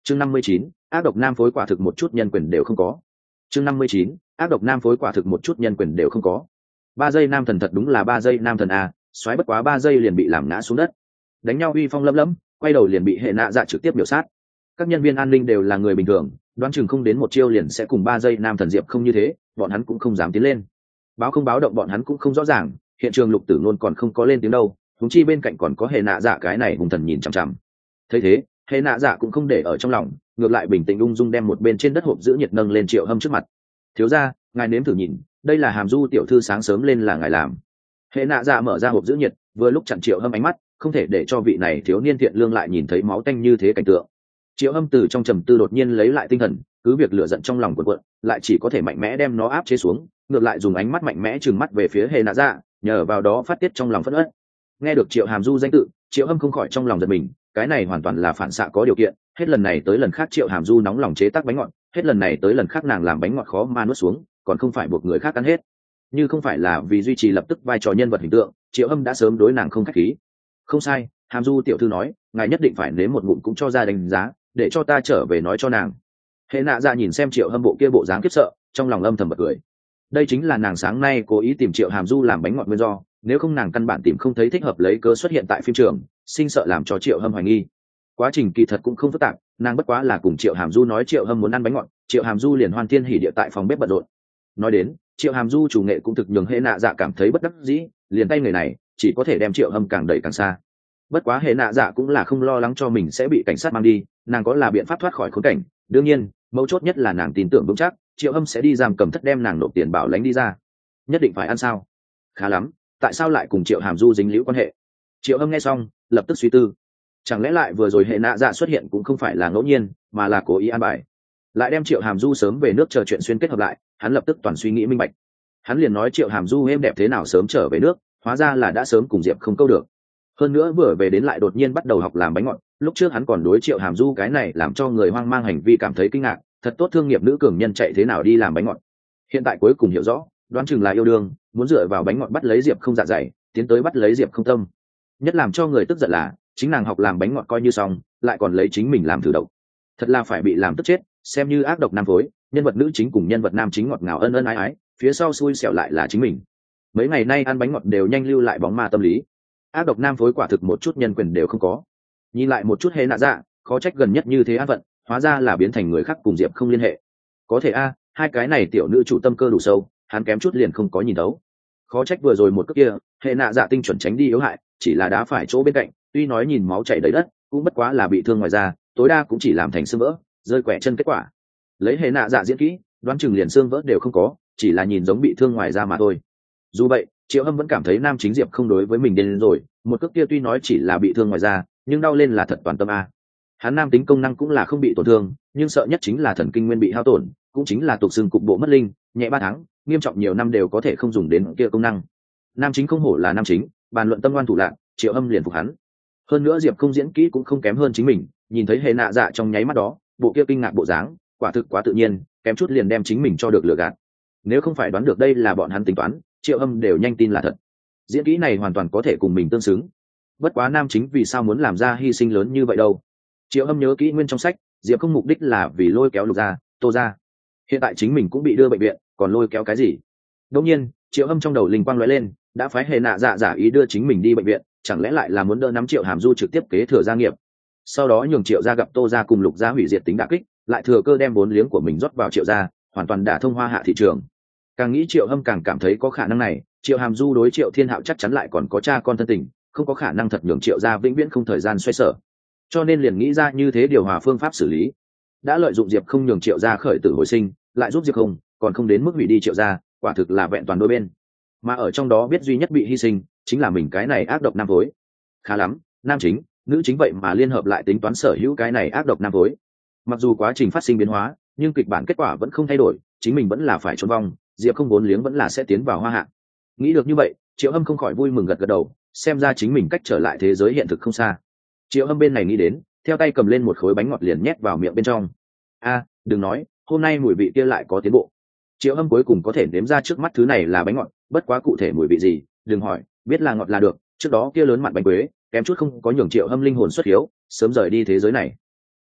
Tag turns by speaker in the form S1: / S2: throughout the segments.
S1: chương 59, ác độc nam phối quả thực một chút nhân quyền đều không có. chương 59, ác độc nam phối quả thực một chút nhân quyền đều không có. 3 giây nam thần thật đúng là 3 giây nam thần a, xoáy bất quá 3 giây liền bị làm ngã xuống đất. Đánh nhau uy phong lấm lấm, quay đầu liền bị hệ nạ dạ trực tiếp biểu sát. Các nhân viên an ninh đều là người bình thường, đoán chừng không đến một chiêu liền sẽ cùng 3 giây nam thần diệp không như thế, bọn hắn cũng không dám tiến lên. Báo không báo động bọn hắn cũng không rõ ràng, hiện trường Lục Tử Nôn còn không có lên tiếng đâu, huống chi bên cạnh còn có hệ nạ dạ cái này hùng thần nhìn chằm chằm. Thấy thế, hệ nạ dạ cũng không để ở trong lòng, ngược lại bình tĩnh ung dung đem một bên trên đất hộp giữ nhiệt nâng lên Triệu Hâm trước mặt. Thiếu gia, ngài nếm thử nhìn, đây là hàm du tiểu thư sáng sớm lên là ngài làm. Hệ nạ dạ mở ra hộp giữ nhiệt, vừa lúc chặn Triệu Hâm ánh mắt, không thể để cho vị này thiếu niên thiện lương lại nhìn thấy máu tanh như thế cảnh tượng. Triệu Hâm từ trong trầm tư đột nhiên lấy lại tinh thần, cứ việc lửa giận trong lòng cuộn cuộn, lại chỉ có thể mạnh mẽ đem nó áp chế xuống, ngược lại dùng ánh mắt mạnh mẽ trừng mắt về phía hệ nạ dạ, nhờ vào đó phát tiết trong lòng phẫn uất. Nghe được Triệu Hàm Du danh tự, Triệu Hâm không khỏi trong lòng giật mình, cái này hoàn toàn là phản xạ có điều kiện, hết lần này tới lần khác Triệu Hàm Du nóng lòng chế tác bánh ngọt, hết lần này tới lần khác nàng làm bánh ngọt khó mà nuốt xuống, còn không phải buộc người khác ăn hết. Như không phải là vì duy trì lập tức vai trò nhân vật hình tượng, Triệu Hâm đã sớm đối nàng không khách khí. Không sai, Hàm Du tiểu thư nói, ngài nhất định phải nếm một ngụm cũng cho ra đánh giá, để cho ta trở về nói cho nàng. Hệ nạ dạ nhìn xem Triệu Hâm bộ kia bộ dáng khiếp sợ, trong lòng âm thầm bật cười. Đây chính là nàng sáng nay cố ý tìm Triệu Hàm Du làm bánh ngọt nguyên do, nếu không nàng căn bản tìm không thấy thích hợp lấy cớ xuất hiện tại phim trường, sinh sợ làm cho Triệu Hâm hoài nghi. Quá trình kỳ thật cũng không phức tạp, nàng bất quá là cùng Triệu Hàm Du nói Triệu Hâm muốn ăn bánh ngọt, Triệu Hàm Du liền hoan thiên hỉ địa tại phòng bếp bận rộn. Nói đến, Triệu Hàm Du chủ nghệ cũng thực nhường hệ nạ dạ cảm thấy bất đắc dĩ, liền tay người này chỉ có thể đem Triệu Hâm càng đẩy càng xa. Bất quá hệ nạ dạ cũng là không lo lắng cho mình sẽ bị cảnh sát mang đi, nàng có là biện pháp thoát khỏi khốn cảnh. Đương nhiên, mấu chốt nhất là nàng tin tưởng vững chắc Triệu Hâm sẽ đi giam cầm thất đem nàng nộp tiền bảo lãnh đi ra. Nhất định phải ăn sao? Khá lắm, tại sao lại cùng Triệu Hàm Du dính líu quan hệ? Triệu Hâm nghe xong lập tức suy tư, chẳng lẽ lại vừa rồi hệ nạ dạ xuất hiện cũng không phải là ngẫu nhiên, mà là cố ý an bài, lại đem Triệu Hàm Du sớm về nước chờ chuyện xuyên kết hợp lại. Hắn lập tức toàn suy nghĩ minh bạch, hắn liền nói Triệu Hàm Du êm đẹp thế nào sớm trở về nước, hóa ra là đã sớm cùng Diệp không câu được. Hơn nữa vừa về đến lại đột nhiên bắt đầu học làm bánh ngọt, lúc trước hắn còn đối Triệu Hàm Du cái này làm cho người hoang mang hành vi cảm thấy kinh ngạc, thật tốt thương nghiệp nữ cường nhân chạy thế nào đi làm bánh ngọt. Hiện tại cuối cùng hiểu rõ, đoán chừng là yêu đương, muốn dựa vào bánh ngọt bắt lấy Diệp không dạ dày, tiến tới bắt lấy Diệp không tâm. Nhất làm cho người tức giận là chính nàng học làm bánh ngọt coi như xong, lại còn lấy chính mình làm thử độc, thật là phải bị làm tức chết. Xem như ác độc nam phối, nhân vật nữ chính cùng nhân vật nam chính ngọt ngào ân ân ái ái, phía sau xui xẻo lại là chính mình. Mấy ngày nay ăn bánh ngọt đều nhanh lưu lại bóng ma tâm lý. Ác độc nam phối quả thực một chút nhân quyền đều không có. Nhìn lại một chút hệ nạ dạ, khó trách gần nhất như thế an vận, hóa ra là biến thành người khác cùng Diệp không liên hệ. Có thể a, hai cái này tiểu nữ chủ tâm cơ đủ sâu, hắn kém chút liền không có nhìn đấu. Khó trách vừa rồi một cước kia hệ nạ dạ tinh chuẩn tránh đi yếu hại, chỉ là đá phải chỗ bên cạnh, tuy nói nhìn máu chảy đầy đất, cũng bất quá là bị thương ngoài da, tối đa cũng chỉ làm thành xương vỡ, rơi quẹ chân kết quả. Lấy hệ nạ dạ diễn kỹ, đoán chừng liền xương vỡ đều không có, chỉ là nhìn giống bị thương ngoài da mà thôi. Dù vậy, Triệu Hâm vẫn cảm thấy nam chính Diệp không đối với mình đến rồi, một cước kia tuy nói chỉ là bị thương ngoài da, nhưng đau lên là thật toàn tâm a. Hắn nam tính công năng cũng là không bị tổn thương, nhưng sợ nhất chính là thần kinh nguyên bị hao tổn, cũng chính là tục xương cục bộ mất linh, nhẹ 3 tháng, nghiêm trọng nhiều năm đều có thể không dùng đến kia công năng. Nam chính không hổ là nam chính, bàn luận tâm ngoan thủ lạn, Triệu Hâm liền phục hắn. Hơn nữa Diệp không diễn kỹ cũng không kém hơn chính mình, nhìn thấy hệ nạ dạ trong nháy mắt đó, bộ kia kinh ngạc bộ dáng, quả thực quá tự nhiên, kém chút liền đem chính mình cho được lừa gạt. Nếu không phải đoán được đây là bọn hắn tính toán, Triệu Hâm đều nhanh tin là thật. Diễn kỹ này hoàn toàn có thể cùng mình tương xứng. Bất quá nam chính vì sao muốn làm ra hy sinh lớn như vậy đâu? Triệu Hâm nhớ kỹ nguyên trong sách, Diệp không mục đích là vì lôi kéo Lục gia, Tô gia. Hiện tại chính mình cũng bị đưa bệnh viện, còn lôi kéo cái gì? Đột nhiên, Triệu Hâm trong đầu linh quang lóe lên, đã phái hệ nạ dạ giả ý đưa chính mình đi bệnh viện, chẳng lẽ lại là muốn đỡ nắm Triệu Hàm Du trực tiếp kế thừa gia nghiệp, sau đó nhường Triệu gia gặp Tô gia cùng Lục gia hủy diệt tính đả kích, lại thừa cơ đem vốn liếng của mình rót vào Triệu gia, hoàn toàn đả thông hoa hạ thị trường. Càng nghĩ Triệu Hâm càng cảm thấy có khả năng này, Triệu Hàm Du đối Triệu Thiên Hạo chắc chắn lại còn có cha con thân tình, không có khả năng thật nhường Triệu gia vĩnh viễn không thời gian xoay sở, cho nên liền nghĩ ra như thế điều hòa phương pháp xử lý. Đã lợi dụng Diệp không nhường Triệu gia khởi tử hồi sinh, lại giúp Diệp không, còn không đến mức hủy đi Triệu gia, quả thực là vẹn toàn đôi bên. Mà ở trong đó biết duy nhất bị hy sinh chính là mình cái này ác độc nam phối. Khá lắm, nam chính nữ chính vậy mà liên hợp lại tính toán sở hữu cái này ác độc nam phối. Mặc dù quá trình phát sinh biến hóa, nhưng kịch bản kết quả vẫn không thay đổi, chính mình vẫn là phải trốn vong, Diệp không vốn liếng vẫn là sẽ tiến vào hoa hạ. Nghĩ được như vậy, Triệu Hâm không khỏi vui mừng gật gật đầu, xem ra chính mình cách trở lại thế giới hiện thực không xa. Triệu Hâm bên này nghĩ đến, theo tay cầm lên một khối bánh ngọt liền nhét vào miệng bên trong. Đừng nói, hôm nay mùi vị kia lại có tiến bộ. Triệu Hâm cuối cùng có thể nếm ra trước mắt thứ này là bánh ngọt, bất quá cụ thể mùi vị gì, đừng hỏi, biết là ngọt là được. Trước đó kia lớn mặn bánh quế, kém chút không có nhường Triệu Hâm linh hồn xuất hiếu, sớm rời đi thế giới này.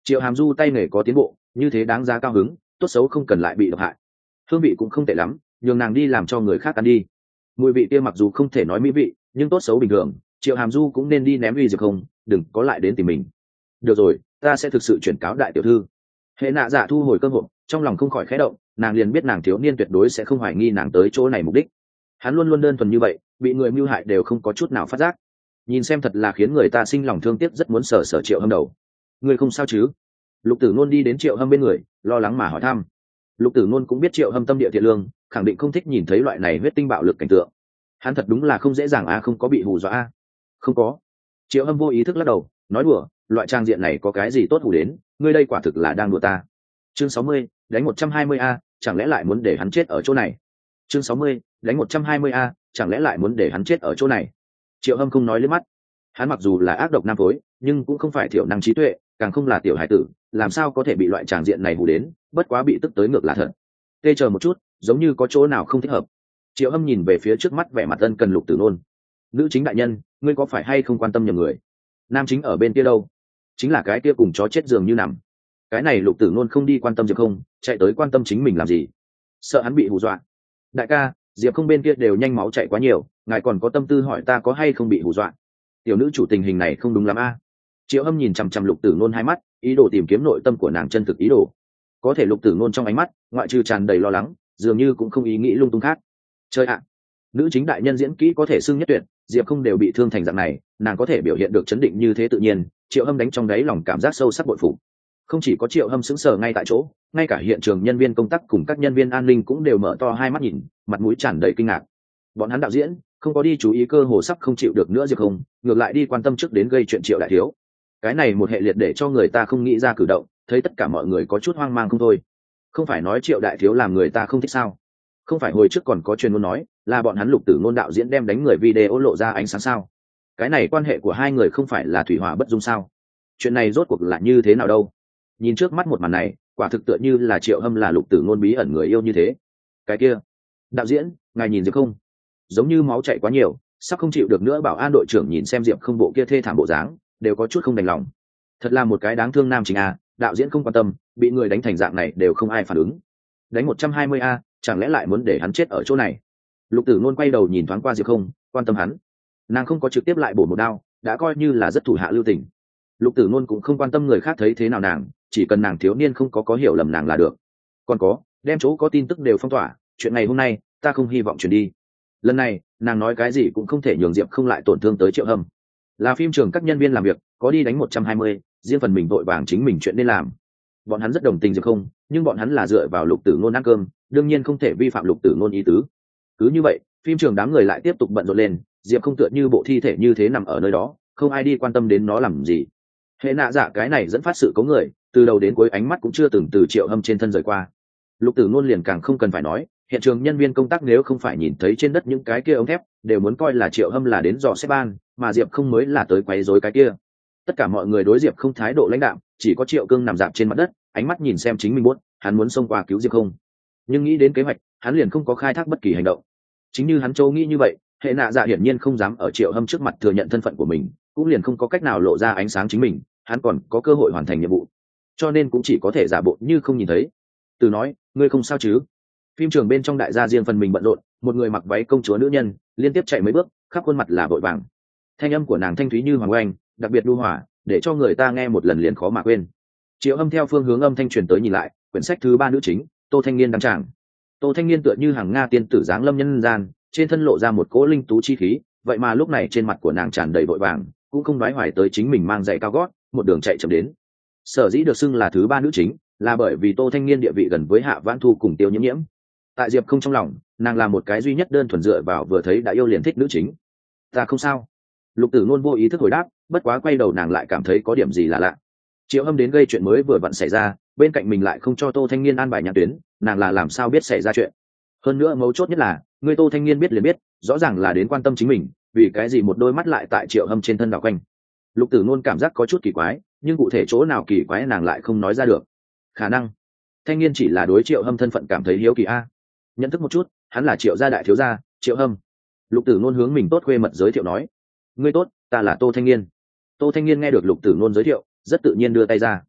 S1: Triệu Hàm Du tay nghề có tiến bộ, như thế đáng giá cao hứng, tốt xấu không cần lại bị độc hại. Hương vị cũng không tệ lắm, nhường nàng đi làm cho người khác ăn đi. Mùi vị kia mặc dù không thể nói mỹ vị, nhưng tốt xấu bình thường, Triệu Hàm Du cũng nên đi ném uy Diệp không, đừng có lại đến tìm mình. Được rồi, ta sẽ thực sự chuyển cáo đại tiểu thư. Hệ nạ dạ thu hồi cơ hội, trong lòng không khỏi khẽ động, nàng liền biết nàng thiếu niên tuyệt đối sẽ không hoài nghi nàng tới chỗ này mục đích. Hắn luôn luôn đơn thuần như vậy, bị người mưu hại đều không có chút nào phát giác. Nhìn xem thật là khiến người ta sinh lòng thương tiếc, rất muốn sờ sờ Triệu Hâm đầu. Người không sao chứ? Lục Tử Nôn đi đến Triệu Hâm bên người, lo lắng mà hỏi thăm. Lục Tử Nôn cũng biết Triệu Hâm tâm địa thiện lương, khẳng định không thích nhìn thấy loại này huyết tinh bạo lực cảnh tượng. Hắn thật đúng là không dễ dàng không có bị hù dọa không có. Triệu Hâm vô ý thức lắc đầu, nói đùa, loại trang diện này có cái gì tốt hù đến, ngươi đây quả thực là đang đùa ta. Chương 60, đánh 120 chẳng lẽ lại muốn để hắn chết ở chỗ này? Chương 60, đánh 120 chẳng lẽ lại muốn để hắn chết ở chỗ này? Triệu Hâm không nói liếc mắt. Hắn mặc dù là ác độc nam phối, nhưng cũng không phải thiểu năng trí tuệ, càng không là tiểu hải tử, làm sao có thể bị loại tràng diện này hù đến, bất quá bị tức tới ngược là thật. Tê chờ một chút, giống như có chỗ nào không thích hợp. Triệu Hâm nhìn về phía trước mắt vẻ mặt ân cần Lục Tử Nôn. Nữ chính đại nhân, ngươi có phải hay không quan tâm nhầm người? Nam chính ở bên kia đâu? Chính là cái kia cùng chó chết giường như nằm. Cái này Lục Tử Nôn không đi quan tâm Diệp không, chạy tới quan tâm chính mình làm gì? Sợ hắn bị hù dọa. Đại ca, Diệp không bên kia đều nhanh máu chạy quá nhiều, ngài còn có tâm tư hỏi ta có hay không bị hù dọa? Tiểu nữ chủ tình hình này không đúng lắm Triệu Hâm nhìn chằm chằm Lục Tử Nôn hai mắt, ý đồ tìm kiếm nội tâm của nàng chân thực ý đồ. Có thể Lục Tử Nôn trong ánh mắt, ngoại trừ tràn đầy lo lắng, dường như cũng không ý nghĩ lung tung khác. Chơi ạ, nữ chính đại nhân diễn kỹ có thể xưng nhất tuyệt, Diệp không đều bị thương thành dạng này, nàng có thể biểu hiện được chấn định như thế tự nhiên. Triệu Hâm đánh trong đáy lòng cảm giác sâu sắc bội phục. Không chỉ có Triệu Hâm sững sờ ngay tại chỗ, ngay cả hiện trường nhân viên công tác cùng các nhân viên an ninh cũng đều mở to hai mắt nhìn, mặt mũi tràn đầy kinh ngạc. Bọn hắn đạo diễn không có đi chú ý cơ hồ sắp không chịu được nữa Diệp không, ngược lại đi quan tâm trước đến gây chuyện Triệu đại thiếu. Cái này một hệ liệt để cho người ta không nghĩ ra cử động, thấy tất cả mọi người có chút hoang mang không thôi. Không phải nói Triệu đại thiếu làm người ta không thích sao? Không phải hồi trước còn có truyền ngôn nói là bọn hắn Lục Tử Nôn đạo diễn đem đánh người video lộ ra ánh sáng sao? Cái này quan hệ của hai người không phải là thủy hỏa bất dung sao? Chuyện này rốt cuộc là như thế nào đâu? Nhìn trước mắt một màn này, quả thực tựa như là Triệu Hâm là Lục Tử Nôn bí ẩn người yêu như thế. Cái kia, đạo diễn, ngài nhìn Diệp không? Giống như máu chảy quá nhiều, sắp không chịu được nữa. Bảo an đội trưởng nhìn xem Diệp không bộ kia thê thảm bộ dáng, đều có chút không đành lòng. Thật là một cái đáng thương nam chính đạo diễn không quan tâm, bị người đánh thành dạng này đều không ai phản ứng. Đánh 120 chẳng lẽ lại muốn để hắn chết ở chỗ này? Lục Tử Nôn quay đầu nhìn thoáng qua Diệp không, quan tâm hắn. Nàng không có trực tiếp lại bổ một đao, đã coi như là rất thủ hạ lưu tình. Lục Tử Nôn cũng không quan tâm người khác thấy thế nào nàng, chỉ cần nàng thiếu niên không có hiểu lầm nàng là được. Còn có, đem chỗ có tin tức đều phong tỏa, chuyện ngày hôm nay ta không hy vọng truyền đi. Lần này nàng nói cái gì cũng không thể nhường Diệp không lại tổn thương tới Triệu Hâm. Là phim trường các nhân viên làm việc, có đi đánh 120, riêng phần mình vội vàng chính mình chuyện nên làm. Bọn hắn rất đồng tình Diệp không, nhưng bọn hắn là dựa vào Lục Tử Nôn ăn cơm, đương nhiên không thể vi phạm Lục Tử Nôn ý tứ. Cứ như vậy, phim trường đám người lại tiếp tục bận rộn lên, Diệp không tựa như bộ thi thể như thế nằm ở nơi đó, không ai đi quan tâm đến nó làm gì. Hệ nạ dạ cái này dẫn phát sự có người, từ đầu đến cuối ánh mắt cũng chưa từng từ Triệu Hâm trên thân rời qua. Lục Tử Nôn liền càng không cần phải nói, hiện trường nhân viên công tác nếu không phải nhìn thấy trên đất những cái kia ống thép, đều muốn coi là Triệu Hâm là đến dò xét ban, mà Diệp không mới là tới quấy rối cái kia. Tất cả mọi người đối Diệp không thái độ lãnh đạm, chỉ có Triệu Cương nằm dạp trên mặt đất, ánh mắt nhìn xem chính mình buốt, hắn muốn xông qua cứu Diệp không, nhưng nghĩ đến kế hoạch, hắn liền không có khai thác bất kỳ hành động. Chính như hắn châu nghĩ như vậy, hệ nạ dạ hiển nhiên không dám ở Triệu Hâm trước mặt thừa nhận thân phận của mình, cũng liền không có cách nào lộ ra ánh sáng chính mình, hắn còn có cơ hội hoàn thành nhiệm vụ, cho nên cũng chỉ có thể giả bộ như không nhìn thấy. Từ nói, ngươi không sao chứ? Phim trường bên trong đại gia riêng phần mình bận rộn, một người mặc váy công chúa nữ nhân liên tiếp chạy mấy bước, khắp khuôn mặt là vội vàng. Thanh âm của nàng thanh thúy như hoàng oanh, đặc biệt nhu hòa, để cho người ta nghe một lần liền khó mà quên. Triệu Hâm theo phương hướng âm thanh truyền tới nhìn lại, quyển sách thứ 3 nữ chính, Tô Thanh Niên đăng tràng. Tô Thanh Niên tựa như hàng Nga tiên tử dáng lâm nhân gian, trên thân lộ ra một cỗ linh tú chi khí, vậy mà lúc này trên mặt của nàng tràn đầy vội vàng, cũng không đoái hoài tới chính mình mang giày cao gót, một đường chạy chậm đến. Sở dĩ được xưng là thứ 3 nữ chính, là bởi vì Tô Thanh Niên địa vị gần với Hạ Vãn Thu cùng Tiêu Nhiễm Nhiễm. Tại Diệp không trong lòng, nàng là một cái duy nhất đơn thuần dựa vào vừa thấy đã yêu liền thích nữ chính. Ta không sao. Lục Tử Nôn vô ý thức hồi đáp, bất quá quay đầu nàng lại cảm thấy có điểm gì là lạ. Triệu Hâm đến gây chuyện mới vừa vặn xảy ra, bên cạnh mình lại không cho Tô Thanh Niên an bài nhãn tuyến, nàng là làm sao biết xảy ra chuyện? Hơn nữa mấu chốt nhất là, người Tô Thanh Niên biết liền biết, rõ ràng là đến quan tâm chính mình, vì cái gì một đôi mắt lại tại Triệu Hâm trên thân đảo quanh? Lục Tử Nôn cảm giác có chút kỳ quái, nhưng cụ thể chỗ nào kỳ quái nàng lại không nói ra được. Khả năng Thanh Niên chỉ là đối Triệu Hâm thân phận cảm thấy hiếu kỳ nhận thức một chút, hắn là Triệu gia đại thiếu gia, Triệu Hâm. Lục Tử Nôn hướng mình tốt khuê mật giới thiệu nói, ngươi tốt, ta là Tô Thanh Niên. Tô Thanh Niên nghe được Lục Tử Nôn giới thiệu, rất tự nhiên đưa tay ra.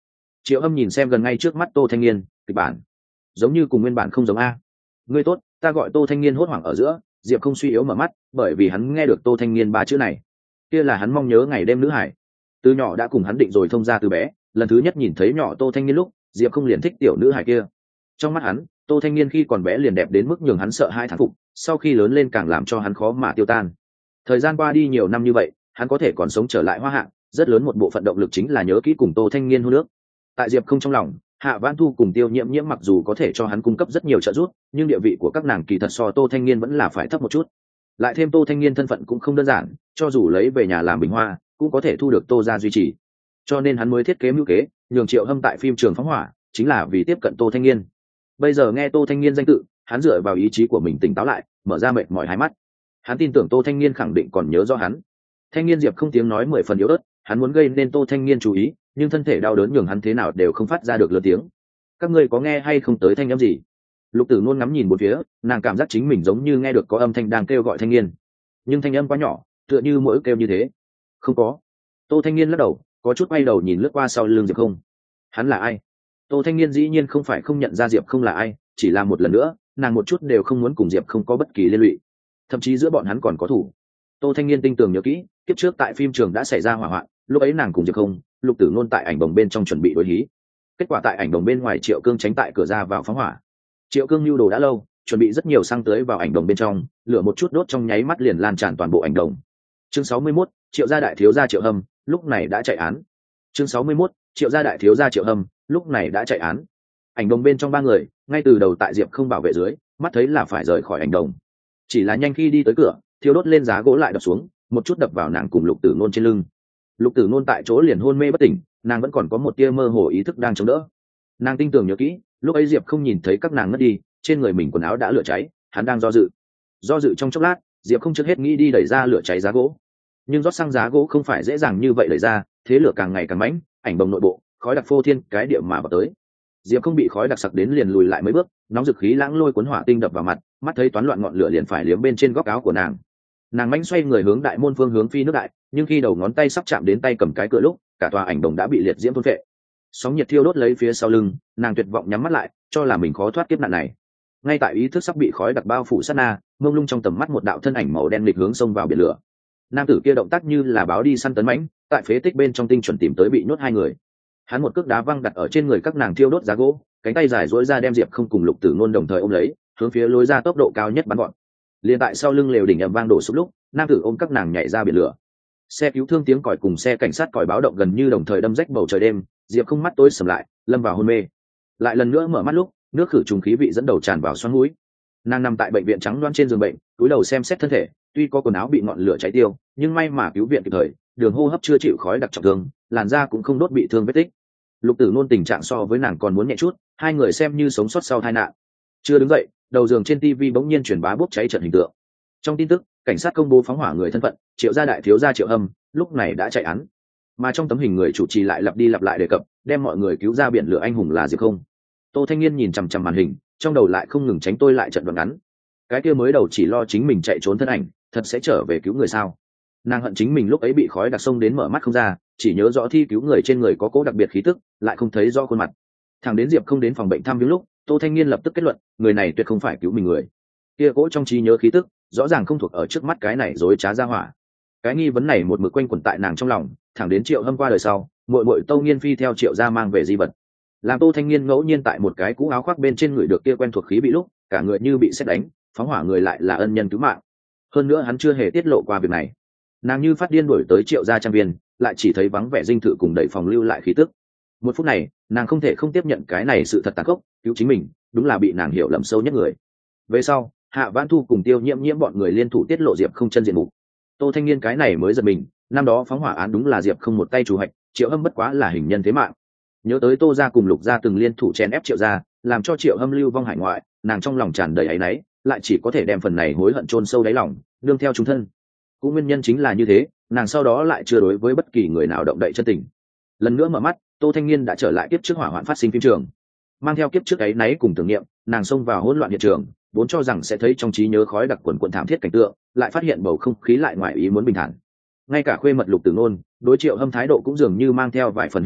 S1: Triệu Hâm nhìn xem gần ngay trước mắt Tô Thanh Niên, kịch bản giống như cùng nguyên bản không giống a. Ngươi tốt, ta gọi Tô Thanh Niên hốt hoảng ở giữa, Diệp không suy yếu mở mắt, bởi vì hắn nghe được Tô Thanh Niên ba chữ này, kia là hắn mong nhớ ngày đêm nữ hải. Từ nhỏ đã cùng hắn định rồi thông gia từ bé, lần thứ nhất nhìn thấy nhỏ Tô Thanh Niên lúc, Diệp không liền thích tiểu nữ hải kia. Trong mắt hắn, Tô Thanh Niên khi còn bé liền đẹp đến mức nhường hắn sợ hai thán phục, sau khi lớn lên càng làm cho hắn khó mà tiêu tan. Thời gian qua đi nhiều năm như vậy, hắn có thể còn sống trở lại Hoa Hạ, rất lớn một bộ phận động lực chính là nhớ kỹ cùng Tô Thanh Niên hôn nước. Tại Diệp không trong lòng, Hạ Vãn Thu cùng Tiêu Nhiễm Nhiễm mặc dù có thể cho hắn cung cấp rất nhiều trợ giúp, nhưng địa vị của các nàng kỳ thật so Tô Thanh Niên vẫn là phải thấp một chút. Lại thêm Tô Thanh Niên thân phận cũng không đơn giản, cho dù lấy về nhà làm bình hoa, cũng có thể thu được Tô gia duy trì. Cho nên hắn mới thiết kế mưu kế, nhường Triệu Hâm tại phim trường phóng hỏa, chính là vì tiếp cận Tô Thanh Niên. Bây giờ nghe Tô Thanh Niên danh tự, hắn dựa vào ý chí của mình tỉnh táo lại, mở ra mệt mỏi hai mắt. Hắn tin tưởng Tô Thanh Niên khẳng định còn nhớ rõ hắn. Thanh Niên Diệp không tiếng nói 10 phần yếu ớt, hắn muốn gây nên Tô Thanh Niên chú ý, nhưng thân thể đau đớn nhường hắn thế nào đều không phát ra được lớn tiếng. Các ngươi có nghe hay không tới thanh âm gì? Lục Tử Nôn ngắm nhìn bốn phía, nàng cảm giác chính mình giống như nghe được có âm thanh đang kêu gọi Thanh Niên, nhưng thanh âm quá nhỏ, tựa như mỗi kêu như thế. Không có. Tô Thanh Niên lắc đầu, có chút quay đầu nhìn lướt qua sau lưng Diệp không. Hắn là ai? Tô Thanh Niên dĩ nhiên không phải không nhận ra Diệp không là ai, chỉ là một lần nữa, nàng một chút đều không muốn cùng Diệp không có bất kỳ liên lụy, thậm chí giữa bọn hắn còn có thủ. Tô Thanh Niên tinh tường nhớ kỹ, kiếp trước tại phim trường đã xảy ra hỏa hoạn, lúc ấy nàng cùng Diệp không, Lục Tử Nôn tại ảnh bồng bên trong chuẩn bị đối hí. Kết quả tại ảnh bồng bên ngoài Triệu Cương tránh tại cửa ra vào phóng hỏa. Triệu Cương lưu đồ đã lâu, chuẩn bị rất nhiều xăng tới vào ảnh đồng bên trong, lửa một chút đốt trong nháy mắt liền lan tràn toàn bộ ảnh đồng. Chương 61, Triệu gia đại thiếu gia Triệu Hâm, lúc này đã chạy án. Chương 61, Triệu gia đại thiếu gia Triệu Hâm, lúc này đã chạy án. Ảnh đồng bên trong ba người, ngay từ đầu tại Diệp không bảo vệ dưới, mắt thấy là phải rời khỏi ảnh đồng. Chỉ là nhanh khi đi tới cửa, thiêu đốt lên giá gỗ lại đập xuống, một chút đập vào nàng cùng Lục Tử Nôn trên lưng. Lục Tử Nôn tại chỗ liền hôn mê bất tỉnh, nàng vẫn còn có một tia mơ hồ ý thức đang chống đỡ. Nàng tinh tường nhớ kỹ, lúc ấy Diệp không nhìn thấy các nàng ngất đi, trên người mình quần áo đã lửa cháy, hắn đang do dự trong chốc lát, Diệp không trước hết nghĩ đi đẩy ra lửa cháy giá gỗ, nhưng rót xăng giá gỗ không phải dễ dàng như vậy đẩy ra, thế lửa càng ngày càng mãnh, ảnh bồng nội bộ khói đặc phô thiên cái địa mà vào tới. Diệp không bị khói đặc sặc đến liền lùi lại mấy bước, nóng dực khí lãng lôi cuốn hỏa tinh đập vào mặt, mắt thấy toán loạn ngọn lửa liền phải liếm bên trên góc áo của nàng. Nàng mãnh xoay người hướng đại môn phương hướng phi nước đại, nhưng khi đầu ngón tay sắp chạm đến tay cầm cái cửa lúc, cả tòa ảnh đồng đã bị liệt diễm thôn phệ. Sóng nhiệt thiêu đốt lấy phía sau lưng, nàng tuyệt vọng nhắm mắt lại, cho là mình khó thoát kiếp nạn này. Ngay tại ý thức sắp bị khói đặc bao phủ sát na, mông lung trong tầm mắt một đạo thân ảnh màu đen lịch hướng xông vào biển lửa. Nam tử kia động tác như là báo đi săn tấn mãnh, tại phế tích bên trong tinh chuẩn tìm tới bị nhốt hai người. Hắn một cước đá văng đặt ở trên người các nàng thiêu đốt giá gỗ, cánh tay dài duỗi ra đem Diệp không cùng Lục Tử Nôn đồng thời ôm lấy, hướng phía lối ra tốc độ cao nhất bắn gọn. Liền tại sau lưng lều đỉnh ầm vang đổ sụp lúc, nam tử ôm các nàng nhảy ra biển lửa. Xe cứu thương tiếng còi cùng xe cảnh sát còi báo động gần như đồng thời đâm rách bầu trời đêm, Diệp không mắt tối sầm lại, lâm vào hôn mê. Lại lần nữa mở mắt lúc, nước khử trùng khí vị dẫn đầu tràn vào xoắn mũi. Nàng nằm tại bệnh viện trắng đoan trên giường bệnh, cúi đầu xem xét thân thể, tuy có quần áo bị ngọn lửa cháy tiêu, nhưng may mà cứu viện kịp thời, đường hô hấp chưa chịu khói đặc trọng thương, làn da cũng không đốt bị thương vết tích. Lục Tử Nôn tình trạng so với nàng còn muốn nhẹ chút, hai người xem như sống sót sau tai nạn. Chưa đứng dậy, đầu giường trên TV bỗng nhiên truyền bá bốc cháy trận hình tượng. Trong tin tức, cảnh sát công bố phóng hỏa người thân phận, Triệu gia đại thiếu gia Triệu Hâm, lúc này đã chạy án. Mà trong tấm hình người chủ trì lại lặp đi lặp lại đề cập, đem mọi người cứu ra biển lửa anh hùng là Diệp không. Tô Thanh Niên nhìn chằm chằm màn hình, trong đầu lại không ngừng tránh tôi lại trận đoạn ngắn. Cái kia mới đầu chỉ lo chính mình chạy trốn thân ảnh, thật sẽ trở về cứu người sao? Nàng hận chính mình lúc ấy bị khói đặc sông đến mở mắt không ra, chỉ nhớ rõ thi cứu người trên người có cố đặc biệt khí tức, lại không thấy rõ khuôn mặt. Thằng đến Diệp không đến phòng bệnh thăm viếng lúc, Tô Thanh Niên lập tức kết luận, người này tuyệt không phải cứu mình người. Kia cố trong trí nhớ khí tức, rõ ràng không thuộc ở trước mắt cái này dối trá ra hỏa. Cái nghi vấn này một mực quanh quẩn tại nàng trong lòng, thẳng đến Triệu Hâm qua đời sau, muội Tâu Nghiên phi theo Triệu gia mang về di vật. Làm Tô Thanh Niên ngẫu nhiên tại một cái cũ áo khoác bên trên người được kia quen thuộc khí bị lúc, cả người như bị sét đánh, phóng hỏa người lại là ân nhân cứu mạng. Hơn nữa hắn chưa hề tiết lộ qua việc này. Nàng như phát điên đuổi tới Triệu gia trang viên, lại chỉ thấy vắng vẻ dinh thự cùng đẩy phòng lưu lại khí tức. Một phút này, nàng không thể không tiếp nhận cái này sự thật tàn khốc, cứu chính mình, đúng là bị nàng hiểu lầm sâu nhất người. Về sau, Hạ Vãn Thu cùng Tiêu Nhiễm Nhiễm bọn người liên thủ tiết lộ Diệp không chân diện mục. Tô Thanh Niên cái này mới giật mình, năm đó phóng hỏa án đúng là Diệp không một tay chủ hạch, Triệu Hâm bất quá là hình nhân thế mạng. Nhớ tới Tô gia cùng Lục gia từng liên thủ chèn ép Triệu gia, làm cho Triệu Hâm lưu vong hải ngoại, nàng trong lòng tràn đầy áy náy, lại chỉ có thể đem phần này hối hận chôn sâu đáy lòng, đương theo chúng thân. Cũng nguyên nhân chính là như thế, nàng sau đó lại chưa đối với bất kỳ người nào động đậy chân tình. Lần nữa mở mắt, Tô Thanh Niên đã trở lại kiếp trước hỏa hoạn phát sinh phim trường, mang theo kiếp trước áy náy cùng tưởng niệm, nàng xông vào hỗn loạn hiện trường, vốn cho rằng sẽ thấy trong trí nhớ khói đặc quần quần thảm thiết cảnh tượng, lại phát hiện bầu không khí lại ngoài ý muốn bình thản. Ngay cả khuê mật Lục Tử Nôn, đối Triệu Hâm thái độ cũng dường như mang theo vài phần hữu hảo,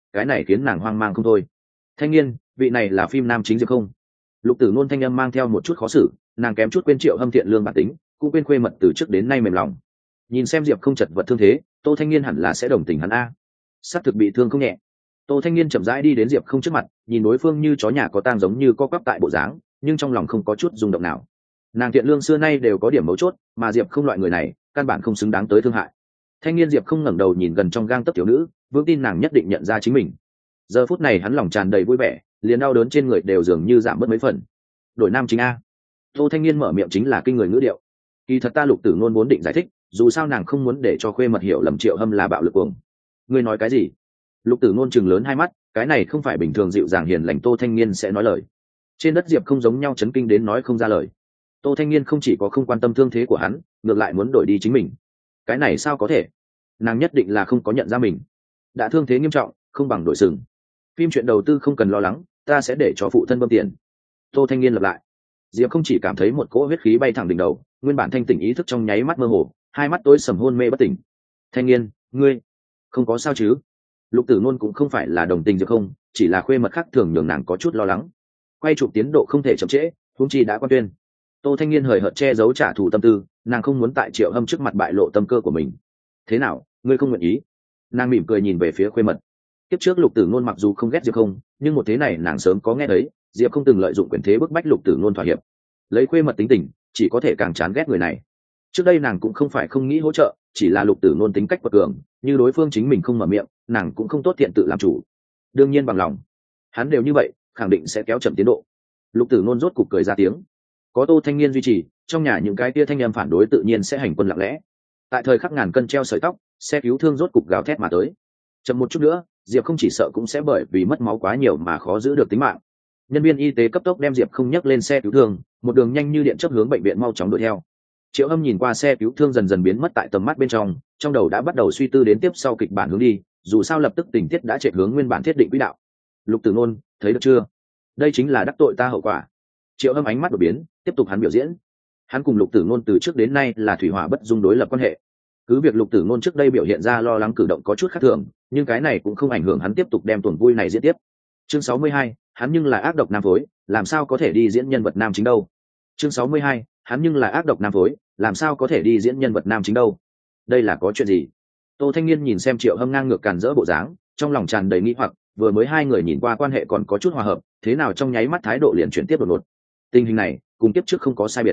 S1: cái này khiến nàng hoang mang không thôi. Thanh niên, vị này là phim nam chính Diệp không? Lục Tử Nôn thanh âm mang theo một chút khó xử, nàng kém chút quên Triệu Hâm thiện lương bản tính, cũng quên khuê mật từ trước đến nay mềm lòng. Nhìn xem Diệp không chật vật thương thế, Tô Thanh Niên hẳn là sẽ đồng tình hắn a. Sát thực bị thương không nhẹ. Tô Thanh Niên chậm rãi đi đến Diệp không trước mặt, nhìn đối phương như chó nhà có tang giống như co quắp tại bộ dáng, nhưng trong lòng không có chút rung động nào. Nàng thiện lương xưa nay đều có điểm mấu chốt, mà Diệp không loại người này, căn bản không xứng đáng tới thương hại. Thanh niên Diệp không ngẩng đầu nhìn gần trong gang tấc tiểu nữ, vững tin nàng nhất định nhận ra chính mình. Giờ phút này hắn lòng tràn đầy vui vẻ, liền đau đớn trên người đều dường như giảm bớt mấy phần. Đổi nam chính a. Tô Thanh niên mở miệng chính là kinh người ngữ điệu. Kỳ thật ta Lục Tử Nôn muốn định giải thích, dù sao nàng không muốn để cho khuê mật hiểu lầm Triệu Hâm là bạo lực cuồng. Ngươi nói cái gì? Lục Tử Nôn chừng lớn hai mắt, cái này không phải bình thường dịu dàng hiền lành Tô Thanh niên sẽ nói lời. Trên đất Diệp không giống nhau chấn kinh đến nói không ra lời. Tô Thanh niên không chỉ có không quan tâm thương thế của hắn, ngược lại muốn đổi đi chính mình. Cái này sao có thể? Nàng nhất định là không có nhận ra mình đã thương thế nghiêm trọng, không bằng đổi sừng. Phim chuyện đầu tư không cần lo lắng, ta sẽ để cho phụ thân bơm tiền. Tô Thanh niên lặp lại. Diệp không chỉ cảm thấy một cỗ huyết khí bay thẳng đỉnh đầu, nguyên bản thanh tỉnh ý thức trong nháy mắt mơ hồ, hai mắt tối sầm hôn mê bất tỉnh. Thanh niên, ngươi không có sao chứ? Lục Tử Nôn cũng không phải là đồng tình Diệp không, chỉ là khuê mật khác thường nhường nàng có chút lo lắng. Quay chụp tiến độ không thể chậm trễ, huống chi đã quan tuyên. Tô Thanh niên hời hợt che giấu trả thù tâm tư, nàng không muốn tại Triệu Hâm trước mặt bại lộ tâm cơ của mình. Thế nào, ngươi không nguyện ý? Nàng mỉm cười nhìn về phía khuê mật. Tiếp trước Lục Tử Nôn mặc dù không ghét Diệp không, nhưng một thế này nàng sớm có nghe thấy, Diệp không từng lợi dụng quyền thế bức bách Lục Tử Nôn thỏa hiệp. Lấy khuê mật tính tình, chỉ có thể càng chán ghét người này. Trước đây nàng cũng không phải không nghĩ hỗ trợ, chỉ là Lục Tử Nôn tính cách quật cường, như đối phương chính mình không mở miệng, nàng cũng không tốt thiện tự làm chủ. Đương nhiên bằng lòng, hắn đều như vậy, khẳng định sẽ kéo chậm tiến độ. Lục Tử Nôn rốt cục cười ra tiếng. Có Tô Thanh niên duy trì, trong nhà những cái tia thanh em phản đối tự nhiên sẽ hành quân lặng lẽ. Tại thời khắc ngàn cân treo sợi tóc, xe cứu thương rốt cục gào thét mà tới. Chậm một chút nữa, Diệp không chỉ sợ cũng sẽ bởi vì mất máu quá nhiều mà khó giữ được tính mạng. Nhân viên y tế cấp tốc đem Diệp không nhấc lên xe cứu thương, một đường nhanh như điện chớp hướng bệnh viện mau chóng đuổi theo. Triệu Hâm nhìn qua xe cứu thương dần dần biến mất tại tầm mắt bên trong đầu đã bắt đầu suy tư đến tiếp sau kịch bản hướng đi, dù sao lập tức tình tiết đã chạy hướng nguyên bản thiết định quỹ đạo. Lục Tử Nôn, thấy được chưa? Đây chính là đắc tội ta hậu quả. Triệu Hâm ánh mắt đổi biến, tiếp tục hắn biểu diễn. Hắn cùng Lục Tử Nôn từ trước đến nay là thủy hỏa bất dung đối lập quan hệ. Cứ việc Lục Tử Nôn trước đây biểu hiện ra lo lắng cử động có chút khác thường, nhưng cái này cũng không ảnh hưởng hắn tiếp tục đem tuần vui này diễn tiếp. Chương 62, hắn nhưng là ác độc nam phối, làm sao có thể đi diễn nhân vật nam chính đâu? Chương 62, hắn nhưng là ác độc nam phối, làm sao có thể đi diễn nhân vật nam chính đâu? Đây là có chuyện gì? Tô Thanh niên nhìn xem Triệu Hâm ngang ngược càn rỡ bộ dáng, trong lòng tràn đầy nghi hoặc, vừa mới hai người nhìn qua quan hệ còn có chút hòa hợp, thế nào trong nháy mắt thái độ liền chuyển tiếp đột ngột. Tình hình này, cùng tiếp trước không có sai biệt.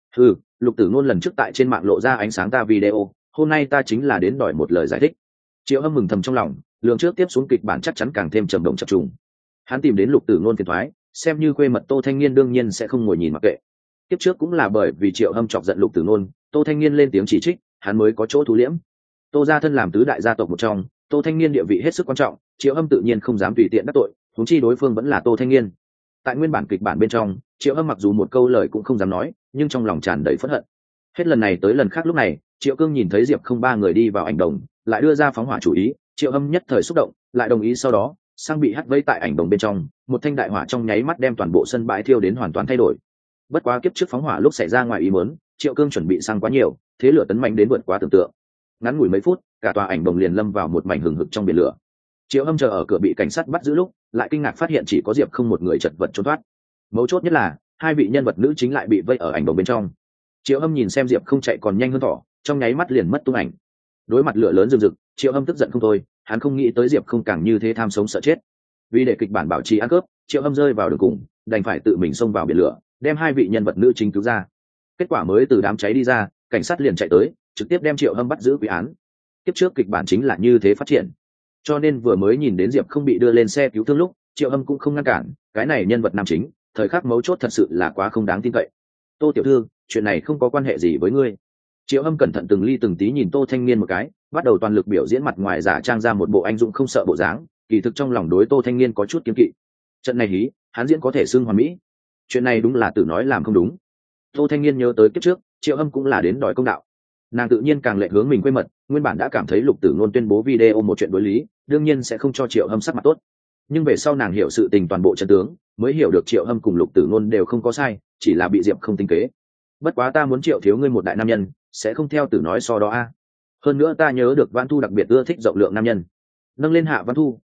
S1: Lục Tử Nôn lần trước tại trên mạng lộ ra ánh sáng ta video, hôm nay ta chính là đến đòi một lời giải thích. Triệu Hâm mừng thầm trong lòng, lường trước tiếp xuống kịch bản chắc chắn càng thêm trầm động chập trùng. Hắn tìm đến Lục Tử Nôn phiền toái, xem như quê mật Tô Thanh niên đương nhiên sẽ không ngồi nhìn mặc kệ. Tiếp trước cũng là bởi vì Triệu Hâm chọc giận Lục Tử Nôn, Tô Thanh niên lên tiếng chỉ trích, hắn mới có chỗ thu liễm. Tô gia thân làm tứ đại gia tộc một trong, Tô Thanh niên địa vị hết sức quan trọng, Triệu Hâm tự nhiên không dám tùy tiện đắc tội, huống chi đối phương vẫn là Tô Thanh niên. Tại nguyên bản kịch bản bên trong, Triệu Hâm mặc dù một câu lời cũng không dám nói, nhưng trong lòng tràn đầy phẫn hận. Hết lần này tới lần khác lúc này, Triệu Cương nhìn thấy Diệp không ba người đi vào ảnh đồng, lại đưa ra phóng hỏa chủ ý, Triệu Hâm nhất thời xúc động, lại đồng ý sau đó, sang bị hắt vây tại ảnh đồng bên trong, một thanh đại hỏa trong nháy mắt đem toàn bộ sân bãi thiêu đến hoàn toàn thay đổi. Bất quá kiếp trước phóng hỏa lúc xảy ra ngoài ý muốn, Triệu Cương chuẩn bị sang quá nhiều, thế lửa tấn mạnh đến vượt quá tưởng tượng. Ngắn ngủi mấy phút, cả tòa ảnh đồng liền lâm vào một mảnh hừng hực trong biển lửa. Triệu Hâm chờ ở cửa bị cảnh sát bắt giữ lúc, lại kinh ngạc phát hiện chỉ có Diệp không một người chật vật trốn thoát. Mấu chốt nhất là, hai vị nhân vật nữ chính lại bị vây ở ảnh đồng bên trong. Triệu Hâm nhìn xem Diệp không chạy còn nhanh hơn thỏ, trong nháy mắt liền mất tung ảnh. Đối mặt lửa lớn rừng rực, Triệu Hâm tức giận không thôi, hắn không nghĩ tới Diệp không càng như thế tham sống sợ chết. Vì để kịch bản bảo trì ăn cướp, Triệu Hâm rơi vào đường cùng, đành phải tự mình xông vào biển lửa, đem hai vị nhân vật nữ chính cứu ra. Kết quả mới từ đám cháy đi ra, cảnh sát liền chạy tới, trực tiếp đem Triệu Hâm bắt giữ quy án. Tiếp trước kịch bản chính là như thế phát triển, cho nên vừa mới nhìn đến Diệp không bị đưa lên xe cứu thương lúc, Triệu Hâm cũng không ngăn cản, cái này nhân vật nam chính, thời khắc mấu chốt thật sự là quá không đáng tin cậy. Tô tiểu thư, chuyện này không có quan hệ gì với ngươi. Triệu Hâm cẩn thận từng ly từng tí nhìn Tô Thanh niên một cái, bắt đầu toàn lực biểu diễn mặt ngoài giả trang ra một bộ anh dũng không sợ bộ dáng, kỳ thực trong lòng đối Tô Thanh niên có chút kiêng kỵ. Trận này hí, hắn diễn có thể xưng hoàn mỹ. Chuyện này đúng là tự nói làm không đúng. Tô Thanh niên nhớ tới kiếp trước, Triệu Hâm cũng là đến đòi công đạo. Nàng tự nhiên càng lệ hướng mình quê mật, nguyên bản đã cảm thấy Lục Tử Nôn tuyên bố video một chuyện đối lý, đương nhiên sẽ không cho Triệu Hâm sắc mặt tốt. Nhưng về sau nàng hiểu sự tình toàn bộ trận tướng, mới hiểu được Triệu Hâm cùng Lục Tử Nôn đều không có sai, chỉ là bị Diệp không tinh kế. Bất quá ta muốn Triệu thiếu ngươi một đại nam nhân, sẽ không theo Tử nói so đó a. Hơn nữa ta nhớ được Văn Thu đặc biệt ưa thích rộng lượng nam nhân. Nâng lên Hạ Văn Thu,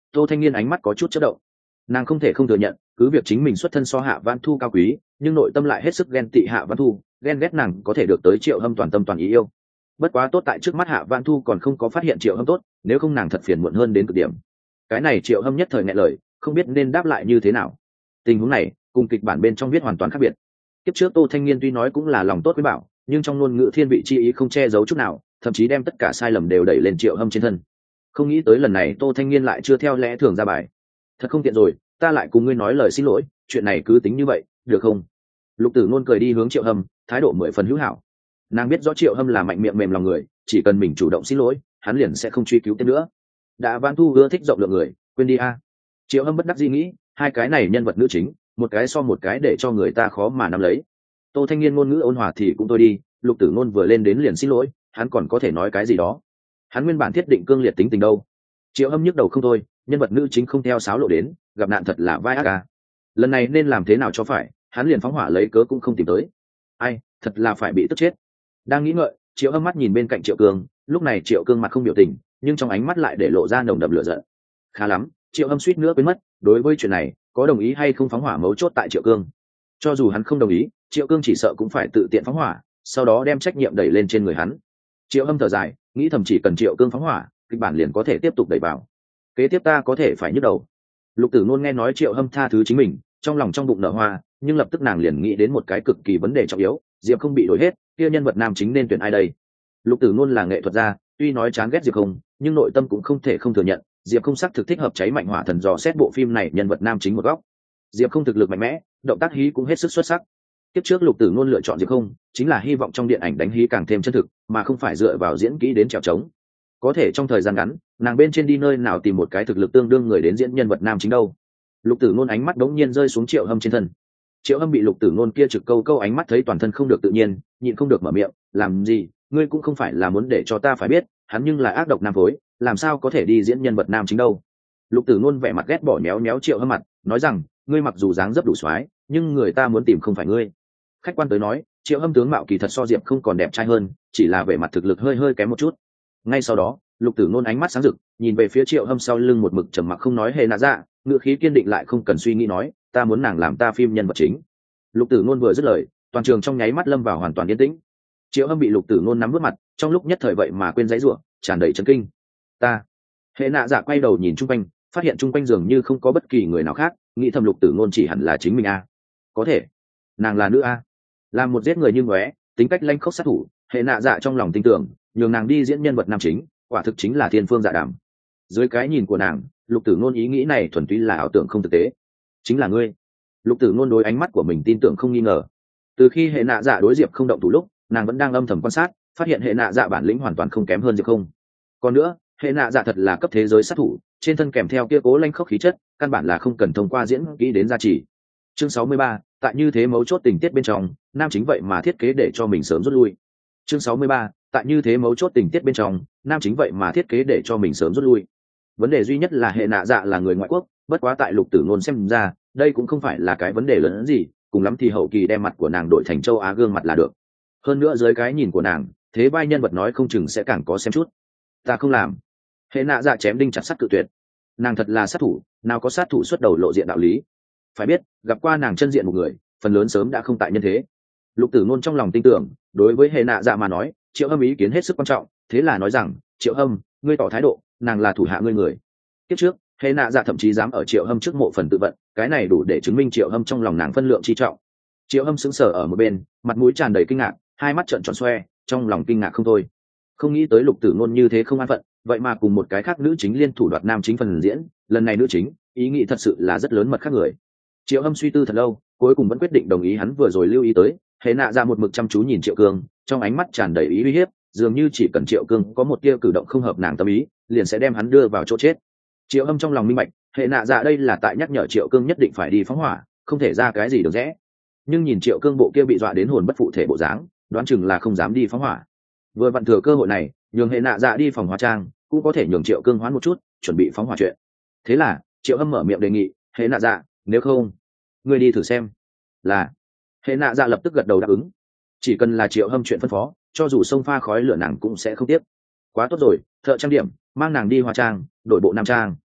S1: Tô Thanh Niên ánh mắt có chút chớp động. Nàng không thể không thừa nhận, cứ việc chính mình xuất thân so Hạ Vãn Thu cao quý, nhưng nội tâm lại hết sức ghen tị Hạ Vãn Thu, ghen ghét nàng có thể được tới Triệu Hâm toàn tâm toàn ý yêu. Bất quá tốt tại trước mắt Hạ Vãn Thu còn không có phát hiện Triệu Hâm tốt, nếu không nàng thật phiền muộn hơn đến cực điểm. Cái này Triệu Hâm nhất thời nghẹn lời, không biết nên đáp lại như thế nào. Tình huống này cùng kịch bản bên trong viết hoàn toàn khác biệt. Kiếp trước Tô Thanh Niên tuy nói cũng là lòng tốt với bảo, nhưng trong ngôn ngữ thiên vị chi ý không che giấu chút nào, thậm chí đem tất cả sai lầm đều đẩy lên Triệu Hâm trên thân. Không nghĩ tới lần này Tô Thanh Niên lại chưa theo lẽ thường ra bài. Thật không tiện rồi, ta lại cùng ngươi nói lời xin lỗi, chuyện này cứ tính như vậy, được không? Lục Tử Nôn cười đi hướng Triệu Hâm, thái độ 10 phần hữu hảo. Nàng biết rõ Triệu Hâm là mạnh miệng mềm lòng người, chỉ cần mình chủ động xin lỗi, hắn liền sẽ không truy cứu thêm nữa. Đã Vãn Thu ưa thích rộng lượng người, quên đi a. Triệu Hâm bất đắc dĩ nghĩ, hai cái này nhân vật nữ chính, một cái so một cái để cho người ta khó mà nắm lấy. Tô Thanh Niên ngôn ngữ ôn hòa thì cũng thôi đi, Lục Tử Nôn vừa lên đến liền xin lỗi, hắn còn có thể nói cái gì đó? Hắn nguyên bản thiết định cương liệt tính tình đâu. Triệu Hâm nhức đầu không thôi, nhân vật nữ chính không theo sáo lộ đến, gặp nạn thật là vai ác à. Lần này nên làm thế nào cho phải, hắn liền phóng hỏa lấy cớ cũng không tìm tới. Ai, thật là phải bị tức chết. Đang nghĩ ngợi, Triệu Hâm mắt nhìn bên cạnh Triệu Cương, lúc này Triệu Cương mặt không biểu tình, nhưng trong ánh mắt lại để lộ ra nồng đậm lửa giận. Khá lắm, Triệu Hâm suýt nữa quên mất, đối với chuyện này, có đồng ý hay không phóng hỏa mấu chốt tại Triệu Cương. Cho dù hắn không đồng ý, Triệu Cương chỉ sợ cũng phải tự tiện phóng hỏa, sau đó đem trách nhiệm đẩy lên trên người hắn. Triệu Hâm thở dài, nghĩ thầm chỉ cần Triệu Cương phóng hỏa, kịch bản liền có thể tiếp tục đẩy vào. Kế tiếp ta có thể phải nhức đầu. Lục Tử Nôn nghe nói Triệu Hâm tha thứ chính mình, trong lòng trong bụng nở hoa, nhưng lập tức nàng liền nghĩ đến một cái cực kỳ vấn đề trọng yếu, Diệp Không bị đổi hết, kia nhân vật nam chính nên tuyển ai đây? Lục Tử Nôn là nghệ thuật gia, tuy nói chán ghét Diệp Không, nhưng nội tâm cũng không thể không thừa nhận, Diệp Không xác thực thích hợp cháy mạnh hỏa thần dò xét bộ phim này nhân vật nam chính một góc. Diệp Không thực lực mạnh mẽ, động tác hí cũng hết sức xuất sắc. Tiếp trước Lục Tử Nôn lựa chọn Diệp Không, chính là hy vọng trong điện ảnh đánh hí càng thêm chân thực, mà không phải dựa vào diễn kỹ đến trèo trống. Có thể trong thời gian ngắn, nàng bên trên đi nơi nào tìm một cái thực lực tương đương người đến diễn nhân vật nam chính đâu? Lục Tử Nôn ánh mắt đống nhiên rơi xuống Triệu Hâm trên thân. Triệu Hâm bị Lục Tử Nôn kia trực câu ánh mắt thấy toàn thân không được tự nhiên, nhịn không được mở miệng, làm gì? Ngươi cũng không phải là muốn để cho ta phải biết, hắn nhưng là ác độc nam phối, làm sao có thể đi diễn nhân vật nam chính đâu? Lục Tử Nôn vẻ mặt ghét bỏ nhéo nhéo Triệu Hâm mặt, nói rằng, ngươi mặc dù dáng dấp đủ soái, nhưng người ta muốn tìm không phải ngươi. Khách quan tới nói, Triệu Hâm tướng mạo kỳ thật so Diệp Không còn đẹp trai hơn, chỉ là vẻ mặt thực lực hơi kém một chút. Ngay sau đó, Lục Tử Nôn ánh mắt sáng rực, nhìn về phía Triệu Hâm sau lưng một mực trầm mặc không nói hề nạ dạ, ngữ khí kiên định lại không cần suy nghĩ nói, ta muốn nàng làm ta phim nhân vật chính. Lục Tử Nôn vừa dứt lời, toàn trường trong nháy mắt lâm vào hoàn toàn yên tĩnh. Triệu Hâm bị Lục Tử Nôn nắm vớt mặt, trong lúc nhất thời vậy mà quên giãy giụa, tràn đầy chấn kinh. Ta. Hề nạ dạ quay đầu nhìn chung quanh, phát hiện chung quanh dường như không có bất kỳ người nào khác, nghĩ thầm Lục Tử Nôn chỉ hẳn là chính mình a. Có thể, nàng là nữ a. Làm một giết người như ngóe, tính cách lanh khốc sát thủ, Hề nạ dạ trong lòng tin tưởng, nhường nàng đi diễn nhân vật nam chính, quả thực chính là thiên phương dạ đàm. Dưới cái nhìn của nàng, Lục Tử Nôn ý nghĩ này thuần túy là ảo tưởng không thực tế. Chính là ngươi. Lục Tử Nôn đối ánh mắt của mình tin tưởng không nghi ngờ. Từ khi Hệ nạ dạ đối Diệp Không động thủ lúc, nàng vẫn đang âm thầm quan sát, phát hiện Hệ nạ dạ bản lĩnh hoàn toàn không kém hơn Diệp Không. Còn nữa, Hệ nạ dạ thật là cấp thế giới sát thủ, trên thân kèm theo kia cố lanh khốc khí chất, căn bản là không cần thông qua diễn kỹ đến gia trì. Chương 63, tại như thế mấu chốt tình tiết bên trong, nam chính vậy mà thiết kế để cho mình sớm rút lui. Chương 63, tại như thế mấu chốt tình tiết bên trong, nam chính vậy mà thiết kế để cho mình sớm rút lui. Vấn đề duy nhất là Hệ nạ dạ là người ngoại quốc, bất quá tại Lục Tử Nôn xem ra, đây cũng không phải là cái vấn đề lớn hơn gì, cùng lắm thì hậu kỳ đem mặt của nàng đổi thành châu Á gương mặt là được. Hơn nữa dưới cái nhìn của nàng, thế vai nhân vật nói không chừng sẽ càng có xem chút. Ta không làm. Hệ nạ dạ chém đinh chặt sắt cự tuyệt. Nàng thật là sát thủ, nào có sát thủ xuất đầu lộ diện đạo lý. Phải biết, gặp qua nàng chân diện một người, phần lớn sớm đã không tại nhân thế. Lục Tử Nôn trong lòng tin tưởng, đối với Hệ nạ dạ mà nói, Triệu Hâm ý kiến hết sức quan trọng, thế là nói rằng, Triệu Hâm, ngươi tỏ thái độ, nàng là thủ hạ ngươi người. Tiếp trước, Hệ nạ dạ thậm chí dám ở Triệu Hâm trước mộ phần tự vận, cái này đủ để chứng minh Triệu Hâm trong lòng nàng phân lượng chi trọng. Triệu Hâm sững sờ ở một bên, mặt mũi tràn đầy kinh ngạc, hai mắt trợn tròn xoe, trong lòng kinh ngạc không thôi. Không nghĩ tới Lục Tử Nôn như thế không an phận, vậy mà cùng một cái khác nữ chính liên thủ đoạt nam chính phần diễn, lần này nữ chính, ý nghĩ thật sự là rất lớn mật khác người. Triệu Hâm suy tư thật lâu, cuối cùng vẫn quyết định đồng ý hắn vừa rồi lưu ý tới. Hệ nạ dạ một mực chăm chú nhìn Triệu Cương, trong ánh mắt tràn đầy ý uy hiếp, dường như chỉ cần Triệu Cương có một tia cử động không hợp nàng tâm ý, liền sẽ đem hắn đưa vào chỗ chết. Triệu Hâm trong lòng minh bạch, Hệ nạ dạ đây là tại nhắc nhở Triệu Cương nhất định phải đi phóng hỏa, không thể ra cái gì được rẽ. Nhưng nhìn Triệu Cương bộ kia bị dọa đến hồn bất phụ thể bộ dáng, đoán chừng là không dám đi phóng hỏa. Vừa vặn thừa cơ hội này, nhường Hệ nạ dạ đi phòng hóa trang, cũng có thể nhường Triệu Cương hoán một chút, chuẩn bị phóng hỏa chuyện. Thế là, Triệu Hâm mở miệng đề nghị, Hệ nạ dạ, nếu không, ngươi đi thử xem. Là. Hệ nạ dạ lập tức gật đầu đáp ứng. Chỉ cần là Triệu Hâm chuyện phân phó, cho dù sông pha khói lửa nàng cũng sẽ không tiếp. Quá tốt rồi, thợ trang điểm, mang nàng đi hóa trang, đổi bộ nam trang.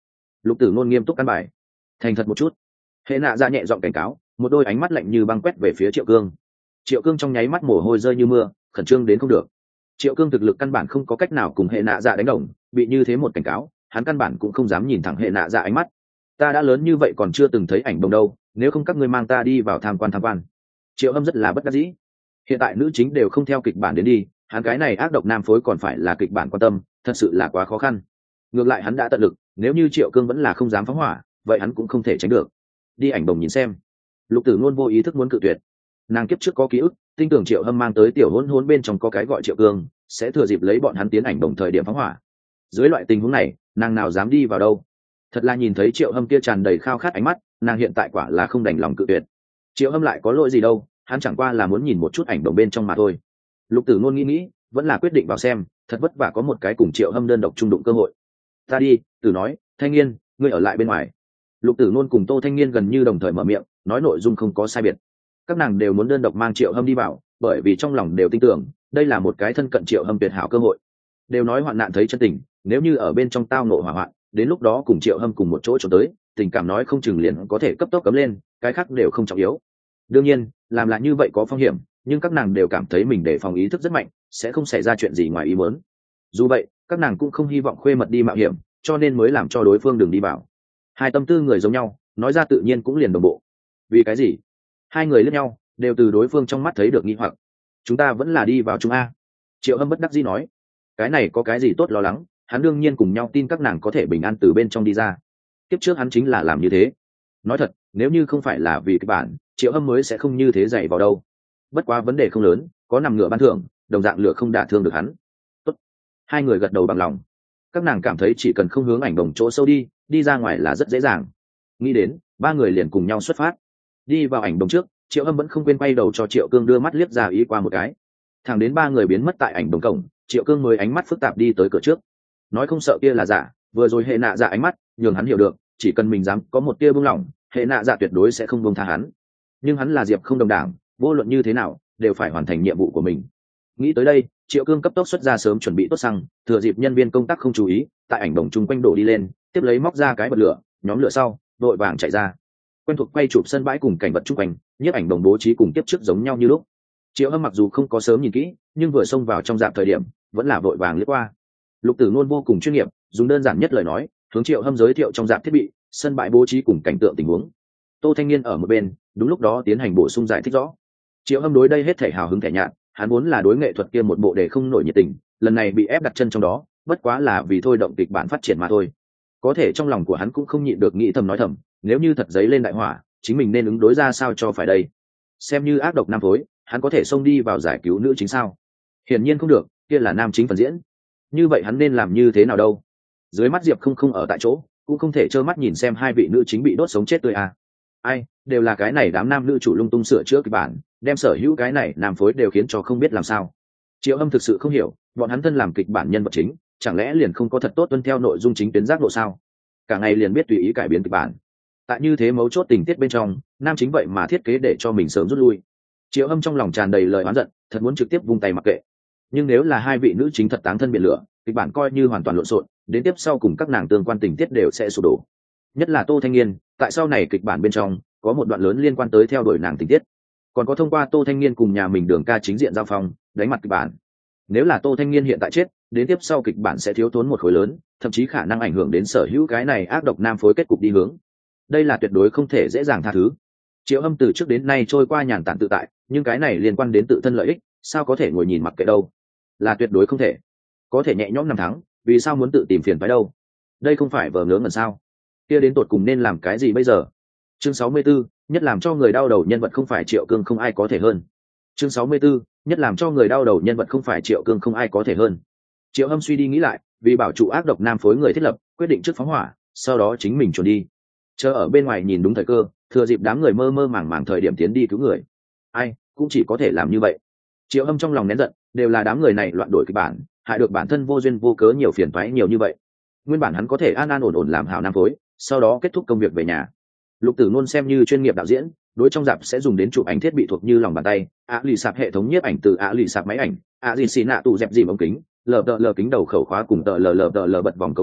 S1: Lục Tử Nôn nghiêm túc căn bài, thành thật một chút. Hệ nạ ra nhẹ giọng cảnh cáo, một đôi ánh mắt lạnh như băng quét về phía Triệu Cương. Triệu Cương trong nháy mắt mồ hôi rơi như mưa, khẩn trương đến không được. Triệu Cương thực lực căn bản không có cách nào cùng hệ nạ dạ đánh đồng, bị như thế một cảnh cáo, hắn căn bản cũng không dám nhìn thẳng hệ nạ dạ ánh mắt. Ta đã lớn như vậy còn chưa từng thấy ảnh đồng đâu, nếu không các ngươi mang ta đi vào tham quan. Triệu Âm rất là bất đắc dĩ. Hiện tại nữ chính đều không theo kịch bản đến đi, hắn cái này ác độc nam phối còn phải là kịch bản quan tâm, thật sự là quá khó khăn. Ngược lại hắn đã tận lực, nếu như Triệu Cương vẫn là không dám phóng hỏa, vậy hắn cũng không thể tránh được. Đi ảnh đồng nhìn xem. Lục Tử Nôn vô ý thức muốn cự tuyệt. Nàng kiếp trước có ký ức, tin tưởng Triệu Hâm mang tới tiểu hỗn hỗn bên trong có cái gọi Triệu Cương, sẽ thừa dịp lấy bọn hắn tiến ảnh đồng thời điểm phóng hỏa. Dưới loại tình huống này, nàng nào dám đi vào đâu? Thật là nhìn thấy Triệu Hâm kia tràn đầy khao khát ánh mắt, nàng hiện tại quả là không đành lòng cự tuyệt. Triệu Hâm lại có lỗi gì đâu, hắn chẳng qua là muốn nhìn một chút ảnh đồng bên trong mà thôi. Lục Tử Nôn nghĩ, vẫn là quyết định vào xem, thật vất vả có một cái cùng Triệu Hâm đơn độc trung đụng cơ hội. Ta đi, Tử nói, Thanh Niên, ngươi ở lại bên ngoài. Lục Tử Nôn cùng Tô Thanh Niên gần như đồng thời mở miệng, nói nội dung không có sai biệt. Các nàng đều muốn đơn độc mang Triệu Hâm đi vào, bởi vì trong lòng đều tin tưởng đây là một cái thân cận Triệu Hâm tuyệt hảo cơ hội. Đều nói hoạn nạn thấy chân tình, nếu như ở bên trong tao nộ hỏa hoạn, đến lúc đó cùng Triệu Hâm cùng một chỗ trốn tới, tình cảm nói không chừng liền có thể cấp tốc cấm lên, cái khác đều không trọng yếu. Đương nhiên, làm lại như vậy có phong hiểm, nhưng các nàng đều cảm thấy mình đề phòng ý thức rất mạnh, sẽ không xảy ra chuyện gì ngoài ý muốn. Dù vậy, các nàng cũng không hy vọng khuê mật đi mạo hiểm, cho nên mới làm cho đối phương đừng đi vào. Hai tâm tư người giống nhau, nói ra tự nhiên cũng liền đồng bộ. Vì cái gì? Hai người liếc nhau, đều từ đối phương trong mắt thấy được nghi hoặc. Chúng ta vẫn là đi vào chung a. Triệu Hâm bất đắc dĩ nói. Cái này có cái gì tốt lo lắng, hắn đương nhiên cùng nhau tin các nàng có thể bình an từ bên trong đi ra. Tiếp trước hắn chính là làm như thế. Nói thật, nếu như không phải là vì cái bản, Triệu Hâm mới sẽ không như thế dạy vào đâu. Bất quá vấn đề không lớn, có nằm ngựa ban thưởng, đồng dạng lửa không đả thương được hắn. Tốt. Hai người gật đầu bằng lòng. Các nàng cảm thấy chỉ cần không hướng ảnh đồng chỗ sâu đi ra ngoài là rất dễ dàng. Nghĩ đến, ba người liền cùng nhau xuất phát. Đi vào ảnh đồng trước, Triệu Hâm vẫn không quên quay đầu cho Triệu Cương đưa mắt liếc ra ý qua một cái. Thẳng đến ba người biến mất tại ảnh đồng cổng, Triệu Cương mới ánh mắt phức tạp đi tới cửa trước. Nói không sợ kia là giả, vừa rồi hệ nạ dạ ánh mắt nhường hắn hiểu được, chỉ cần mình dám có một tia buông lỏng, hệ nạ dạ tuyệt đối sẽ không buông tha hắn. Nhưng hắn là Diệp không đồng đảng, vô luận như thế nào đều phải hoàn thành nhiệm vụ của mình. Nghĩ tới đây, Triệu Cương cấp tốc xuất ra sớm chuẩn bị tốt xăng, thừa dịp nhân viên công tác không chú ý, tại ảnh đồng chung quanh đổ đi lên, tiếp lấy móc ra cái bật lửa, nhóm lửa sau, đội vàng chạy ra. Quen thuộc quay chụp sân bãi cùng cảnh vật chung quanh, nhiếp ảnh đồng bố trí cùng tiếp trước giống nhau như lúc. Triệu Hâm mặc dù không có sớm nhìn kỹ, nhưng vừa xông vào trong dạp thời điểm, vẫn là vội vàng lướt qua. Lục Tử Nôn vô cùng chuyên nghiệp, dùng đơn giản nhất lời nói, hướng Triệu Hâm giới thiệu trong dạp thiết bị, sân bãi bố trí cùng cảnh tượng tình huống. Tô Thanh Niên ở một bên, đúng lúc đó tiến hành bổ sung giải thích rõ. Triệu Hâm đối đây hết thể hào hứng thẻ nhạt, hắn vốn là đối nghệ thuật kia một bộ để không nổi nhiệt tình, lần này bị ép đặt chân trong đó, bất quá là vì thôi động kịch bản phát triển mà thôi. Có thể trong lòng của hắn cũng không nhịn được nghĩ thầm nói thầm, nếu như thật giấy lên đại hỏa, chính mình nên ứng đối ra sao cho phải đây? Xem như ác độc nam phối, hắn có thể xông đi vào giải cứu nữ chính sao? Hiển nhiên không được, kia là nam chính phần diễn. Như vậy hắn nên làm như thế nào đâu? Dưới mắt Diệp không ở tại chỗ, cũng không thể trơ mắt nhìn xem hai vị nữ chính bị đốt sống chết tươi à. Ai, đều là cái này đám nam nữ chủ lung tung sửa chữa kịch bản, đem sở hữu cái này nam phối đều khiến cho không biết làm sao. Triệu Hâm thực sự không hiểu, bọn hắn thân làm kịch bản nhân vật chính, chẳng lẽ liền không có thật tốt tuân theo nội dung chính tuyến giác độ sao? Cả ngày liền biết tùy ý cải biến kịch bản. Tại như thế mấu chốt tình tiết bên trong, nam chính vậy mà thiết kế để cho mình sớm rút lui. Triệu Hâm trong lòng tràn đầy lời oán giận, thật muốn trực tiếp vung tay mặc kệ. Nhưng nếu là hai vị nữ chính thật táng thân biển lửa, kịch bản coi như hoàn toàn lộn xộn, đến tiếp sau cùng các nàng tương quan tình tiết đều sẽ sụp đổ. Nhất là Tô Thanh Niên, tại sau này kịch bản bên trong có một đoạn lớn liên quan tới theo đuổi nàng tình tiết, còn có thông qua Tô Thanh Niên cùng nhà mình Đường Ca chính diện giao phong, đánh mặt kịch bản. Nếu là Tô Thanh Niên hiện tại chết, đến tiếp sau kịch bản sẽ thiếu thốn một khối lớn, thậm chí khả năng ảnh hưởng đến sở hữu cái này ác độc nam phối kết cục đi hướng. Đây là tuyệt đối không thể dễ dàng tha thứ. Triệu Hâm từ trước đến nay trôi qua nhàn tản tự tại, nhưng cái này liên quan đến tự thân lợi ích, sao có thể ngồi nhìn mặc kệ đâu? Là tuyệt đối không thể. Có thể nhẹ nhõm năm tháng, vì sao muốn tự tìm phiền phái đâu? Đây không phải vờ ngớ ngẩn sao? Kia đến tột cùng nên làm cái gì bây giờ? Chương 64, nhất làm cho người đau đầu nhân vật không phải Triệu Cương không ai có thể hơn. Chương 64, nhất làm cho người đau đầu nhân vật không phải Triệu Cương không ai có thể hơn. Triệu Hâm suy đi nghĩ lại, vì bảo trụ ác độc nam phối người thiết lập, quyết định trước phóng hỏa, sau đó chính mình chuẩn đi. Chờ ở bên ngoài nhìn đúng thời cơ, thừa dịp đám người mơ mơ màng màng thời điểm tiến đi cứu người. Ai, cũng chỉ có thể làm như vậy. Triệu Hâm trong lòng nén giận, đều là đám người này loạn đổi kịch bản, hại được bản thân vô duyên vô cớ nhiều phiền toái nhiều như vậy. Nguyên bản hắn có thể an an ổn ổn làm hảo nam phối, sau đó kết thúc công việc về nhà. Lục Tử Nôn xem như chuyên nghiệp đạo diễn, đối trong dạp sẽ dùng đến chụp ảnh thiết bị thuộc như lòng bàn tay, lì sạp hệ thống nhiếp ảnh từ lì sạp máy ảnh, dì xì nạ tủ dẹp dìm ống kính, lờ kính đầu khẩu khóa cùng tờ lờ bật vòng cấu thành,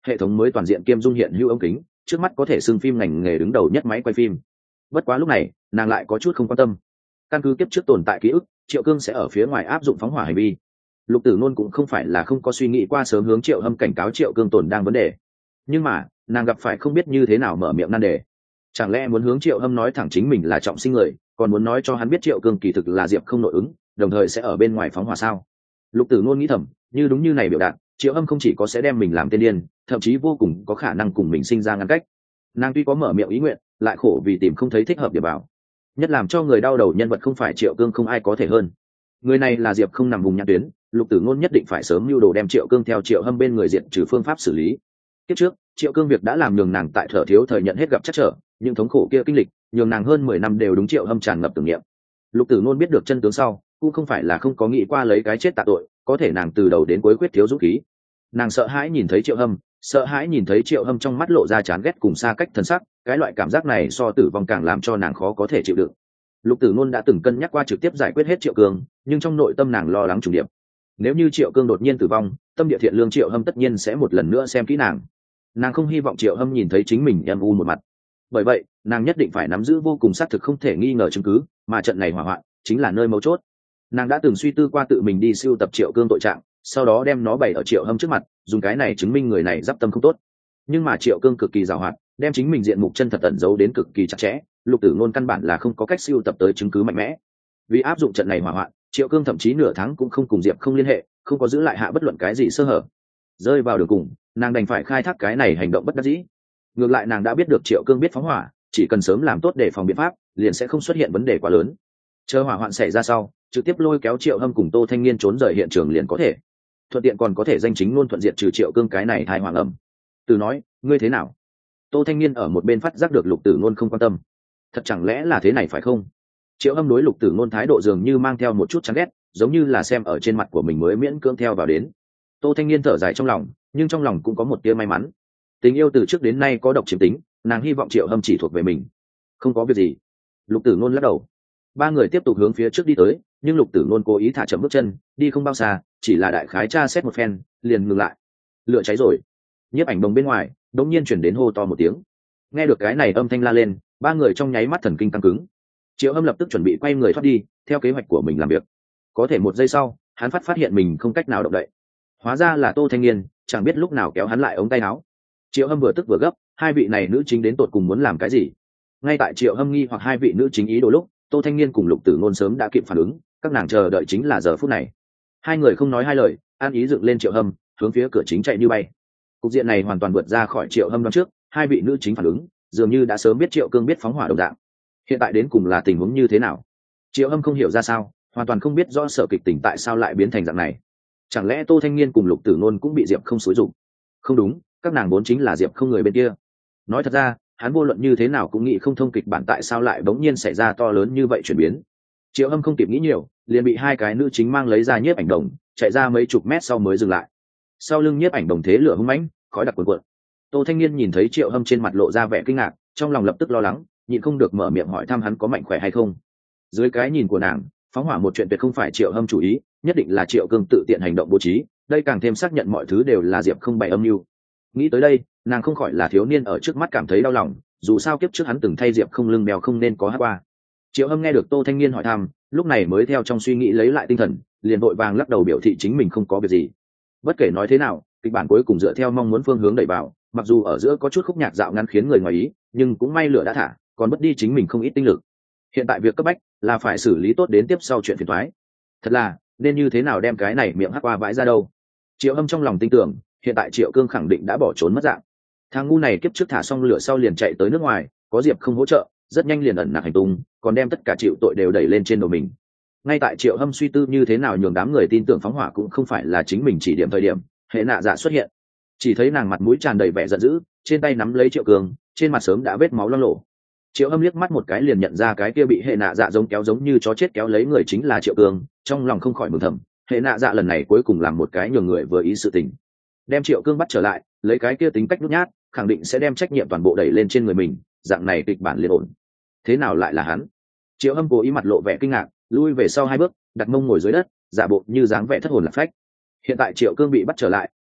S1: hệ thống mới toàn diện kiêm dung hiện hữu ống kính, trước mắt có thể xưng phim ngành nghề đứng đầu nhất máy quay phim. Bất quá lúc này nàng lại có chút không quan tâm. Căn cứ kiếp trước tồn tại ký ức, Triệu Cương sẽ ở phía ngoài áp dụng phóng hỏa hành vi. Lục Tử Nôn cũng không phải là không có suy nghĩ qua sớm hướng Triệu Hâm cảnh cáo Triệu Cương tồn đang vấn đề, nhưng mà nàng gặp phải không biết như thế nào mở miệng nan đề. Chẳng lẽ muốn hướng Triệu Hâm nói thẳng chính mình là trọng sinh người, còn muốn nói cho hắn biết Triệu Cương kỳ thực là Diệp không nội ứng, đồng thời sẽ ở bên ngoài phóng hỏa sao? Lục Tử Nôn nghĩ thầm, như đúng như này biểu đạt, Triệu Hâm không chỉ có sẽ đem mình làm tên điên, thậm chí vô cùng có khả năng cùng mình sinh ra ngăn cách. Nàng tuy có mở miệng ý nguyện, lại khổ vì tìm không thấy thích hợp để bảo. Nhất làm cho người đau đầu nhân vật không phải Triệu Cương không ai có thể hơn. Người này là Diệp không nằm vùng nhãn tuyến, Lục Tử Nôn nhất định phải sớm mưu đồ đem Triệu Cương theo Triệu Hâm bên người diện trừ phương pháp xử lý. Tiếp trước, Triệu Cương việc đã làm nhường nàng tại Thở Thiếu thời nhận hết gặp chắc trở, những thống khổ kia kinh lịch, nhường nàng hơn 10 năm đều đúng Triệu Hâm tràn ngập tưởng niệm. Lục Tử Nôn biết được chân tướng sau, cũng không phải là không có nghĩ qua lấy cái chết tạ tội, có thể nàng từ đầu đến cuối quyết thiếu dũng khí. Nàng sợ hãi nhìn thấy Triệu Hâm, sợ hãi nhìn thấy Triệu Hâm trong mắt lộ ra chán ghét cùng xa cách thân sắc, cái loại cảm giác này so tử vong càng làm cho nàng khó có thể chịu đựng. Lục Tử Nôn đã từng cân nhắc qua trực tiếp giải quyết hết Triệu Cương, nhưng trong nội tâm nàng lo lắng trùng điệp. Nếu như Triệu Cương đột nhiên tử vong, tâm địa thiện lương Triệu Hâm tất nhiên sẽ một lần nữa xem kỹ nàng. Nàng không hy vọng Triệu Hâm nhìn thấy chính mình âm u một mặt. Bởi vậy, nàng nhất định phải nắm giữ vô cùng xác thực không thể nghi ngờ chứng cứ, mà trận này hỏa hoạn chính là nơi mấu chốt. Nàng đã từng suy tư qua tự mình đi sưu tập Triệu Cương tội trạng, sau đó đem nó bày ở Triệu Hâm trước mặt, dùng cái này chứng minh người này giáp tâm không tốt. Nhưng mà Triệu Cương cực kỳ giàu hoạt, đem chính mình diện mục chân thật ẩn giấu đến cực kỳ chặt chẽ, Lục Tử Nôn căn bản là không có cách sưu tập tới chứng cứ mạnh mẽ. Vì áp dụng trận này hỏa hoạn, Triệu Cương thậm chí nửa tháng cũng không cùng Diệp không liên hệ, không có giữ lại hạ bất luận cái gì sơ hở. Rơi vào đường cùng, nàng đành phải khai thác cái này hành động bất đắc dĩ. Ngược lại nàng đã biết được Triệu Cương biết phóng hỏa, chỉ cần sớm làm tốt để phòng biện pháp, liền sẽ không xuất hiện vấn đề quá lớn. Chờ hỏa hoạn xảy ra sau, trực tiếp lôi kéo Triệu Hâm cùng Tô Thanh Niên trốn rời hiện trường liền có thể. Thuận tiện còn có thể danh chính ngôn thuận diệt trừ Triệu Cương cái này thai hoàng ẩm. Từ nói, ngươi thế nào? Tô Thanh Niên ở một bên phát giác được Lục Tử Nôn không quan tâm. Thật chẳng lẽ là thế này phải không? Triệu Hâm đối Lục Tử Nôn thái độ dường như mang theo một chút chán ghét, giống như là xem ở trên mặt của mình mới miễn cưỡng theo vào đến. Tô Thanh Niên thở dài trong lòng, nhưng trong lòng cũng có một tia may mắn. Tình yêu từ trước đến nay có độc chiếm tính, nàng hy vọng Triệu Hâm chỉ thuộc về mình. Không có việc gì. Lục Tử Nôn lắc đầu. Ba người tiếp tục hướng phía trước đi tới, nhưng Lục Tử Nôn cố ý thả chậm bước chân, đi không bao xa, chỉ là đại khái tra xét một phen, liền ngừng lại. Lửa cháy rồi. Nhiếp Ảnh Đồng bên ngoài đột nhiên chuyển đến hô to một tiếng. Nghe được cái này âm thanh la lên, ba người trong nháy mắt thần kinh căng cứng. Triệu Hâm lập tức chuẩn bị quay người thoát đi, theo kế hoạch của mình làm việc. Có thể một giây sau, hắn phát hiện mình không cách nào động đậy. Hóa ra là Tô Thanh Niên, chẳng biết lúc nào kéo hắn lại ống tay áo. Triệu Hâm vừa tức vừa gấp, hai vị này nữ chính đến tột cùng muốn làm cái gì? Ngay tại Triệu Hâm nghi hoặc hai vị nữ chính ý đồ lúc, Tô Thanh Niên cùng Lục Tử Nôn sớm đã kịp phản ứng, các nàng chờ đợi chính là giờ phút này. Hai người không nói hai lời, an ý dựng lên Triệu Hâm, hướng phía cửa chính chạy như bay. Cục diện này hoàn toàn vượt ra khỏi Triệu Hâm đoán trước, hai vị nữ chính phản ứng, dường như đã sớm biết Triệu Cương biết phóng hỏa đồng dạng. Hiện tại đến cùng là tình huống như thế nào? Triệu Hâm không hiểu ra sao, hoàn toàn không biết rõ sở kịch tình tại sao lại biến thành dạng này. Chẳng lẽ Tô Thanh Niên cùng Lục Tử Nôn cũng bị Diệp không xúi dụng? Không đúng, các nàng vốn chính là Diệp không người bên kia. Nói thật ra, hắn vô luận như thế nào cũng nghĩ không thông kịch bản tại sao lại bỗng nhiên xảy ra to lớn như vậy chuyển biến. Triệu Hâm không kịp nghĩ nhiều, liền bị hai cái nữ chính mang lấy ra Nhiếp Ảnh Đồng, chạy ra mấy chục mét sau mới dừng lại. Sau lưng Nhiếp Ảnh Đồng thế lửa hung mãnh, khói đặc cuồn cuộn. Tô Thanh Niên nhìn thấy Triệu Hâm trên mặt lộ ra vẻ kinh ngạc, trong lòng lập tức lo lắng, nhịn không được mở miệng hỏi thăm hắn có mạnh khỏe hay không. Dưới cái nhìn của nàng, phóng hỏa một chuyện tuyệt không phải Triệu Hâm chủ ý, nhất định là Triệu Cương tự tiện hành động bố trí, đây càng thêm xác nhận mọi thứ đều là Diệp không bày âm mưu. Nghĩ tới đây, nàng không khỏi là thiếu niên ở trước mắt cảm thấy đau lòng, dù sao kiếp trước hắn từng thay Diệp không lưng bèo không nên có hát qua. Triệu Hâm nghe được Tô Thanh Niên hỏi thăm, lúc này mới theo trong suy nghĩ lấy lại tinh thần, liền vội vàng lắc đầu biểu thị chính mình không có việc gì. Bất kể nói thế nào, kịch bản cuối cùng dựa theo mong muốn phương hướng đẩy vào, mặc dù ở giữa có chút khúc nhạc dạo ngắn khiến người ngoài ý, nhưng cũng may lửa đã thả, còn mất đi chính mình không ít tinh lực. Hiện tại việc cấp bách là phải xử lý tốt đến tiếp sau chuyện phiền toái. Thật là, nên như thế nào đem cái này miệng hắc qua vãi ra đâu? Triệu Hâm trong lòng tin tưởng, hiện tại Triệu Cương khẳng định đã bỏ trốn mất dạng. Thằng ngu này kiếp trước thả xong lửa sau liền chạy tới nước ngoài, có Diệp không hỗ trợ, rất nhanh liền ẩn nặc hành tung, còn đem tất cả chịu tội đều đẩy lên trên đầu mình. Ngay tại Triệu Hâm suy tư như thế nào nhường đám người tin tưởng phóng hỏa cũng không phải là chính mình chỉ điểm thời điểm, Hệ Nạ Dạ xuất hiện. Chỉ thấy nàng mặt mũi tràn đầy vẻ giận dữ, trên tay nắm lấy Triệu Cương, trên mặt sớm đã vết máu loang lổ. Triệu Hâm liếc mắt một cái liền nhận ra cái kia bị Hệ Nạ Dạ giống như chó chết kéo lấy người chính là Triệu Cương, trong lòng không khỏi mừng thầm, Hệ Nạ Dạ lần này cuối cùng làm một cái nhường người vừa ý sự tình. Đem Triệu Cương bắt trở lại, lấy cái kia tính cách nhút nhát, khẳng định sẽ đem trách nhiệm toàn bộ đẩy lên trên người mình, dạng này kịch bản liền ổn. Thế nào lại là hắn? Triệu Hâm cố ý mặt lộ vẻ kinh ngạc, lui về sau hai bước, đặt mông ngồi dưới đất, giả bộ như dáng vẻ thất hồn lạc phách. Hiện tại Triệu Cương bị bắt trở lại,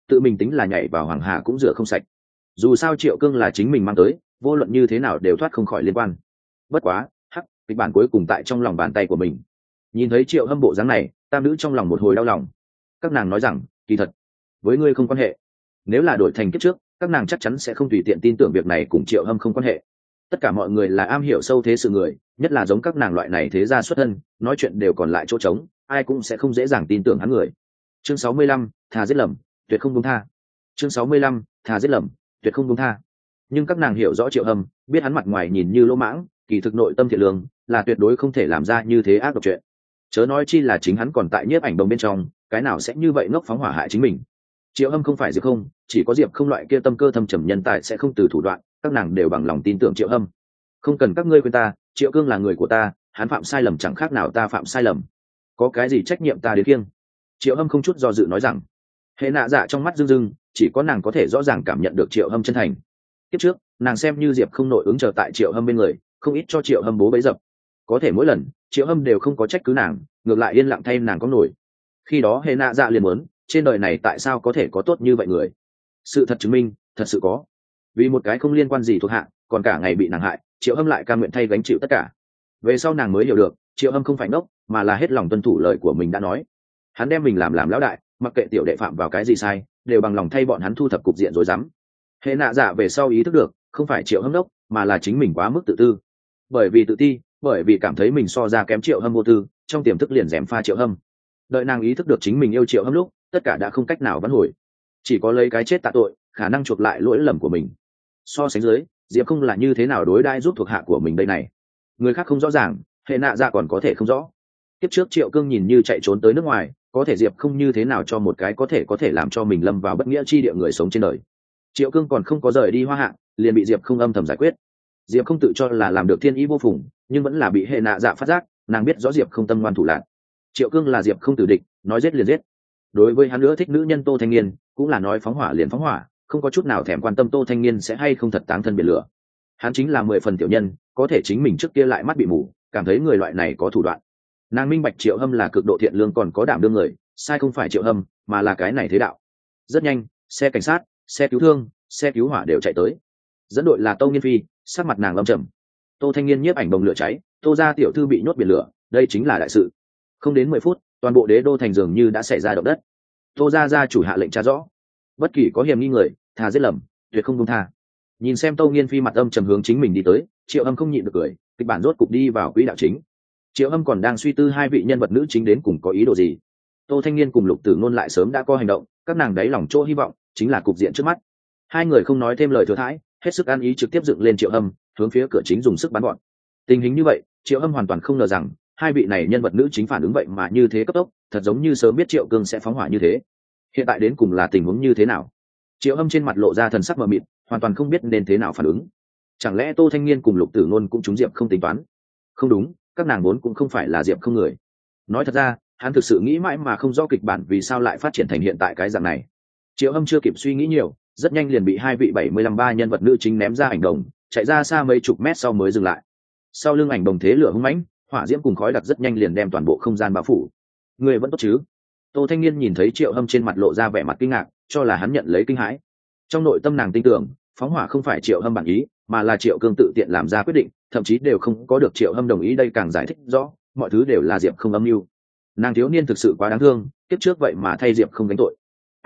S1: tự mình tính là nhảy vào hoàng hà cũng rửa không sạch. Dù sao Triệu Cương là chính mình mang tới, vô luận như thế nào đều thoát không khỏi liên quan. Bất quá kịch bản cuối cùng tại trong lòng bàn tay của mình. Nhìn thấy Triệu Hâm bộ dáng này, tam nữ trong lòng một hồi đau lòng. Các nàng nói rằng, kỳ thật với ngươi không quan hệ. Nếu là đổi thành kiếp trước, các nàng chắc chắn sẽ không tùy tiện tin tưởng việc này cùng Triệu Hâm không quan hệ. Tất cả mọi người là am hiểu sâu thế sự người, nhất là giống các nàng loại này thế gia xuất thân, nói chuyện đều còn lại chỗ trống, ai cũng sẽ không dễ dàng tin tưởng hắn người. Chương 65, thà giết lầm, tuyệt không buông tha. Chương 65, thà giết lầm, tuyệt không buông tha. Nhưng các nàng hiểu rõ Triệu Hâm, biết hắn mặt ngoài nhìn như lỗ mãng, kỳ thực nội tâm thiện lương, là tuyệt đối không thể làm ra như thế ác độc chuyện. Chớ nói chi là chính hắn còn tại nhiếp ảnh đồng bên trong, cái nào sẽ như vậy ngốc phóng hỏa hại chính mình. Triệu Hâm không phải Diệp Không, chỉ có Diệp Không loại kia tâm cơ thâm trầm nhân tài sẽ không từ thủ đoạn, các nàng đều bằng lòng tin tưởng Triệu Hâm. Không cần các ngươi khuyên ta, Triệu Cương là người của ta, hắn phạm sai lầm chẳng khác nào ta phạm sai lầm, có cái gì trách nhiệm ta đến kiêng. Triệu Hâm không chút do dự nói rằng. Hệ Nạ Dạ trong mắt rưng rưng, chỉ có nàng có thể rõ ràng cảm nhận được Triệu Hâm chân thành. Kiếp trước nàng xem như Diệp Không nội ứng chờ tại Triệu Hâm bên người, không ít cho Triệu Hâm bố bấy dập, có thể mỗi lần Triệu Hâm đều không có trách cứ nàng, ngược lại yên lặng thay nàng có nổi. Khi đó Hệ Nạ Dạ liền muốn, trên đời này tại sao có thể có tốt như vậy người. Sự thật chứng minh, thật sự có. Vì một cái không liên quan gì thuộc hạ, còn cả ngày bị nàng hại, Triệu Hâm lại cam nguyện thay gánh chịu tất cả. Về sau nàng mới hiểu được, Triệu Hâm không phải ngốc, mà là hết lòng tuân thủ lời của mình đã nói. Hắn đem mình làm lão đại, mặc kệ tiểu đệ phạm vào cái gì sai, đều bằng lòng thay bọn hắn thu thập cục diện rối rắm. Hệ Nạ Dạ về sau ý thức được, không phải Triệu Hâm ngốc, mà là chính mình quá mức tự tư. Bởi vì tự ti, bởi vì cảm thấy mình so ra kém Triệu Hâm vô tư, trong tiềm thức liền gièm pha Triệu Hâm. Đợi nàng ý thức được chính mình yêu Triệu Hâm lúc, tất cả đã không cách nào vãn hồi, chỉ có lấy cái chết tạ tội, khả năng chuộc lại lỗi lầm của mình. So sánh dưới, Diệp Không là như thế nào đối đãi giúp thuộc hạ của mình đây này, người khác không rõ ràng, Hệ Nạ Dạ còn có thể không rõ. Kiếp trước Triệu Cương nhìn như chạy trốn tới nước ngoài, có thể Diệp Không như thế nào cho một cái có thể làm cho mình lâm vào bất nghĩa chi địa người sống trên đời. Triệu Cương còn không có rời đi Hoa Hạ, liền bị Diệp Không âm thầm giải quyết. Diệp Không tự cho là làm được thiên ý vô phùng, nhưng vẫn là bị Hệ Nạ Dạ phát giác, nàng biết rõ Diệp Không tâm ngoan thủ lạn. Triệu Cương là Diệp Không tử địch, nói giết liền giết. Đối với hắn nữa thích nữ nhân Tô Thanh Niên, cũng là nói phóng hỏa liền phóng hỏa, không có chút nào thèm quan tâm Tô Thanh Niên sẽ hay không thật táng thân biển lửa. Hắn chính là 10 phần tiểu nhân, có thể chính mình trước kia lại mắt bị mù, cảm thấy người loại này có thủ đoạn. Nàng minh bạch Triệu Hâm là cực độ thiện lương còn có đảm đương người, sai không phải Triệu Hâm, mà là cái này thế đạo. Rất nhanh, xe cảnh sát, xe cứu thương, xe cứu hỏa đều chạy tới. Dẫn đội là Tô Nghiên Phi, sắc mặt nàng lâm trầm. Tô Thanh Niên nhiếp ảnh bồng lửa cháy, Tô gia tiểu thư bị nhốt biển lửa, đây chính là đại sự. Không đến 10 phút, toàn bộ đế đô thành dường như đã xảy ra động đất. Tô gia gia chủ hạ lệnh tra rõ, bất kỳ có hiểm nghi người, thà giết lầm, tuyệt không buông tha. Nhìn xem Tô Nghiên Phi mặt âm trầm hướng chính mình đi tới, Triệu Hâm không nhịn được cười, kịch bản rốt cục đi vào quỹ đạo chính. Triệu Hâm còn đang suy tư hai vị nhân vật nữ chính đến cùng có ý đồ gì. Tô Thanh Niên cùng Lục Tử Ngôn lại sớm đã có hành động, các nàng đáy lòng chỗ hy vọng chính là cục diện trước mắt. Hai người không nói thêm lời thừa thãi, hết sức ăn ý trực tiếp dựng lên Triệu Hâm, hướng phía cửa chính dùng sức bắn gọn. Tình hình như vậy, Triệu Hâm hoàn toàn không ngờ rằng hai vị này nhân vật nữ chính phản ứng vậy mà như thế cấp tốc, thật giống như sớm biết Triệu Cương sẽ phóng hỏa như thế. Hiện tại đến cùng là tình huống như thế nào? Triệu Hâm trên mặt lộ ra thần sắc mờ mịt, hoàn toàn không biết nên thế nào phản ứng. Chẳng lẽ Tô Thanh Niên cùng Lục Tử Ngôn cũng trúng Diệp Không tính toán? Không đúng, các nàng vốn cũng không phải là Diệp Không người. Nói thật ra, hắn thực sự nghĩ mãi mà không rõ kịch bản vì sao lại phát triển thành hiện tại cái dạng này. Triệu Hâm chưa kịp suy nghĩ nhiều, rất nhanh liền bị hai vị 75 ba nhân vật nữ chính ném ra ảnh đồng, chạy ra xa mấy chục mét sau mới dừng lại. Sau lưng ảnh đồng thế lửa hung mãnh, hỏa diễm cùng khói đặc rất nhanh liền đem toàn bộ không gian bao phủ. Người vẫn tốt chứ? Tô Thanh Niên nhìn thấy Triệu Hâm trên mặt lộ ra vẻ mặt kinh ngạc, cho là hắn nhận lấy kinh hãi. Trong nội tâm nàng tin tưởng, phóng hỏa không phải Triệu Hâm bản ý, mà là Triệu Cương tự tiện làm ra quyết định, thậm chí đều không có được Triệu Hâm đồng ý, đây càng giải thích rõ, mọi thứ đều là Diệp Không âm mưu. Nàng thiếu niên thực sự quá đáng thương, kiếp trước vậy mà thay Diệp Không gánh tội.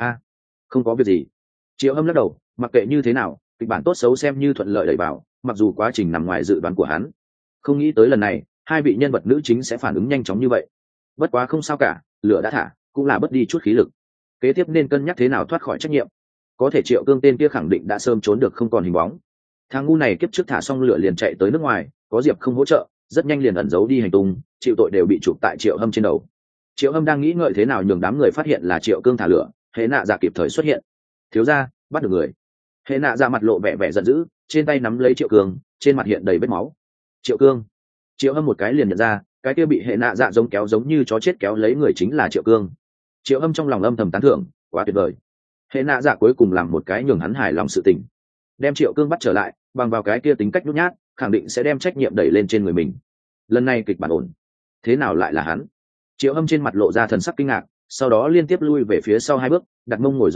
S1: Không có việc gì. Triệu Hâm lắc đầu, mặc kệ như thế nào, kịch bản tốt xấu xem như thuận lợi đẩy vào, mặc dù quá trình nằm ngoài dự đoán của hắn. Không nghĩ tới lần này, hai vị nhân vật nữ chính sẽ phản ứng nhanh chóng như vậy. Bất quá không sao cả, lửa đã thả, cũng là bớt đi chút khí lực. Kế tiếp nên cân nhắc thế nào thoát khỏi trách nhiệm. Có thể Triệu Cương tên kia khẳng định đã sớm trốn được không còn hình bóng. Thằng ngu này kiếp trước thả xong lửa liền chạy tới nước ngoài, có Diệp Không hỗ trợ, rất nhanh liền ẩn giấu đi hành tung, chịu tội đều bị chụp tại Triệu Hâm trên đầu. Triệu Hâm đang nghĩ ngợi thế nào nhường đám người phát hiện là Triệu Cương thả lửa, Hệ Nạ Dạ kịp thời xuất hiện. Thiếu gia, bắt được người. Hệ Nạ Dạ mặt lộ vẻ giận dữ, trên tay nắm lấy Triệu Cương, trên mặt hiện đầy vết máu. Triệu Cương. Triệu Hâm một cái liền nhận ra, cái kia bị Hệ Nạ Dạ giống kéo giống như chó chết kéo lấy người chính là Triệu Cương. Triệu Hâm trong lòng âm thầm tán thưởng, quá tuyệt vời. Hệ Nạ Dạ cuối cùng làm một cái nhường hắn hài lòng sự tình, đem Triệu Cương bắt trở lại, bằng vào cái kia tính cách nhút nhát, khẳng định sẽ đem trách nhiệm đẩy lên trên người mình. Lần này kịch bản ổn. Thế nào lại là hắn? Triệu Hâm trên mặt lộ ra thần sắc kinh ngạc, sau đó liên tiếp lui về phía sau 2 bước, đặt mông ngồi dưới đất,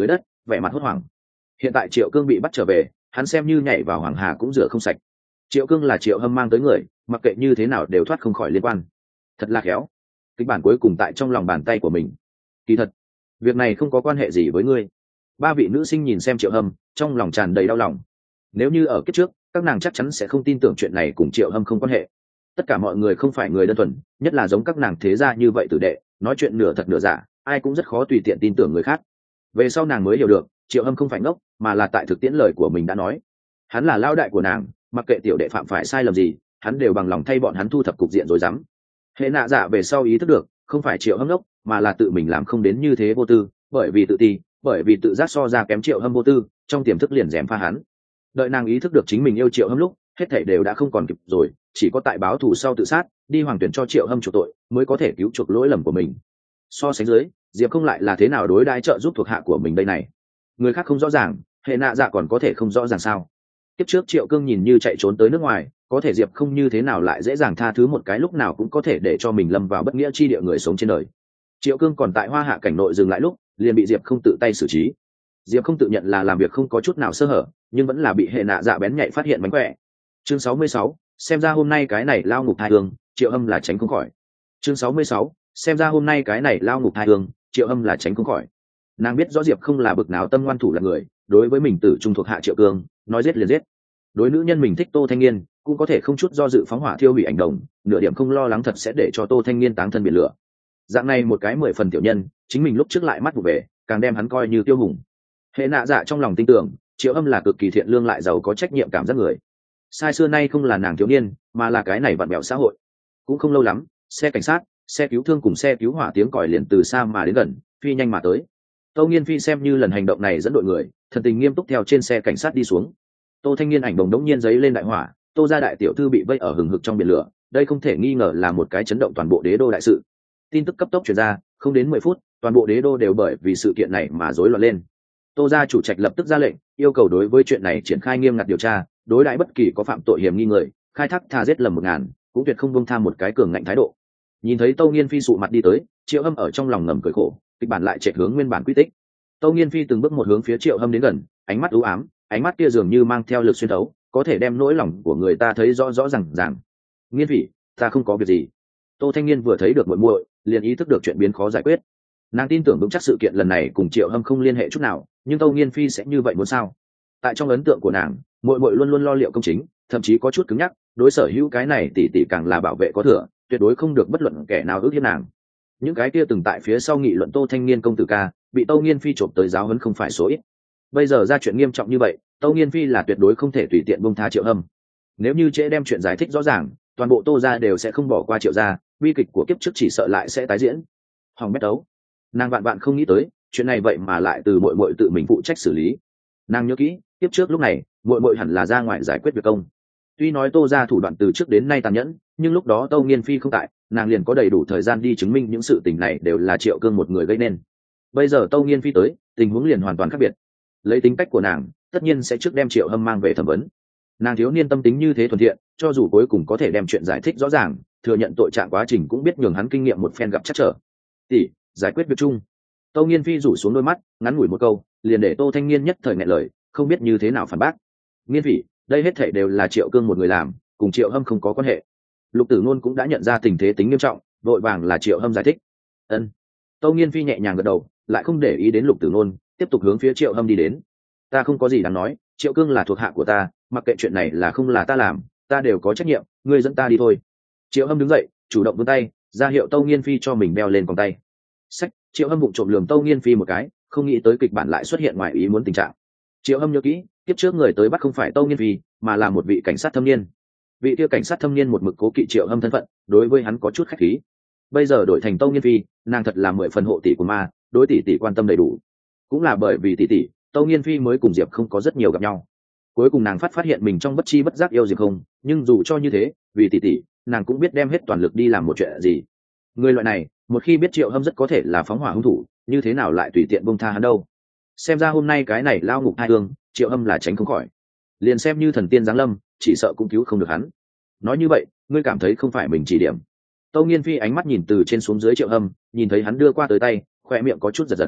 S1: vẻ mặt hốt hoảng. Hiện tại Triệu Cương bị bắt trở về, hắn xem như nhảy vào hoàng hà cũng rửa không sạch. Triệu Cương là Triệu Hâm mang tới người, mặc kệ như thế nào đều thoát không khỏi liên quan. Thật là khéo. Kịch bản cuối cùng tại trong lòng bàn tay của mình. Kỳ thật, việc này không có quan hệ gì với ngươi. Ba vị nữ sinh nhìn xem Triệu Hâm, trong lòng tràn đầy đau lòng. Nếu như ở kiếp trước, các nàng chắc chắn sẽ không tin tưởng chuyện này cùng Triệu Hâm không quan hệ. Tất cả mọi người không phải người đơn thuần, nhất là giống các nàng thế gia như vậy tử đệ, nói chuyện nửa thật nửa giả, ai cũng rất khó tùy tiện tin tưởng người khác. Về sau nàng mới hiểu được, Triệu Hâm không phải ngốc, mà là tại thực tiễn lời của mình đã nói. Hắn là lao đại của nàng, mặc kệ tiểu đệ phạm phải sai lầm gì, hắn đều bằng lòng thay bọn hắn thu thập cục diện rồi dám. Hệ nạ dạ về sau ý thức được, không phải Triệu Hâm ngốc, mà là tự mình làm không đến như thế vô tư, bởi vì tự ti, bởi vì tự giác so ra kém Triệu Hâm vô tư, trong tiềm thức liền rèm pha hắn. Đợi nàng ý thức được chính mình yêu Triệu Hâm lúc, hết thảy đều đã không còn kịp rồi, chỉ có tại báo thù sau tự sát, đi hoàng tuyển cho Triệu Hâm chuộc tội, mới có thể cứu chuộc lỗi lầm của mình. So sánh dưới, Diệp không lại là thế nào đối đãi trợ giúp thuộc hạ của mình đây này? Người khác không rõ ràng, hệ nạ dạ còn có thể không rõ ràng sao? Kiếp trước Triệu Cương nhìn như chạy trốn tới nước ngoài, có thể Diệp không như thế nào lại dễ dàng tha thứ một cái lúc nào cũng có thể để cho mình lâm vào bất nghĩa chi địa người sống trên đời. Triệu Cương còn tại Hoa Hạ cảnh nội dừng lại lúc, liền bị Diệp không tự tay xử trí. Diệp không tự nhận là làm việc không có chút nào sơ hở, nhưng vẫn là bị hệ nạ dạ bén nhạy phát hiện mánh khỏe. Chương 66, xem ra hôm nay cái này lao ngục hai hương, Triệu Hâm là tránh không khỏi. Chương 66, xem ra hôm nay cái này lao ngục hai hương, Triệu Hâm là tránh không khỏi. Nàng biết rõ Diệp không là bực nào tâm ngoan thủ là người, đối với mình tử trung thuộc hạ Triệu Cương, nói giết liền giết. Đối nữ nhân mình thích Tô Thanh Niên, cũng có thể không chút do dự phóng hỏa thiêu hủy ảnh đồng, nửa điểm không lo lắng thật sẽ để cho Tô Thanh Niên táng thân biển lửa. Dạng này một cái 10 phần tiểu nhân, chính mình lúc trước lại mắt vụ về, càng đem hắn coi như tiêu hùng. Hệ nạ dạ trong lòng tin tưởng, Triệu Hâm là cực kỳ thiện lương lại giàu có trách nhiệm cảm giác người. Sai xưa nay không là nàng thiếu niên, mà là cái này vặn vẹo xã hội. Cũng không lâu lắm, xe cảnh sát, xe cứu thương cùng xe cứu hỏa tiếng còi liền từ xa mà đến gần, phi nhanh mà tới. Tô Nghiên Phi xem như lần hành động này dẫn đội người, thần tình nghiêm túc theo trên xe cảnh sát đi xuống. Tô Thanh Niên ảnh đồng đống nhiên giấy lên đại hỏa, Tô gia đại tiểu thư bị vây ở hừng hực trong biển lửa, đây không thể nghi ngờ là một cái chấn động toàn bộ đế đô đại sự. Tin tức cấp tốc truyền ra, không đến 10 phút, toàn bộ đế đô đều bởi vì sự kiện này mà rối loạn lên. Tô gia chủ trạch lập tức ra lệnh, yêu cầu đối với chuyện này triển khai nghiêm ngặt điều tra, đối đãi bất kỳ có phạm tội hiểm nghi người, khai thác tha giết lầm 1000, cũng tuyệt không buông tha một cái cường ngạnh thái độ. Nhìn thấy Tô Nghiên Phi sụ mặt đi tới, Triệu Hâm ở trong lòng ngầm cười khổ, kịch bản lại chạy hướng nguyên bản quy tích. Tô Nghiên Phi từng bước một hướng phía Triệu Hâm đến gần, ánh mắt u ám, ánh mắt kia dường như mang theo lực xuyên thấu, có thể đem nỗi lòng của người ta thấy rõ rõ ràng. Nghiên Phi, ta không có việc gì. Tô Thanh Niên vừa thấy được muội muội, liền ý thức được chuyện biến khó giải quyết. Nàng tin tưởng vững chắc sự kiện lần này cùng Triệu Hâm không liên hệ chút nào, nhưng Tô Nghiên Phi sẽ như vậy muốn sao? Tại trong ấn tượng của nàng, muội muội luôn luôn lo liệu công chính, thậm chí có chút cứng nhắc, đối sở hữu cái này tỷ tỷ càng là bảo vệ có thừa, tuyệt đối không được bất luận kẻ nào ước hiếp nàng. Những cái kia từng tại phía sau nghị luận Tô Thanh Niên công tử ca, bị Tô Nghiên Phi trộm tới giáo huấn không phải số ít. Bây giờ ra chuyện nghiêm trọng như vậy, Tô Nghiên Phi là tuyệt đối không thể tùy tiện buông tha Triệu Hâm. Nếu như trễ đem chuyện giải thích rõ ràng, toàn bộ Tô gia đều sẽ không bỏ qua Triệu gia, bi kịch của kiếp trước chỉ sợ lại sẽ tái diễn. Hỏng bét đấu. Nàng vạn vạn không nghĩ tới, chuyện này vậy mà lại từ muội muội tự mình phụ trách xử lý. Nàng nhớ kỹ, kiếp trước lúc này, muội muội hẳn là ra ngoài giải quyết việc công. Tuy nói Tô gia thủ đoạn từ trước đến nay tàn nhẫn, nhưng lúc đó Tô Nghiên Phi không tại, nàng liền có đầy đủ thời gian đi chứng minh những sự tình này đều là Triệu Cương một người gây nên. Bây giờ Tô Nghiên Phi tới, tình huống liền hoàn toàn khác biệt. Lấy tính cách của nàng, tất nhiên sẽ trước đem Triệu Hâm mang về thẩm vấn. Nàng thiếu niên tâm tính như thế thuần thiện, cho dù cuối cùng có thể đem chuyện giải thích rõ ràng, thừa nhận tội trạng quá trình cũng biết nhường hắn kinh nghiệm một phen gặp chắc trở. Tỷ, giải quyết việc chung. Tô Nghiên Phi rủ xuống đôi mắt, ngắn ngủi một câu, liền để Tô Thanh Niên nhất thời nghẹn lời, không biết như thế nào phản bác. Nghiên Phi, đây hết thảy đều là Triệu Cương một người làm, cùng Triệu Hâm không có quan hệ. Lục Tử Nôn cũng đã nhận ra tình thế tính nghiêm trọng, vội vàng là Triệu Hâm giải thích. Ân. Tô Nghiên Phi nhẹ nhàng gật đầu, lại không để ý đến Lục Tử Nôn, tiếp tục hướng phía Triệu Hâm đi đến. Ta không có gì đáng nói, Triệu Cương là thuộc hạ của ta, mặc kệ chuyện này là không là ta làm, ta đều có trách nhiệm, ngươi dẫn ta đi thôi. Triệu Hâm đứng dậy, chủ động vươn tay, ra hiệu Tô Nghiên Phi cho mình đeo lên vòng tay. Sách, Triệu Hâm vụng trộm lườm Tô Nghiên Phi một cái, không nghĩ tới kịch bản lại xuất hiện ngoài ý muốn tình trạng. Triệu Hâm nhớ kỹ, tiếp trước người tới bắt không phải Tô Nghiên Phi, mà là một vị cảnh sát thâm niên. Vị kia cảnh sát thâm niên một mực cố kỵ Triệu Hâm thân phận, đối với hắn có chút khách khí. Bây giờ đổi thành Tô Nghiên Phi, nàng thật là 10 phần hộ tỷ của ma, đối tỷ tỷ quan tâm đầy đủ. Cũng là bởi vì tỷ tỷ, Tô Nghiên Phi mới cùng Diệp không có rất nhiều gặp nhau. Cuối cùng nàng phát hiện mình trong bất chi bất giác yêu Diệp không, nhưng dù cho như thế, vì tỷ tỷ, nàng cũng biết đem hết toàn lực đi làm một chuyện gì. Người loại này, một khi biết Triệu Hâm rất có thể là phóng hỏa hung thủ, như thế nào lại tùy tiện buông tha hắn đâu? Xem ra hôm nay cái này lao ngục hai hương, Triệu Hâm là tránh không khỏi. Liền xem như thần tiên giáng lâm, chỉ sợ cũng cứu không được hắn. Nói như vậy, ngươi cảm thấy không phải mình chỉ điểm? Tô Nghiên Phi ánh mắt nhìn từ trên xuống dưới Triệu Hâm, nhìn thấy hắn đưa qua tới tay, khoe miệng có chút giật giật.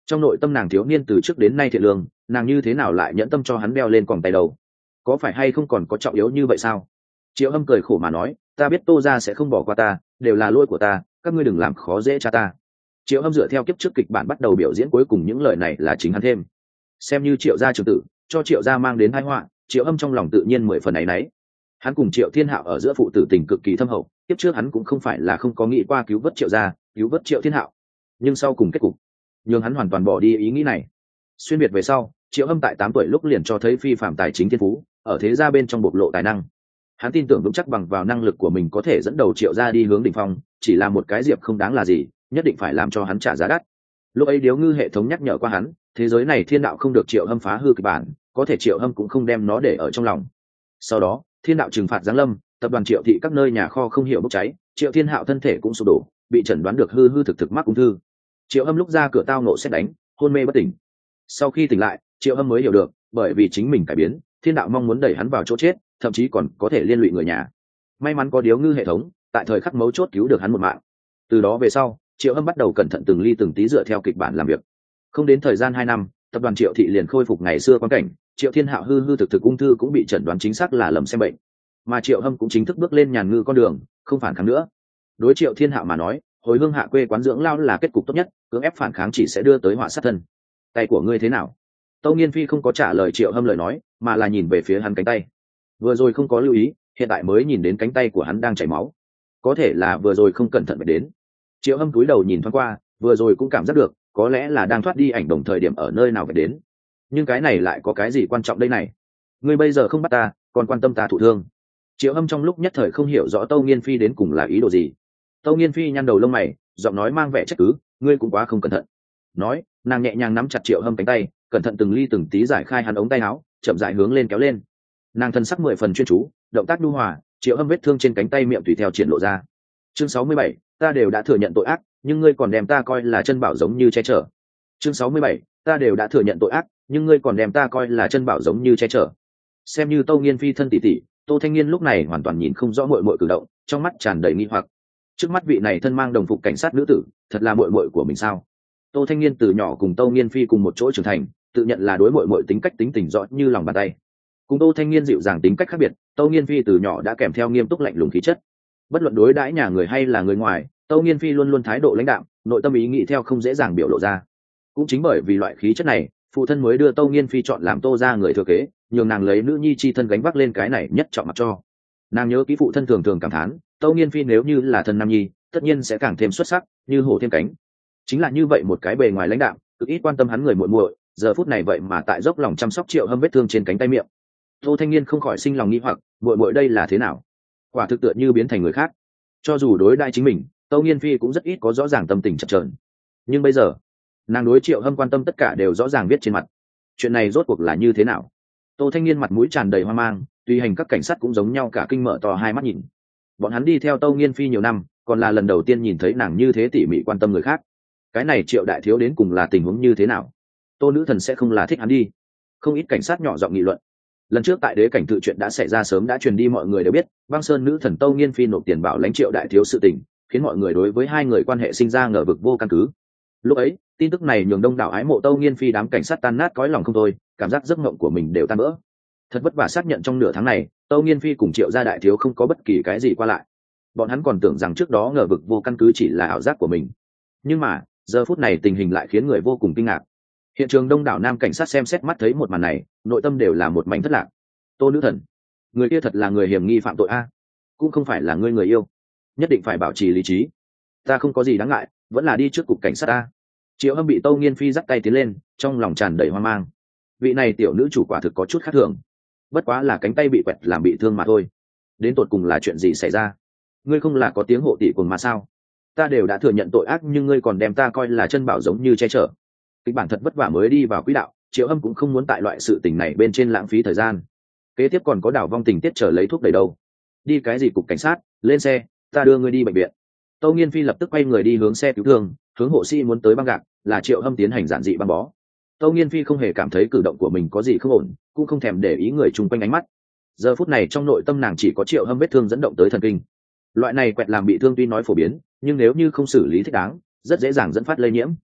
S1: Trong nội tâm nàng thiếu niên từ trước đến nay thiện lương, nàng như thế nào lại nhẫn tâm cho hắn đeo lên còng tay đầu? Có phải hay không còn có trọng yếu như vậy sao? Triệu Hâm cười khổ mà nói, ta biết Tô gia sẽ không bỏ qua ta, đều là lỗi của ta, các ngươi đừng làm khó dễ cha ta. Triệu Hâm dựa theo kiếp trước kịch bản bắt đầu biểu diễn, cuối cùng những lời này là chính hắn thêm. Xem như Triệu gia trưởng tử, cho Triệu gia mang đến tai họa, Triệu Hâm trong lòng tự nhiên 10 phần áy náy. Hắn cùng Triệu Thiên Hạo ở giữa phụ tử tình cực kỳ thâm hậu, kiếp trước hắn cũng không phải là không có nghĩ qua cứu vớt Triệu gia, cứu vớt Triệu Thiên Hạo, nhưng sau cùng kết cục nhưng hắn hoàn toàn bỏ đi ý nghĩ này. Xuyên biệt về sau, Triệu Hâm tại 8 tuổi lúc liền cho thấy phi phạm tài chính thiên phú, ở thế gia bên trong bộc lộ tài năng. Hắn tin tưởng vững chắc bằng vào năng lực của mình có thể dẫn đầu Triệu gia đi hướng đỉnh phong, chỉ là một cái diệp không đáng là gì, nhất định phải làm cho hắn trả giá đắt. Lúc ấy Điếu Ngư hệ thống nhắc nhở qua hắn, thế giới này thiên đạo không được Triệu Hâm phá hư kịch bản, có thể Triệu Hâm cũng không đem nó để ở trong lòng. Sau đó, thiên đạo trừng phạt giáng lâm, tập đoàn Triệu thị các nơi nhà kho không hiểu bốc cháy, Triệu Thiên Hạo thân thể cũng sụp đổ, bị chẩn đoán được hư hư thực thực mắc ung thư. Triệu Hâm lúc ra cửa tao nộ sét đánh, hôn mê bất tỉnh. Sau khi tỉnh lại, Triệu Hâm mới hiểu được, bởi vì chính mình cải biến, thiên đạo mong muốn đẩy hắn vào chỗ chết, thậm chí còn có thể liên lụy người nhà. May mắn có Điếu Ngư hệ thống, tại thời khắc mấu chốt cứu được hắn một mạng. Từ đó về sau, Triệu Hâm bắt đầu cẩn thận từng ly từng tí dựa theo kịch bản làm việc. Không đến thời gian 2 năm, tập đoàn Triệu thị liền khôi phục ngày xưa quan cảnh, Triệu Thiên Hạo hư hư thực thực ung thư cũng bị chẩn đoán chính xác là lầm xem bệnh, mà Triệu Hâm cũng chính thức bước lên nhàn ngư con đường, không phản kháng nữa. Đối Triệu Thiên Hạo mà nói, hồi hương hạ quê quán dưỡng lao là kết cục tốt nhất, cưỡng ép phản kháng chỉ sẽ đưa tới họa sát thân. Tay của ngươi thế nào? Tâu Nghiên Phi không có trả lời Triệu Hâm lời nói, mà là nhìn về phía hắn cánh tay. Vừa rồi không có lưu ý, hiện tại mới nhìn đến cánh tay của hắn đang chảy máu, có thể là vừa rồi không cẩn thận phải đến. Triệu Hâm cúi đầu nhìn thoáng qua, vừa rồi cũng cảm giác được, có lẽ là đang thoát đi ảnh đồng thời điểm ở nơi nào phải đến. Nhưng cái này lại có cái gì quan trọng đây này? Ngươi bây giờ không bắt ta, còn quan tâm ta thụ thương. Triệu Hâm trong lúc nhất thời không hiểu rõ Tâu Nghiên Phi đến cùng là ý đồ gì. Tâu Nghiên Phi nhăn đầu lông mày, giọng nói mang vẻ trách cứ, ngươi cũng quá không cẩn thận. Nói, nàng nhẹ nhàng nắm chặt Triệu Hâm cánh tay, cẩn thận từng ly từng tí giải khai hắn ống tay áo, chậm rãi hướng lên kéo lên. Nàng thân sắc 10 phần chuyên chú, động tác nhu hòa, Triệu Hâm vết thương trên cánh tay miệng tùy theo triển lộ ra. Chương 67, ta đều đã thừa nhận tội ác, nhưng ngươi còn đem ta coi là chân bảo giống như che chở. Chương 67, ta đều đã thừa nhận tội ác, nhưng ngươi còn đem ta coi là chân bảo giống như che chở. Xem như Tâu Nghiên Phi thân tỷ tỷ, Tô Thanh Nghiên lúc này hoàn toàn nhìn không rõ muội muội cử động, trong mắt tràn đầy nghi hoặc. Trước mắt vị này thân mang đồng phục cảnh sát nữ tử, thật là muội muội của mình sao? Tô Thanh Nghiên từ nhỏ cùng Tâu Nghiên Phi cùng một chỗ trưởng thành, tự nhận là đối muội muội tính cách tính tình rõ như lòng bàn tay. Cùng Tô Thanh Nghiên dịu dàng tính cách khác biệt, Tâu Nghiên Phi từ nhỏ đã kèm theo nghiêm túc lạnh lùng khí chất. Bất luận đối đãi nhà người hay là người ngoài, Tâu Nghiên Phi luôn luôn thái độ lãnh đạm, nội tâm ý nghĩ theo không dễ dàng biểu lộ ra. Cũng chính bởi vì loại khí chất này, phụ thân mới đưa Tâu Nghiên Phi chọn làm Tô gia người thừa kế, nhường nàng lấy nữ nhi chi thân gánh vác lên cái này nhất trọng mặc cho. Nàng nhớ kỹ phụ thân thường thường cảm thán, Tâu Nghiên Phi nếu như là thân nam nhi, tất nhiên sẽ càng thêm xuất sắc, như hổ thêm cánh. Chính là như vậy một cái bề ngoài lãnh đạm, cực ít quan tâm hắn người muội muội, giờ phút này vậy mà tại dốc lòng chăm sóc Triệu Hâm vết thương trên cánh tay miệng. Tô Thanh Nghiên không khỏi sinh lòng nghi hoặc, muội muội đây là thế nào? Quả thực tựa như biến thành người khác. Cho dù đối đãi chính mình, Tâu Nghiên Phi cũng rất ít có rõ ràng tâm tình chập chờn. Nhưng bây giờ, nàng đối Triệu Hâm quan tâm tất cả đều rõ ràng viết trên mặt. Chuyện này rốt cuộc là như thế nào? Tô Thanh Nghiên mặt mũi tràn đầy hoang mang, tùy hành các cảnh sát cũng giống nhau cả kinh mở to hai mắt nhìn. Bọn hắn đi theo Tâu Nghiên Phi nhiều năm, còn là lần đầu tiên nhìn thấy nàng như thế tỉ mỉ quan tâm người khác. Cái này Triệu đại thiếu đến cùng là tình huống như thế nào? Tô nữ thần sẽ không là thích hắn đi? Không ít cảnh sát nhỏ giọng nghị luận. Lần trước tại đế cảnh tự chuyện đã xảy ra sớm đã truyền đi, mọi người đều biết băng sơn nữ thần Tâu Nghiên Phi nộp tiền bảo lãnh Triệu đại thiếu sự tình, khiến mọi người đối với hai người quan hệ sinh ra ngờ vực vô căn cứ. Lúc ấy tin tức này nhường đông đảo ái mộ Tâu Nghiên Phi đám cảnh sát tan nát cõi lòng không thôi, cảm giác giấc mộng của mình đều tan vỡ. Thật vất vả xác nhận trong nửa tháng này Tâu Nghiên Phi cùng Triệu gia đại thiếu không có bất kỳ cái gì qua lại. Bọn hắn còn tưởng rằng trước đó ngờ vực vô căn cứ chỉ là ảo giác của mình, nhưng mà giờ phút này tình hình lại khiến người vô cùng kinh ngạc. Hiện trường đông đảo nam cảnh sát xem xét mắt thấy một màn này, nội tâm đều là một mảnh thất lạc. Tô nữ thần, người kia thật là người hiểm nghi phạm tội a, cũng không phải là người yêu, nhất định phải bảo trì lý trí. Ta không có gì đáng ngại, vẫn là đi trước cục cảnh sát a. Triệu Hâm bị Tâu Nghiên Phi dắt tay tiến lên, trong lòng tràn đầy hoang mang. Vị này tiểu nữ chủ quả thực có chút khác thường, bất quá là cánh tay bị quẹt làm bị thương mà thôi. Đến tột cùng là chuyện gì xảy ra? Ngươi không là có tiếng hộ tỷ cùng mà sao? Ta đều đã thừa nhận tội ác, nhưng ngươi còn đem ta coi là chân bảo giống như che chở. Kịch bản thật vất vả mới đi vào quỹ đạo, Triệu Hâm cũng không muốn tại loại sự tình này bên trên lãng phí thời gian. Kế tiếp còn có đảo vong tình tiết chờ lấy thuốc đầy đâu. Đi cái gì cục cảnh sát, lên xe, ta đưa ngươi đi bệnh viện. Tâu Nghiên Phi lập tức quay người đi hướng xe cứu thương, hướng hộ sĩ muốn tới băng gạc, là Triệu Hâm tiến hành giản dị băng bó. Tâu Nghiên Phi không hề cảm thấy cử động của mình có gì không ổn, cũng không thèm để ý người chung quanh ánh mắt. Giờ phút này trong nội tâm nàng chỉ có Triệu Hâm vết thương dẫn động tới thần kinh. Loại này quẹt làm bị thương tuy nói phổ biến, nhưng nếu như không xử lý thích đáng, rất dễ dàng dẫn phát lây nhiễm.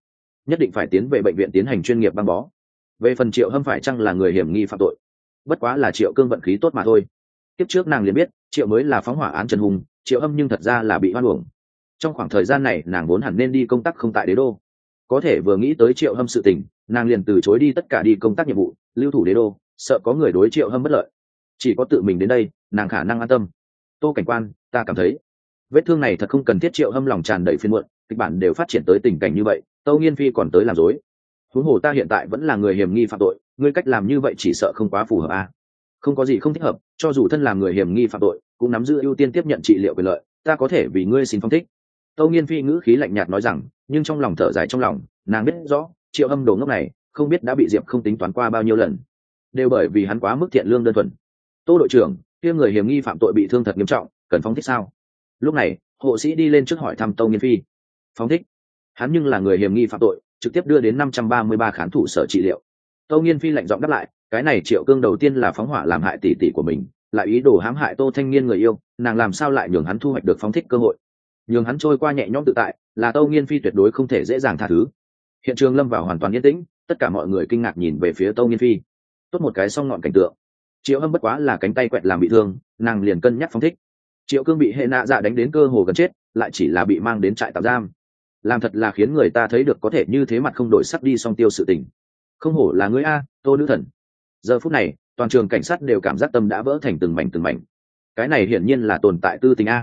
S1: nhất định phải tiến về bệnh viện tiến hành chuyên nghiệp băng bó. Về phần Triệu Hâm phải chăng là người hiểm nghi phạm tội, bất quá là Triệu Cương vận khí tốt mà thôi. Kiếp trước nàng liền biết Triệu mới là phóng hỏa án Trần Hùng, Triệu Hâm nhưng thật ra là bị hoan uổng. Trong khoảng thời gian này nàng vốn hẳn nên đi công tác không tại đế đô, có thể vừa nghĩ tới Triệu Hâm sự tình, nàng liền từ chối đi tất cả đi công tác nhiệm vụ, lưu thủ đế đô, sợ có người đối Triệu Hâm bất lợi. Chỉ có tự mình đến đây, nàng khả năng an tâm. Tô cảnh quan, ta cảm thấy vết thương này thật không cần thiết. Triệu Hâm lòng tràn đầy phiền muộn, kịch bản đều phát triển tới tình cảnh như vậy, Tâu Nghiên Phi còn tới làm dối. Huống hồ ta hiện tại vẫn là người hiểm nghi phạm tội, ngươi cách làm như vậy chỉ sợ không quá phù hợp a. Không có gì không thích hợp, cho dù thân làm người hiểm nghi phạm tội cũng nắm giữ ưu tiên tiếp nhận trị liệu quyền lợi, ta có thể vì ngươi xin phong thích. Tâu Nghiên Phi ngữ khí lạnh nhạt nói rằng, nhưng trong lòng thở dài trong lòng, nàng biết rõ Triệu Hâm đồ ngốc này không biết đã bị Diệp không tính toán qua bao nhiêu lần, đều bởi vì hắn quá mức thiện lương đơn thuần. Tô đội trưởng, kia người hiểm nghi phạm tội bị thương thật nghiêm trọng, cần phong thích sao? Lúc này hộ sĩ đi lên trước hỏi thăm Tâu Nghiên Phi. Phong thích? Hắn nhưng là người hiểm nghi phạm tội, trực tiếp đưa đến 533 khán thủ sở trị liệu. Tâu Nghiên Phi lạnh giọng đáp lại, cái này Triệu Cương đầu tiên là phóng hỏa làm hại tỷ tỷ của mình, lại ý đồ hãm hại Tô Thanh Niên người yêu, nàng làm sao lại nhường hắn thu hoạch được phóng thích cơ hội? Nhường hắn trôi qua nhẹ nhõm tự tại, là Tâu Nghiên Phi tuyệt đối không thể dễ dàng tha thứ. Hiện trường lâm vào hoàn toàn yên tĩnh, tất cả mọi người kinh ngạc nhìn về phía Tâu Nghiên Phi. Tốt một cái song ngọn cảnh tượng. Triệu Hâm bất quá là cánh tay quẹt làm bị thương, nàng liền cân nhắc phóng thích. Triệu Cương bị hệ nạ dạ đánh đến cơ hồ gần chết, lại chỉ là bị mang đến trại tạm giam, làm thật là khiến người ta thấy được có thể như thế mặt không đổi sắc đi song tiêu sự tình. Không hổ là ngươi a, Tô nữ thần. Giờ phút này toàn trường cảnh sát đều cảm giác tâm đã vỡ thành từng mảnh. Cái này hiển nhiên là tồn tại tư tình a.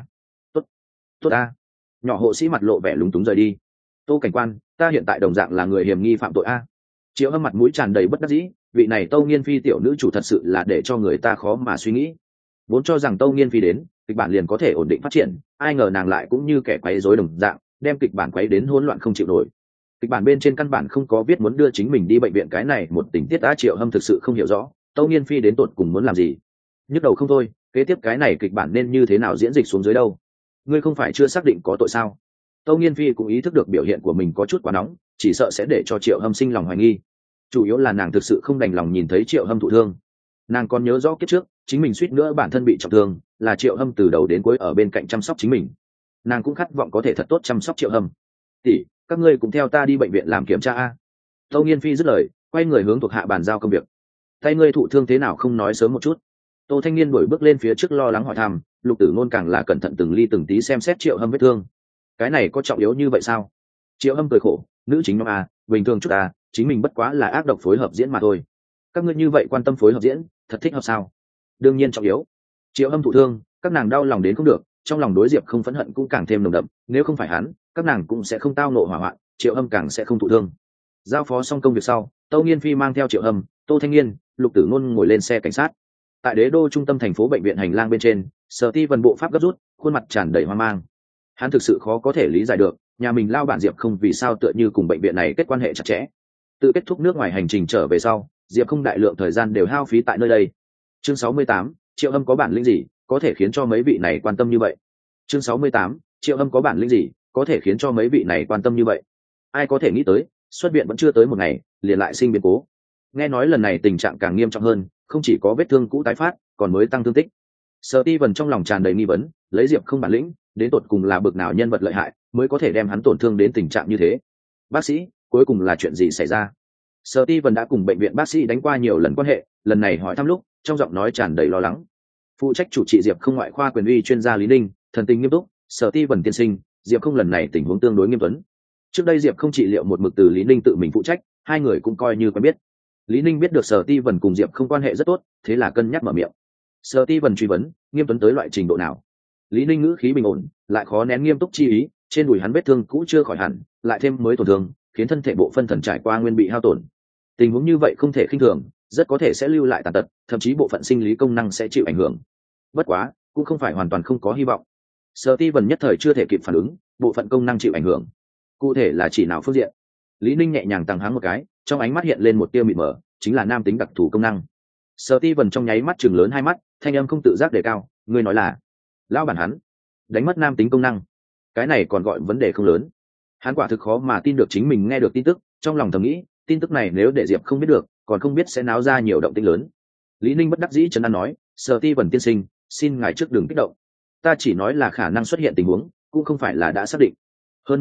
S1: Tốt a. Nhỏ hộ sĩ mặt lộ vẻ lúng túng rời đi. Tô cảnh quan, ta hiện tại đồng dạng là người hiểm nghi phạm tội a. Triệu Hâm mặt mũi tràn đầy bất đắc dĩ, vị này Tâu Nghiên Phi tiểu nữ chủ thật sự là để cho người ta khó mà suy nghĩ. Vốn cho rằng Tâu Nghiên Phi đến kịch bản liền có thể ổn định phát triển, ai ngờ nàng lại cũng như kẻ quấy rối đồng dạng, đem kịch bản quấy đến hỗn loạn không chịu nổi. Kịch bản bên trên căn bản không có viết muốn đưa chính mình đi bệnh viện, cái này một tình tiết đã Triệu Hâm thực sự không hiểu rõ Tâu Nghiên Phi đến tột cùng muốn làm gì. Nhức đầu không thôi, kế tiếp cái này kịch bản nên như thế nào diễn dịch xuống dưới đâu? Ngươi không phải chưa xác định có tội sao? Tâu Nghiên Phi cũng ý thức được biểu hiện của mình có chút quá nóng, chỉ sợ sẽ để cho Triệu Hâm sinh lòng hoài nghi. Chủ yếu là nàng thực sự không đành lòng nhìn thấy Triệu Hâm thụ thương. Nàng còn nhớ rõ kiếp trước chính mình suýt nữa bản thân bị trọng thương, là Triệu Hâm từ đầu đến cuối ở bên cạnh chăm sóc chính mình. Nàng cũng khát vọng có thể thật tốt chăm sóc Triệu Hâm. Tỷ, các ngươi cùng theo ta đi bệnh viện làm kiểm tra a. Tâu Nghiên Phi dứt lời, quay người hướng thuộc hạ bàn giao công việc. Tay ngươi thụ thương thế nào không nói sớm một chút? Tô Thanh Niên đuổi bước lên phía trước lo lắng hỏi thăm, Lục Tử Ngôn càng là cẩn thận từng ly từng tí xem xét Triệu Hâm vết thương. Cái này có trọng yếu như vậy sao? Triệu Hâm cười khổ, nữ chính nhóm a, bình thường chút a, chính mình bất quá là ác độc phối hợp diễn mà thôi. Các ngươi như vậy quan tâm phối hợp diễn, thật thích hợp sao? Đương nhiên trọng yếu. Triệu Hâm thụ thương, các nàng đau lòng đến không được, trong lòng đối Diệp không phẫn hận cũng càng thêm nồng đậm, nếu không phải hắn, các nàng cũng sẽ không tao nộ hỏa hoạn, Triệu Hâm càng sẽ không thụ thương. Giao phó xong công việc sau, Tâu Nghiên Phi mang theo Triệu Hâm, Tô Thanh Niên, Lục Tử Ngôn ngồi lên xe cảnh sát. Tại đế đô trung tâm thành phố bệnh viện hành lang bên trên, Sở Ti Vân bộ pháp gấp rút, khuôn mặt tràn đầy hoang mang. Hắn thực sự khó có thể lý giải được, nhà mình lao bản Diệp không vì sao tựa như cùng bệnh viện này kết quan hệ chặt chẽ. Tự kết thúc nước ngoài hành trình trở về sau, Diệp không đại lượng thời gian đều hao phí tại nơi đây. Chương 68, Triệu Hâm có bản lĩnh gì, có thể khiến cho mấy vị này quan tâm như vậy? Chương 68, Triệu Hâm có bản lĩnh gì, có thể khiến cho mấy vị này quan tâm như vậy? Ai có thể nghĩ tới, xuất viện vẫn chưa tới một ngày, liền lại sinh biến cố. Nghe nói lần này tình trạng càng nghiêm trọng hơn, không chỉ có vết thương cũ tái phát, còn mới tăng thương tích. Sở Ti Vân trong lòng tràn đầy nghi vấn, lấy Diệp không bản lĩnh, đến tột cùng là bực nào nhân vật lợi hại, mới có thể đem hắn tổn thương đến tình trạng như thế? Bác sĩ, cuối cùng là chuyện gì xảy ra? Sở Ti Vân đã cùng bệnh viện bác sĩ đánh qua nhiều lần quan hệ, lần này hỏi thăm lúc, trong giọng nói tràn đầy lo lắng. Phụ trách chủ trị Diệp không ngoại khoa quyền uy chuyên gia Lý Ninh, thần tình nghiêm túc, Sở Ti Vân tiên sinh, Diệp không lần này tình huống tương đối nghiêm tuấn. Trước đây Diệp không trị liệu một mực từ Lý Ninh tự mình phụ trách, hai người cũng coi như quen biết. Lý Ninh biết được Sở Ti Vân cùng Diệp không quan hệ rất tốt, thế là cân nhắc mở miệng. Sở Ti Vân truy vấn, nghiêm tuấn tới loại trình độ nào? Lý Ninh ngữ khí bình ổn, lại khó nén nghiêm túc chi ý, trên đùi hắn vết thương cũ chưa khỏi hẳn, lại thêm mới tổn thương, khiến thân thể bộ phân thần trải qua nguyên bị hao tổn. Tình huống như vậy không thể khinh thường, rất có thể sẽ lưu lại tàn tật, thậm chí bộ phận sinh lý công năng sẽ chịu ảnh hưởng. Bất quá, cũng không phải hoàn toàn không có hy vọng. Sở Ti Vân nhất thời chưa thể kịp phản ứng, bộ phận công năng chịu ảnh hưởng. Cụ thể là chỉ nào phương diện? Lý Ninh nhẹ nhàng tăng háng một cái, trong ánh mắt hiện lên một tia mịt mờ, chính là nam tính đặc thù công năng. Sở Ti Vân trong nháy mắt chừng lớn hai mắt, thanh âm không tự giác đề cao, ngươi nói là lão bản hắn đánh mất nam tính công năng? Cái này còn gọi vấn đề không lớn. Hắn quả thực khó mà tin được chính mình nghe được tin tức, trong lòng thầm nghĩ, tin tức này nếu để Diệp không biết được, còn không biết sẽ náo ra nhiều động tĩnh lớn. Lý Ninh bất đắc dĩ trấn an nói, Sở Ti Vân tiên sinh, xin ngài trước đừng kích động. Ta chỉ nói là khả năng xuất hiện tình huống, cũng không phải là đã xác định. Hơn nữa,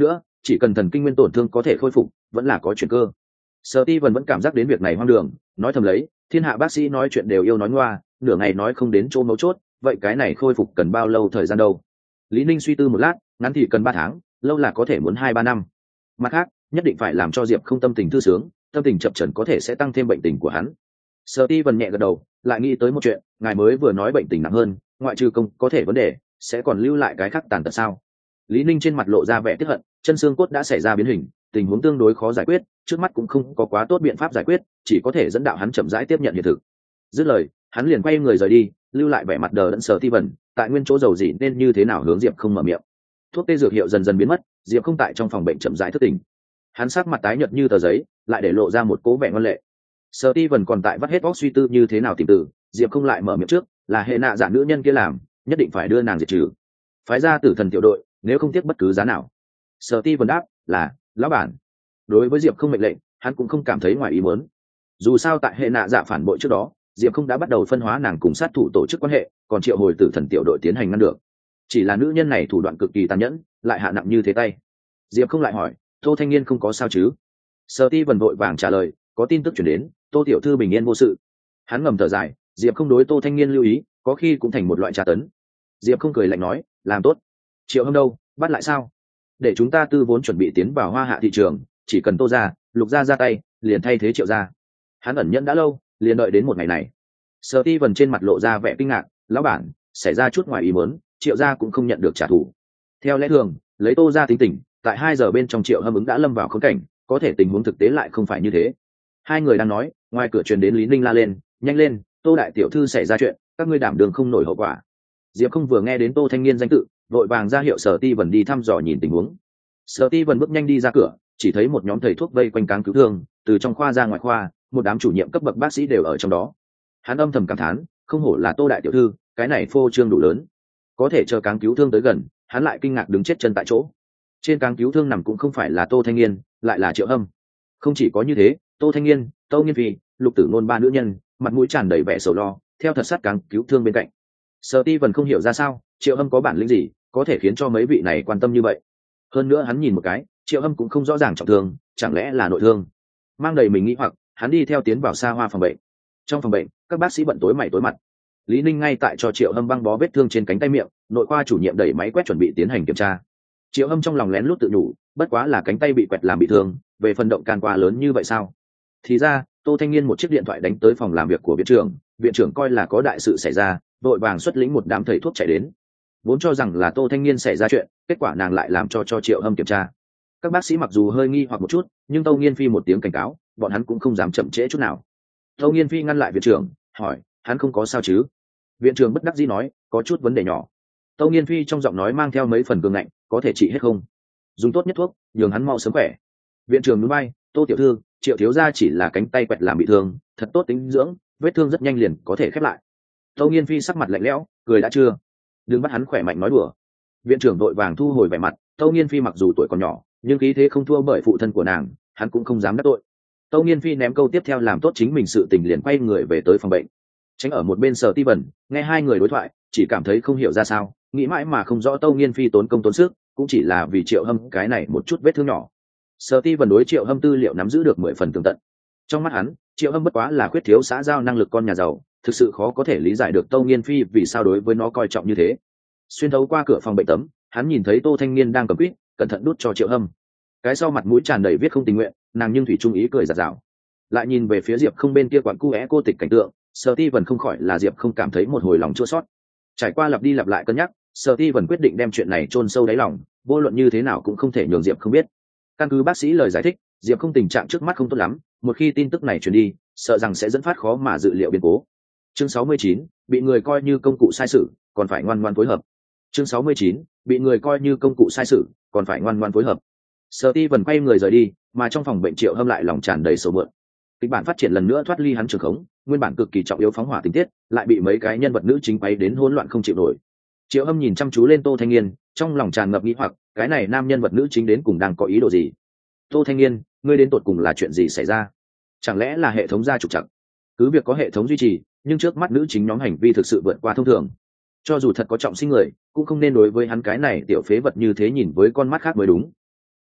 S1: chỉ cần thần kinh nguyên tổn thương có thể khôi phục vẫn là có chuyện cơ. Sở Ti vẫn cảm giác đến việc này hoang đường, nói thầm lấy, thiên hạ bác sĩ nói chuyện đều yêu nói ngoa, nửa ngày nói không đến chỗ mấu chốt, vậy cái này khôi phục cần bao lâu thời gian đâu? Lý Ninh suy tư một lát, ngắn thì cần 3 tháng, lâu là có thể muốn 2-3 năm. Mặt khác, nhất định phải làm cho Diệp không tâm tình thư sướng, tâm tình chập chờn có thể sẽ tăng thêm bệnh tình của hắn. Sở Ti nhẹ gật đầu, lại nghĩ tới một chuyện, ngài mới vừa nói bệnh tình nặng hơn, ngoại trừ công có thể vấn đề, sẽ còn lưu lại cái khác tàn tật sao? Lý Ninh trên mặt lộ ra vẻ tiếc hận, chân xương cốt đã xảy ra biến hình, tình huống tương đối khó giải quyết, trước mắt cũng không có quá tốt biện pháp giải quyết, chỉ có thể dẫn đạo hắn chậm rãi tiếp nhận hiện thực. Dứt lời, hắn liền quay người rời đi, lưu lại vẻ mặt đờ đẫn Sở Ti tại nguyên chỗ dầu gì nên như thế nào hướng Diệp không mở miệng. Thuốc tê dược hiệu dần dần biến mất, Diệp không tại trong phòng bệnh chậm rãi thức tỉnh. Hắn sắc mặt tái nhợt như tờ giấy, lại để lộ ra một cố vẻ ngoan lệ. Sở Ti còn tại vắt hết óc suy tư như thế nào tìm từ, Diệp không lại mở miệng trước, là hệ nạ dạ nữ nhân kia làm, nhất định phải đưa nàng diệt trừ. Phái ra tử thần tiểu đội, nếu không tiếc bất cứ giá nào. Sở Ti đáp là lão bản. Đối với Diệp không mệnh lệnh, hắn cũng không cảm thấy ngoài ý muốn. Dù sao tại hệ nạ dạ phản bội trước đó, Diệp không đã bắt đầu phân hóa nàng cùng sát thủ tổ chức quan hệ, còn triệu hồi tử thần tiểu đội tiến hành ngăn được. Chỉ là nữ nhân này thủ đoạn cực kỳ tàn nhẫn, lại hạ nặng như thế tay. Diệp không lại hỏi, Tô Thanh Niên không có sao chứ? Sở Ti vội vàng trả lời, có tin tức chuyển đến, Tô tiểu thư bình yên vô sự. Hắn ngầm thở dài, Diệp không đối Tô Thanh Niên lưu ý, có khi cũng thành một loại tra tấn. Diệp không cười lạnh nói, làm tốt. Triệu Hâm đâu, bắt lại sao? Để chúng ta tư vốn chuẩn bị tiến vào Hoa Hạ thị trường, chỉ cần Tô ra, Lục gia ra tay, liền thay thế Triệu gia. Hắn ẩn nhẫn đã lâu, liền đợi đến một ngày này. Sở Ti trên mặt lộ ra vẻ kinh ngạc, lão bản, xảy ra chút ngoài ý muốn, Triệu gia cũng không nhận được trả thù. Theo lẽ thường, lấy Tô ra tính tình, tại 2 giờ bên trong Triệu Hâm ứng đã lâm vào khốn cảnh, có thể tình huống thực tế lại không phải như thế. Hai người đang nói, ngoài cửa truyền đến Lý Ninh la lên, nhanh lên, Tô đại tiểu thư xảy ra chuyện, các ngươi đảm đường không nổi hậu quả. Diệp không vừa nghe đến Tô Thanh Niên danh tự, vội vàng ra hiệu Sở Ti đi thăm dò nhìn tình huống. Sở Ti bước nhanh đi ra cửa, chỉ thấy một nhóm thầy thuốc vây quanh cáng cứu thương, từ trong khoa ra ngoài khoa, một đám chủ nhiệm cấp bậc bác sĩ đều ở trong đó. Hắn âm thầm cảm thán, không hổ là Tô đại tiểu thư, cái này phô trương đủ lớn. Có thể chờ cáng cứu thương tới gần, hắn lại kinh ngạc đứng chết chân tại chỗ. Trên cáng cứu thương nằm cũng không phải là Tô Thanh Niên, lại là Triệu Hâm. Không chỉ có như thế, Tô Thanh Niên, Tâu Nghiên Phi, Lục Tử Nôn 3 nữ nhân, mặt mũi tràn đầy vẻ sầu lo, theo thật sát cáng cứu thương bên cạnh. Sở Ti không hiểu ra sao, Triệu Hâm có bản lĩnh gì, có thể khiến cho mấy vị này quan tâm như vậy. Hơn nữa hắn nhìn một cái, Triệu Hâm cũng không rõ ràng trọng thương, chẳng lẽ là nội thương. Mang đầy mình nghĩ hoặc, hắn đi theo tiến vào xa hoa phòng bệnh. Trong phòng bệnh, các bác sĩ bận tối mày tối mặt. Lý Ninh ngay tại cho Triệu Hâm băng bó vết thương trên cánh tay miệng, nội khoa chủ nhiệm đẩy máy quét chuẩn bị tiến hành kiểm tra. Triệu Hâm trong lòng lén lút tự nhủ, bất quá là cánh tay bị quẹt làm bị thương, về phần động can qua lớn như vậy sao? Thì ra, Tô Thanh Niên một chiếc điện thoại đánh tới phòng làm việc của viện trưởng coi là có đại sự xảy ra, vội vàng xuất lĩnh một đám thầy thuốc chạy đến. Vốn cho rằng là Tô Thanh Niên xảy ra chuyện, kết quả nàng lại làm cho Triệu Hâm kiểm tra. Các bác sĩ mặc dù hơi nghi hoặc một chút, nhưng Tâu Nghiên Phi một tiếng cảnh cáo, bọn hắn cũng không dám chậm trễ chút nào. Tâu Nghiên Phi ngăn lại viện trưởng, hỏi, hắn không có sao chứ? Viện trưởng bất đắc dĩ nói, có chút vấn đề nhỏ. Tâu Nghiên Phi trong giọng nói mang theo mấy phần cường ngạnh, có thể trị hết không? Dùng tốt nhất thuốc, nhường hắn mau sớm khỏe. Viện trưởng núi bay, Tô tiểu thư, Triệu thiếu gia chỉ là cánh tay quẹt làm bị thương, thật tốt tính dưỡng, vết thương rất nhanh liền có thể khép lại. Tâu Nghiên Phi sắc mặt lạnh lẽo, cười đã chưa? Đừng bắt hắn khỏe mạnh nói đùa. Viện trưởng đội vàng thu hồi vẻ mặt. Tâu Nghiên Phi mặc dù tuổi còn nhỏ, nhưng khí thế không thua bởi phụ thân của nàng, hắn cũng không dám đắc tội. Tâu Nghiên Phi ném câu tiếp theo làm tốt chính mình sự tình liền quay người về tới phòng bệnh. Tránh ở một bên Sở Ti nghe hai người đối thoại, chỉ cảm thấy không hiểu ra sao, nghĩ mãi mà không rõ Tâu Nghiên Phi tốn công tốn sức, cũng chỉ là vì Triệu Hâm cái này một chút vết thương nhỏ. Sở Ti đối Triệu Hâm tư liệu nắm giữ được 10 phần tường tận. Trong mắt hắn, Triệu Hâm bất quá là khuyết thiếu xã giao năng lực con nhà giàu, thực sự khó có thể lý giải được Tâu Nghiên Phi vì sao đối với nó coi trọng như thế. Xuyên thấu qua cửa phòng bệnh tấm, hắn nhìn thấy Tô Thanh Niên đang cầm quýt, cẩn thận đút cho Triệu Hâm. Cái sau mặt mũi tràn đầy viết không tình nguyện, nàng nhưng thủy trung ý cười giạt rào. Lại nhìn về phía Diệp không bên kia quán cu é cô tịch cảnh tượng, Sở Ti không khỏi là Diệp không cảm thấy một hồi lòng chua xót. Trải qua lặp đi lặp lại cân nhắc, Sở Ti quyết định đem chuyện này chôn sâu đáy lòng, vô luận như thế nào cũng không thể nhường Diệp không biết. Căn cứ bác sĩ lời giải thích, Diệp không tình trạng trước mắt không tốt lắm, một khi tin tức này truyền đi, sợ rằng sẽ dẫn phát khó mà dự liệu biến cố. Chương 69, bị người coi như công cụ sai sự, còn phải ngoan ngoãn phối hợp. Chương 69, bị người coi như công cụ sai sự, còn phải ngoan ngoãn phối hợp. Sở Ti quay người rời đi, mà trong phòng bệnh Triệu Hâm lại lòng tràn đầy sầu mượn. Kịch bản phát triển lần nữa thoát ly hắn trường khống, nguyên bản cực kỳ trọng yếu phóng hỏa tình tiết, lại bị mấy cái nhân vật nữ chính quấy đến hỗn loạn không chịu nổi. Triệu Hâm nhìn chăm chú lên Tô Thanh Niên, trong lòng tràn ngập nghi hoặc, cái này nam nhân vật nữ chính đến cùng đang có ý đồ gì? Tô Thanh Niên, ngươi đến tột cùng là chuyện gì xảy ra? Chẳng lẽ là hệ thống gia trục trặc? Cứ việc có hệ thống duy trì, nhưng trước mắt nữ chính nhóm hành vi thực sự vượt qua thông thường. Cho dù thật có trọng sinh người, cũng không nên đối với hắn cái này tiểu phế vật như thế nhìn với con mắt khác mới đúng.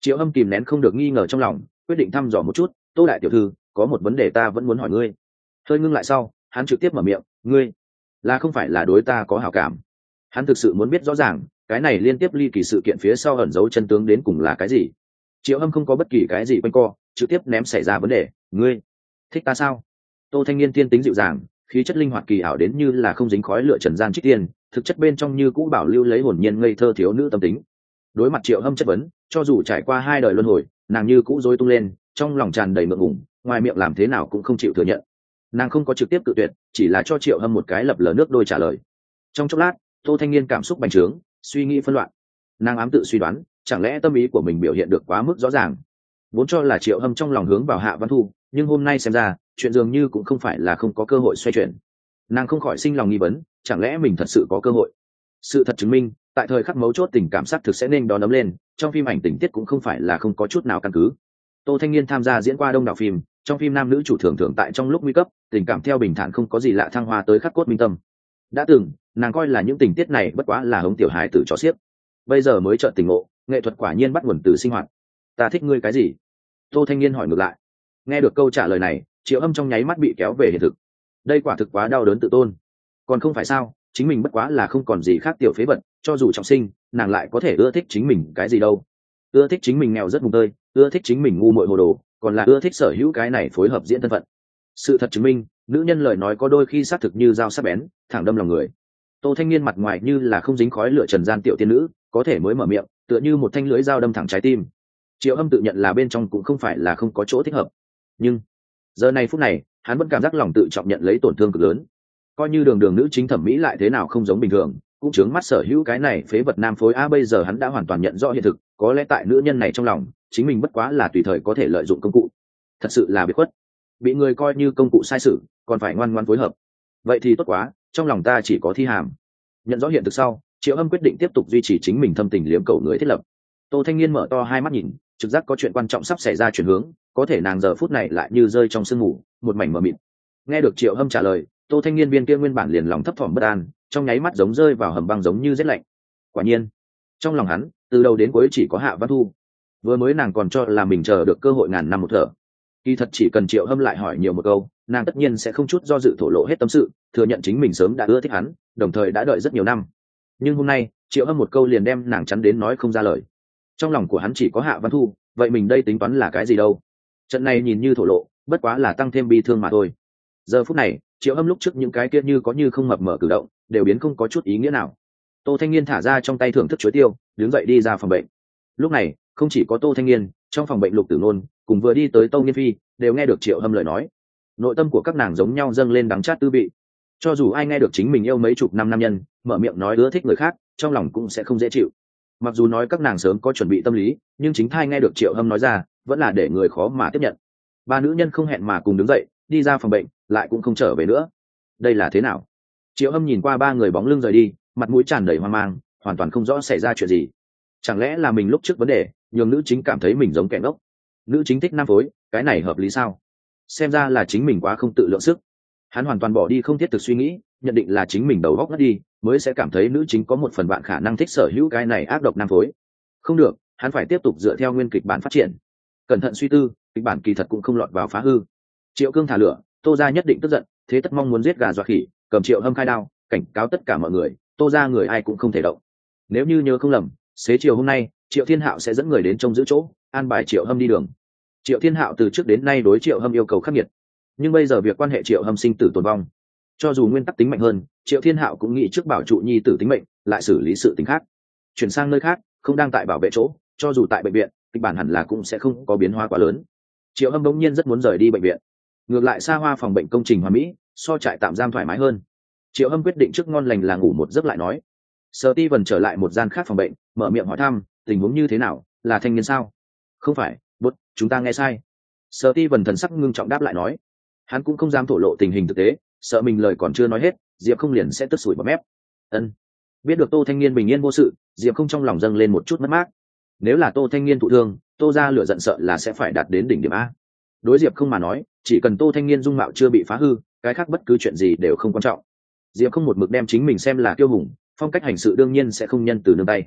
S1: Triệu Hâm kìm nén không được nghi ngờ trong lòng, quyết định thăm dò một chút. Tô đại tiểu thư, có một vấn đề ta vẫn muốn hỏi ngươi. Hơi ngưng lại sau, hắn trực tiếp mở miệng, ngươi là không phải là đối ta có hảo cảm? Hắn thực sự muốn biết rõ ràng cái này liên tiếp ly kỳ sự kiện phía sau ẩn giấu chân tướng đến cùng là cái gì. Triệu Hâm không có bất kỳ cái gì quanh co, trực tiếp ném xảy ra vấn đề, ngươi thích ta sao? Tô Thanh Niên tiên tính dịu dàng, khí chất linh hoạt kỳ ảo đến như là không dính khói lửa trần gian trích tiên, thực chất bên trong như cũ bảo lưu lấy hồn nhiên ngây thơ thiếu nữ tâm tính. Đối mặt Triệu Hâm chất vấn, cho dù trải qua 2 đời luân hồi, nàng như cũ rối tung lên, trong lòng tràn đầy ngượng ngùng, ngoài miệng làm thế nào cũng không chịu thừa nhận. Nàng không có trực tiếp tự tuyệt, chỉ là cho Triệu Hâm một cái lập lờ nước đôi trả lời. Trong chốc lát, Tô Thanh Niên cảm xúc bành trướng, suy nghĩ phân loạn. Nàng ám tự suy đoán, chẳng lẽ tâm ý của mình biểu hiện được quá mức rõ ràng. Vốn cho là Triệu Hâm trong lòng hướng vào Hạ Văn Thu, nhưng hôm nay xem ra, chuyện dường như cũng không phải là không có cơ hội xoay chuyển. Nàng không khỏi sinh lòng nghi vấn, chẳng lẽ mình thật sự có cơ hội? Sự thật chứng minh, tại thời khắc mấu chốt tình cảm sắc thực sẽ nên đón ấm lên, trong phim ảnh tình tiết cũng không phải là không có chút nào căn cứ. Tô Thanh Niên tham gia diễn qua đông đảo phim, trong phim nam nữ chủ thường thường tại trong lúc nguy cấp, tình cảm theo bình thản không có gì lạ thăng hoa tới khắc cốt minh tâm. Đã từng, nàng coi là những tình tiết này bất quá là hống tiểu hài tử cho xiếc. Bây giờ mới chợt tỉnh ngộ, nghệ thuật quả nhiên bắt nguồn từ sinh hoạt. Ta thích ngươi cái gì? Tô Thanh Niên hỏi ngược lại. Nghe được câu trả lời này, Triệu Hâm trong nháy mắt bị kéo về hiện thực. Đây quả thực quá đau đớn tự tôn. Còn không phải sao, chính mình bất quá là không còn gì khác tiểu phế vật, cho dù trọng sinh, nàng lại có thể ưa thích chính mình cái gì đâu? Ưa thích chính mình nghèo rất mùng tơi, ưa thích chính mình ngu muội hồ đồ, còn là ưa thích sở hữu cái này phối hợp diễn thân phận. Sự thật chứng minh, nữ nhân lời nói có đôi khi xác thực như dao sắc bén, thẳng đâm lòng người. Tô Thanh Niên mặt ngoài như là không dính khói lửa trần gian tiểu tiên nữ, có thể mới mở miệng, tựa như một thanh lưỡi dao đâm thẳng trái tim. Triệu Hâm tự nhận là bên trong cũng không phải là không có chỗ thích hợp, nhưng giờ này phút này, hắn vẫn cảm giác lòng tự trọng nhận lấy tổn thương cực lớn. Coi như đường đường nữ chính thẩm mỹ lại thế nào không giống bình thường, cũng chướng mắt sở hữu cái này phế vật nam phối a. Bây giờ hắn đã hoàn toàn nhận rõ hiện thực, có lẽ tại nữ nhân này trong lòng, chính mình bất quá là tùy thời có thể lợi dụng công cụ. Thật sự là biệt khuất, bị người coi như công cụ sai sử, còn phải ngoan ngoãn phối hợp. Vậy thì tốt quá, trong lòng ta chỉ có thi hàm. Nhận rõ hiện thực sau, Triệu Hâm quyết định tiếp tục duy trì chính mình thâm tình liếm cầu người thiết lập. Tô Thanh Niên mở to hai mắt nhìn, trực giác có chuyện quan trọng sắp xảy ra chuyển hướng, có thể nàng giờ phút này lại như rơi trong sương mù, một mảnh mờ mịt. Nghe được Triệu Hâm trả lời, Tô Thanh Niên viên kia nguyên bản liền lòng thấp thỏm bất an, trong nháy mắt giống rơi vào hầm băng giống như rét lạnh. Quả nhiên, trong lòng hắn, từ đầu đến cuối chỉ có Hạ Văn Thu. Vừa mới nàng còn cho là mình chờ được cơ hội ngàn năm một thở. Kỳ thật chỉ cần Triệu Hâm lại hỏi nhiều một câu, nàng tất nhiên sẽ không chút do dự thổ lộ hết tâm sự, thừa nhận chính mình sớm đã ưa thích hắn, đồng thời đã đợi rất nhiều năm. Nhưng hôm nay, Triệu Hâm một câu liền đem nàng chắn đến nói không ra lời. Trong lòng của hắn chỉ có Hạ Văn Thu, vậy mình đây tính toán là cái gì đâu? Trận này nhìn như thổ lộ, bất quá là tăng thêm bi thương mà thôi. Giờ phút này, Triệu Hâm lúc trước những cái kia như có như không mập mờ cử động, đều biến không có chút ý nghĩa nào. Tô Thanh Niên thả ra trong tay thưởng thức chuối tiêu, đứng dậy đi ra phòng bệnh. Lúc này, không chỉ có Tô Thanh Niên, trong phòng bệnh Lục Tử Nôn, cùng vừa đi tới Tâu Nghiên Phi, đều nghe được Triệu Hâm lời nói. Nội tâm của các nàng giống nhau dâng lên đắng chát tư vị. Cho dù ai nghe được chính mình yêu mấy chục năm nam nhân, mở miệng nói ưa thích người khác, trong lòng cũng sẽ không dễ chịu. Mặc dù nói các nàng sớm có chuẩn bị tâm lý, nhưng chính thai nghe được Triệu Hâm nói ra, vẫn là để người khó mà tiếp nhận. Ba nữ nhân không hẹn mà cùng đứng dậy, đi ra phòng bệnh, lại cũng không trở về nữa. Đây là thế nào? Triệu Hâm nhìn qua ba người bóng lưng rời đi, mặt mũi tràn đầy hoang mang, hoàn toàn không rõ xảy ra chuyện gì. Chẳng lẽ là mình lúc trước vấn đề, nhường nữ chính cảm thấy mình giống kẻ ngốc? Nữ chính thích nam phối, cái này hợp lý sao? Xem ra là chính mình quá không tự lượng sức. Hắn hoàn toàn bỏ đi không thiết thực suy nghĩ, nhận định là chính mình đầu góc ngất đi, mới sẽ cảm thấy nữ chính có một phần bạn khả năng thích sở hữu cái này ác độc nam phối. Không được, hắn phải tiếp tục dựa theo nguyên kịch bản phát triển. Cẩn thận suy tư, kịch bản kỳ thật cũng không lọt vào phá hư. Triệu Cương thả lửa, Tô gia nhất định tức giận, thế tất mong muốn giết gà dọa khỉ, cầm Triệu Hâm khai đao, cảnh cáo tất cả mọi người, Tô gia người ai cũng không thể động. Nếu như nhớ không lầm, xế chiều hôm nay, Triệu Thiên Hạo sẽ dẫn người đến trông giữ chỗ, an bài Triệu Hâm đi đường. Triệu Thiên Hạo từ trước đến nay đối Triệu Hâm yêu cầu khắc nghiệt, nhưng bây giờ việc quan hệ Triệu Hâm sinh tử tồn vong, cho dù nguyên tắc tính mạnh hơn, Triệu Thiên Hạo cũng nghĩ trước bảo trụ nhi tử tính mệnh, lại xử lý sự tính khác. Chuyển sang nơi khác, không đang tại bảo vệ chỗ, cho dù tại bệnh viện, kịch bản hẳn là cũng sẽ không có biến hóa quá lớn. Triệu Hâm bỗng nhiên rất muốn rời đi bệnh viện. Ngược lại xa hoa phòng bệnh công trình hoàn mỹ, so trại tạm giam thoải mái hơn. Triệu Hâm quyết định trước ngon lành là ngủ một giấc lại nói. Steven trở lại một gian khác phòng bệnh, mở miệng hỏi thăm, tình huống như thế nào, là thanh niên sao? Không phải, bút, chúng ta nghe sai. Steven thần sắc ngưng trọng đáp lại nói. Hắn cũng không dám thổ lộ tình hình thực tế, sợ mình lời còn chưa nói hết, Diệp Không liền sẽ tức sủi bọt mép. Ân. Biết được Tô Thanh Niên bình yên vô sự, Diệp Không trong lòng dâng lên một chút mất mát. Nếu là Tô Thanh Niên thụ thương, Tô gia lửa giận sợ là sẽ phải đạt đến đỉnh điểm a. Đối Diệp Không mà nói, chỉ cần Tô Thanh Niên dung mạo chưa bị phá hư, cái khác bất cứ chuyện gì đều không quan trọng. Diệp Không một mực đem chính mình xem là kiêu hùng, phong cách hành sự đương nhiên sẽ không nhân từ nương tay.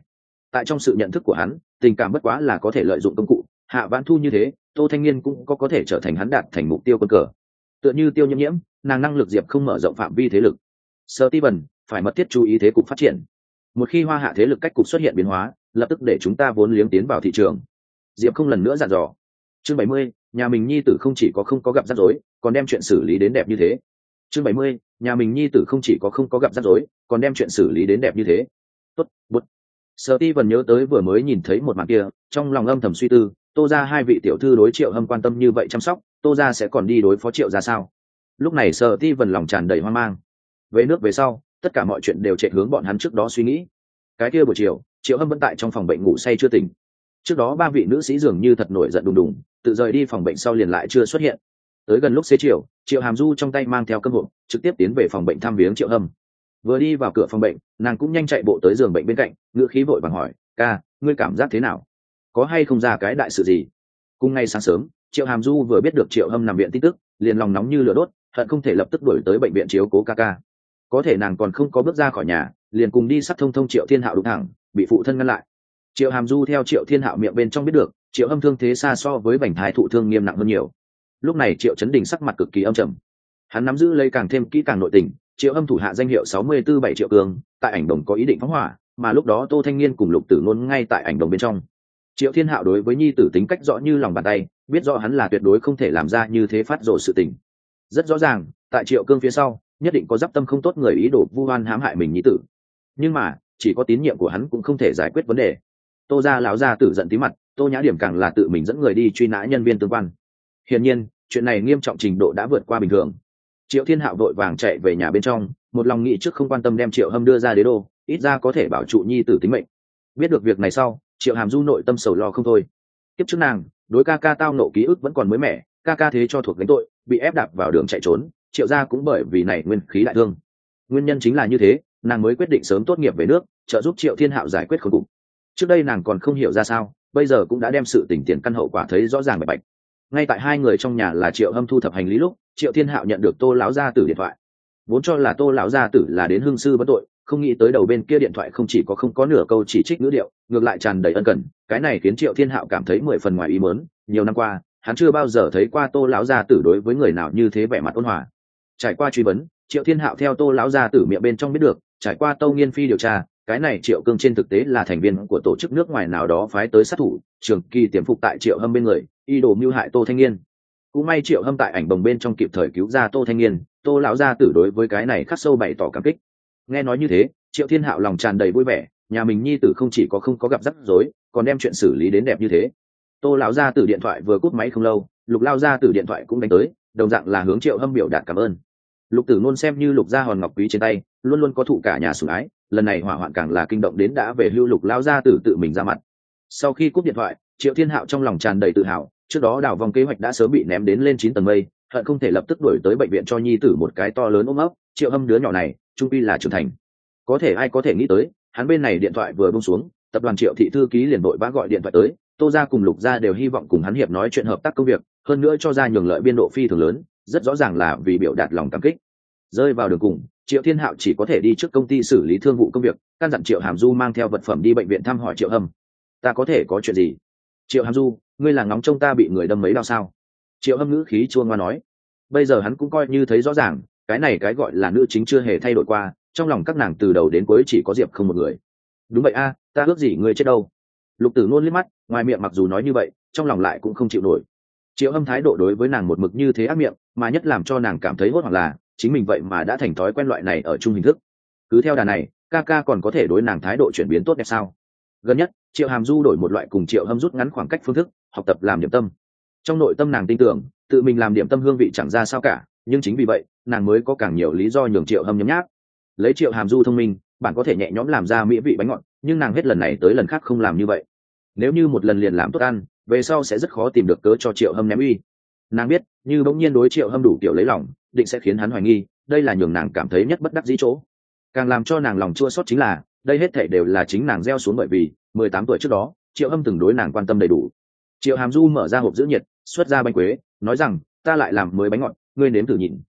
S1: tại trong sự nhận thức của hắn, tình cảm bất quá là có thể lợi dụng công cụ. Hạ Vãn Thu như thế, Tô Thanh Niên cũng có thể trở thành hắn đạt thành mục tiêu quân cờ. Tựa như Tiêu Nhiễm Nhiễm, nàng năng lực diệp không mở rộng phạm vi thế lực. Steven phải mật thiết chú ý thế cục phát triển. Một khi Hoa Hạ thế lực cách cục xuất hiện biến hóa, lập tức để chúng ta vốn liếng tiến vào thị trường. Diệp không lần nữa dặn dò. Chương 70, nhà mình nhi tử không chỉ có không có gặp rắc rối, còn đem chuyện xử lý đến đẹp như thế. Chương 70, nhà mình nhi tử không chỉ có không có gặp rắc rối, còn đem chuyện xử lý đến đẹp như thế. Tốt, bút. Steven nhớ tới vừa mới nhìn thấy một màn kia, trong lòng âm thầm suy tư, Tô gia hai vị tiểu thư đối Triệu Hâm quan tâm như vậy chăm sóc, Tô gia sẽ còn đi đối phó Triệu gia sao? Lúc này Steven lòng tràn đầy hoang mang. Về nước về sau, tất cả mọi chuyện đều chạy hướng bọn hắn trước đó suy nghĩ. Cái kia buổi chiều, Triệu Hâm vẫn tại trong phòng bệnh ngủ say chưa tỉnh. Trước đó ba vị nữ sĩ dường như thật nổi giận đùng đùng, tự rời đi phòng bệnh sau liền lại chưa xuất hiện. Tới gần lúc xế chiều, Triệu Hàm Du trong tay mang theo cơm hộp, trực tiếp tiến về phòng bệnh thăm viếng Triệu Hâm. Vừa đi vào cửa phòng bệnh, nàng cũng nhanh chạy bộ tới giường bệnh bên cạnh, ngữ khí vội vàng hỏi: "Ca, ngươi cảm giác thế nào? Có hay không ra cái đại sự gì?" Cùng ngày sáng sớm, Triệu Hàm Du vừa biết được Triệu Hâm nằm viện tin tức, liền lòng nóng như lửa đốt, hận không thể lập tức đuổi tới bệnh viện chiếu cố ca. Có thể nàng còn không có bước ra khỏi nhà, liền cùng đi sắp thông Triệu Thiên Hạo đụng thẳng, bị phụ thân ngăn lại. Triệu Hàm Du theo Triệu Thiên Hạo miệng bên trong biết được, Triệu Hâm thương thế xa so với vành thái thụ thương nghiêm nặng hơn nhiều. Lúc này Triệu Chấn Đình sắc mặt cực kỳ âm trầm, hắn nắm giữ lấy càng thêm kỹ càng nội tình. Triệu Hâm thủ hạ danh hiệu 64-7 Triệu Cường, tại ảnh đồng có ý định phóng hỏa, mà lúc đó Tô Thanh Niên cùng Lục Tử Nôn ngay tại ảnh đồng bên trong. Triệu Thiên Hạo đối với nhi tử tính cách rõ như lòng bàn tay, biết rõ hắn là tuyệt đối không thể làm ra như thế phát rồ sự tình. Rất rõ ràng, tại Triệu Cương phía sau, nhất định có giáp tâm không tốt người ý đồ vu oan hãm hại mình nhi tử. Nhưng mà, chỉ có tín nhiệm của hắn cũng không thể giải quyết vấn đề. Tô gia lão gia tử giận tí mặt, Tô Nhã Điểm càng là tự mình dẫn người đi truy nã nhân viên tương quan. Hiển nhiên, chuyện này nghiêm trọng trình độ đã vượt qua bình thường. Triệu Thiên Hạo vội vàng chạy về nhà bên trong, một lòng nghĩ trước không quan tâm đem Triệu Hâm đưa ra đế đô, ít ra có thể bảo trụ nhi tử tính mệnh. Biết được việc này sau, Triệu Hàm Du nội tâm sầu lo không thôi. Kiếp trước nàng, đối ca tao nộ ký ức vẫn còn mới mẻ, ca thế cho thuộc gánh tội, bị ép đạp vào đường chạy trốn, Triệu gia cũng bởi vì này nguyên khí đại thương. Nguyên nhân chính là như thế, nàng mới quyết định sớm tốt nghiệp về nước, trợ giúp Triệu Thiên Hạo giải quyết khốn cục. Trước đây nàng còn không hiểu ra sao, bây giờ cũng đã đem sự tình tiền căn hậu quả thấy rõ ràng bạch bạch. Ngay tại hai người trong nhà là Triệu Hâm thu thập hành lý lúc, Triệu Thiên Hạo nhận được Tô lão gia tử điện thoại. Vốn cho là Tô lão gia tử là đến hương sư vấn tội, không nghĩ tới đầu bên kia điện thoại không chỉ có không có nửa câu chỉ trích ngữ điệu, ngược lại tràn đầy ân cần. Cái này khiến Triệu Thiên Hạo cảm thấy 10 phần ngoài ý muốn. Nhiều năm qua, hắn chưa bao giờ thấy qua Tô lão gia tử đối với người nào như thế vẻ mặt ôn hòa. Trải qua truy vấn, Triệu Thiên Hạo theo Tô lão gia tử miệng bên trong biết được, trải qua Tâu Nghiên Phi điều tra, cái này Triệu Cương trên thực tế là thành viên của tổ chức nước ngoài nào đó phái tới sát thủ, trường kỳ tiềm phục tại Triệu Hâm bên người, y đồ mưu hại Tô Thanh Niên. Cũng may Triệu Hâm tại ảnh bồng bên trong kịp thời cứu ra Tô Thanh Niên, Tô lão gia tử đối với cái này khắc sâu bày tỏ cảm kích. Nghe nói như thế, Triệu Thiên Hạo lòng tràn đầy vui vẻ, nhà mình nhi tử không chỉ có không có gặp rắc rối, còn đem chuyện xử lý đến đẹp như thế. Tô lão gia tử điện thoại vừa cúp máy không lâu, Lục lao gia tử điện thoại cũng đánh tới, đồng dạng là hướng Triệu Hâm biểu đạt cảm ơn. Lục Tử Nôn xem như Lục gia hòn ngọc quý trên tay, luôn luôn có thụ cả nhà sủng ái, lần này hỏa hoạn càng là kinh động đến đã về hưu Lục lao gia tử tự mình ra mặt. Sau khi cúp điện thoại, Triệu Thiên Hạo trong lòng tràn đầy tự hào, trước đó đảo vòng kế hoạch đã sớm bị ném đến lên 9 tầng mây, hận không thể lập tức đuổi tới bệnh viện cho nhi tử một cái to lớn ôm ấp. Triệu Hâm đứa nhỏ này, trung quy là trưởng thành. Có thể ai có thể nghĩ tới, hắn bên này điện thoại vừa buông xuống, tập đoàn Triệu thị thư ký liền vội vã gọi điện thoại tới, Tô gia cùng Lục gia đều hy vọng cùng hắn hiệp nói chuyện hợp tác công việc, hơn nữa cho ra nhường lợi biên độ phi thường lớn, rất rõ ràng là vì biểu đạt lòng cảm kích. Rơi vào đường cùng, Triệu Thiên Hạo chỉ có thể đi trước công ty xử lý thương vụ công việc, căn dặn Triệu Hàm Du mang theo vật phẩm đi bệnh viện thăm hỏi Triệu Hâm. Ta có thể có chuyện gì? Triệu Hàm Du, ngươi là ngóng trông ta bị người đâm mấy đau sao? Triệu Hâm ngữ khí chua ngoa nói. Bây giờ hắn cũng coi như thấy rõ ràng, cái này cái gọi là nữ chính chưa hề thay đổi qua, trong lòng các nàng từ đầu đến cuối chỉ có Diệp không một người. Đúng vậy a, ta ước gì ngươi chết đâu? Lục Tử Nôn liếc mắt, ngoài miệng mặc dù nói như vậy, trong lòng lại cũng không chịu nổi. Triệu Hâm thái độ đối với nàng một mực như thế ác miệng, mà nhất làm cho nàng cảm thấy hốt hoảng là chính mình vậy mà đã thành thói quen loại này ở chung hình thức. Cứ theo đà này, ca còn có thể đối nàng thái độ chuyển biến tốt đẹp sao? Gần nhất, Triệu Hàm Du đổi một loại cùng Triệu Hâm rút ngắn khoảng cách phương thức, học tập làm điểm tâm. Trong nội tâm nàng tin tưởng, tự mình làm điểm tâm hương vị chẳng ra sao cả, nhưng chính vì vậy, nàng mới có càng nhiều lý do nhường Triệu Hâm nhấm nháp. Lấy Triệu Hàm Du thông minh, bạn có thể nhẹ nhõm làm ra mỹ vị bánh ngọt, nhưng nàng hết lần này tới lần khác không làm như vậy. Nếu như một lần liền làm tốt ăn, về sau sẽ rất khó tìm được cớ cho Triệu Hâm ném uy. Nàng biết, như bỗng nhiên đối Triệu Hâm đủ kiểu lấy lòng, định sẽ khiến hắn hoài nghi, đây là nhường nàng cảm thấy nhất bất đắc dĩ chỗ. Càng làm cho nàng lòng chua xót chính là, đây hết thảy đều là chính nàng gieo xuống, bởi vì 18 tuổi trước đó, Triệu Hâm từng đối nàng quan tâm đầy đủ. Triệu Hàm Du mở ra hộp giữ nhiệt, xuất ra bánh quế, nói rằng, ta lại làm mới bánh ngọt, ngươi nếm thử nhìn.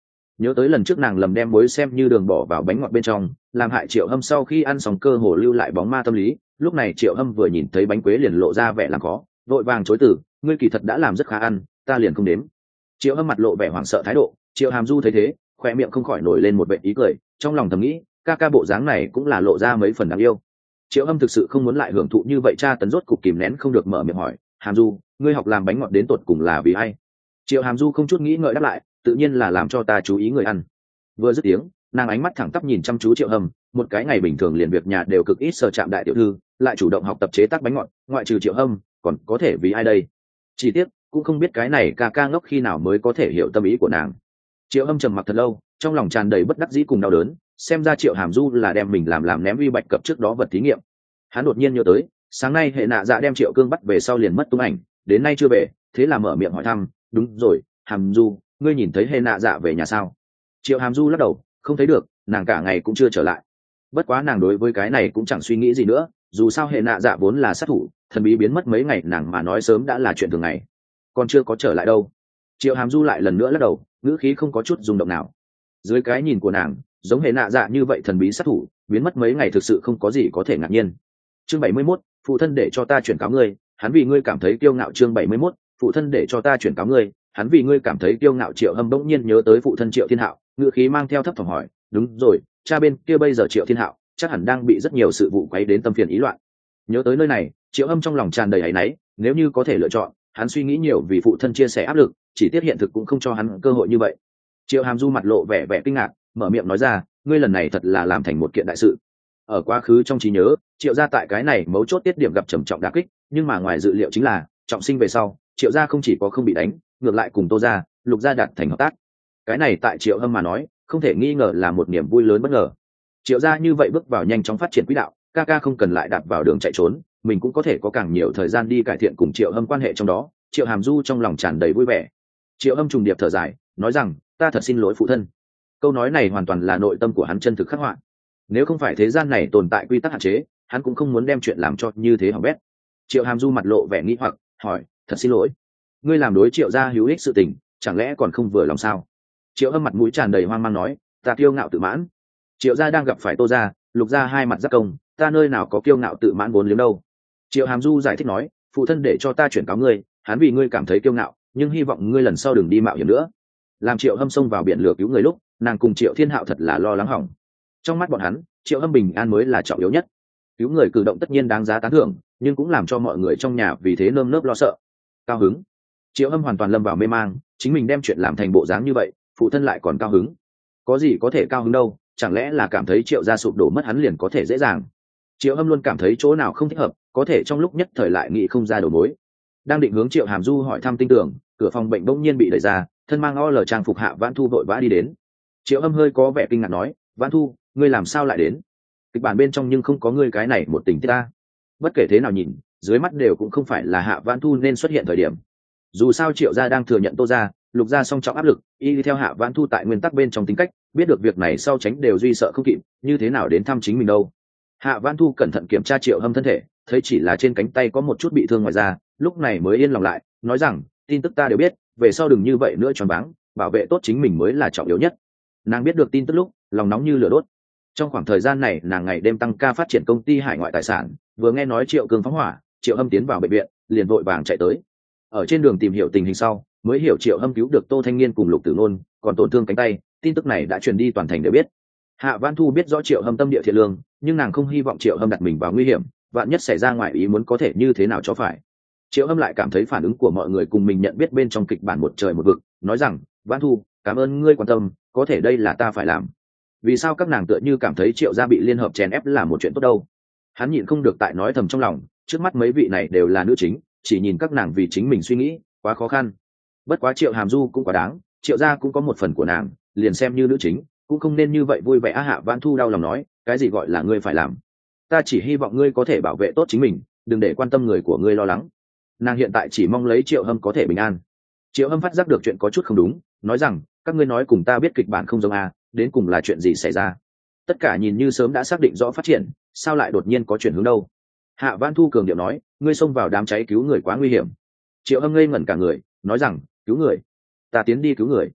S1: nhớ tới lần trước nàng lầm đem muối xem như đường bỏ vào bánh ngọt bên trong, làm hại Triệu Hâm sau khi ăn xong cơ hồ lưu lại bóng ma tâm lý. Lúc này Triệu Hâm vừa nhìn thấy bánh quế liền lộ ra vẻ làm khó, vội vàng chối từ, ngươi kỳ thật đã làm rất khá ăn, ta liền không đếm. Triệu Hâm mặt lộ vẻ hoảng sợ thái độ. Triệu Hàm Du thấy thế, khoe miệng không khỏi nổi lên một vẻ ý cười, trong lòng thầm nghĩ, ca ca bộ dáng này cũng là lộ ra mấy phần đáng yêu. Triệu Hâm thực sự không muốn lại hưởng thụ như vậy, cha tấn rốt cục kìm nén không được mở miệng hỏi, Hàm Du, ngươi học làm bánh ngọt đến tột cùng là vì ai? Triệu Hàm Du không chút nghĩ ngợi đáp lại, tự nhiên là làm cho ta chú ý người ăn. Vừa dứt tiếng, nàng ánh mắt thẳng tắp nhìn chăm chú Triệu Hâm, một cái ngày bình thường liền việc nhà đều cực ít sờ chạm đại tiểu thư, lại chủ động học tập chế tác bánh ngọt, ngoại trừ Triệu Hâm, còn có thể vì ai đây? Chỉ tiếc, cũng không biết cái này ca ca ngốc khi nào mới có thể hiểu tâm ý của nàng. Triệu Hâm trầm mặc thật lâu, trong lòng tràn đầy bất đắc dĩ cùng đau đớn, xem ra Triệu Hàm Du là đem mình làm ném Vi Bạch Cập trước đó vật thí nghiệm. Hắn đột nhiên nhớ tới, sáng nay hệ nạ dạ đem Triệu Cương bắt về sau liền mất tung ảnh, đến nay chưa về, thế là mở miệng hỏi thăm, đúng rồi, Hàm Du, ngươi nhìn thấy hệ nạ dạ về nhà sao? Triệu Hàm Du lắc đầu, không thấy được, nàng cả ngày cũng chưa trở lại. Bất quá nàng đối với cái này cũng chẳng suy nghĩ gì nữa, dù sao hệ nạ dạ vốn là sát thủ, thần bí biến mất mấy ngày nàng mà nói sớm đã là chuyện thường ngày, còn chưa có trở lại đâu. Triệu Hàm Du lại lần nữa lắc đầu, ngữ khí không có chút rung động nào. Dưới cái nhìn của nàng, giống hệ nạ dạ như vậy thần bí sát thủ biến mất mấy ngày thực sự không có gì có thể ngạc nhiên. Chương 71, phụ thân để cho ta chuyển cáo ngươi, hắn vì ngươi cảm thấy kiêu ngạo. Chương 71, phụ thân để cho ta chuyển cáo ngươi, hắn vì ngươi cảm thấy kiêu ngạo. Triệu Hâm bỗng nhiên nhớ tới phụ thân Triệu Thiên Hạo, ngữ khí mang theo thấp thỏm hỏi, đúng rồi, cha bên kia bây giờ Triệu Thiên Hạo chắc hẳn đang bị rất nhiều sự vụ quấy đến tâm phiền ý loạn. Nhớ tới nơi này, Triệu Hâm trong lòng tràn đầy áy náy, nếu như có thể lựa chọn, hắn suy nghĩ nhiều vì phụ thân chia sẻ áp lực, chỉ tiếc hiện thực cũng không cho hắn cơ hội như vậy. Triệu Hàm Du mặt lộ vẻ kinh ngạc, mở miệng nói ra, ngươi lần này thật là làm thành một kiện đại sự. Ở quá khứ trong trí nhớ, Triệu gia tại cái này mấu chốt tiết điểm gặp trầm trọng đả kích, nhưng mà ngoài dự liệu chính là, trọng sinh về sau, Triệu gia không chỉ có không bị đánh, ngược lại cùng Tô gia, Lục gia đạt thành hợp tác. Cái này tại Triệu Hâm mà nói, không thể nghi ngờ là một niềm vui lớn bất ngờ. Triệu gia như vậy bước vào nhanh chóng phát triển quỹ đạo, ca ca không cần lại đạp vào đường chạy trốn, mình cũng có thể có càng nhiều thời gian đi cải thiện cùng Triệu Hâm quan hệ trong đó. Triệu Hàm Du trong lòng tràn đầy vui vẻ. Triệu Hâm trùng điệp thở dài, nói rằng, ta thật xin lỗi phụ thân. Câu nói này hoàn toàn là nội tâm của hắn chân thực khắc họa. Nếu không phải thế gian này tồn tại quy tắc hạn chế, hắn cũng không muốn đem chuyện làm cho như thế hỏng bét. Triệu Hàm Du mặt lộ vẻ nghi hoặc, hỏi, thật xin lỗi, ngươi làm đối Triệu gia hữu ích sự tình, chẳng lẽ còn không vừa lòng sao? Triệu Hâm mặt mũi tràn đầy hoang mang nói, ta kiêu ngạo tự mãn. Triệu gia đang gặp phải Tô gia, Lục gia hai mặt giác công, ta nơi nào có kiêu ngạo tự mãn vốn liếng đâu. Triệu Hàm Du giải thích nói, phụ thân để cho ta chuyển cáo ngươi, hắn vì ngươi cảm thấy kiêu ngạo, nhưng hy vọng ngươi lần sau đừng đi mạo hiểm nữa. Làm Triệu Hâm xông vào biển lửa cứu người lúc, nàng cùng Triệu Thiên Hạo thật là lo lắng hỏng. Trong mắt bọn hắn, Triệu Hâm bình an mới là trọng yếu nhất. Cứu người cử động tất nhiên đáng giá tán thưởng, nhưng cũng làm cho mọi người trong nhà vì thế nơm nớp lo sợ. Cao hứng. Triệu Hâm hoàn toàn lâm vào mê mang, chính mình đem chuyện làm thành bộ dáng như vậy, phụ thân lại còn cao hứng. Có gì có thể cao hứng đâu, chẳng lẽ là cảm thấy Triệu gia sụp đổ mất hắn liền có thể dễ dàng. Triệu Hâm luôn cảm thấy chỗ nào không thích hợp, có thể trong lúc nhất thời lại nghĩ không ra đầu mối. Đang định hướng Triệu Hàm Du hỏi thăm tin tưởng, cửa phòng bệnh bỗng nhiên bị đẩy ra, thân mang o trang phục Hạ Vãn Thu vội vã đi đến. Triệu Hâm hơi có vẻ kinh ngạc nói, Vãn Thu, ngươi làm sao lại đến? Kịch bản bên trong nhưng không có ngươi cái này một tình tiết ta. Bất kể thế nào nhìn, dưới mắt đều cũng không phải là Hạ Vãn Thu nên xuất hiện thời điểm. Dù sao Triệu gia đang thừa nhận Tô gia, Lục gia song trọng áp lực, y đi theo Hạ Vãn Thu tại nguyên tắc bên trong tính cách, biết được việc này sau tránh đều duy sợ không kịp, như thế nào đến thăm chính mình đâu. Hạ Vãn Thu cẩn thận kiểm tra Triệu Hâm thân thể, thấy chỉ là trên cánh tay có một chút bị thương ngoài da, lúc này mới yên lòng lại, nói rằng, tin tức ta đều biết, về sau đừng như vậy nữa choáng váng, bảo vệ tốt chính mình mới là trọng yếu nhất. Nàng biết được tin tức lúc, lòng nóng như lửa đốt. Trong khoảng thời gian này, nàng ngày đêm tăng ca phát triển công ty hải ngoại tài sản, vừa nghe nói Triệu Cương phóng hỏa, Triệu Hâm tiến vào bệnh viện, liền vội vàng chạy tới. Ở trên đường tìm hiểu tình hình sau, mới hiểu Triệu Hâm cứu được Tô Thanh Niên cùng Lục Tử Nôn, còn tổn thương cánh tay, tin tức này đã truyền đi toàn thành đều biết. Hạ Vãn Thu biết rõ Triệu Hâm tâm địa thiện lương, nhưng nàng không hy vọng Triệu Hâm đặt mình vào nguy hiểm, vạn nhất xảy ra ngoài ý muốn có thể như thế nào cho phải. Triệu Hâm lại cảm thấy phản ứng của mọi người cùng mình nhận biết bên trong kịch bản một trời một vực, nói rằng, Vãn Thu, cảm ơn ngươi quan tâm, có thể đây là ta phải làm. Vì sao các nàng tựa như cảm thấy Triệu gia bị liên hợp chèn ép là một chuyện tốt đâu? Hắn nhịn không được tại nói thầm trong lòng, trước mắt mấy vị này đều là nữ chính, chỉ nhìn các nàng vì chính mình suy nghĩ, quá khó khăn. Bất quá Triệu Hàm Du cũng quá đáng, Triệu gia cũng có một phần của nàng, liền xem như nữ chính, cũng không nên như vậy vui vẻ. Hạ Vãn Thu đau lòng nói, cái gì gọi là ngươi phải làm? Ta chỉ hy vọng ngươi có thể bảo vệ tốt chính mình, đừng để quan tâm người của ngươi lo lắng. Nàng hiện tại chỉ mong lấy Triệu Hâm có thể bình an. Triệu Hâm phát giác được chuyện có chút không đúng, nói rằng, các ngươi nói cùng ta biết kịch bản không giống à, đến cùng là chuyện gì xảy ra? Tất cả nhìn như sớm đã xác định rõ phát triển, sao lại đột nhiên có chuyển hướng đâu? Hạ Vãn Thu cường điệu nói, ngươi xông vào đám cháy cứu người quá nguy hiểm. Triệu Hâm ngây ngẩn cả người, nói rằng, cứu người? Ta tiến đi cứu người?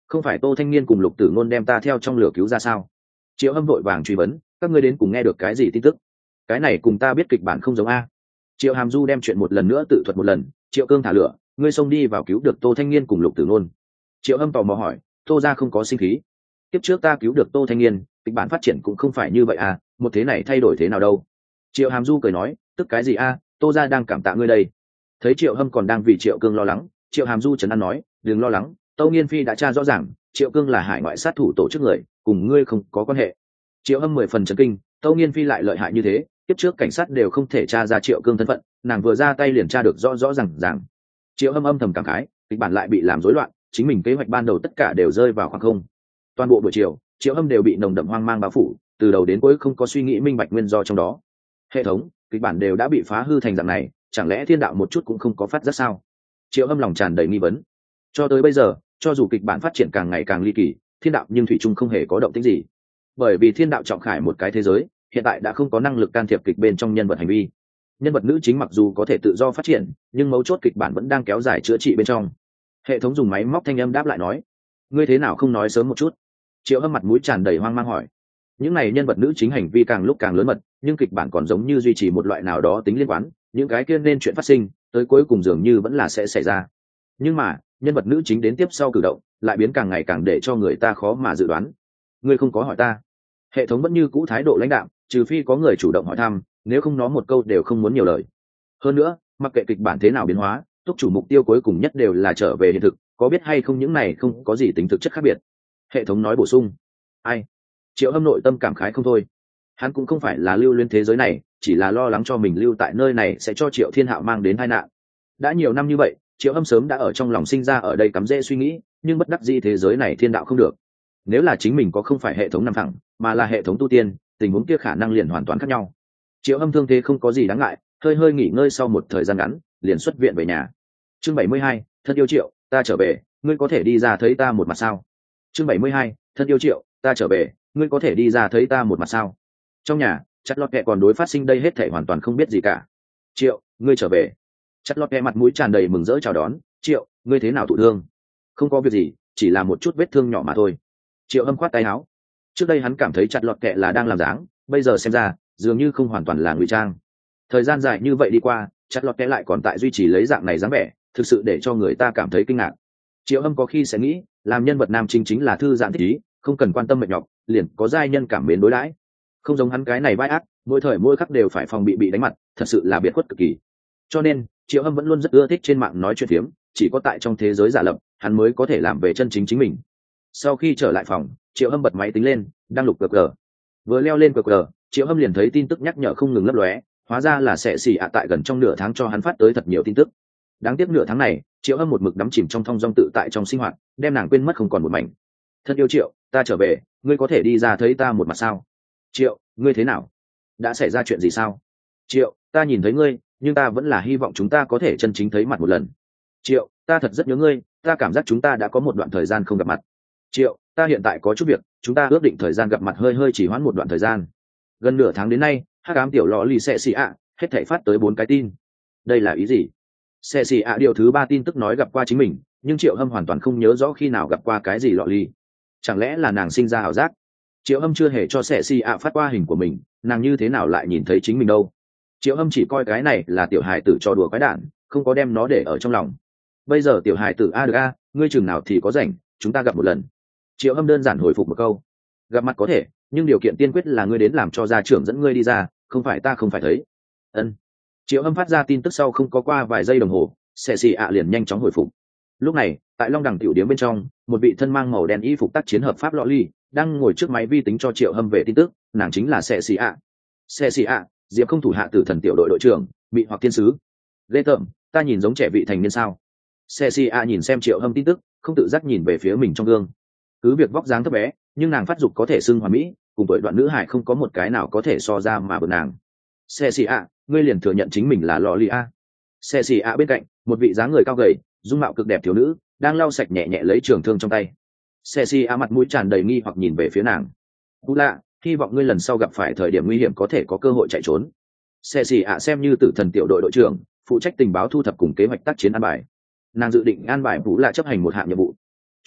S1: không phải Tô Thanh Niên cùng Lục Tử Ngôn đem ta theo trong lửa cứu ra sao? Triệu Hâm vội vàng truy vấn, các ngươi đến cùng nghe được cái gì tin tức? Cái này cùng ta biết kịch bản không giống a. Triệu Hàm Du đem chuyện một lần nữa tự thuật một lần. Triệu Cương thả lửa, ngươi xông đi vào cứu được Tô Thanh Niên cùng Lục Tử Ngôn. Triệu Hâm tò mò hỏi, Tô gia không có sinh khí? Tiếp trước ta cứu được Tô Thanh Niên, kịch bản phát triển cũng không phải như vậy à, một thế này thay đổi thế nào đâu? Triệu Hàm Du cười nói, tức cái gì a, Tô gia đang cảm tạ ngươi đây. Thấy Triệu Hâm còn đang vì Triệu Cương lo lắng, Triệu Hàm Du trấn an nói, đừng lo lắng, Tâu Nghiên Phi đã tra rõ ràng, Triệu Cương là hải ngoại sát thủ tổ chức người, cùng ngươi không có quan hệ. Triệu Hâm 10 phần chấn kinh, Tâu Nghiên Phi lại lợi hại như thế, tiếp trước cảnh sát đều không thể tra ra Triệu Cương thân phận, nàng vừa ra tay liền tra được rõ rõ ràng. Triệu Hâm âm thầm cảm khái, kịch bản lại bị làm rối loạn, chính mình kế hoạch ban đầu tất cả đều rơi vào khoảng không. Toàn bộ buổi chiều, Triệu Hâm đều bị nồng đậm hoang mang bao phủ, từ đầu đến cuối không có suy nghĩ minh bạch nguyên do trong đó. Hệ thống, kịch bản đều đã bị phá hư thành dạng này, chẳng lẽ thiên đạo một chút cũng không có phát giác sao? Triệu Hâm lòng tràn đầy nghi vấn. Cho tới bây giờ, cho dù kịch bản phát triển càng ngày càng ly kỳ, thiên đạo nhưng thủy chung không hề có động tĩnh gì. Bởi vì thiên đạo trọng khải một cái thế giới, hiện tại đã không có năng lực can thiệp kịch bên trong nhân vật hành vi. Nhân vật nữ chính mặc dù có thể tự do phát triển, nhưng mấu chốt kịch bản vẫn đang kéo dài chữa trị bên trong. Hệ thống dùng máy móc thanh âm đáp lại nói, ngươi thế nào không nói sớm một chút? Triệu Hâm mặt mũi tràn đầy hoang mang hỏi. Những này nhân vật nữ chính hành vi càng lúc càng lớn mật, nhưng kịch bản còn giống như duy trì một loại nào đó tính liên quan, những cái kia nên chuyện phát sinh, tới cuối cùng dường như vẫn là sẽ xảy ra. Nhưng mà, nhân vật nữ chính đến tiếp sau cử động, lại biến càng ngày càng để cho người ta khó mà dự đoán. Ngươi không có hỏi ta. Hệ thống vẫn như cũ thái độ lãnh đạm, trừ phi có người chủ động hỏi thăm, nếu không nó một câu đều không muốn nhiều lời. Hơn nữa, mặc kệ kịch bản thế nào biến hóa, túc chủ mục tiêu cuối cùng nhất đều là trở về hiện thực, có biết hay không những này không có gì tính thực chất khác biệt. Hệ thống nói bổ sung. Ai? Triệu Hâm nội tâm cảm khái không thôi. Hắn cũng không phải là lưu luyến thế giới này, chỉ là lo lắng cho mình lưu tại nơi này sẽ cho Triệu Thiên Hạo mang đến tai nạn. Đã nhiều năm như vậy, Triệu Hâm sớm đã ở trong lòng sinh ra ở đây cắm rễ suy nghĩ, nhưng bất đắc dĩ thế giới này thiên đạo không được. Nếu là chính mình có không phải hệ thống nằm thẳng, mà là hệ thống tu tiên, tình huống kia khả năng liền hoàn toàn khác nhau. Triệu Hâm thương thế không có gì đáng ngại, hơi nghỉ ngơi sau một thời gian ngắn, liền xuất viện về nhà. Chương 72, thân yêu Triệu, ta trở về, ngươi có thể đi ra thấy ta một mặt sao? Chương 72, thân yêu Triệu, ta trở về, ngươi có thể đi ra thấy ta một mặt sao? Trong nhà, Chặt Lọt Kẹ còn đối phát sinh đây hết thảy hoàn toàn không biết gì cả. Triệu, ngươi trở về. Chặt Lọt Kẹ mặt mũi tràn đầy mừng rỡ chào đón. Triệu, ngươi thế nào thụ thương? Không có việc gì, chỉ là một chút vết thương nhỏ mà thôi. Triệu Hâm khoát tay áo. Trước đây hắn cảm thấy Chặt Lọt Kẹ là đang làm dáng, bây giờ xem ra dường như không hoàn toàn là ngụy trang. Thời gian dài như vậy đi qua, Chặt Lọt Kẹ lại còn tại duy trì lấy dạng này dáng vẻ, thực sự để cho người ta cảm thấy kinh ngạc. Triệu Hâm có khi sẽ nghĩ, làm nhân vật nam chính là thư giãn thích ý, không cần quan tâm mệt nhọc, liền có giai nhân cảm mến đối đãi. Không giống hắn cái này vai ác, mỗi thời mỗi khắc đều phải phòng bị đánh mặt, thật sự là biệt khuất cực kỳ. Cho nên, Triệu Hâm vẫn luôn rất ưa thích trên mạng nói chuyện phiếm, chỉ có tại trong thế giới giả lập, hắn mới có thể làm về chân chính chính mình. Sau khi trở lại phòng, Triệu Hâm bật máy tính lên, đăng lục QQ. Vừa leo lên QQ, Triệu Hâm liền thấy tin tức nhắc nhở không ngừng lấp lóe, hóa ra là sẽ xỉ tại gần trong nửa tháng cho hắn phát tới thật nhiều tin tức. Đáng tiếc nửa tháng này, Triệu Hâm một mực đắm chìm trong thong dong tự tại trong sinh hoạt, đem nàng quên mất không còn một mảnh. Thân yêu Triệu, ta trở về, ngươi có thể đi ra thấy ta một mặt sao? Triệu, ngươi thế nào? Đã xảy ra chuyện gì sao? Triệu, ta nhìn thấy ngươi, nhưng ta vẫn là hy vọng chúng ta có thể chân chính thấy mặt một lần. Triệu, ta thật rất nhớ ngươi, ta cảm giác chúng ta đã có một đoạn thời gian không gặp mặt. Triệu, ta hiện tại có chút việc, chúng ta ước định thời gian gặp mặt hơi chỉ hoãn một đoạn thời gian. Gần nửa tháng đến nay, hắc ám tiểu lọ lì xệ xì ạ, hết thảy phát tới 4 cái tin. Đây là ý gì? Xệ xì ạ điều thứ 3 tin tức nói gặp qua chính mình, nhưng Triệu Hâm hoàn toàn không nhớ rõ khi nào gặp qua cái gì lọ lì. Chẳng lẽ là nàng sinh ra ảo giác? Triệu Hâm chưa hề cho xệ xì ạ phát qua hình của mình, nàng như thế nào lại nhìn thấy chính mình đâu? Triệu Hâm chỉ coi cái này là tiểu hài tử cho đùa quái đản, không có đem nó để ở trong lòng. Bây giờ tiểu hài tử được a, ngươi chừng nào thì có rảnh, chúng ta gặp một lần. Triệu Hâm đơn giản hồi phục một câu. Gặp mặt có thể, nhưng điều kiện tiên quyết là ngươi đến làm cho gia trưởng dẫn ngươi đi ra, không phải ta không phải thấy. Ân. Triệu Hâm phát ra tin tức sau không có qua vài giây đồng hồ, xệ xì ạ liền nhanh chóng hồi phục. Lúc này, tại Long Đằng tiểu điếm bên trong, một vị thân mang màu đen y phục tác chiến hợp pháp lọ ly đang ngồi trước máy vi tính cho Triệu Hâm về tin tức, nàng chính là xệ xì ạ. Xệ xì ạ, Diệp không thủ hạ tử thần tiểu đội đội trưởng, bị hoặc thiên sứ. Lê tởm, ta nhìn giống trẻ vị thành niên sao? Xệ xì ạ nhìn xem Triệu Hâm tin tức, không tự giác nhìn về phía mình trong gương. Cứ việc vóc dáng thấp bé, nhưng nàng phát dục có thể xưng hoàn mỹ, cùng tuổi đoạn nữ hải không có một cái nào có thể so ra mà bật nàng. Xệ xì ạ, ngươi liền thừa nhận chính mình là lọ ly a? Xệ xì ạ bên cạnh, một vị dáng người cao gầy, dung mạo cực đẹp thiếu nữ, đang lau sạch nhẹ nhẹ lấy trường thương trong tay. Xệ xì ạ mặt mũi tràn đầy nghi hoặc nhìn về phía nàng. Cú lạ, hy vọng ngươi lần sau gặp phải thời điểm nguy hiểm có thể có cơ hội chạy trốn. Xệ xì ạ xem như tử thần tiểu đội đội trưởng, phụ trách tình báo thu thập cùng kế hoạch tác chiến an bài. Nàng dự định an bài Vũ Lạ chấp hành một hạng nhiệm vụ.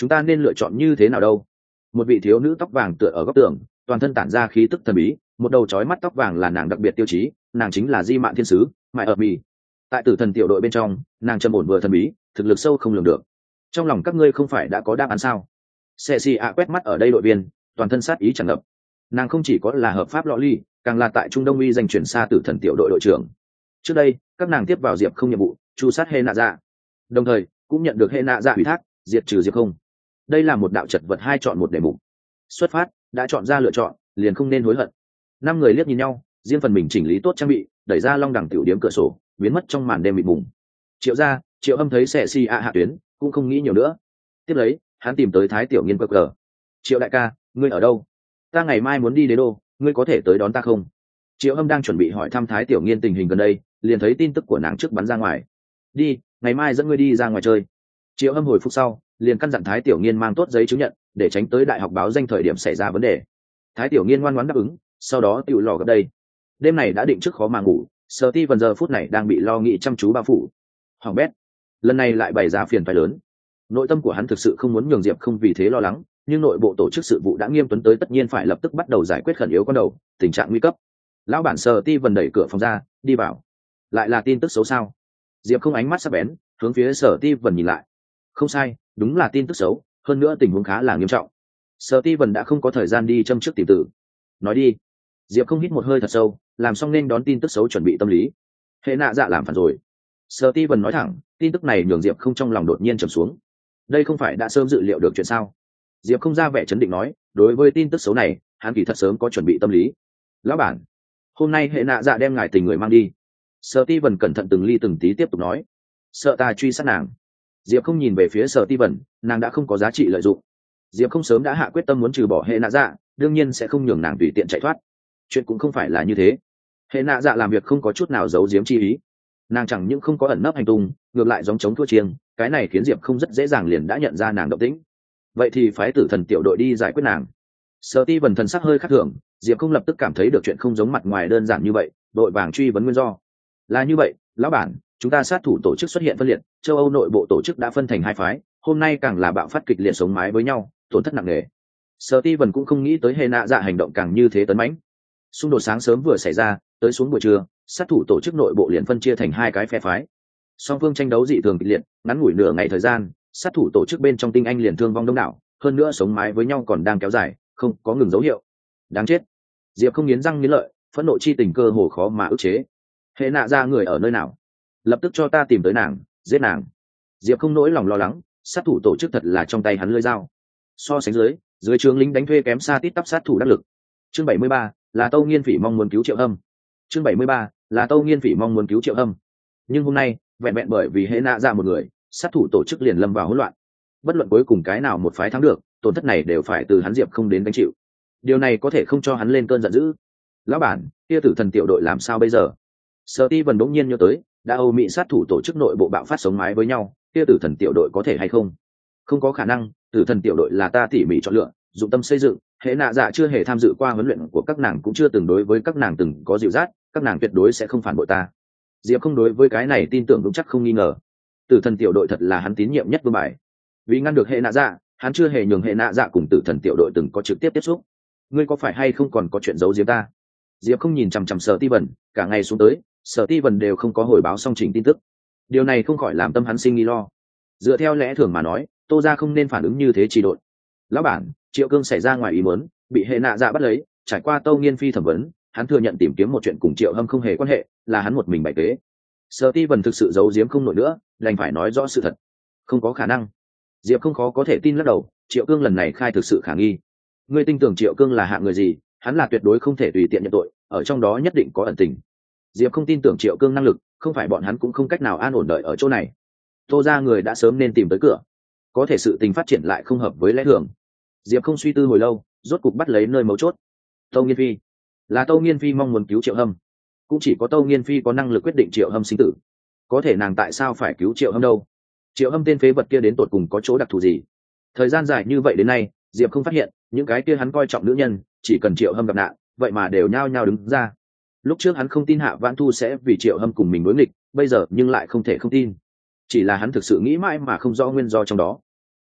S1: chúng ta nên lựa chọn như thế nào đâu? Một vị thiếu nữ tóc vàng tựa ở góc tường, toàn thân tản ra khí tức thần bí, một đầu chói mắt tóc vàng là nàng đặc biệt tiêu chí, nàng chính là Di Mạn Thiên Sứ, Mại ở Mì. Tại Tử Thần tiểu đội bên trong, nàng trầm ổn vừa thần bí, thực lực sâu không lường được. Trong lòng các ngươi không phải đã có đáp án sao? Ceci quét mắt ở đây đội viên, toàn thân sát ý tràn ngập. Nàng không chỉ có là hợp pháp lọ ly, càng là tại Trung Đông uy danh truyền xa Tử Thần tiểu đội đội trưởng. Trước đây, các nàng tiếp vào Diệp Không nhiệm vụ, chu sát Hê Nạ Dạ, đồng thời cũng nhận được Hê Nạ Dạ ủy thác, diệt trừ Diệp Không. Đây là một đạo chật vật hai chọn một đề mục. Xuất phát, đã chọn ra lựa chọn, liền không nên hối hận. Năm người liếc nhìn nhau, riêng phần mình chỉnh lý tốt trang bị, đẩy ra long đẳng tiểu điếm cửa sổ, biến mất trong màn đêm mịt mùng. Triệu Âm thấy Ceci hạ tuyến, cũng không nghĩ nhiều nữa. Tiếp lấy, hắn tìm tới Thái Tiểu Nghiên cờ. Triệu đại ca, ngươi ở đâu? Ta ngày mai muốn đi Đế đô, ngươi có thể tới đón ta không? Triệu Âm đang chuẩn bị hỏi thăm Thái Tiểu Nghiên tình hình gần đây, liền thấy tin tức của nàng trước bắn ra ngoài. Đi, ngày mai dẫn ngươi đi ra ngoài chơi. Triệu Âm hồi phục sau, liền căn dặn Thái Tiểu Nghiên mang tốt giấy chứng nhận, để tránh tới đại học báo danh thời điểm xảy ra vấn đề. Thái Tiểu Nghiên ngoan ngoãn đáp ứng, sau đó tiểu lò gặp đây. Đêm này đã định trước khó mà ngủ, Steven giờ phút này đang bị lo nghĩ chăm chú bao phủ. Hoàng bét, lần này lại bày ra phiền phái lớn. Nội tâm của hắn thực sự không muốn nhường Diệp Không vì thế lo lắng, nhưng nội bộ tổ chức sự vụ đã nghiêm tuấn tới tất nhiên phải lập tức bắt đầu giải quyết khẩn yếu con đầu, tình trạng nguy cấp. Lão bản Steven đẩy cửa phòng ra, đi vào. Lại là tin tức xấu sao? Diệp Không ánh mắt sắc bén, hướng phía Steven nhìn lại. Không sai, đúng là tin tức xấu, hơn nữa tình huống khá là nghiêm trọng. Steven đã không có thời gian đi châm trước tìm tử. Nói đi. Diệp Không hít một hơi thật sâu, làm xong nên đón tin tức xấu chuẩn bị tâm lý. Hệ Nạ Dạ làm phản rồi. Steven nói thẳng, tin tức này nhường Diệp Không trong lòng đột nhiên trầm xuống. Đây không phải đã sớm dự liệu được chuyện sao? Diệp Không ra vẻ chấn định nói, đối với tin tức xấu này, hắn kỳ thật sớm có chuẩn bị tâm lý. Lão bản, hôm nay Hệ Nạ Dạ đem ngài tình người mang đi. Steven cẩn thận từng ly từng tí tiếp tục nói, sợ ta truy sát nàng. Diệp Không nhìn về phía Steven, nàng đã không có giá trị lợi dụng. Diệp Không sớm đã hạ quyết tâm muốn trừ bỏ Hệ Nạ Dạ, đương nhiên sẽ không nhường nàng tùy tiện chạy thoát. Chuyện cũng không phải là như thế. Hệ Nạ Dạ làm việc không có chút nào giấu giếm chi ý, nàng chẳng những không có ẩn nấp hành tung, ngược lại giống chống thua chiêng, cái này khiến Diệp Không rất dễ dàng liền đã nhận ra nàng động tĩnh. Vậy thì phái Tử Thần tiểu đội đi giải quyết nàng. Steven thần sắc hơi khác thường, Diệp Không lập tức cảm thấy được chuyện không giống mặt ngoài đơn giản như vậy, đội vàng truy vấn nguyên do. Là như vậy, lão bản, chúng ta sát thủ tổ chức xuất hiện phân liệt, châu Âu nội bộ tổ chức đã phân thành hai phái, hôm nay càng là bạo phát kịch liệt sống mái với nhau, tổn thất nặng nề. Steven cũng không nghĩ tới Hệ Nạ Dạ hành động càng như thế tấn mãnh. Xung đột sáng sớm vừa xảy ra, tới xuống buổi trưa, sát thủ tổ chức nội bộ liền phân chia thành hai cái phe phái. Song phương tranh đấu dị thường kịch liệt, ngắn ngủi nửa ngày thời gian, sát thủ tổ chức bên trong tinh anh liền thương vong đông đảo, hơn nữa sống mái với nhau còn đang kéo dài, không có ngừng dấu hiệu. Đáng chết. Diệp Không nghiến răng nghiến lợi, phẫn nộ chi tình cơ hồ khó mà ức chế. Hệ Nạ Dạ người ở nơi nào? Lập tức cho ta tìm tới nàng, giết nàng. Diệp Không nỗi lòng lo lắng, sát thủ tổ chức thật là trong tay hắn lưỡi dao. So sánh dưới trướng lính đánh thuê kém xa tít tắp sát thủ đắc lực. Chương 73, là Tâu Nghiên Phỉ mong muốn cứu Triệu Hâm. Chương 73, là Tâu Nghiên Phỉ mong muốn cứu Triệu Hâm. Nhưng hôm nay, vẹn vẹn bởi vì Hệ Nạ Dạ một người, sát thủ tổ chức liền lâm vào hỗn loạn. Bất luận cuối cùng cái nào một phái thắng được, tổn thất này đều phải từ hắn Diệp Không đến gánh chịu. Điều này có thể không cho hắn lên cơn giận dữ. Lão bản, kia Tử Thần tiểu đội làm sao bây giờ? Steven bỗng nhiên nhớ tới, đã Âu Mỹ sát thủ tổ chức nội bộ bạo phát sống mái với nhau, kia Tử Thần tiểu đội có thể hay không? Không có khả năng, Tử Thần tiểu đội là ta tỉ mỉ chọn lựa, dụng tâm xây dựng, Hệ Nạ Dạ chưa hề tham dự qua huấn luyện của các nàng, cũng chưa từng đối với các nàng từng có dịu dắt, các nàng tuyệt đối sẽ không phản bội ta. Diệp Không đối với cái này tin tưởng vững chắc không nghi ngờ. Tử Thần tiểu đội thật là hắn tín nhiệm nhất vương bài. Vì ngăn được Hệ Nạ Dạ, hắn chưa hề nhường Hệ Nạ Dạ cùng Tử Thần tiểu đội từng có trực tiếp tiếp xúc. Ngươi có phải hay không còn có chuyện giấu giếm ta? Diệp Không nhìn chằm chằm Steven, cả ngày xuống tới, Steven đều không có hồi báo song trình tin tức. Điều này không khỏi làm tâm hắn sinh nghi lo. Dựa theo lẽ thường mà nói, Tô gia không nên phản ứng như thế trì độn. Lão bản, Triệu Cương xảy ra ngoài ý muốn, bị Hệ Nạ Dạ bắt lấy, trải qua Tâu Nghiên Phi thẩm vấn, hắn thừa nhận tìm kiếm một chuyện cùng Triệu Hâm không hề quan hệ, là hắn một mình bày kế. Steven thực sự giấu giếm không nổi nữa, đành phải nói rõ sự thật. Không có khả năng. Diệp Không khó có thể tin lắc đầu, Triệu Cương lần này khai thực sự khả nghi. Ngươi tin tưởng Triệu Cương là hạng người gì, hắn là tuyệt đối không thể tùy tiện nhận tội, ở trong đó nhất định có ẩn tình. Diệp Không tin tưởng Triệu Cương năng lực, không phải bọn hắn cũng không cách nào an ổn đợi ở chỗ này. Tô gia người đã sớm nên tìm tới cửa, có thể sự tình phát triển lại không hợp với lẽ thường. Diệp Không suy tư hồi lâu, rốt cục bắt lấy nơi mấu chốt. Tâu Nghiên Phi, là Tâu Nghiên Phi mong muốn cứu Triệu Hâm, cũng chỉ có Tâu Nghiên Phi có năng lực quyết định Triệu Hâm sinh tử. Có thể nàng tại sao phải cứu Triệu Hâm đâu? Triệu Hâm tên phế vật kia đến tột cùng có chỗ đặc thù gì? Thời gian dài như vậy đến nay, Diệp Không phát hiện những cái kia hắn coi trọng nữ nhân, chỉ cần Triệu Hâm gặp nạn, vậy mà đều nhao nhao đứng ra. Lúc trước hắn không tin Hạ Vãn Thu sẽ vì Triệu Hâm cùng mình đối nghịch, bây giờ nhưng lại không thể không tin. Chỉ là hắn thực sự nghĩ mãi mà không rõ nguyên do trong đó.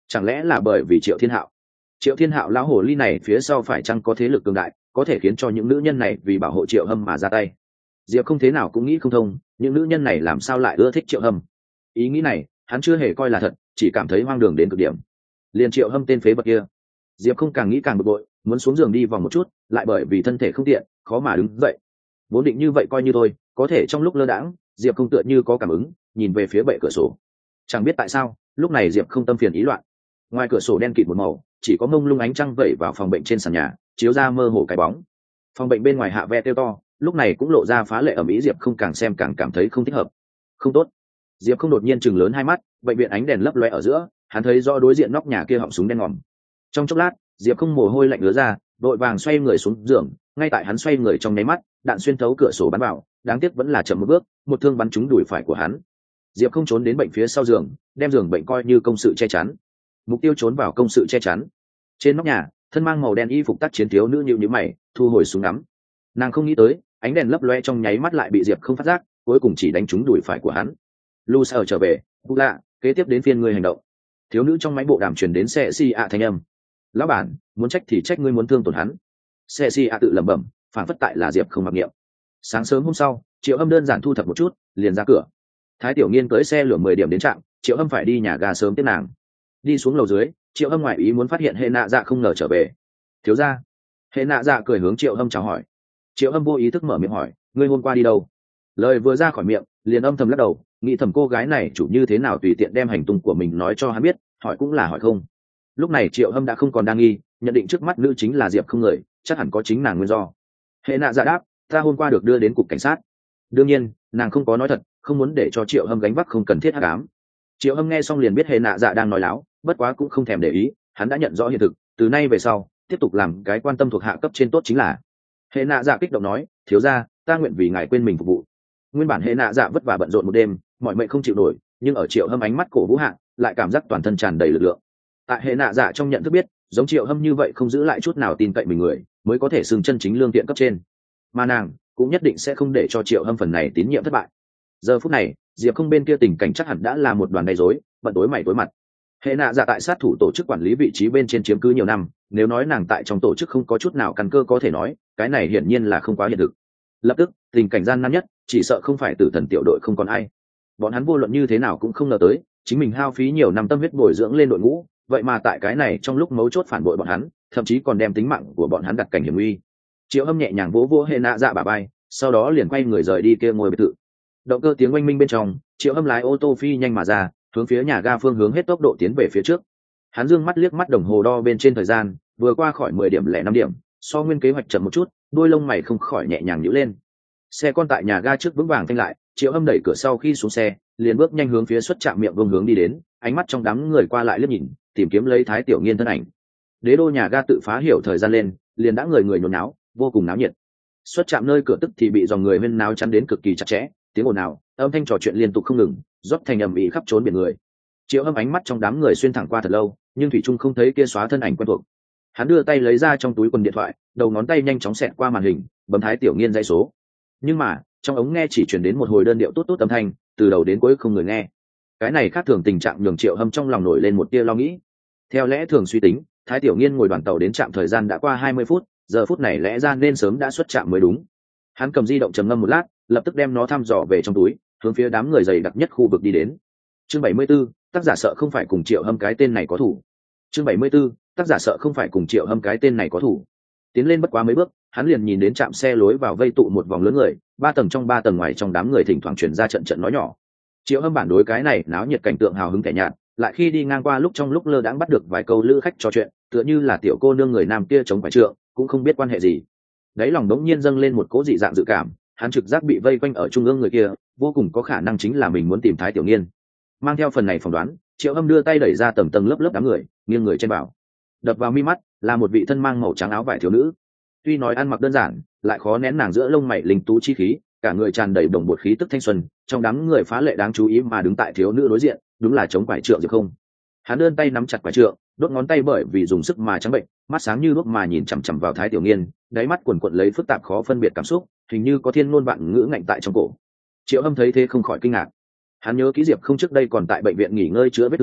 S1: Chẳng lẽ là bởi vì Triệu Thiên Hạo lão hồ ly này phía sau phải chăng có thế lực cường đại có thể khiến cho những nữ nhân này vì bảo hộ Triệu Hâm mà ra tay? Diệp không thế nào cũng nghĩ không thông, những nữ nhân này làm sao lại ưa thích Triệu Hâm? Ý nghĩ này hắn chưa hề coi là thật, chỉ cảm thấy hoang đường đến cực điểm. Liền Triệu Hâm tên phế vật kia, Diệp không càng nghĩ càng bực bội, muốn xuống giường đi vòng một chút, lại bởi vì thân thể không tiện khó mà đứng dậy. Vốn định như vậy coi như thôi, có thể trong lúc lơ đãng Diệp không tựa như có cảm ứng, nhìn về phía bệ cửa sổ. Chẳng biết tại sao lúc này Diệp không tâm phiền ý loạn. Ngoài cửa sổ đen kịt một màu, chỉ có mông lung ánh trăng vẩy vào phòng bệnh trên sàn nhà, chiếu ra mơ hồ cái bóng. Phòng bệnh bên ngoài hạ ve tiêu to, lúc này cũng lộ ra phá lệ ẩm ý. Diệp không càng xem càng cảm thấy không thích hợp, không tốt. Diệp không đột nhiên chừng lớn hai mắt, bệnh viện ánh đèn lấp loe ở giữa, hắn thấy rõ đối diện nóc nhà kia họng súng đen ngòm. Trong chốc lát Diệp không mồ hôi lạnh ứa ra, đội vàng xoay người xuống giường. Ngay tại hắn xoay người trong nháy mắt, đạn xuyên thấu cửa sổ bắn vào, đáng tiếc vẫn là chậm một bước, một thương bắn trúng đùi phải của hắn. Diệp không trốn đến bệnh phía sau giường, đem giường bệnh coi như công sự che chắn. Mục tiêu trốn vào công sự che chắn. Trên nóc nhà, thân mang màu đen y phục tác chiến thiếu nữ nhíu mày, thu hồi súng ngắm. Nàng không nghĩ tới ánh đèn lấp loe trong nháy mắt lại bị Diệp không phát giác, cuối cùng chỉ đánh trúng đùi phải của hắn. Lu Sở trở về, Bù Lạ, kế tiếp đến phiên ngươi hành động. Thiếu nữ trong máy bộ đàm truyền đến xe si ạ thanh âm. Lão bản, muốn trách thì trách ngươi muốn thương tổn hắn. Xe si ạ tự lẩm bẩm, phản phất tại là Diệp không mặc niệm. Sáng sớm hôm sau, Triệu Âm đơn giản thu thập một chút, liền ra cửa. Thái Tiểu Nghiên tới xe lửa 10 điểm đến trạm, Triệu Âm phải đi nhà ga sớm tiếp nàng. Đi xuống lầu dưới, Triệu Âm ngoại ý muốn phát hiện Hệ Nạ Dạ không ngờ trở về. Thiếu gia. Hệ Nạ Dạ cười hướng Triệu Âm chào hỏi. Triệu Âm vô ý thức mở miệng hỏi, ngươi hôm qua đi đâu? Lời vừa ra khỏi miệng, liền âm thầm lắc đầu, nghĩ thầm cô gái này chủ như thế nào tùy tiện đem hành tung của mình nói cho hắn biết, hỏi cũng là hỏi không. Lúc này Triệu Âm đã không còn đang nghi, nhận định trước mắt nữ chính là Diệp không người, chắc hẳn có chính nàng nguyên do. Hệ Nạ Dạ đáp, ta hôm qua được đưa đến cục cảnh sát. Đương nhiên nàng không có nói thật, không muốn để cho Triệu Âm gánh vác không cần thiết hắc ám. Triệu Âm nghe xong liền biết Hệ Nạ Dạ đang nói láo, bất quá cũng không thèm để ý, hắn đã nhận rõ hiện thực, từ nay về sau tiếp tục làm cái quan tâm thuộc hạ cấp trên tốt chính là. Hệ Nạ Dạ kích động nói, thiếu gia, ta nguyện vì ngài quên mình phục vụ. Nguyên bản Hệ Nạ Dạ vất vả bận rộn một đêm, mọi mệnh không chịu nổi, nhưng ở Triệu Hâm ánh mắt cổ vũ hạ, lại cảm giác toàn thân tràn đầy lực lượng. Tại Hệ Nạ Dạ trong nhận thức biết, giống Triệu Hâm như vậy không giữ lại chút nào tin cậy mình người, mới có thể xưng chân chính lương thiện cấp trên. Mà nàng cũng nhất định sẽ không để cho Triệu Hâm phần này tín nhiệm thất bại. Giờ phút này, Diệp không bên kia tình cảnh chắc hẳn đã là một đoàn đầy rối, bận tối mày tối mặt. Hệ Nạ Dạ tại sát thủ tổ chức quản lý vị trí bên trên chiếm cứ nhiều năm, nếu nói nàng tại trong tổ chức không có chút nào căn cơ có thể nói, cái này hiển nhiên là không quá hiện thực. Lập tức tình cảnh gian nan nhất chỉ sợ không phải Tử Thần tiểu đội không còn ai. Bọn hắn vô luận như thế nào cũng không ngờ tới, chính mình hao phí nhiều năm tâm huyết bồi dưỡng lên đội ngũ, vậy mà tại cái này trong lúc mấu chốt phản bội bọn hắn, thậm chí còn đem tính mạng của bọn hắn đặt cảnh hiểm nguy. Triệu Hâm nhẹ nhàng vỗ vỗ Hệ Nạ Dạ bả vai, sau đó liền quay người rời đi kia ngôi biệt thự. Động cơ tiếng oanh minh bên trong, Triệu Hâm lái ô tô phi nhanh mà ra, hướng phía nhà ga phương hướng hết tốc độ tiến về phía trước. Hắn dương mắt liếc mắt đồng hồ đo bên trên thời gian, vừa qua khỏi 10 điểm lẻ 5 điểm, so nguyên kế hoạch chậm một chút, đôi lông mày không khỏi nhẹ nhàng nhíu lên. Xe con tại nhà ga trước vững vàng phanh lại, Triệu Hâm đẩy cửa sau khi xuống xe, liền bước nhanh hướng phía xuất trạm miệng vương hướng đi đến, ánh mắt trong đám người qua lại liếc nhìn, tìm kiếm lấy Thái Tiểu Nghiên thân ảnh. Đế đô nhà ga tự phá hiểu thời gian lên, liền đã người người nhốn náo, vô cùng náo nhiệt. Xuất trạm nơi cửa tức thì bị dòng người huyên náo chắn đến cực kỳ chặt chẽ, tiếng ồn ào, âm thanh trò chuyện liên tục không ngừng, rót thành ầm ĩ khắp trốn biển người. Triệu Hâm ánh mắt trong đám người xuyên thẳng qua thật lâu, nhưng thủy trung không thấy kia xóa thân ảnh quen thuộc. Hắn đưa tay lấy ra trong túi quần điện thoại, đầu ngón tay nhanh chóng xẹt qua màn hình, bấm Thái Tiểu Nghiên dãy số. Nhưng mà trong ống nghe chỉ truyền đến một hồi đơn điệu tốt tốt âm thanh, từ đầu đến cuối không người nghe. Cái này khác thường tình trạng nhường Triệu Hâm trong lòng nổi lên một tia lo nghĩ. Theo lẽ thường suy tính, Thái Tiểu Nghiên ngồi đoàn tàu đến trạm thời gian đã qua 20 phút, giờ phút này lẽ ra nên sớm đã xuất trạm mới đúng. Hắn cầm di động trầm ngâm một lát, lập tức đem nó thăm dò về trong túi, hướng phía đám người dày đặc nhất khu vực đi đến. Chương 74, tác giả sợ không phải cùng Triệu Hâm cái tên này có thủ. Chương 74, tác giả sợ không phải cùng Triệu Hâm cái tên này có thủ. Tiến lên bất quá mấy bước, hắn liền nhìn đến trạm xe lối vào vây tụ một vòng lớn người, 3 tầng trong 3 tầng ngoài, trong đám người thỉnh thoảng truyền ra trận trận nói nhỏ. Triệu Hâm bản đối cái này náo nhiệt cảnh tượng hào hứng kẻ nhạt, lại khi đi ngang qua lúc trong lúc lơ đãng bắt được vài câu lữ khách trò chuyện, tựa như là tiểu cô nương người nam kia chống phải trượng, cũng không biết quan hệ gì. Đấy lòng đống nhiên dâng lên một cố dị dạng dự cảm, hắn trực giác bị vây quanh ở trung ương người kia, vô cùng có khả năng chính là mình muốn tìm Thái Tiểu Nghiên. Mang theo phần này phỏng đoán, Triệu Hâm đưa tay đẩy ra tầng tầng lớp lớp đám người, nghiêng người trên bảo. Đập vào mi mắt là một vị thân mang màu trắng áo vải thiếu nữ. Tuy nói ăn mặc đơn giản, lại khó nén nàng giữa lông mày linh tú chi khí, cả người tràn đầy đồng bột khí tức thanh xuân, trong đám người phá lệ đáng chú ý mà đứng tại thiếu nữ đối diện, đúng là chống quải trượng Diệp không. Hắn đơn tay nắm chặt quải trượng, đốt ngón tay bởi vì dùng sức mà trắng bệnh, mắt sáng như đuốc mà nhìn chằm chằm vào Thái Tiểu Nghiên, đáy mắt quần quật lấy phức tạp khó phân biệt cảm xúc, hình như có thiên ngôn vạn ngữ ngạnh tại trong cổ. Triệu Hâm thấy thế không khỏi kinh ngạc. Hắn nhớ kỹ Diệp không trước đây còn tại bệnh viện nghỉ ngơi chữa vết thương,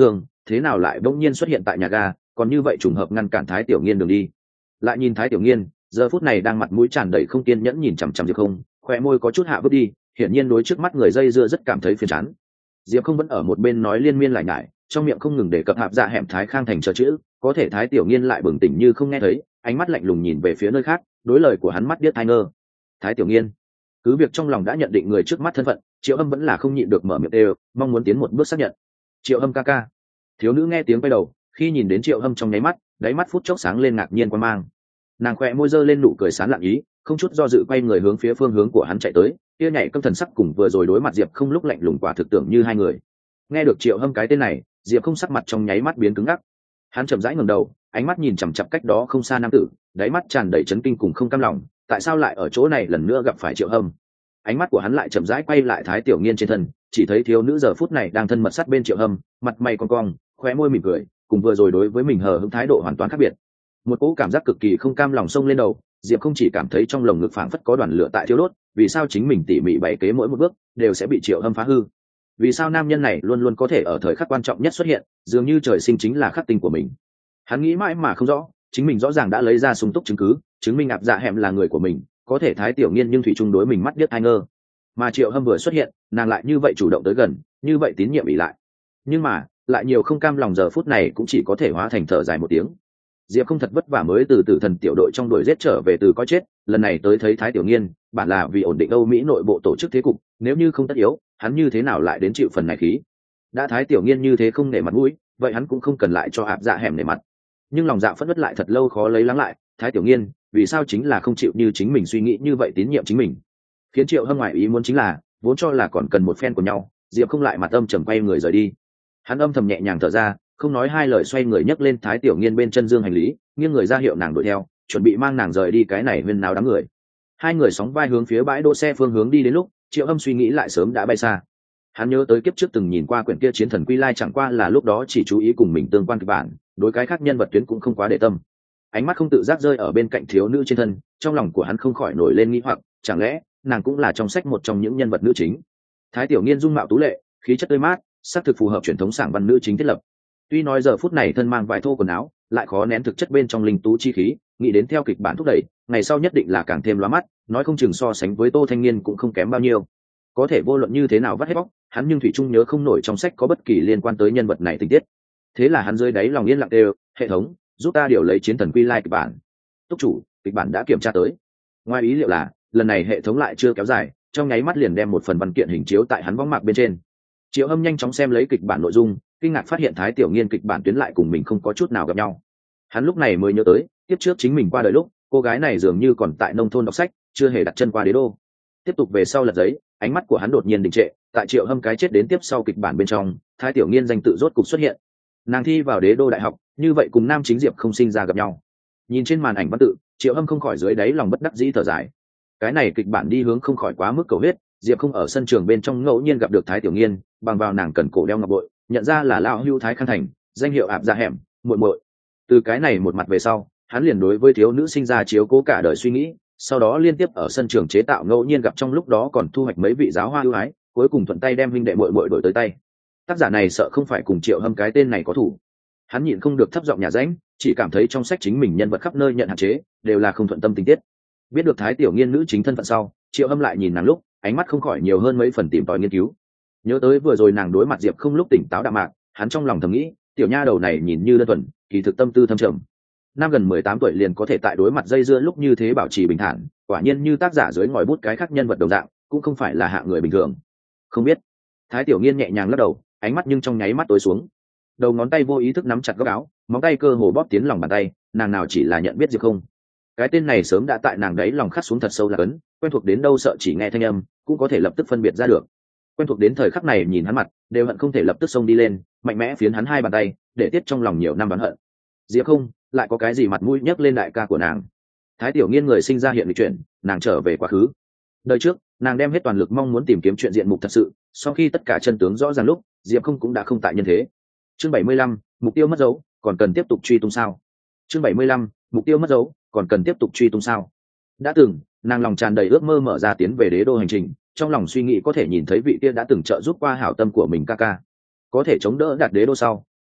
S1: thế nào lại bỗng nhiên xuất hiện tại nhà ga, còn như vậy trùng hợp ngăn cản Thái Tiểu Nghiên đường đi. Lại nhìn Thái Tiểu Nghiên, giờ phút này đang mặt mũi tràn đầy không kiên nhẫn nhìn chằm chằm Diệp Không, khóe môi có chút hạ vút đi, hiển nhiên đối trước mắt người dây dưa rất cảm thấy phiền chán. Diệp Không vẫn ở một bên nói liên miên lại nhải, trong miệng không ngừng để cập hạp dạ hẻm Thái Khang thành chờ chữ, có thể Thái Tiểu Nghiên lại bừng tỉnh như không nghe thấy, ánh mắt lạnh lùng nhìn về phía nơi khác, đối lời của hắn mắt điếc tai ngơ. Thái Tiểu Nghiên, cứ việc trong lòng đã nhận định người trước mắt thân phận, Triệu Âm vẫn là không nhịn được mở miệng đều, mong muốn tiến một bước xác nhận. Triệu Âm ca ca. Thiếu nữ nghe tiếng quay đầu, khi nhìn đến Triệu Âm trong nháy mắt, đáy mắt phút chốc sáng lên ngạc nhiên quan mang. Nàng khẽ môi giơ lên nụ cười sán lạn ý, không chút do dự quay người hướng phía phương hướng của hắn chạy tới, kia nhảy câm thần sắc cùng vừa rồi đối mặt Diệp Không lúc lạnh lùng quả thực tưởng như hai người. Nghe được Triệu Âm cái tên này, Diệp Không sắc mặt trong nháy mắt biến cứng ngắc. Hắn chậm rãi ngẩng đầu, ánh mắt nhìn chằm chằm cách đó không xa nam tử, đáy mắt tràn đầy chấn kinh cùng không cam lòng, tại sao lại ở chỗ này lần nữa gặp phải Triệu Âm? Ánh mắt của hắn lại chậm rãi quay lại Thái Tiểu Nghiên trên thân, chỉ thấy thiếu nữ giờ phút này đang thân mật sát bên Triệu Âm, mặt mày cong cong, khóe môi mỉm cười, cùng vừa rồi đối với mình hờ hững thái độ hoàn toàn khác biệt. Một cỗ cảm giác cực kỳ không cam lòng xông lên đầu, Diệp Không chỉ cảm thấy trong lồng ngực phảng phất có đoàn lửa tại thiêu đốt, vì sao chính mình tỉ mỉ bày kế mỗi một bước đều sẽ bị Triệu Âm phá hư? Vì sao nam nhân này luôn luôn có thể ở thời khắc quan trọng nhất xuất hiện, dường như trời sinh chính là khắc tinh của mình? Hắn nghĩ mãi mà không rõ, chính mình rõ ràng đã lấy ra sung túc chứng cứ, chứng minh ạp dạ hẻm là người của mình, có thể Thái Tiểu Nghiên nhưng thủy chung đối mình mắt điếc tai ngơ. Mà Triệu Âm vừa xuất hiện, nàng lại như vậy chủ động tới gần, như vậy tín nhiệm ỷ lại. Nhưng mà, lại nhiều không cam lòng giờ phút này cũng chỉ có thể hóa thành thở dài một tiếng. Diệp Không thật vất vả mới từ Tử Thần tiểu đội trong đuổi giết trở về từ coi chết, lần này tới thấy Thái Tiểu Nghiên, bản là vì ổn định Âu Mỹ nội bộ tổ chức thế cục, nếu như không tất yếu, hắn như thế nào lại đến chịu phần này khí? Đã Thái Tiểu Nghiên như thế không nể mặt mũi, vậy hắn cũng không cần lại cho ạp dạ hẻm nể mặt. Nhưng lòng dạ phẫn uất lại thật lâu khó lấy lắng lại, Thái Tiểu Nghiên, vì sao chính là không chịu như chính mình suy nghĩ như vậy tín nhiệm chính mình? Khiến Triệu Hâm ngoại ý muốn chính là, vốn cho là còn cần một phen của nhau, Diệp Không lại mặt âm trầm quay người rời đi. Hắn âm thầm nhẹ nhàng thở ra, không nói hai lời xoay người nhấc lên Thái Tiểu Nghiên bên chân dương hành lý, nghiêng người ra hiệu nàng đuổi theo, chuẩn bị mang nàng rời đi cái này huyên náo đám người. Hai người sóng vai hướng phía bãi đỗ xe phương hướng đi đến lúc, Triệu Hâm suy nghĩ lại sớm đã bay xa. Hắn nhớ tới kiếp trước từng nhìn qua quyển kia Chiến Thần Quy Lai, chẳng qua là lúc đó chỉ chú ý cùng mình tương quan kịch bản, đối cái khác nhân vật tuyến cũng không quá để tâm. Ánh mắt không tự giác rơi ở bên cạnh thiếu nữ trên thân, trong lòng của hắn không khỏi nổi lên nghi hoặc, chẳng lẽ nàng cũng là trong sách một trong những nhân vật nữ chính? Thái Tiểu Nghiên dung mạo tú lệ, khí chất tươi mát, sắc thực phù hợp truyền thống sảng văn nữ chính thiết lập. Tuy nói giờ phút này thân mang vải thô quần áo, lại khó nén thực chất bên trong linh tú chi khí, nghĩ đến theo kịch bản thúc đẩy, ngày sau nhất định là càng thêm lóa mắt, nói không chừng so sánh với Tô Thanh Niên cũng không kém bao nhiêu. Có thể vô luận như thế nào vắt hết bóc, hắn nhưng thủy chung nhớ không nổi trong sách có bất kỳ liên quan tới nhân vật này tình tiết. Thế là hắn rơi đáy lòng yên lặng đều, hệ thống, giúp ta điều lấy Chiến Thần Quy Lai kịch bản. Túc chủ, kịch bản đã kiểm tra tới. Ngoài ý liệu là, lần này hệ thống lại chưa kéo dài, trong nháy mắt liền đem một phần văn kiện hình chiếu tại hắn võng mạc bên trên. Triệu Hâm nhanh chóng xem lấy kịch bản nội dung, kinh ngạc phát hiện Thái Tiểu Nghiên kịch bản tuyến lại cùng mình không có chút nào gặp nhau. Hắn lúc này mới nhớ tới, tiếp trước chính mình qua đời lúc, cô gái này dường như còn tại nông thôn đọc sách, chưa hề đặt chân qua đế đô. Tiếp tục về sau lật giấy, ánh mắt của hắn đột nhiên đình trệ, tại Triệu Hâm cái chết đến tiếp sau kịch bản bên trong, Thái Tiểu Nghiên danh tự rốt cục xuất hiện. Nàng thi vào đế đô đại học, như vậy cùng nam chính Diệp Không sinh ra gặp nhau. Nhìn trên màn ảnh văn tự, Triệu Hâm không khỏi dưới đáy lòng bất đắc dĩ thở dài. Cái này kịch bản đi hướng không khỏi quá mức cầu huyết, Diệp Không ở sân trường bên trong ngẫu nhiên gặp được Thái Tiểu Nghiên, bằng vào nàng cần cổ đeo ngọc bội, nhận ra là lão hưu Thái Khang Thành, danh hiệu ạp ra hẻm, muội muội. Từ cái này một mặt về sau, hắn liền đối với thiếu nữ sinh ra chiếu cố cả đời suy nghĩ, sau đó liên tiếp ở sân trường chế tạo ngẫu nhiên gặp trong lúc đó còn thu hoạch mấy vị giáo hoa ưu ái, cuối cùng thuận tay đem huynh đệ muội muội đổi tới tay. Tác giả này sợ không phải cùng Triệu Hâm cái tên này có thủ. Hắn nhịn không được thấp giọng nhà ránh, chỉ cảm thấy trong sách chính mình nhân vật khắp nơi nhận hạn chế, đều là không thuận tâm tình tiết. Biết được Thái Tiểu Nghiên nữ chính thân phận sau, Triệu Hâm lại nhìn nàng lúc, ánh mắt không khỏi nhiều hơn mấy phần tìm tòi nghiên cứu. Nhớ tới vừa rồi nàng đối mặt Diệp Không lúc tỉnh táo đạm mạc, hắn trong lòng thầm nghĩ, tiểu nha đầu này nhìn như đơn thuần, kỳ thực tâm tư thâm trầm. Năm gần 18 tuổi liền có thể tại đối mặt dây dưa lúc như thế bảo trì bình thản, quả nhiên như tác giả dưới ngòi bút cái khác nhân vật đồng dạng, cũng không phải là hạng người bình thường. Không biết. Thái Tiểu Nghiên nhẹ nhàng lắc đầu, ánh mắt nhưng trong nháy mắt tối xuống. Đầu ngón tay vô ý thức nắm chặt góc áo, móng tay cơ hồ bóp tiến lòng bàn tay, nàng nào chỉ là nhận biết Diệp Không. Cái tên này sớm đã tại nàng đấy lòng khắc xuống thật sâu là ấn, quen thuộc đến đâu sợ chỉ nghe thanh âm cũng có thể lập tức phân biệt ra được. Quen thuộc đến thời khắc này nhìn hắn mặt, đều hận không thể lập tức xông đi lên, mạnh mẽ phiến hắn hai bàn tay, để tiết trong lòng nhiều năm oán hận. Diệp Không, lại có cái gì mặt mũi nhấc lên đại ca của nàng? Thái Tiểu Nghiên người sinh ra hiện lịch chuyển, nàng trở về quá khứ. Đời trước, nàng đem hết toàn lực mong muốn tìm kiếm chuyện diện mục thật sự, sau khi tất cả chân tướng rõ ràng lúc, Diệp Không cũng đã không tại nhân thế. Chương 75, mục tiêu mất dấu, còn cần tiếp tục truy tung sao? Chương 75, mục tiêu mất dấu, còn cần tiếp tục truy tung sao? Đã từng, nàng lòng tràn đầy ước mơ mở ra tiến về đế đô hành trình, trong lòng suy nghĩ có thể nhìn thấy vị kia đã từng trợ giúp qua hảo tâm của mình ca ca. Có thể chống đỡ đạt đế đô sau,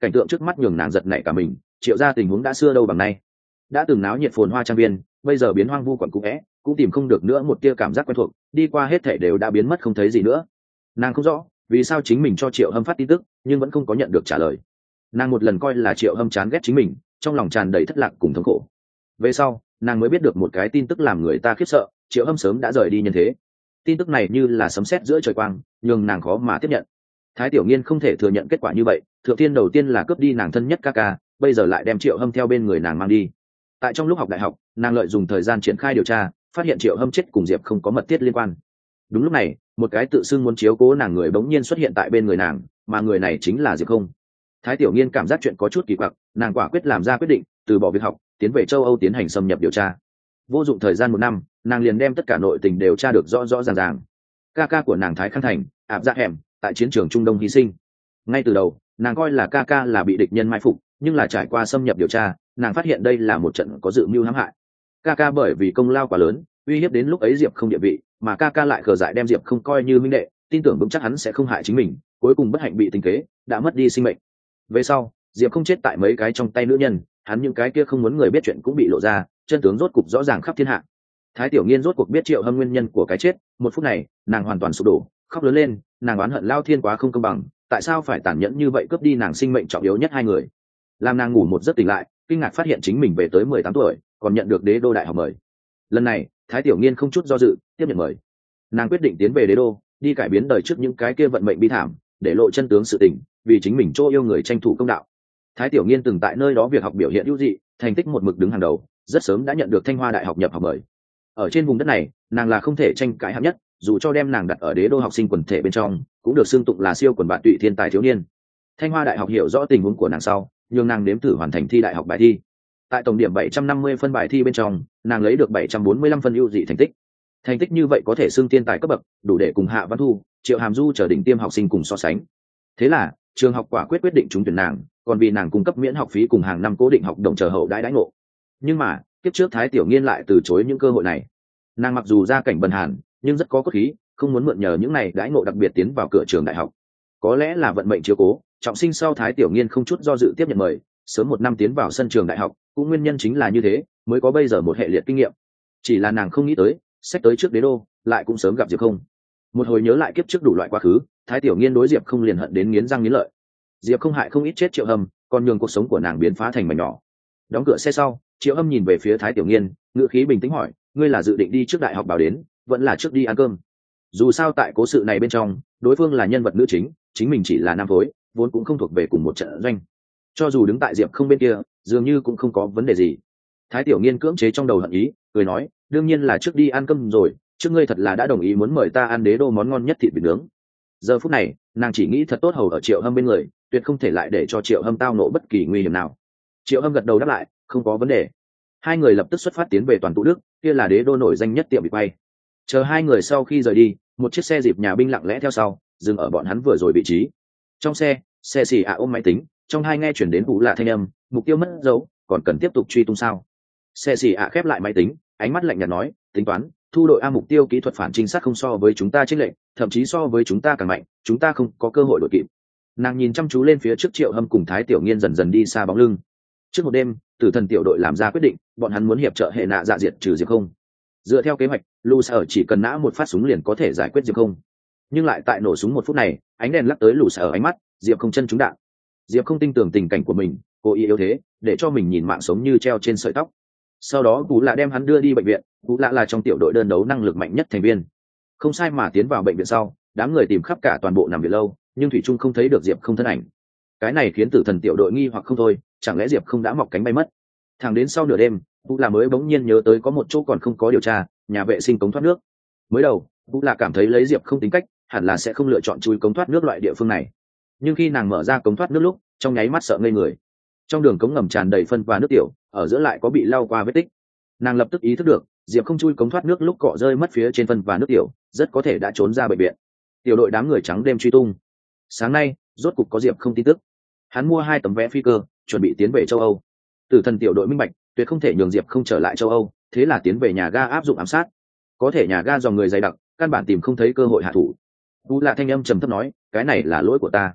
S1: cảnh tượng trước mắt nhường nàng giật nảy cả mình. Triệu gia tình huống đã xưa đâu bằng nay, đã từng náo nhiệt phồn hoa trang viên bây giờ biến hoang vu quẩn cũ vẽ, cũng tìm không được nữa một tia cảm giác quen thuộc, đi qua hết thể đều đã biến mất không thấy gì nữa. Nàng không rõ vì sao chính mình cho Triệu Hâm phát tin tức nhưng vẫn không có nhận được trả lời. Nàng một lần coi là Triệu Hâm chán ghét chính mình, trong lòng tràn đầy thất lạc cùng thống khổ. Về sau nàng mới biết được một cái tin tức làm người ta khiếp sợ: Triệu Hâm sớm đã rời đi nhân thế. Tin tức này như là sấm sét giữa trời quang, nhường nàng khó mà tiếp nhận. Thái Tiểu Nghiên không thể thừa nhận kết quả như vậy, Thượng Tiên đầu tiên là cướp đi nàng thân nhất ca ca, bây giờ lại đem Triệu Hâm theo bên người nàng mang đi. Tại trong lúc học đại học, nàng lợi dụng thời gian triển khai điều tra, phát hiện Triệu Hâm chết cùng Diệp không có mật thiết liên quan. Đúng lúc này, một cái tự xưng muốn chiếu cố nàng người bỗng nhiên xuất hiện tại bên người nàng, mà người này chính là Diệp không. Thái Tiểu Nghiên cảm giác chuyện có chút kỳ quặc, nàng quả quyết làm ra quyết định từ bỏ việc học, tiến về châu Âu tiến hành xâm nhập điều tra. Vô dụng thời gian 1 năm, nàng liền đem tất cả nội tình đều tra được rõ rõ ràng ràng. Ca ca của nàng Thái Khang Thành, áp dạ hẻm, tại chiến trường Trung Đông hy sinh. Ngay từ đầu, nàng coi là ca ca là bị địch nhân mai phục, nhưng là trải qua xâm nhập điều tra, nàng phát hiện đây là một trận có dự mưu hãm hại. Ca ca bởi vì công lao quá lớn, uy hiếp đến lúc ấy Diệp không địa vị, mà ca ca lại khờ dại đem Diệp không coi như minh đệ, tin tưởng vững chắc hắn sẽ không hại chính mình, cuối cùng bất hạnh bị tình kế, đã mất đi sinh mệnh. Về sau, Diệp không chết tại mấy cái trong tay nữ nhân, hắn những cái kia không muốn người biết chuyện cũng bị lộ ra, chân tướng rốt cục rõ ràng khắp thiên hạ. Thái Tiểu Nghiên rốt cuộc biết Triệu Hâm nguyên nhân của cái chết, một phút này, nàng hoàn toàn sụp đổ, khóc lớn lên, nàng oán hận Lao Thiên quá không công bằng, tại sao phải tàn nhẫn như vậy cướp đi nàng sinh mệnh trọng yếu nhất hai người. Làm nàng ngủ một giấc tỉnh lại, kinh ngạc phát hiện chính mình về tới 18 tuổi, còn nhận được Đế đô đại học mời. Lần này, Thái Tiểu Nghiên không chút do dự, tiếp nhận mời. Nàng quyết định tiến về Đế đô, đi cải biến đời trước những cái kia vận mệnh bi thảm, để lộ chân tướng sự tình, vì chính mình chỗ yêu người tranh thủ công đạo. Thái Tiểu Nghiên từng tại nơi đó việc học biểu hiện ưu dị, thành tích một mực đứng hàng đầu, rất sớm đã nhận được Thanh Hoa đại học nhập học mời. Ở trên vùng đất này, nàng là không thể tranh cãi hạng nhất, dù cho đem nàng đặt ở Đế đô học sinh quần thể bên trong, cũng được xưng tụng là siêu quần bạn tụy thiên tài thiếu niên. Thanh Hoa đại học hiểu rõ tình huống của nàng sau, nhường nàng nếm thử hoàn thành thi đại học bài thi. Tại tổng điểm 750 phân bài thi bên trong, nàng lấy được 745 phân ưu dị thành tích. Thành tích như vậy có thể xưng thiên tài cấp bậc, đủ để cùng Hạ Văn Thu, Triệu Hàm Du trở đỉnh tiêm học sinh cùng so sánh. Thế là, trường học quả quyết định trúng tuyển nàng, còn vì nàng cung cấp miễn học phí cùng hàng năm cố định học đồng chờ hậu đãi đãi ngộ. Nhưng mà, kiếp trước Thái Tiểu Nghiên lại từ chối những cơ hội này. Nàng mặc dù gia cảnh bần hàn, nhưng rất có cốt khí, không muốn mượn nhờ những này đãi ngộ đặc biệt tiến vào cửa trường đại học. Có lẽ là vận mệnh chiếu cố, trọng sinh sau Thái Tiểu Nghiên không chút do dự tiếp nhận mời, sớm 1 năm tiến vào sân trường đại học, cũng nguyên nhân chính là như thế, mới có bây giờ một hệ liệt kinh nghiệm. Chỉ là nàng không nghĩ tới, sách tới trước Đế đô, lại cũng sớm gặp Diệp không. Một hồi nhớ lại kiếp trước đủ loại quá khứ, Thái Tiểu Nghiên đối Diệp không liền hận đến nghiến răng nghiến lợi. Diệp không hại không ít chết Triệu Hâm, còn nhường cuộc sống của nàng biến phá thành mảnh nhỏ. Đóng cửa xe sau, Triệu Hâm nhìn về phía Thái Tiểu Nghiên, ngữ khí bình tĩnh hỏi: ngươi là dự định đi trước đại học bảo đến, vẫn là trước đi ăn cơm? Dù sao tại cố sự này bên trong, đối phương là nhân vật nữ chính, chính mình chỉ là nam phối, vốn cũng không thuộc về cùng một trận doanh. Cho dù đứng tại Diệp không bên kia, dường như cũng không có vấn đề gì. Thái Tiểu Nghiên cưỡng chế trong đầu hận ý, cười nói: đương nhiên là trước đi ăn cơm rồi, trước ngươi thật là đã đồng ý muốn mời ta ăn Đế đô món ngon nhất thịt vịt nướng. Giờ phút này, nàng chỉ nghĩ thật tốt hầu ở Triệu Hâm bên người, tuyệt không thể lại để cho Triệu Hâm tao nộ bất kỳ nguy hiểm nào. Triệu Hâm gật đầu đáp lại, không có vấn đề. Hai người lập tức xuất phát tiến về toàn tụ Đức, kia là Đế đô nổi danh nhất tiệm bị quay. Chờ hai người sau khi rời đi, một chiếc xe dịp nhà binh lặng lẽ theo sau, dừng ở bọn hắn vừa rồi vị trí. Trong xe xì ôm máy tính, trong hai nghe chuyển đến vụ lạ thanh âm: mục tiêu mất dấu, còn cần tiếp tục truy tung sao? Xe xì khép lại máy tính, ánh mắt lạnh nhạt nói: tính toán thu đội A, mục tiêu kỹ thuật phản trinh sát không so với chúng ta chênh lệch, thậm chí so với chúng ta càng mạnh, chúng ta không có cơ hội đội kịp. Nàng nhìn chăm chú lên phía trước Triệu Hâm cùng Thái Tiểu Nghiên dần dần đi xa bóng lưng. Trước một đêm, Tử Thần tiểu đội làm ra quyết định, bọn hắn muốn hiệp trợ hệ nạ dạ diệt trừ Diệp không. Dựa theo kế hoạch, Lu Sở chỉ cần nã một phát súng liền có thể giải quyết Diệp không. Nhưng lại tại nổ súng 1 phút này, ánh đèn lắc tới Lu Sở ánh mắt, Diệp không chân trúng đạn. Diệp không tin tưởng tình cảnh của mình, cố ý yếu thế, để cho mình nhìn mạng sống như treo trên sợi tóc. Sau đó Tú Lạ đem hắn đưa đi bệnh viện, Tú Lạ là trong tiểu đội đơn đấu năng lực mạnh nhất thành viên. Không sai mà tiến vào bệnh viện sau, đám người tìm khắp cả toàn bộ nằm viện lâu, nhưng thủy trung không thấy được Diệp không thân ảnh. Cái này khiến Tử Thần tiểu đội nghi hoặc không thôi, chẳng lẽ Diệp không đã mọc cánh bay mất? Thẳng đến sau nửa đêm, Tú Lạ mới bỗng nhiên nhớ tới có một chỗ còn không có điều tra, nhà vệ sinh cống thoát nước. Mới đầu, Tú Lạ cảm thấy lấy Diệp không tính cách, hẳn là sẽ không lựa chọn chui cống thoát nước loại địa phương này. Nhưng khi nàng mở ra cống thoát nước lúc, trong nháy mắt sợ ngây người. Trong đường cống ngầm tràn đầy phân và nước tiểu, ở giữa lại có bị lau qua vết tích. Nàng lập tức ý thức được, Diệp không chui cống thoát nước lúc cọ rơi mất phía trên phân và nước tiểu, rất có thể đã trốn ra bệnh viện. Tiểu đội đám người trắng đêm truy tung. Sáng nay, rốt cục có Diệp không tin tức. Hắn mua 2 tấm vé phi cơ, chuẩn bị tiến về châu Âu. Tử Thần tiểu đội minh bạch, tuyệt không thể nhường Diệp không trở lại châu Âu, thế là tiến về nhà ga áp dụng ám sát. Có thể nhà ga dòng người dày đặc, căn bản tìm không thấy cơ hội hạ thủ. Tú Lạ thanh âm trầm thấp nói: cái này là lỗi của ta.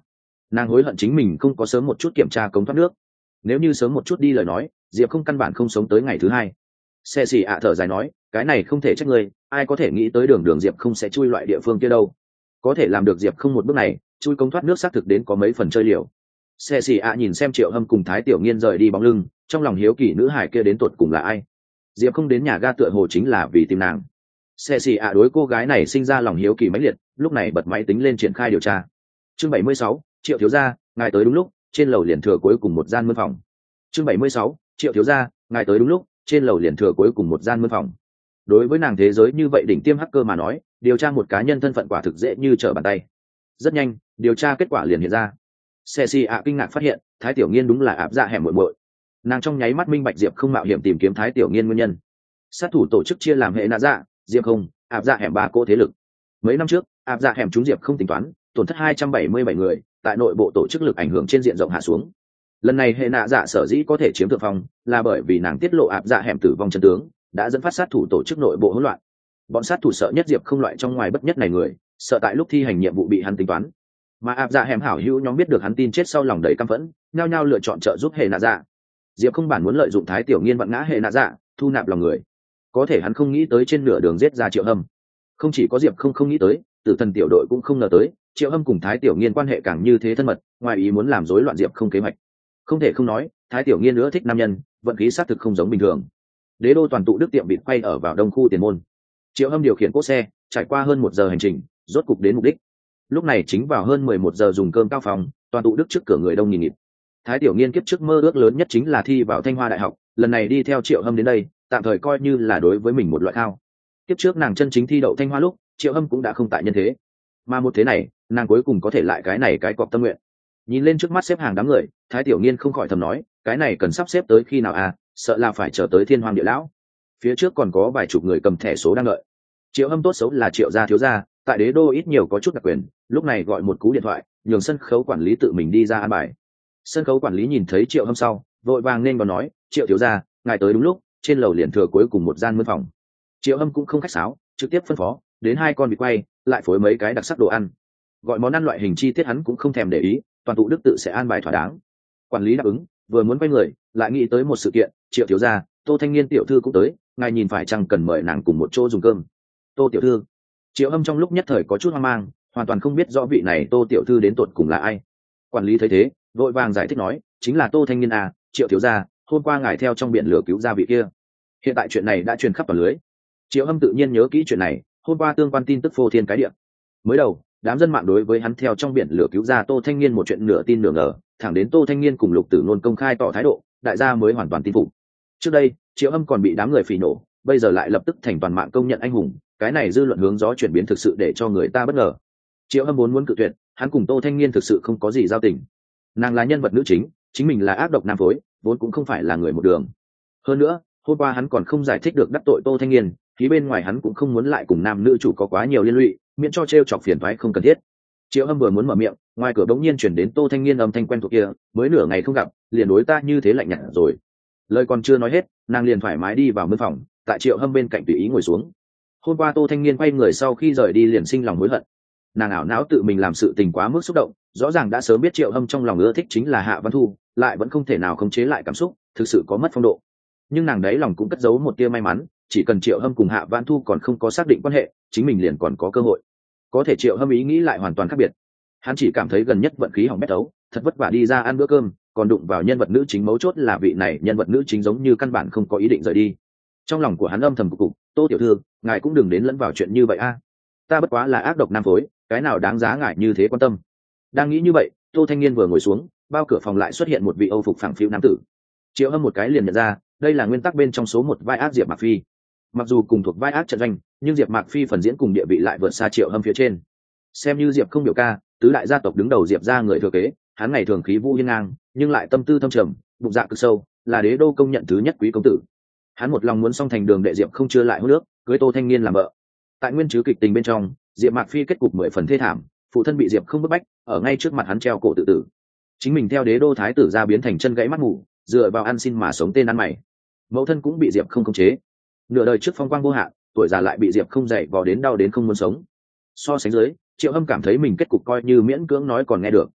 S1: Nàng hối hận chính mình không có sớm một chút kiểm tra cống thoát nước, nếu như sớm một chút đi lời nói diệp không căn bản không sống tới ngày thứ hai. Xe xì ạ thở dài nói, cái này không thể trách ngươi, ai có thể nghĩ tới đường đường diệp không sẽ chui loại địa phương kia đâu. Có thể làm được diệp không một bước này, chui cống thoát nước xác thực đến có mấy phần chơi liều. Xe xì ạ nhìn xem Triệu Hâm cùng Thái Tiểu Nghiên rời đi bóng lưng, trong lòng hiếu kỳ nữ hải kia đến tột cùng là ai. Diệp không đến nhà ga tựa hồ chính là vì tìm nàng. Xe xì ạ đối cô gái này sinh ra lòng hiếu kỳ mãnh liệt, lúc này bật máy tính lên triển khai điều tra. Chương 76, Triệu thiếu gia, ngài tới đúng lúc, trên lầu liền thừa cuối cùng một gian mân phòng. Chương 76, Triệu thiếu gia, ngài tới đúng lúc, trên lầu liền thừa cuối cùng một gian mân phòng. Đối với nàng thế giới như vậy đỉnh tiêm hacker mà nói, điều tra một cá nhân thân phận quả thực dễ như trở bàn tay. Rất nhanh, điều tra kết quả liền hiện ra. Xe xì ạ kinh ngạc phát hiện, Thái Tiểu Nghiên đúng là áp dạ hẻm muội muội. Nàng trong nháy mắt minh bạch diệp không mạo hiểm tìm kiếm Thái Tiểu Nghiên nguyên nhân. Sát thủ tổ chức chia làm hệ nạ dạ, diệp không, áp dạ hẻm ba cỗ thế lực. Mấy năm trước, áp dạ hẻm trúng diệp không tính toán, tổn thất 277 người, tại nội bộ tổ chức lực ảnh hưởng trên diện rộng hạ xuống. Lần này hệ nạ dạ sở dĩ có thể chiếm thượng phong, là bởi vì nàng tiết lộ áp dạ hẻm tử vong chân tướng, đã dẫn phát sát thủ tổ chức nội bộ hỗn loạn. Bọn sát thủ sợ nhất diệp không loại trong ngoài bất nhất này người, sợ tại lúc thi hành nhiệm vụ bị hắn tính toán. Mà áp dạ hẻm hảo hữu nhóm biết được hắn tin chết sau lòng đầy căm phẫn, nhao nhao lựa chọn trợ giúp hệ nạ dạ. Diệp không bản muốn lợi dụng Thái Tiểu Nghiên vặn ngã hệ nạ dạ, thu nạp lòng người, có thể hắn không nghĩ tới trên nửa đường giết ra Triệu Hâm. Không chỉ có Diệp không nghĩ tới, Tử Thần tiểu đội cũng không ngờ tới Triệu Hâm cùng Thái Tiểu Nghiên quan hệ càng như thế thân mật, ngoài ý muốn làm rối loạn Diệp không kế hoạch. Không thể không nói, Thái Tiểu Nghiên nữa thích nam nhân, vận khí xác thực không giống bình thường. Đế đô toàn tụ đức tiệm vịt quay ở vào đông khu tiền môn. Triệu Hâm điều khiển cỗ xe trải qua hơn 1 giờ hành trình, rốt cục đến mục đích. Lúc này chính vào hơn 11 giờ dùng cơm cao phòng, toàn tụ đức trước cửa người đông nghìn nghịt. Thái Tiểu Nghiên kiếp trước mơ ước lớn nhất chính là thi vào Thanh Hoa Đại học, lần này đi theo Triệu Hâm đến đây, tạm thời coi như là đối với mình một loại khao. Kiếp trước nàng chân chính thi đậu Thanh Hoa lúc, Triệu Hâm cũng đã không tại nhân thế, mà một thế này, nàng cuối cùng có thể lại cái này cái cọp tâm nguyện. Nhìn lên trước mắt xếp hàng đám người, Thái Tiểu Nghiên không khỏi thầm nói, cái này cần sắp xếp tới khi nào à, sợ là phải chờ tới Thiên Hoàng Địa Lão. Phía trước còn có vài chục người cầm thẻ số đang đợi. Triệu Hâm tốt xấu là Triệu gia thiếu gia, tại đế đô ít nhiều có chút đặc quyền, lúc này gọi một cú điện thoại, nhường sân khấu quản lý tự mình đi ra an bài. Sân khấu quản lý nhìn thấy Triệu Hâm sau, vội vàng nên còn nói, Triệu thiếu gia, ngài tới đúng lúc, trên lầu liền thừa cuối cùng một gian mân phòng. Triệu Hâm cũng không khách sáo, trực tiếp phân phó, đến 2 con vịt quay, lại phối mấy cái đặc sắc đồ ăn. Gọi món ăn loại hình chi tiết hắn cũng không thèm để ý, toàn tụ đức tự sẽ an bài thỏa đáng. Quản lý đáp ứng, vừa muốn quay người, lại nghĩ tới một sự kiện, Triệu thiếu gia, Tô Thanh Niên tiểu thư cũng tới, ngài nhìn phải chăng cần mời nàng cùng một chỗ dùng cơm. Tô tiểu thư. Triệu Hâm trong lúc nhất thời có chút hoang mang, hoàn toàn không biết rõ vị này Tô tiểu thư đến tột cùng là ai. Quản lý thấy thế, vội vàng giải thích nói, chính là Tô Thanh Niên à, Triệu thiếu gia, hôm qua ngài theo trong biển lửa cứu ra vị kia. Hiện tại chuyện này đã truyền khắp toàn lưới. Triệu Hâm tự nhiên nhớ kỹ chuyện này, hôm qua tương quan tin tức phô thiên cái địa. Mới đầu, đám dân mạng đối với hắn theo trong biển lửa cứu ra Tô Thanh Niên một chuyện nửa tin nửa ngờ, thẳng đến Tô Thanh Niên cùng Lục Tử Nôn công khai tỏ thái độ, đại gia mới hoàn toàn tin phục. Trước đây, Triệu Hâm còn bị đám người phỉ nổ, bây giờ lại lập tức thành toàn mạng công nhận anh hùng, cái này dư luận hướng gió chuyển biến thực sự để cho người ta bất ngờ. Triệu Hâm muốn cự tuyệt, hắn cùng Tô Thanh Niên thực sự không có gì giao tình. Nàng là nhân vật nữ chính mình là ác độc nam phối, vốn cũng không phải là người một đường. Hơn nữa, hôm qua hắn còn không giải thích được đắc tội Tô Thanh Niên, phía bên ngoài hắn cũng không muốn lại cùng nam nữ chủ có quá nhiều liên lụy, miễn cho trêu chọc phiền toái không cần thiết. Triệu Hâm vừa muốn mở miệng, ngoài cửa bỗng nhiên chuyển đến Tô Thanh Niên âm thanh quen thuộc kia, mới nửa ngày không gặp, liền đối ta như thế lạnh nhạt rồi. Lời còn chưa nói hết, nàng liền thoải mái đi vào mân phòng, tại Triệu Hâm bên cạnh tùy ý ngồi xuống. Hôm qua Tô Thanh Niên quay người sau khi rời đi liền sinh lòng hối hận. Nàng ảo não tự mình làm sự tình quá mức xúc động, rõ ràng đã sớm biết Triệu Hâm trong lòng ưa thích chính là Hạ Văn Thu, lại vẫn không thể nào khống chế lại cảm xúc, thực sự có mất phong độ. Nhưng nàng đấy lòng cũng cất giấu một tia may mắn, chỉ cần Triệu Hâm cùng Hạ Văn Thu còn không có xác định quan hệ, chính mình liền còn có cơ hội. Có thể Triệu Hâm ý nghĩ lại hoàn toàn khác biệt. Hắn chỉ cảm thấy gần nhất vận khí hỏng bét ấu, thật vất vả đi ra ăn bữa cơm, còn đụng vào nhân vật nữ chính mấu chốt là vị này nhân vật nữ chính giống như căn bản không có ý định rời đi. Trong lòng của hắn âm thầm cục, Tô tiểu thư, ngài cũng đừng đến lẫn vào chuyện như vậy a. Ta bất quá là ác độc nam phối, cái nào đáng giá ngài như thế quan tâm. Đang nghĩ như vậy, Tô Thanh Niên vừa ngồi xuống, bao cửa phòng lại xuất hiện một vị Âu phục phẳng phiu nam tử. Triệu Hâm một cái liền nhận ra, đây là nguyên tắc bên trong số 1 vai ác Diệp Mạc Phi. Mặc dù cùng thuộc vai ác trận doanh, nhưng Diệp Mạc Phi phần diễn cùng địa vị lại vượt xa Triệu Hâm phía trên. Xem như Diệp không biểu ca, tứ đại gia tộc đứng đầu Diệp gia người thừa kế, hắn ngày thường khí vũ hiên ngang, nhưng lại tâm tư thâm trầm, bụng dạ cực sâu, là đế đô công nhận thứ nhất quý công tử. Hắn một lòng muốn song thành đường đệ Diệp không chưa lại hôn nước, cưới Tô Thanh Niên làm vợ. Tại nguyên chứ kịch tình bên trong, Diệp Mạc Phi kết cục 10 phần thê thảm, phụ thân bị Diệp không bức bách, ở ngay trước mặt hắn treo cổ tự tử. Chính mình theo đế đô thái tử ra biến thành chân gãy mắt mù, dựa vào ăn xin mà sống tên ăn mày. Mẫu thân cũng bị Diệp không khống chế. Nửa đời trước phong quang vô hạn, tuổi già lại bị Diệp không dạy vò đến đau đến không muốn sống. So sánh dưới, Triệu Hâm cảm thấy mình kết cục coi như miễn cưỡng nói còn nghe được.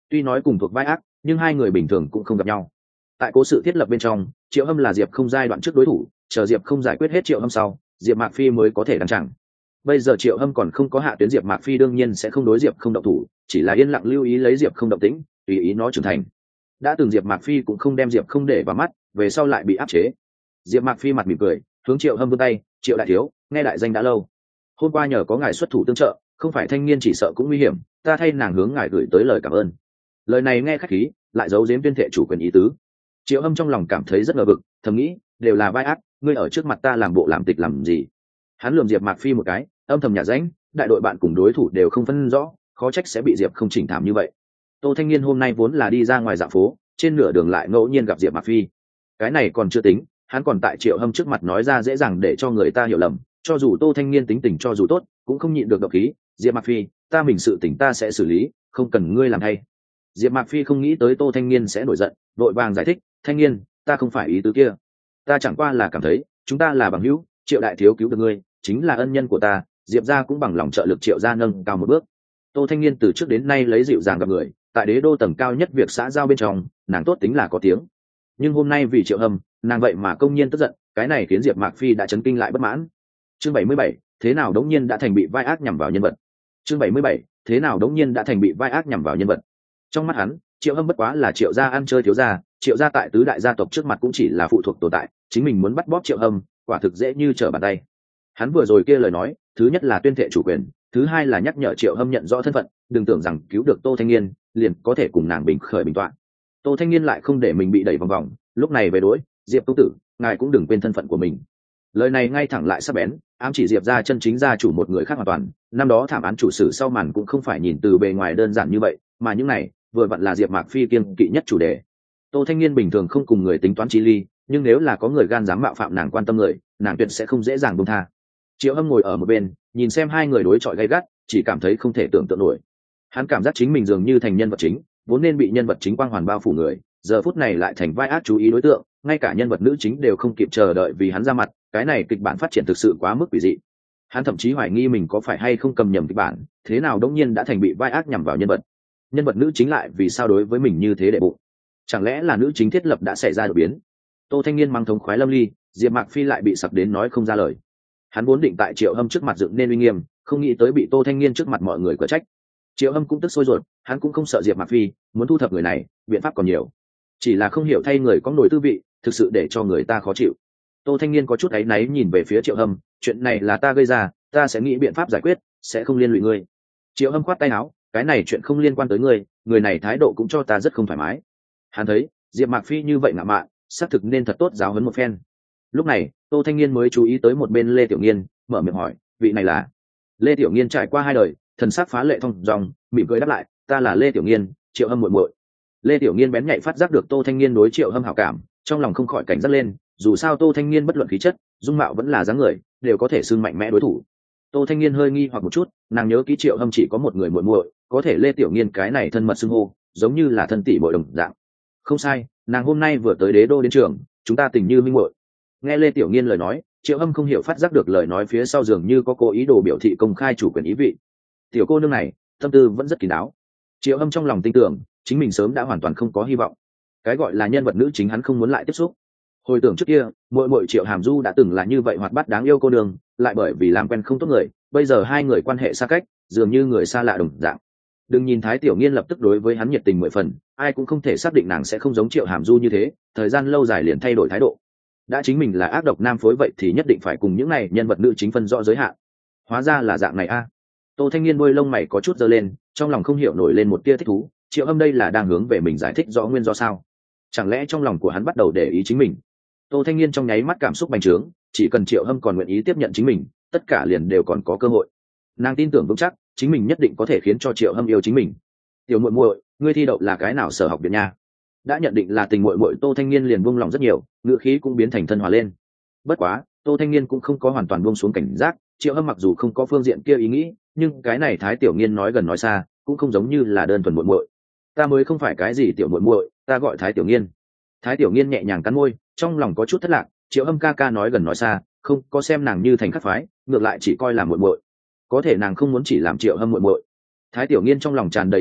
S1: Tuy nói cùng thuộc vai ác nhưng hai người bình thường cũng không gặp nhau. Tại cố sự thiết lập bên trong, Triệu Hâm là Diệp Không giai đoạn trước đối thủ, chờ Diệp Không giải quyết hết Triệu Hâm sau, Diệp Mạc Phi mới có thể đăng chẳng. Bây giờ Triệu Hâm còn không có hạ tuyến, Diệp Mạc Phi đương nhiên sẽ không đối Diệp Không động thủ, chỉ là yên lặng lưu ý lấy Diệp Không động tĩnh, tùy ý nó trưởng thành. Đã từng Diệp Mạc Phi cũng không đem Diệp Không để vào mắt, về sau lại bị áp chế. Diệp Mạc Phi mặt mỉm cười, hướng Triệu Hâm vươn tay, "Triệu đại thiếu, nghe đại danh đã lâu. Hôm qua nhờ có ngài xuất thủ tương trợ, không phải thanh niên chỉ sợ cũng nguy hiểm, ta thay nàng hướng ngài gửi tới lời cảm ơn." Lời này nghe khách khí, lại giấu giếm tuyên thệ chủ quyền ý tứ. Triệu Hâm trong lòng cảm thấy rất ngờ vực, thầm nghĩ, đều là vai ác, ngươi ở trước mặt ta làm bộ làm tịch làm gì? Hắn lườm Diệp Mạc Phi một cái, âm thầm nhả rãnh, đại đội bạn cùng đối thủ đều không phân rõ, khó trách sẽ bị Diệp Không chỉnh thảm như vậy. Tô Thanh Niên hôm nay vốn là đi ra ngoài dạo phố, trên nửa đường lại ngẫu nhiên gặp Diệp Mạc Phi. Cái này còn chưa tính, hắn còn tại Triệu Hâm trước mặt nói ra dễ dàng để cho người ta hiểu lầm, cho dù Tô Thanh Niên tính tình cho dù tốt, cũng không nhịn được độc khí, "Diệp Mạc Phi, ta mình sự tình ta sẽ xử lý, không cần ngươi làm thay." Diệp Mạc Phi không nghĩ tới Tô Thanh Niên sẽ nổi giận, vội vàng giải thích, "Thanh Niên, ta không phải ý tứ kia, ta chẳng qua là cảm thấy chúng ta là bằng hữu, Triệu đại thiếu cứu được ngươi chính là ân nhân của ta, Diệp gia cũng bằng lòng trợ lực Triệu gia nâng cao một bước." Tô Thanh Niên từ trước đến nay lấy dịu dàng gặp người, tại đế đô tầng cao nhất việc xã giao bên trong, nàng tốt tính là có tiếng. Nhưng hôm nay vì Triệu Hâm, nàng vậy mà công nhiên tức giận, cái này khiến Diệp Mạc Phi đã chấn kinh lại bất mãn. Chương 77, thế nào đống nhiên đã thành bị vai ác nhằm vào nhân vật. Chương 77, thế nào đống nhiên đã thành bị vai ác nhằm vào nhân vật. Trong mắt hắn, Triệu Hâm bất quá là Triệu gia ăn chơi thiếu gia, Triệu gia tại tứ đại gia tộc trước mặt cũng chỉ là phụ thuộc tồn tại, chính mình muốn bắt bóp Triệu Hâm, quả thực dễ như trở bàn tay. Hắn vừa rồi kia lời nói, thứ nhất là tuyên thệ chủ quyền, thứ hai là nhắc nhở Triệu Hâm nhận rõ thân phận, đừng tưởng rằng cứu được Tô Thanh Niên, liền có thể cùng nàng bình khởi bình tọa. Tô Thanh Niên lại không để mình bị đẩy vòng vòng, lúc này về đối, "Diệp công tử, ngài cũng đừng quên thân phận của mình." Lời này ngay thẳng lại sắc bén, ám chỉ Diệp gia chân chính gia chủ một người khác hoàn toàn. Năm đó thảm án chủ sử sau màn cũng không phải nhìn từ bề ngoài đơn giản như vậy, mà những này vừa vặn là Diệp Mạc Phi kiêng kỵ nhất chủ đề. Tô Thanh Niên bình thường không cùng người tính toán chi ly, nhưng nếu là có người gan dám mạo phạm nàng quan tâm người, nàng tuyệt sẽ không dễ dàng buông tha. Triệu Hâm ngồi ở một bên, nhìn xem hai người đối chọi gay gắt, chỉ cảm thấy không thể tưởng tượng nổi. Hắn cảm giác chính mình dường như thành nhân vật chính, vốn nên bị nhân vật chính quang hoàn bao phủ người, giờ phút này lại thành vai ác chú ý đối tượng, ngay cả nhân vật nữ chính đều không kịp chờ đợi vì hắn ra mặt, cái này kịch bản phát triển thực sự quá mức quỷ dị. Hắn thậm chí hoài nghi mình có phải hay không cầm nhầm kịch bản, thế nào đống nhiên đã thành bị vai ác nhằm vào nhân vật nữ chính lại vì sao đối với mình như thế đệ bụng, chẳng lẽ là nữ chính thiết lập đã xảy ra đột biến? Tô Thanh Niên mang thống khoái lâm ly, Diệp Mạc Phi lại bị sặc đến nói không ra lời. Hắn vốn định tại Triệu Hâm trước mặt dựng nên uy nghiêm, không nghĩ tới bị Tô Thanh Niên trước mặt mọi người quở trách. Triệu Hâm cũng tức sôi ruột, hắn cũng không sợ Diệp Mạc Phi, muốn thu thập người này, biện pháp còn nhiều, chỉ là không hiểu thay người có nổi tư vị, thực sự để cho người ta khó chịu. Tô Thanh Niên có chút áy náy nhìn về phía Triệu Hâm, "Chuyện này là ta gây ra, ta sẽ nghĩ biện pháp giải quyết, sẽ không liên lụy ngươi." Triệu Hâm khoát tay áo, "Cái này chuyện không liên quan tới ngươi, người này thái độ cũng cho ta rất không thoải mái." Hắn thấy Diệp Mạc Phi như vậy ngạo mạn, xác thực nên thật tốt giáo huấn một phen. Lúc này Tô Thanh Niên mới chú ý tới một bên Lê Tiểu Nghiên, mở miệng hỏi, "Vị này là?" Lê Tiểu Nghiên trải qua hai đời, thần sắc phá lệ thông dong, mỉm cười đáp lại, "Ta là Lê Tiểu Nghiên, Triệu Hâm muội muội." Lê Tiểu Nghiên bén nhạy phát giác được Tô Thanh Niên đối Triệu Hâm hảo cảm, trong lòng không khỏi cảnh giác lên, dù sao Tô Thanh Niên bất luận khí chất, dung mạo vẫn là dáng người, đều có thể xưng mạnh mẽ đối thủ. Tô Thanh Niên hơi nghi hoặc một chút, nàng nhớ ký Triệu Hâm chỉ có một người muội muội, có thể Lê Tiểu Nghiên cái này thân mật xưng hô, giống như là thân tỷ muội đồng dạng. Không sai, nàng hôm nay vừa tới đế đô đến trường, chúng ta tình như minh muội. Nghe Lê Tiểu Nghiên lời nói, Triệu Hâm không hiểu phát giác được lời nói phía sau dường như có cố ý đồ biểu thị công khai chủ quyền ý vị. Tiểu cô nương này, tâm tư vẫn rất kín đáo. Triệu Hâm trong lòng tin tưởng, chính mình sớm đã hoàn toàn không có hy vọng. Cái gọi là nhân vật nữ chính hắn không muốn lại tiếp xúc. Hồi tưởng trước kia, muội muội Triệu Hàm Du đã từng là như vậy hoạt bát đáng yêu cô nương, lại bởi vì làm quen không tốt người, bây giờ hai người quan hệ xa cách, dường như người xa lạ đồng dạng. Đừng nhìn Thái Tiểu Nghiên lập tức đối với hắn nhiệt tình mười phần, ai cũng không thể xác định nàng sẽ không giống Triệu Hàm Du như thế, thời gian lâu dài liền thay đổi thái độ. Đã chính mình là ác độc nam phối vậy thì nhất định phải cùng những này nhân vật nữ chính phân rõ giới hạn. Hóa ra là dạng này a. Tô Thanh Niên đuôi lông mày có chút giơ lên, trong lòng không hiểu nổi lên một tia thích thú, Triệu Hâm đây là đang hướng về mình giải thích rõ nguyên do sao? Chẳng lẽ trong lòng của hắn bắt đầu để ý chính mình? Tô Thanh Niên trong nháy mắt cảm xúc bành trướng, chỉ cần Triệu Hâm còn nguyện ý tiếp nhận chính mình, tất cả liền đều còn có cơ hội. Nàng tin tưởng vững chắc, chính mình nhất định có thể khiến cho Triệu Hâm yêu chính mình. "Tiểu muội muội, ngươi thi đậu là cái nào sở học viện nha?" Đã nhận định là tình muội muội, Tô Thanh Niên liền buông lòng rất nhiều, ngữ khí cũng biến thành thân hòa lên. Bất quá, Tô Thanh Niên cũng không có hoàn toàn buông xuống cảnh giác, Triệu Hâm mặc dù không có phương diện kia ý nghĩ, nhưng cái này Thái Tiểu Nghiên nói gần nói xa, cũng không giống như là đơn thuần muội muội. "Ta mới không phải cái gì tiểu muội muội, ta gọi Thái Tiểu Nghiên." Thái Tiểu Nghiên nhẹ nhàng cắn môi, trong lòng có chút thất lạc, Triệu Hâm ca ca nói gần nói xa, không có xem nàng như thành khắc phái, ngược lại chỉ coi là muội muội. Có thể nàng không muốn chỉ làm Triệu Hâm muội muội. Thái Tiểu Nghiên trong lòng tràn đầy bị khuất,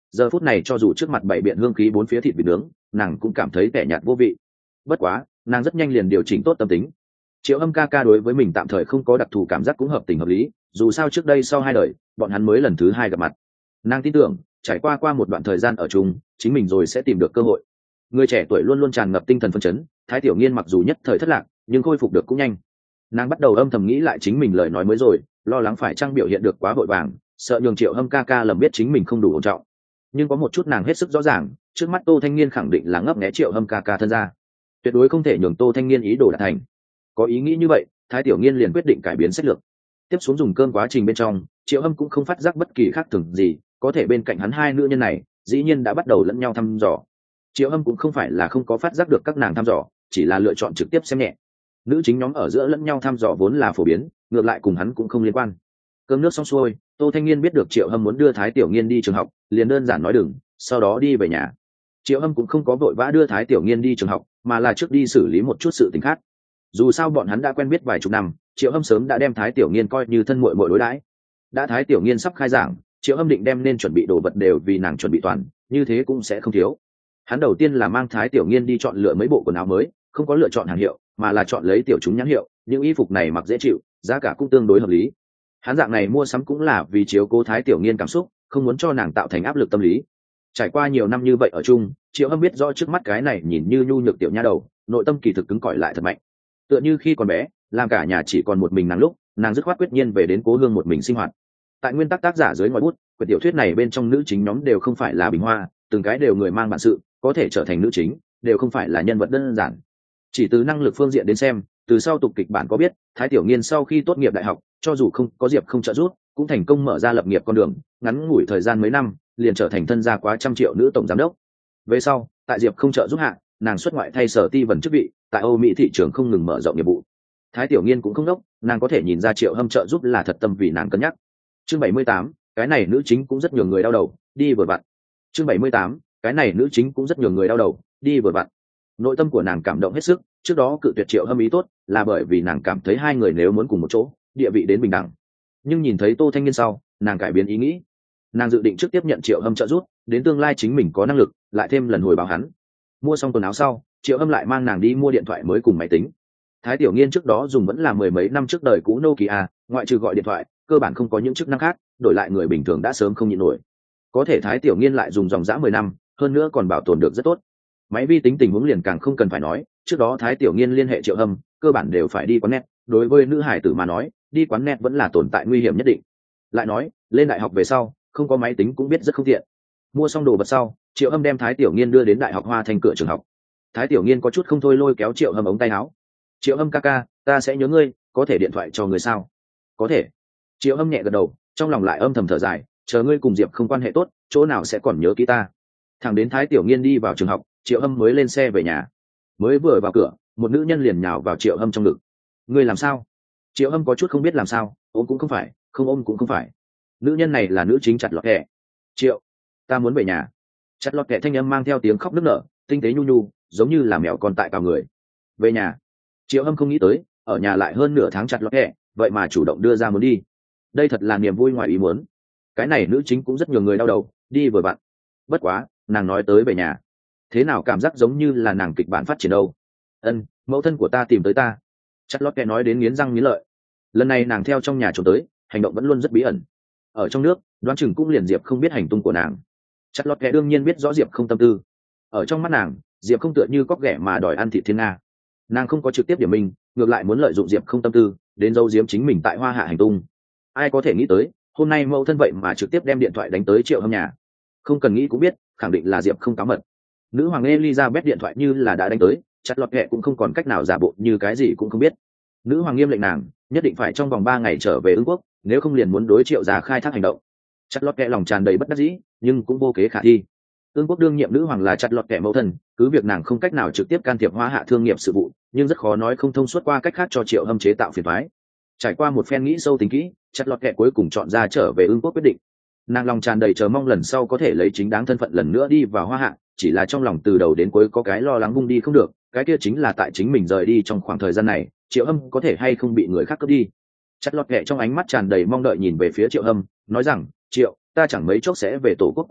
S1: giờ phút này cho dù trước mặt bảy biện hương khí bốn phía thịt vịt nướng, nàng cũng cảm thấy tẻ nhạt vô vị. Bất quá nàng rất nhanh liền điều chỉnh tốt tâm tính. Triệu Âm ca ca đối với mình tạm thời không có đặc thù cảm giác cũng hợp tình hợp lý, dù sao trước đây sau 2 đời bọn hắn mới lần thứ 2 gặp mặt. Nàng tin tưởng trải qua một đoạn thời gian ở chung, chính mình rồi sẽ tìm được cơ hội. Người trẻ tuổi luôn luôn tràn ngập tinh thần phấn chấn, Thái Tiểu Nghiên mặc dù nhất thời thất lạc nhưng khôi phục được cũng nhanh. Nàng bắt đầu âm thầm nghĩ lại chính mình lời nói mới rồi, lo lắng phải trang biểu hiện được quá vội vàng, sợ nhường Triệu Âm ca ca lầm biết chính mình không đủ ổn trọng. Nhưng có một chút nàng hết sức rõ ràng, trước mắt Tô Thanh Nghiên khẳng định là ngấp nghé Triệu Âm ca ca thân ra, tuyệt đối không thể nhường Tô Thanh Nghiên ý đồ đạt thành. Có ý nghĩ như vậy, Thái Tiểu Nghiên liền quyết định cải biến sách lược. Tiếp xuống dùng cơm quá trình bên trong, Triệu Âm cũng không phát giác bất kỳ khác thường gì, có thể bên cạnh hắn hai nữ nhân này dĩ nhiên đã bắt đầu lẫn nhau thăm dò. Triệu Âm cũng không phải là không có phát giác được các nàng thăm dò, chỉ là lựa chọn trực tiếp xem nhẹ. Nữ chính nhóm ở giữa lẫn nhau thăm dò vốn là phổ biến, ngược lại cùng hắn cũng không liên quan. Cơm nước xong xuôi, Tô Thanh Nghiên biết được Triệu Âm muốn đưa Thái Tiểu Nghiên đi trường học, liền đơn giản nói đừng, sau đó đi về nhà. Triệu Âm cũng không có vội vã đưa Thái Tiểu Nghiên đi trường học, mà là trước đi xử lý một chút sự tình khác. Dù sao bọn hắn đã quen biết vài chục năm, Triệu Âm sớm đã đem Thái Tiểu Nghiên coi như thân muội muội đối đãi. Đã Thái Tiểu Nghiên sắp khai giảng, Triệu Âm định đem nên chuẩn bị đồ vật đều vì nàng chuẩn bị toàn, như thế cũng sẽ không thiếu. Hắn đầu tiên là mang Thái Tiểu Nghiên đi chọn lựa mấy bộ quần áo mới, không có lựa chọn hàng hiệu, mà là chọn lấy tiểu chúng nhãn hiệu, những y phục này mặc dễ chịu, giá cả cũng tương đối hợp lý. Hắn dạng này mua sắm cũng là vì chiếu cố Thái Tiểu Nghiên cảm xúc, không muốn cho nàng tạo thành áp lực tâm lý. Trải qua nhiều năm như vậy ở chung, Triệu Âm biết rõ trước mắt cái này nhìn như nhu nhược tiểu nha đầu, nội tâm kỳ thực cứng cỏi lại thật mạnh. Tựa như khi còn bé, làm cả nhà chỉ còn một mình nàng lúc, nàng dứt khoát quyết nhiên về đến cố hương một mình sinh hoạt. Tại nguyên tắc tác giả dưới ngòi bút, quyển tiểu thuyết này bên trong nữ chính nhóm đều không phải là bình hoa, từng cái đều người mang bản sự, có thể trở thành nữ chính, đều không phải là nhân vật đơn giản. Chỉ từ năng lực phương diện đến xem, từ sau tục kịch bản có biết, Thái Tiểu Nghiên sau khi tốt nghiệp đại học, cho dù không có Diệp không trợ giúp, cũng thành công mở ra lập nghiệp con đường, ngắn ngủi thời gian mấy năm, liền trở thành thân gia quá trăm triệu nữ tổng giám đốc. Về sau, tại Diệp không trợ giúp hạ, nàng xuất ngoại thay Sở Ti Vân chức vị, tại Âu Mỹ thị trường không ngừng mở rộng nghiệp vụ. Thái Tiểu Nghiên cũng không đốc, nàng có thể nhìn ra Triệu Hâm trợ giúp là thật tâm vì nàng cân nhắc. Chương 78, cái này nữ chính cũng rất nhiều người đau đầu, đi vừa vặn. Chương 78, cái này nữ chính cũng rất nhiều người đau đầu, đi vừa vặn. Nội tâm của nàng cảm động hết sức, trước đó cự tuyệt Triệu Hâm ý tốt, là bởi vì nàng cảm thấy hai người nếu muốn cùng một chỗ, địa vị đến bình đẳng. Nhưng nhìn thấy Tô Thanh Nghiên sau, nàng cải biến ý nghĩ. Nàng dự định trước tiếp nhận Triệu Hâm trợ giúp, đến tương lai chính mình có năng lực, lại thêm lần hồi báo hắn. Mua xong quần áo sau, Triệu Hâm lại mang nàng đi mua điện thoại mới cùng máy tính. Thái Tiểu Nghiên trước đó dùng vẫn là mười mấy năm trước đời cũ Nokia, ngoại trừ gọi điện thoại, cơ bản không có những chức năng khác, đổi lại người bình thường đã sớm không nhịn nổi. Có thể Thái Tiểu Nghiên lại dùng dòng dã 10 năm, hơn nữa còn bảo tồn được rất tốt. Máy vi tính tình huống liền càng không cần phải nói, trước đó Thái Tiểu Nghiên liên hệ Triệu Hâm, cơ bản đều phải đi quán net, đối với nữ hải tử mà nói, đi quán net vẫn là tồn tại nguy hiểm nhất định. Lại nói, lên đại học về sau, không có máy tính cũng biết rất không tiện. Mua xong đồ vật sau, Triệu Hâm đem Thái Tiểu Nghiên đưa đến Đại học Hoa Thanh cửa trường học. Thái Tiểu Nghiên có chút không thôi lôi kéo Triệu Hâm ống tay áo. Triệu Hâm ca ca, ta sẽ nhớ ngươi, có thể điện thoại cho người sao? Có thể. Triệu Hâm nhẹ gật đầu, trong lòng lại âm thầm thở dài, chờ ngươi cùng Diệp không quan hệ tốt, chỗ nào sẽ còn nhớ kỹ ta. Thẳng đến Thái Tiểu Nghiên đi vào trường học, Triệu Hâm mới lên xe về nhà. Mới vừa vào cửa, một nữ nhân liền nhào vào Triệu Hâm trong ngực. Ngươi làm sao? Triệu Hâm có chút không biết làm sao, ôm cũng không phải, không ôm cũng không phải. Nữ nhân này là nữ chính Chặt Lọt Kẻ. Triệu, ta muốn về nhà. Chặt Lọt Kẻ thanh âm mang theo tiếng khóc nức nở, tinh tế nhu nhu, giống như là mèo con tại cào người. Về nhà. Triệu Hâm không nghĩ tới, ở nhà lại hơn nửa tháng Chặt Lọt Kẻ, vậy mà chủ động đưa ra muốn đi. Đây thật là niềm vui ngoài ý muốn. Cái này nữ chính cũng rất nhiều người đau đầu, đi vừa vặn. Bất quá, nàng nói tới về nhà, thế nào cảm giác giống như là nàng kịch bản phát triển đâu. Mẫu thân của ta tìm tới ta. Chặt Lọt Kẻ nói đến nghiến răng nghiến lợi. Lần này nàng theo trong nhà trốn tới, hành động vẫn luôn rất bí ẩn. Ở trong nước, đoán chừng cũng liền Diệp không biết hành tung của nàng. Chặt Lọt Kẻ đương nhiên biết rõ Diệp không tâm tư. Ở trong mắt nàng, Diệp không tựa như cóc ghẻ mà đòi ăn thịt thiên nga. Nàng không có trực tiếp điểm mình, ngược lại muốn lợi dụng Diệp không tâm tư, đến giấu giếm chính mình tại Hoa Hạ hành tung. Ai có thể nghĩ tới, hôm nay mẫu thân vậy mà trực tiếp đem điện thoại đánh tới Triệu Hâm nhà. Không cần nghĩ cũng biết, khẳng định là Diệp không cáo mật. Nữ hoàng Elizabeth điện thoại như là đã đánh tới, Chặt Lọt Kẻ cũng không còn cách nào giả bộ như cái gì cũng không biết. Nữ hoàng nghiêm lệnh nàng, nhất định phải trong vòng 3 ngày trở về Ưng Quốc, nếu không liền muốn đối Triệu già khai thác hành động. Chặt Lọt Kẻ lòng tràn đầy bất đắc dĩ, nhưng cũng vô kế khả thi. Ưng Quốc đương nhiệm nữ hoàng là Chặt Lọt Kẻ mẫu thân, cứ việc nàng không cách nào trực tiếp can thiệp Hoa Hạ thương nghiệp sự vụ, nhưng rất khó nói không thông suốt qua cách khác cho Triệu Hâm chế tạo phiền toái. Trải qua một phen nghĩ sâu tính kỹ, Chặt Lọt Kẻ cuối cùng chọn ra trở về Ưng Quốc quyết định. Nàng lòng tràn đầy chờ mong lần sau có thể lấy chính đáng thân phận lần nữa đi vào Hoa Hạ, chỉ là trong lòng từ đầu đến cuối có cái lo lắng bung đi không được, cái kia chính là tại chính mình rời đi trong khoảng thời gian này, Triệu Hâm có thể hay không bị người khác cướp đi. Chặt Lọt Kẻ trong ánh mắt tràn đầy mong đợi nhìn về phía Triệu Hâm, nói rằng, Triệu, ta chẳng mấy chốc sẽ về tổ quốc của ta,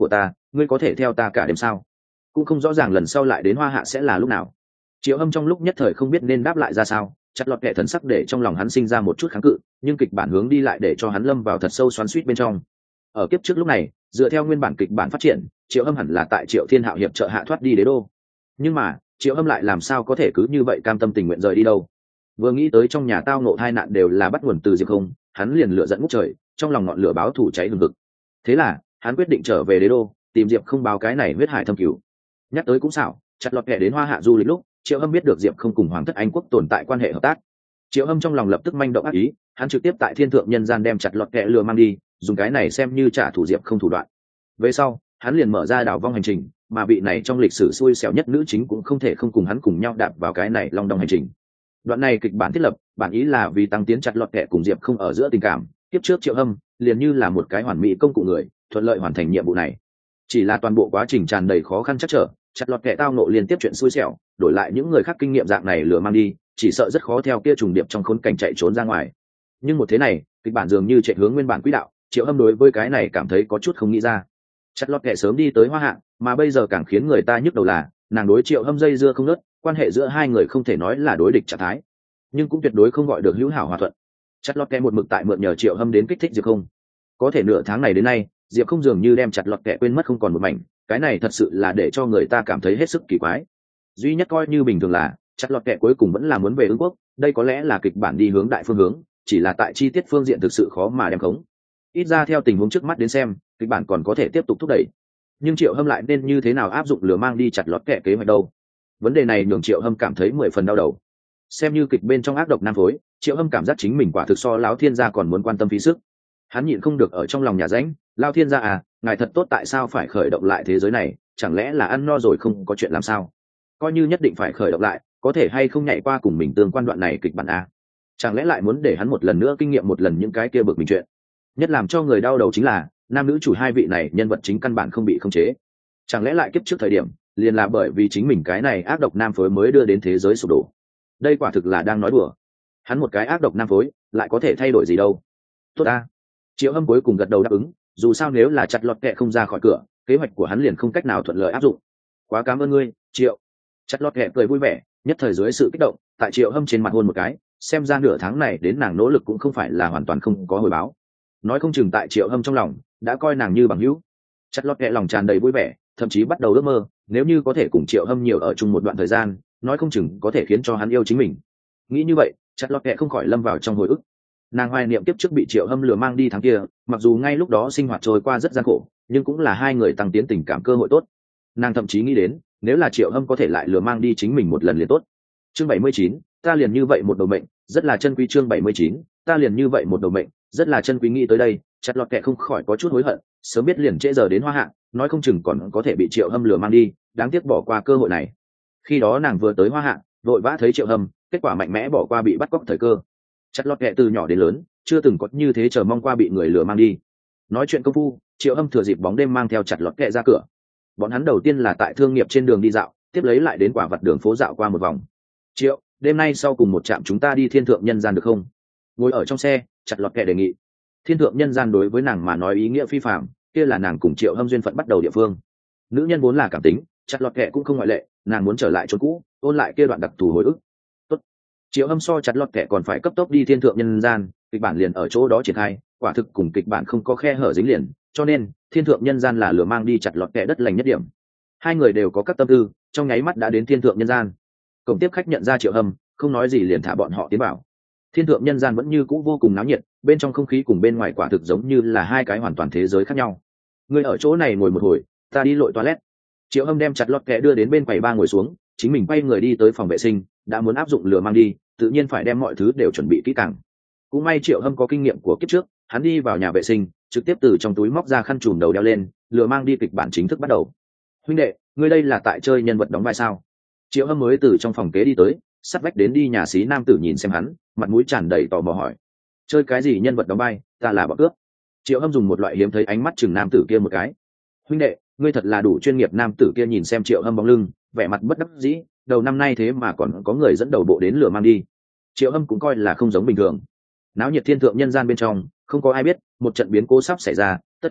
S1: ngươi có thể theo ta cả đêm sao? Cũng không rõ ràng lần sau lại đến Hoa Hạ sẽ là lúc nào. Triệu Hâm trong lúc nhất thời không biết nên đáp lại ra sao, chặt lọt kẻ thần sắc để trong lòng hắn sinh ra một chút kháng cự, nhưng kịch bản hướng đi lại để cho hắn lâm vào thật sâu xoắn xuýt bên trong. Ở kiếp trước lúc này, dựa theo nguyên bản kịch bản phát triển, Triệu Hâm hẳn là tại Triệu Thiên Hạo hiệp trợ hạ thoát đi đế đô. Nhưng mà, Triệu Hâm lại làm sao có thể cứ như vậy cam tâm tình nguyện rời đi đâu? Vừa nghĩ tới trong nhà tao ngộ tai nạn đều là bắt nguồn từ Diệp Không, hắn liền lửa giận ngút trời, trong lòng ngọn lửa báo thù cháy hừng hực. Thế là, hắn quyết định trở về đế đô, tìm Diệp Không báo cái này huyết hải thâm cửu. Nhắc tới cũng xảo, chặt lọt kẻ đến Hoa Hạ du lịch lúc, Triệu Hâm biết được Diệp Không cùng Hoàng thất Anh quốc tồn tại quan hệ hợp tác. Triệu Hâm trong lòng lập tức manh động ác ý, hắn trực tiếp tại Thiên Thượng Nhân Gian đem chặt lọt kẻ lừa mang đi, dùng cái này xem như trả thù Diệp Không thủ đoạn. Về sau, hắn liền mở ra đảo vong hành trình, mà vị này trong lịch sử xui xẻo nhất nữ chính cũng không thể không cùng hắn cùng nhau đạp vào cái này long đong hành trình. Đoạn này kịch bản thiết lập, bản ý là vì tăng tiến chặt lọt kẻ cùng Diệp Không ở giữa tình cảm, tiếp trước Triệu Hâm liền như là một cái hoàn mỹ công cụ người, thuận lợi hoàn thành nhiệm vụ này. Chỉ là toàn bộ quá trình tràn đầy khó khăn chắc trở, chặt lọt kẻ tao nộ liên tiếp chuyện xui xẻo, đổi lại những người khác kinh nghiệm dạng này lừa mang đi, chỉ sợ rất khó theo kia trùng điệp trong khốn cảnh chạy trốn ra ngoài. Nhưng một thế này, kịch bản dường như chạy hướng nguyên bản quỹ đạo, Triệu Hâm đối với cái này cảm thấy có chút không nghĩ ra. Chặt lọt kẻ sớm đi tới Hoa Hạ, mà bây giờ càng khiến người ta nhức đầu là nàng đối Triệu Hâm dây dưa không ngớt, quan hệ giữa hai người không thể nói là đối địch trạng thái, nhưng cũng tuyệt đối không gọi được hữu hảo hòa thuận. Chặt lọt kẻ một mực tại mượn nhờ Triệu Hâm đến kích thích Diệp Không. Có thể nửa tháng này đến nay, Diệp Không dường như đem chặt lọt kẻ quên mất không còn một mảnh, cái này thật sự là để cho người ta cảm thấy hết sức kỳ quái. Duy nhất coi như bình thường là chặt lọt kẻ cuối cùng vẫn là muốn về Ưng Quốc, đây có lẽ là kịch bản đi hướng đại phương hướng, chỉ là tại chi tiết phương diện thực sự khó mà đem khống. Ít ra theo tình huống trước mắt đến xem, kịch bản còn có thể tiếp tục thúc đẩy. Nhưng Triệu Hâm lại nên như thế nào áp dụng lừa mang đi chặt lọt kẻ kế hoạch đâu? Vấn đề này nhường Triệu Hâm cảm thấy 10 phần đau đầu. Xem như kịch bên trong ác độc nam phối, Triệu Hâm cảm giác chính mình quả thực so lão thiên gia còn muốn quan tâm phí sức. Hắn nhịn không được ở trong lòng nhà rãnh, lão thiên gia à, ngài thật tốt tại sao phải khởi động lại thế giới này, chẳng lẽ là ăn no rồi không có chuyện làm sao? Coi như nhất định phải khởi động lại, có thể hay không nhảy qua cùng mình tương quan đoạn này kịch bản à? Chẳng lẽ lại muốn để hắn một lần nữa kinh nghiệm một lần những cái kia bực mình chuyện? Nhất làm cho người đau đầu chính là nam nữ chủ hai vị này nhân vật chính căn bản không bị khống chế. Chẳng lẽ lại kiếp trước thời điểm liền là bởi vì chính mình cái này ác độc nam phối mới đưa đến thế giới sụp đổ? Đây quả thực là đang nói đùa. Hắn một cái ác độc nam phối lại có thể thay đổi gì đâu? Tốt ta. Triệu Hâm cuối cùng gật đầu đáp ứng, dù sao nếu là chặt lọt kẹ không ra khỏi cửa, kế hoạch của hắn liền không cách nào thuận lợi áp dụng. Quá cảm ơn ngươi, Triệu. Chặt lọt kẹ cười vui vẻ, nhất thời dưới sự kích động, tại Triệu Hâm trên mặt hôn một cái, xem ra nửa tháng này đến nàng nỗ lực cũng không phải là hoàn toàn không có hồi báo. Nói không chừng tại Triệu Hâm trong lòng đã coi nàng như bằng hữu. Chặt lọt kẹ lòng tràn đầy vui vẻ, thậm chí bắt đầu ước mơ, nếu như có thể cùng Triệu Hâm nhiều ở chung một đoạn thời gian, nói không chừng có thể khiến cho hắn yêu chính mình. Nghĩ như vậy, chặt lọt kẹ không khỏi lâm vào trong hồi ức. Nàng hoài niệm tiếp trước bị Triệu Hâm lừa mang đi tháng kia, mặc dù ngay lúc đó sinh hoạt trôi qua rất gian khổ, nhưng cũng là hai người tăng tiến tình cảm cơ hội tốt. Nàng thậm chí nghĩ đến, nếu là Triệu Hâm có thể lại lừa mang đi chính mình một lần liền tốt. Chương 79, ta liền như vậy một đầu mệnh, rất là chân quý. Chương 79, ta liền như vậy một đầu mệnh, rất là chân quý. Nghĩ tới đây, chặt lọt kẹ không khỏi có chút hối hận, sớm biết liền trễ giờ đến Hoa Hạ, nói không chừng còn có thể bị Triệu Hâm lừa mang đi, đáng tiếc bỏ qua cơ hội này. Khi đó nàng vừa tới Hoa Hạ, vội vã thấy Triệu Hâm, kết quả mạnh mẽ bỏ qua bị bắt cóc thời cơ. Chặt lọt kẹ từ nhỏ đến lớn chưa từng có như thế chờ mong qua bị người lừa mang đi. Nói chuyện công phu, Triệu Hâm thừa dịp bóng đêm mang theo chặt lọt kẹ ra cửa. Bọn hắn đầu tiên là tại thương nghiệp trên đường đi dạo, tiếp lấy lại đến quả vật đường phố dạo qua một vòng. Triệu, đêm nay sau cùng một trạm chúng ta đi Thiên Thượng Nhân Gian được không? Ngồi ở trong xe, chặt lọt kẹ đề nghị. Thiên Thượng Nhân Gian đối với nàng mà nói ý nghĩa phi phàm, kia là nàng cùng Triệu Hâm duyên phận bắt đầu địa phương. Nữ nhân vốn là cảm tính, chặt lọt kẹ cũng không ngoại lệ, nàng muốn trở lại chỗ cũ, ôn lại kia đoạn đặc thù hồi ức. Tốt. Triệu Hâm so chặt lọt kẹ còn phải cấp tốc đi Thiên Thượng Nhân Gian, kịch bản liền ở chỗ đó triển khai, quả thực cùng kịch bản không có khe hở dính liền, cho nên Thiên Thượng Nhân Gian là lừa mang đi chặt lọt kẹ đất lành nhất điểm. Hai người đều có các tâm tư, trong nháy mắt đã đến Thiên Thượng Nhân Gian. Cổng tiếp khách nhận ra Triệu Hâm, không nói gì liền thả bọn họ tiến vào. Thiên Thượng Nhân Gian vẫn như cũ vô cùng náo nhiệt, bên trong không khí cùng bên ngoài quả thực giống như là hai cái hoàn toàn thế giới khác nhau. Người ở chỗ này ngồi một hồi, ta đi lội toilet. Triệu Hâm đem chặt lọt kẹ đưa đến bên quầy ba ngồi xuống, chính mình quay người đi tới phòng vệ sinh, đã muốn áp dụng lừa mang đi, tự nhiên phải đem mọi thứ đều chuẩn bị kỹ càng. Cũng may Triệu Hâm có kinh nghiệm của kiếp trước, hắn đi vào nhà vệ sinh, trực tiếp từ trong túi móc ra khăn trùm đầu đeo lên, lừa mang đi kịch bản chính thức bắt đầu. Huynh đệ, ngươi đây là tại chơi nhân vật đóng vai sao? Triệu Hâm mới từ trong phòng kế đi tới, sắt vách đến đi nhà xí nam tử nhìn xem hắn, mặt mũi tràn đầy tò mò hỏi: chơi cái gì nhân vật đóng vai? Ta là bọn cướp. Triệu Hâm dùng một loại hiếm thấy ánh mắt chừng nam tử kia một cái. Huynh đệ, ngươi thật là đủ chuyên nghiệp. Nam tử kia nhìn xem Triệu Hâm bóng lưng, vẻ mặt bất đắc dĩ, đầu năm nay thế mà còn có người dẫn đầu bộ đến lừa mang đi. Triệu Hâm cũng coi là không giống bình thường. Náo nhiệt Thiên Thượng Nhân Gian bên trong, không có ai biết một trận biến cố sắp xảy ra, tất cả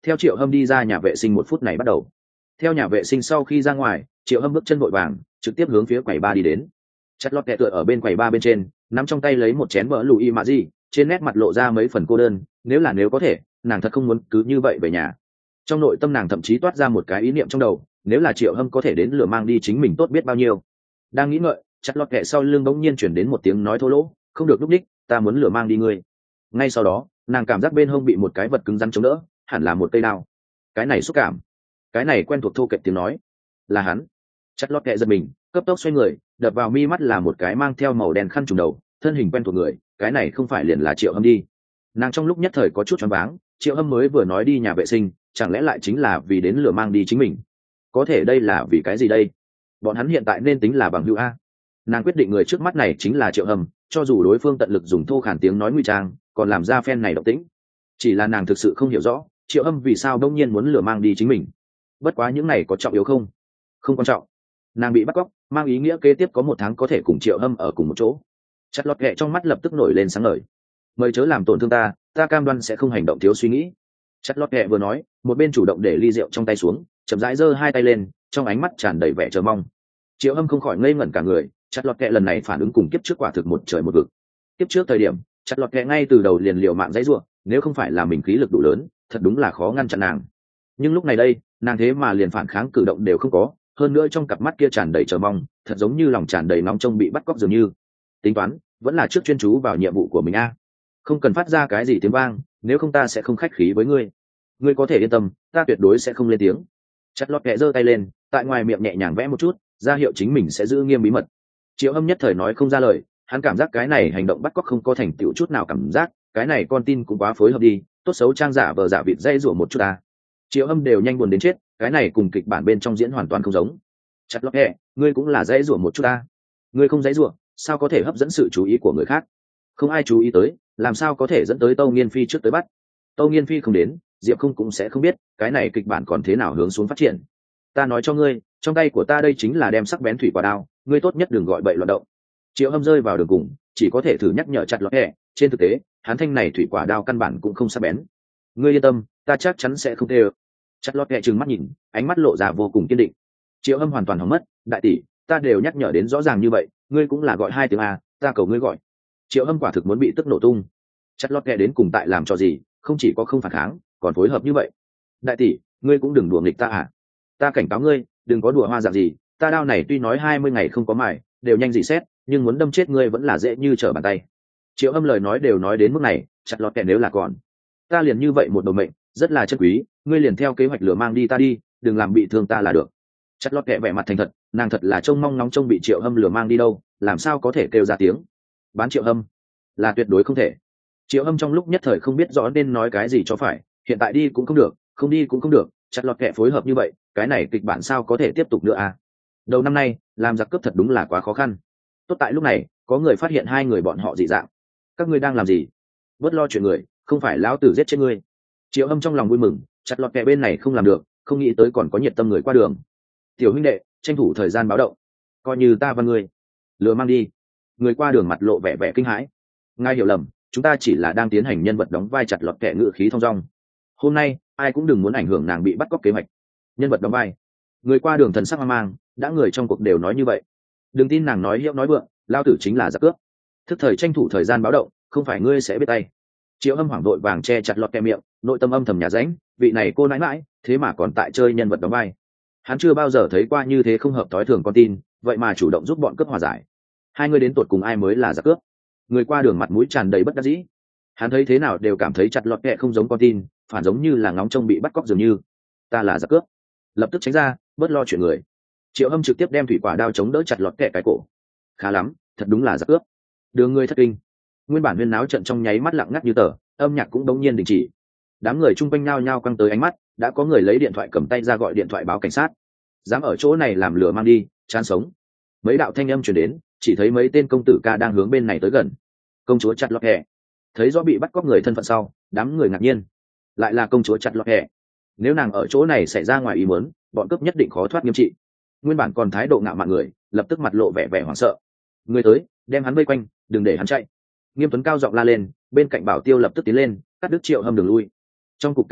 S1: theo Triệu Hâm đi ra nhà vệ sinh một phút này bắt đầu. Theo nhà vệ sinh sau khi ra ngoài, Triệu Hâm bước chân vội vàng trực tiếp hướng phía quầy ba đi đến. Chặt lọt kẹ tựa ở bên quầy ba bên trên, nắm trong tay lấy một chén bơ lùi mạ gì, trên nét mặt lộ ra mấy phần cô đơn. Nếu có thể, nàng thật không muốn cứ như vậy về nhà. Trong nội tâm nàng thậm chí toát ra một cái ý niệm trong đầu, nếu là Triệu Hâm có thể đến lừa mang đi chính mình tốt biết bao nhiêu. Đang nghĩ ngợi, chặt lọt kẹ sau lưng bỗng nhiên chuyển đến một tiếng nói thô lỗ, không được lúc đích, ta muốn lừa mang đi ngươi. Ngay sau đó, nàng cảm giác bên hông bị một cái vật cứng rắn chống đỡ, hẳn là một cây đao. Cái này xúc cảm, cái này quen thuộc thô kệch tiếng nói, là hắn. Chặt lọt kẹ giật mình, cấp tốc xoay người, đập vào mi mắt là một cái mang theo màu đen khăn trùm đầu, thân hình quen thuộc người, cái này không phải liền là Triệu Hâm đi. Nàng trong lúc nhất thời có chút choáng váng, Triệu Hâm mới vừa nói đi nhà vệ sinh, chẳng lẽ lại chính là vì đến lừa mang đi chính mình? Có thể đây là vì cái gì đây? Bọn hắn hiện tại nên tính là bằng hữu a. Nàng quyết định người trước mắt này chính là Triệu Hâm, cho dù đối phương tận lực dùng thô khản tiếng nói ngụy trang, còn làm ra phen này động tĩnh. Chỉ là nàng thực sự không hiểu rõ, Triệu Hâm vì sao đông nhiên muốn lừa mang đi chính mình. Bất quá những này có trọng yếu không? Không quan trọng. Nàng bị bắt cóc, mang ý nghĩa kế tiếp có 1 tháng có thể cùng Triệu Hâm ở cùng một chỗ. Chặt lọt kẹ trong mắt lập tức nổi lên sáng ngời. Mời chớ làm tổn thương ta, ta cam đoan sẽ không hành động thiếu suy nghĩ. Chặt lọt kẹ vừa nói, một bên chủ động để ly rượu trong tay xuống, chậm rãi giơ 2 tay lên, trong ánh mắt tràn đầy vẻ chờ mong. Triệu Hâm không khỏi ngây ngẩn cả người, chặt lọt kẹ lần này phản ứng cùng kiếp trước quả thực một trời một vực. Kiếp trước thời điểm, chặt lọt kẹ ngay từ đầu liền liều mạng dãy rủa, nếu không phải là mình khí lực đủ lớn, thật đúng là khó ngăn chặn nàng. Nhưng lúc này đây, nàng thế mà liền phản kháng cử động đều không có, hơn nữa trong cặp mắt kia tràn đầy chờ mong, thật giống như lòng tràn đầy nóng trông bị bắt cóc dường như. Tính toán, vẫn là trước chuyên chú vào nhiệm vụ của mình a. Không cần phát ra cái gì tiếng vang, nếu không ta sẽ không khách khí với ngươi. Ngươi có thể yên tâm, ta tuyệt đối sẽ không lên tiếng. Chặt lọt kẹ giơ tay lên, tại ngoài miệng nhẹ nhàng vẽ một chút, ra hiệu chính mình sẽ giữ nghiêm bí mật. Triệu Hâm nhất thời nói không ra lời, hắn cảm giác cái này hành động bắt cóc không có thành tựu chút nào cảm giác, cái này con tin cũng quá phối hợp đi, tốt xấu trang giả vờ giả vịt dây rủa một chút ta. Triệu Hâm đều nhanh buồn đến chết, cái này cùng kịch bản bên trong diễn hoàn toàn không giống. Chặt lọt kẹ, ngươi cũng là dây rủa một chút ta. Ngươi không dây rủa, sao có thể hấp dẫn sự chú ý của người khác? Không ai chú ý tới, làm sao có thể dẫn tới Tâu Nghiên Phi trước tới bắt? Tâu Nghiên Phi không đến, Diệp Không cũng sẽ không biết, cái này kịch bản còn thế nào hướng xuống phát triển. Ta nói cho ngươi, trong tay của ta đây chính là đem sắc bén thủy quả đao, ngươi tốt nhất đừng gọi bậy loạn động. Triệu Hâm rơi vào đường cùng, chỉ có thể thử nhắc nhở chặt lọt kẹ, trên thực tế, hắn thanh này thủy quả đao căn bản cũng không sắc bén. Ngươi yên tâm, ta chắc chắn sẽ không tê ơ. Chặt lọt kẹ trừng mắt nhìn, ánh mắt lộ ra vô cùng kiên định. Triệu Hâm hoàn toàn hỏng mất, đại tỷ, ta đều nhắc nhở đến rõ ràng như vậy, ngươi cũng là gọi 2 tiếng a, ta cầu ngươi gọi. Triệu Hâm quả thực muốn bị tức nổ tung. Chặt lọt kẹ đến cùng tại làm cho gì, không chỉ có không phản kháng, còn phối hợp như vậy. Đại tỷ, ngươi cũng đừng đùa nghịch ta à? Ta cảnh cáo ngươi, đừng có đùa hoa dạng gì, ta đao này tuy nói 20 ngày không có mài, đều nhanh dị xét, nhưng muốn đâm chết ngươi vẫn là dễ như trở bàn tay. Triệu Hâm lời nói đều nói đến mức này, chặt lọt kẹ nếu là còn, ta liền như vậy một đầu mệnh, rất là chân quý, ngươi liền theo kế hoạch lửa mang đi ta đi, đừng làm bị thương ta là được. Chặt lọt kẹ vẻ mặt thành thật, nàng thật là trông mong nóng trông bị Triệu Hâm lửa mang đi đâu, làm sao có thể kêu ra tiếng. Bán Triệu Hâm là tuyệt đối không thể. Triệu Hâm trong lúc nhất thời không biết rõ nên nói cái gì cho phải, hiện tại đi cũng không được, không đi cũng không được, chặt lọt kẹ phối hợp như vậy, cái này kịch bản sao có thể tiếp tục nữa à? Đầu năm nay, làm giặc cướp thật đúng là quá khó khăn. Tốt tại lúc này, có người phát hiện 2 người bọn họ dị dạng. Các ngươi đang làm gì? Bớt lo chuyện người, không phải lão tử giết chết ngươi. Triệu Hâm trong lòng vui mừng, chặt lọt kẹ bên này không làm được, không nghĩ tới còn có nhiệt tâm người qua đường. Tiểu huynh đệ, tranh thủ thời gian báo động, coi như ta và ngươi lừa mang đi. Người qua đường mặt lộ vẻ vẻ kinh hãi. Ngài hiểu lầm, chúng ta chỉ là đang tiến hành nhân vật đóng vai, chặt lọt kẹ ngự khí thong dong. Hôm nay ai cũng đừng muốn ảnh hưởng nàng bị bắt cóc kế hoạch. Nhân vật đóng vai. Người qua đường thần sắc hoang mang, đã người trong cuộc đều nói như vậy. Đừng tin nàng nói hiệu nói vượng, lao tử chính là giặc cướp. Thức thời tranh thủ thời gian báo động, không phải ngươi sẽ biết tay. Triệu Hâm hoảng vội vàng che chặt lọt kẹ miệng, nội tâm âm thầm nhà ránh, vị này cô nãi mãi, thế mà còn tại chơi nhân vật đóng vai. Hắn chưa bao giờ thấy qua như thế không hợp thói thường con tin, vậy mà chủ động giúp bọn cướp hòa giải. 2 người đến tụt cùng ai mới là giặc cướp? Người qua đường mặt mũi tràn đầy bất đắc dĩ. Hắn thấy thế nào đều cảm thấy chặt lọt kẹ không giống con tin, phản giống như là ngóng trông bị bắt cóc dường như. Ta là giặc cướp, lập tức tránh ra, bớt lo chuyện người. Triệu Hâm trực tiếp đem thủy quả đao chống đỡ chặt lọt kẹ cái cổ. Khá lắm, thật đúng là giặc cướp. Đường người thất kinh. Nguyên bản huyên náo trận trong nháy mắt lặng ngắt như tờ, âm nhạc cũng đống nhiên đình chỉ. Đám người chung quanh nhao nhao căng tới ánh mắt, đã có người lấy điện thoại cầm tay ra gọi điện thoại báo cảnh sát. Dám ở chỗ này làm lửa mang đi, chán sống. Mấy đạo thanh âm truyền đến, chỉ thấy mấy tên công tử ca đang hướng bên này tới gần. Công chúa chặt lọt kẹ. Thấy rõ bị bắt cóc người thân phận sau, đám người ngạc nhiên. Lại là công chúa chặt lọt kẹ. Nếu nàng ở chỗ này xảy ra ngoài ý muốn, bọn cướp nhất định khó thoát nghiêm trị. Nguyên bản còn thái độ ngạo mạn người, lập tức mặt lộ vẻ vẻ hoảng sợ. Người tới, đem hắn vây quanh, đừng để hắn chạy. Nghiêm Tuấn cao giọng la lên, bên cạnh Bảo Tiêu lập tức tiến lên, cắt đứt Triệu Hâm đường lui. Trong cục cảnh sát,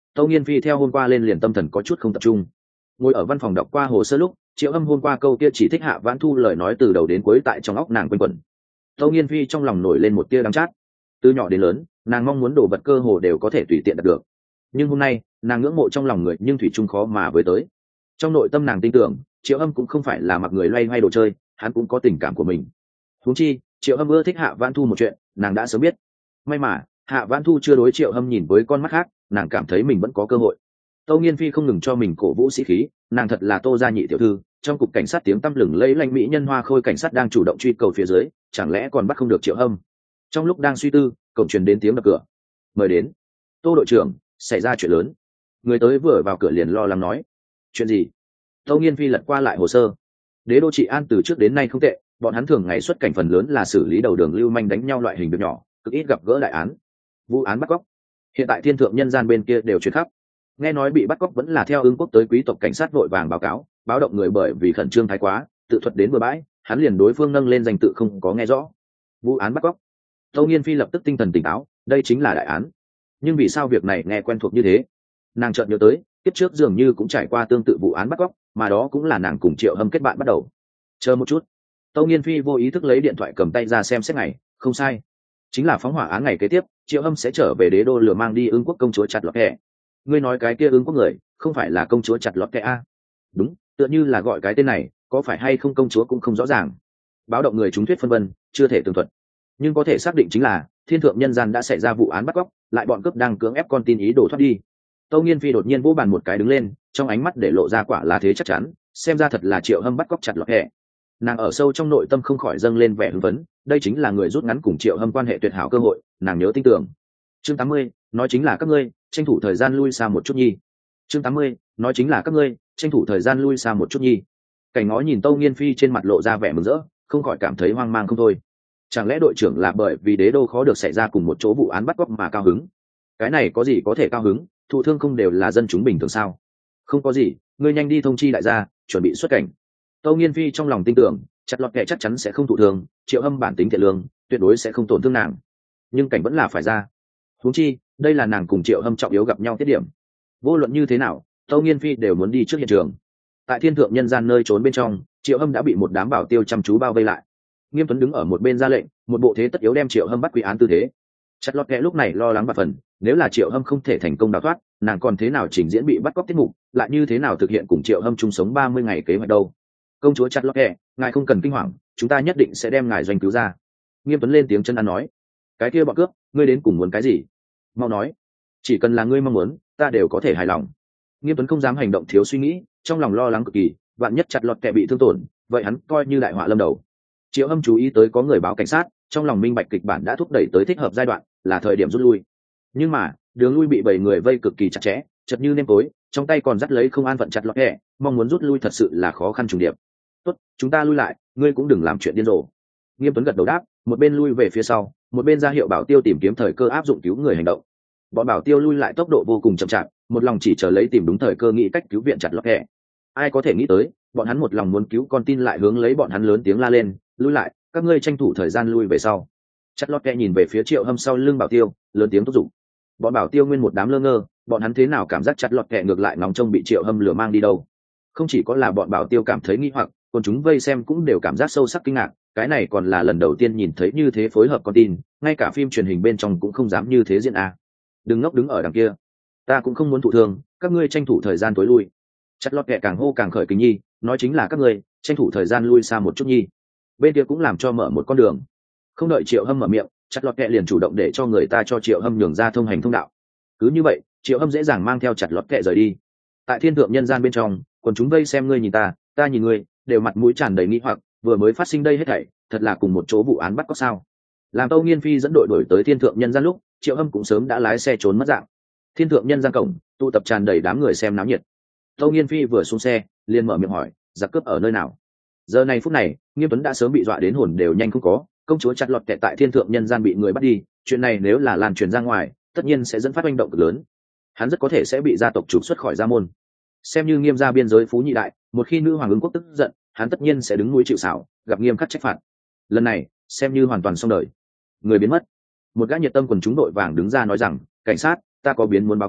S1: Tâu Nghiên Phi theo hôm qua lên liền tâm thần có chút không tập trung. Ngồi ở văn phòng đọc qua hồ sơ lúc, Triệu Âm hôm qua câu kia chỉ thích Hạ Vãn Thu lời nói từ đầu đến cuối tại trong óc nàng quanh quẩn. Tâu Nghiên Phi trong lòng nổi lên một tia đắng chát. Từ nhỏ đến lớn, nàng mong muốn đồ vật cơ hồ đều có thể tùy tiện đạt được. Nhưng hôm nay, nàng ngưỡng mộ trong lòng người nhưng thủy chung khó mà với tới. Trong nội tâm nàng tin tưởng, Triệu Âm cũng không phải là mặc người loay hoay đồ chơi, hắn cũng có tình cảm của mình. Huống chi, Triệu Âm ưa thích Hạ Vãn Thu một chuyện, nàng đã sớm biết. May mà, Hạ Vãn Thu chưa đối Triệu Âm nhìn với con mắt khác, nàng cảm thấy mình vẫn có cơ hội. Tâu Nghiên Phi không ngừng cho mình cổ vũ sĩ khí, nàng thật là Tô gia nhị tiểu thư, trong cục cảnh sát tiếng tăm lừng lẫy lanh mỹ nhân hoa khôi cảnh sát đang chủ động truy cầu phía dưới, chẳng lẽ còn bắt không được Triệu Âm? Trong lúc đang suy tư, cổng truyền đến tiếng đập cửa. Mời đến. Tô đội trưởng, xảy ra chuyện lớn. Người tới vừa vào cửa liền lo lắng nói. Chuyện gì? Tâu Nghiên Phi lật qua lại hồ sơ. Đế đô trị an từ trước đến nay không tệ, bọn hắn thường ngày xuất cảnh phần lớn là xử lý đầu đường lưu manh đánh nhau loại hình việc nhỏ, cực ít gặp gỡ đại án. Vụ án bắt cóc, hiện tại thiên thượng nhân gian bên kia đều truyền khắp. Nghe nói bị bắt cóc vẫn là theo Ưng Quốc tới quý tộc cảnh sát vội vàng báo cáo, báo động người bởi vì khẩn trương thái quá, tự thuật đến bừa bãi, hắn liền đối phương nâng lên danh tự không có nghe rõ. Vụ án bắt cóc. Tâu Nghiên Phi lập tức tinh thần tỉnh táo, đây chính là đại án. Nhưng vì sao việc này nghe quen thuộc như thế? Nàng chợt nhớ tới, tiếp trước dường như cũng trải qua tương tự vụ án bắt cóc, mà đó cũng là nàng cùng Triệu Hâm kết bạn bắt đầu. Chờ một chút. Tâu Nghiên Phi vô ý thức lấy điện thoại cầm tay ra xem xét ngày, không sai, chính là phóng hỏa án ngày kế tiếp, Triệu Hâm sẽ trở về đế đô lừa mang đi Ưng Quốc công chúa chặt lọt kẻ. Ngươi nói cái kia Ưng Quốc người, không phải là công chúa chặt lọt kẻ a? Đúng, tựa như là gọi cái tên này, có phải hay không công chúa cũng không rõ ràng. Báo động người chúng thuyết phân vân, chưa thể tường thuật. Nhưng có thể xác định chính là thiên thượng nhân gian đã xảy ra vụ án bắt cóc, lại bọn cướp đang cưỡng ép con tin ý đồ thoát đi. Tâu Nghiên Phi đột nhiên vỗ bàn một cái đứng lên, trong ánh mắt để lộ ra quả là thế chắc chắn, xem ra thật là Triệu Hâm bắt cóc chặt lọt kẻ. Nàng ở sâu trong nội tâm không khỏi dâng lên vẻ hưng phấn, đây chính là người rút ngắn cùng Triệu Hâm quan hệ tuyệt hảo cơ hội, nàng nhớ tin tưởng. Chương 80, nói chính là các ngươi tranh thủ thời gian lui xa một chút nhi. Chương 80, nói chính là các ngươi tranh thủ thời gian lui xa một chút nhi. Cảnh ngó nhìn Tâu Nghiên Phi trên mặt lộ ra vẻ mừng rỡ, không khỏi cảm thấy hoang mang không thôi. Chẳng lẽ đội trưởng là bởi vì đế đô khó được xảy ra cùng một chỗ vụ án bắt cóc mà cao hứng? Cái này có gì có thể cao hứng, thụ thương không đều là dân chúng bình thường sao? Không có gì, ngươi nhanh đi thông chi đại gia, chuẩn bị xuất cảnh. Tâu Nghiên Phi trong lòng tin tưởng, chặt lọt kẻ chắc chắn sẽ không thụ thương, Triệu Hâm bản tính thiện lương, tuyệt đối sẽ không tổn thương nàng. Nhưng cảnh vẫn là phải ra. Huống chi, đây là nàng cùng Triệu Hâm trọng yếu gặp nhau tiết điểm. Vô luận như thế nào, Tâu Nghiên Phi đều muốn đi trước hiện trường. Tại thiên thượng nhân gian nơi trốn bên trong, Triệu Hâm đã bị một đám bảo tiêu chăm chú bao vây lại. Nghiêm Tuấn đứng ở một bên ra lệnh, một bộ thế tất yếu đem Triệu Hâm bắt quy án tư thế. Chặt lọt kẻ lúc này lo lắng và phần, nếu là Triệu Hâm không thể thành công đào thoát, nàng còn thế nào trình diễn bị bắt cóc tiết mục, lại như thế nào thực hiện cùng Triệu Hâm chung sống 30 ngày kế hoạch đâu? Công chúa chặt lọt kẻ, ngài không cần kinh hoàng, chúng ta nhất định sẽ đem ngài doanh cứu ra. Nghiêm Tuấn lên tiếng chân ăn nói. Cái kia bọn cướp, ngươi đến cùng muốn cái gì? Mau nói, chỉ cần là ngươi mong muốn, ta đều có thể hài lòng. Nghiêm Tuấn không dám hành động thiếu suy nghĩ, trong lòng lo lắng cực kỳ, vạn nhất chặt lọt kẻ bị thương tổn, vậy hắn coi như đại họa lâm đầu. Triệu Hâm chú ý tới có người báo cảnh sát, trong lòng minh bạch kịch bản đã thúc đẩy tới thích hợp giai đoạn, là thời điểm rút lui. Nhưng mà đường lui bị 7 người vây cực kỳ chặt chẽ, chật như nêm tối, trong tay còn dắt lấy không an phận chặt lọt kẻ, mong muốn rút lui thật sự là khó khăn trùng điệp. Tốt, chúng ta lui lại, ngươi cũng đừng làm chuyện điên rồ. Nghiêm Tuấn gật đầu đáp, một bên lui về phía sau, một bên ra hiệu bảo tiêu tìm kiếm thời cơ áp dụng cứu người hành động. Bọn bảo tiêu lui lại tốc độ vô cùng chậm chạp, một lòng chỉ chờ lấy tìm đúng thời cơ nghĩ cách cứu viện chặt lọt kẻ. Ai có thể nghĩ tới, bọn hắn một lòng muốn cứu con tin lại hướng lấy bọn hắn lớn tiếng la lên, lui lại, các ngươi tranh thủ thời gian lui về sau. Chặt lọt kẻ nhìn về phía Triệu Hâm sau lưng bảo tiêu, lớn tiếng thúc giục. Bọn bảo tiêu nguyên một đám lơ ngơ, bọn hắn thế nào cảm giác chặt lọt kẻ ngược lại ngóng trông bị Triệu Hâm lừa mang đi đâu? Không chỉ có là bọn bảo tiêu cảm thấy nghi hoặc, còn chúng vây xem cũng đều cảm giác sâu sắc kinh ngạc, cái này còn là lần đầu tiên nhìn thấy như thế phối hợp con tin, ngay cả phim truyền hình bên trong cũng không dám như thế diễn a. Đừng ngốc đứng ở đằng kia, ta cũng không muốn thụ thương, các ngươi tranh thủ thời gian tối lui. Chặt lọt kẻ càng hô càng khởi kính nhi, nói chính là các ngươi tranh thủ thời gian lui xa một chút nhi. Bên kia cũng làm cho mở một con đường. Không đợi Triệu Hâm mở miệng, chặt lọt kẻ liền chủ động để cho người ta cho Triệu Hâm nhường ra thông hành thông đạo. Cứ như vậy, Triệu Hâm dễ dàng mang theo chặt lọt kẻ rời đi. Tại thiên thượng nhân gian bên trong, còn chúng vây xem ngươi nhìn ta nhìn ngươi, đều mặt mũi tràn đầy nghi hoặc, vừa mới phát sinh đây hết thảy, thật là cùng một chỗ vụ án bắt cóc sao? Làm Tâu Nghiên Phi dẫn đội đuổi tới thiên thượng nhân gian lúc, Triệu Hâm cũng sớm đã lái xe trốn mất dạng. Thiên thượng nhân gian cổng, tụ tập tràn đầy đám người xem náo nhiệt. Tâu Nghiên Phi vừa xuống xe, liền mở miệng hỏi, giặc cướp ở nơi nào? Giờ này phút này, Nghiêm Tuấn đã sớm bị dọa đến hồn đều nhanh không có, công chúa chặt lọt kẻ tại thiên thượng nhân gian bị người bắt đi, chuyện này nếu là lan truyền ra ngoài, tất nhiên sẽ dẫn phát hành động cực lớn. Hắn rất có thể sẽ bị gia tộc trục xuất khỏi gia môn. Xem như Nghiêm gia biên giới phú nhị đại, một khi nữ hoàng Ưng Quốc tức giận, hắn tất nhiên sẽ đứng núi chịu sào, gặp nghiêm khắc trách phạt. Lần này, xem như hoàn toàn xong đời. Người biến mất. Một gã nhiệt tâm quần chúng đội vàng đứng ra nói rằng, cảnh sát, ta có biến muốn báo cáo,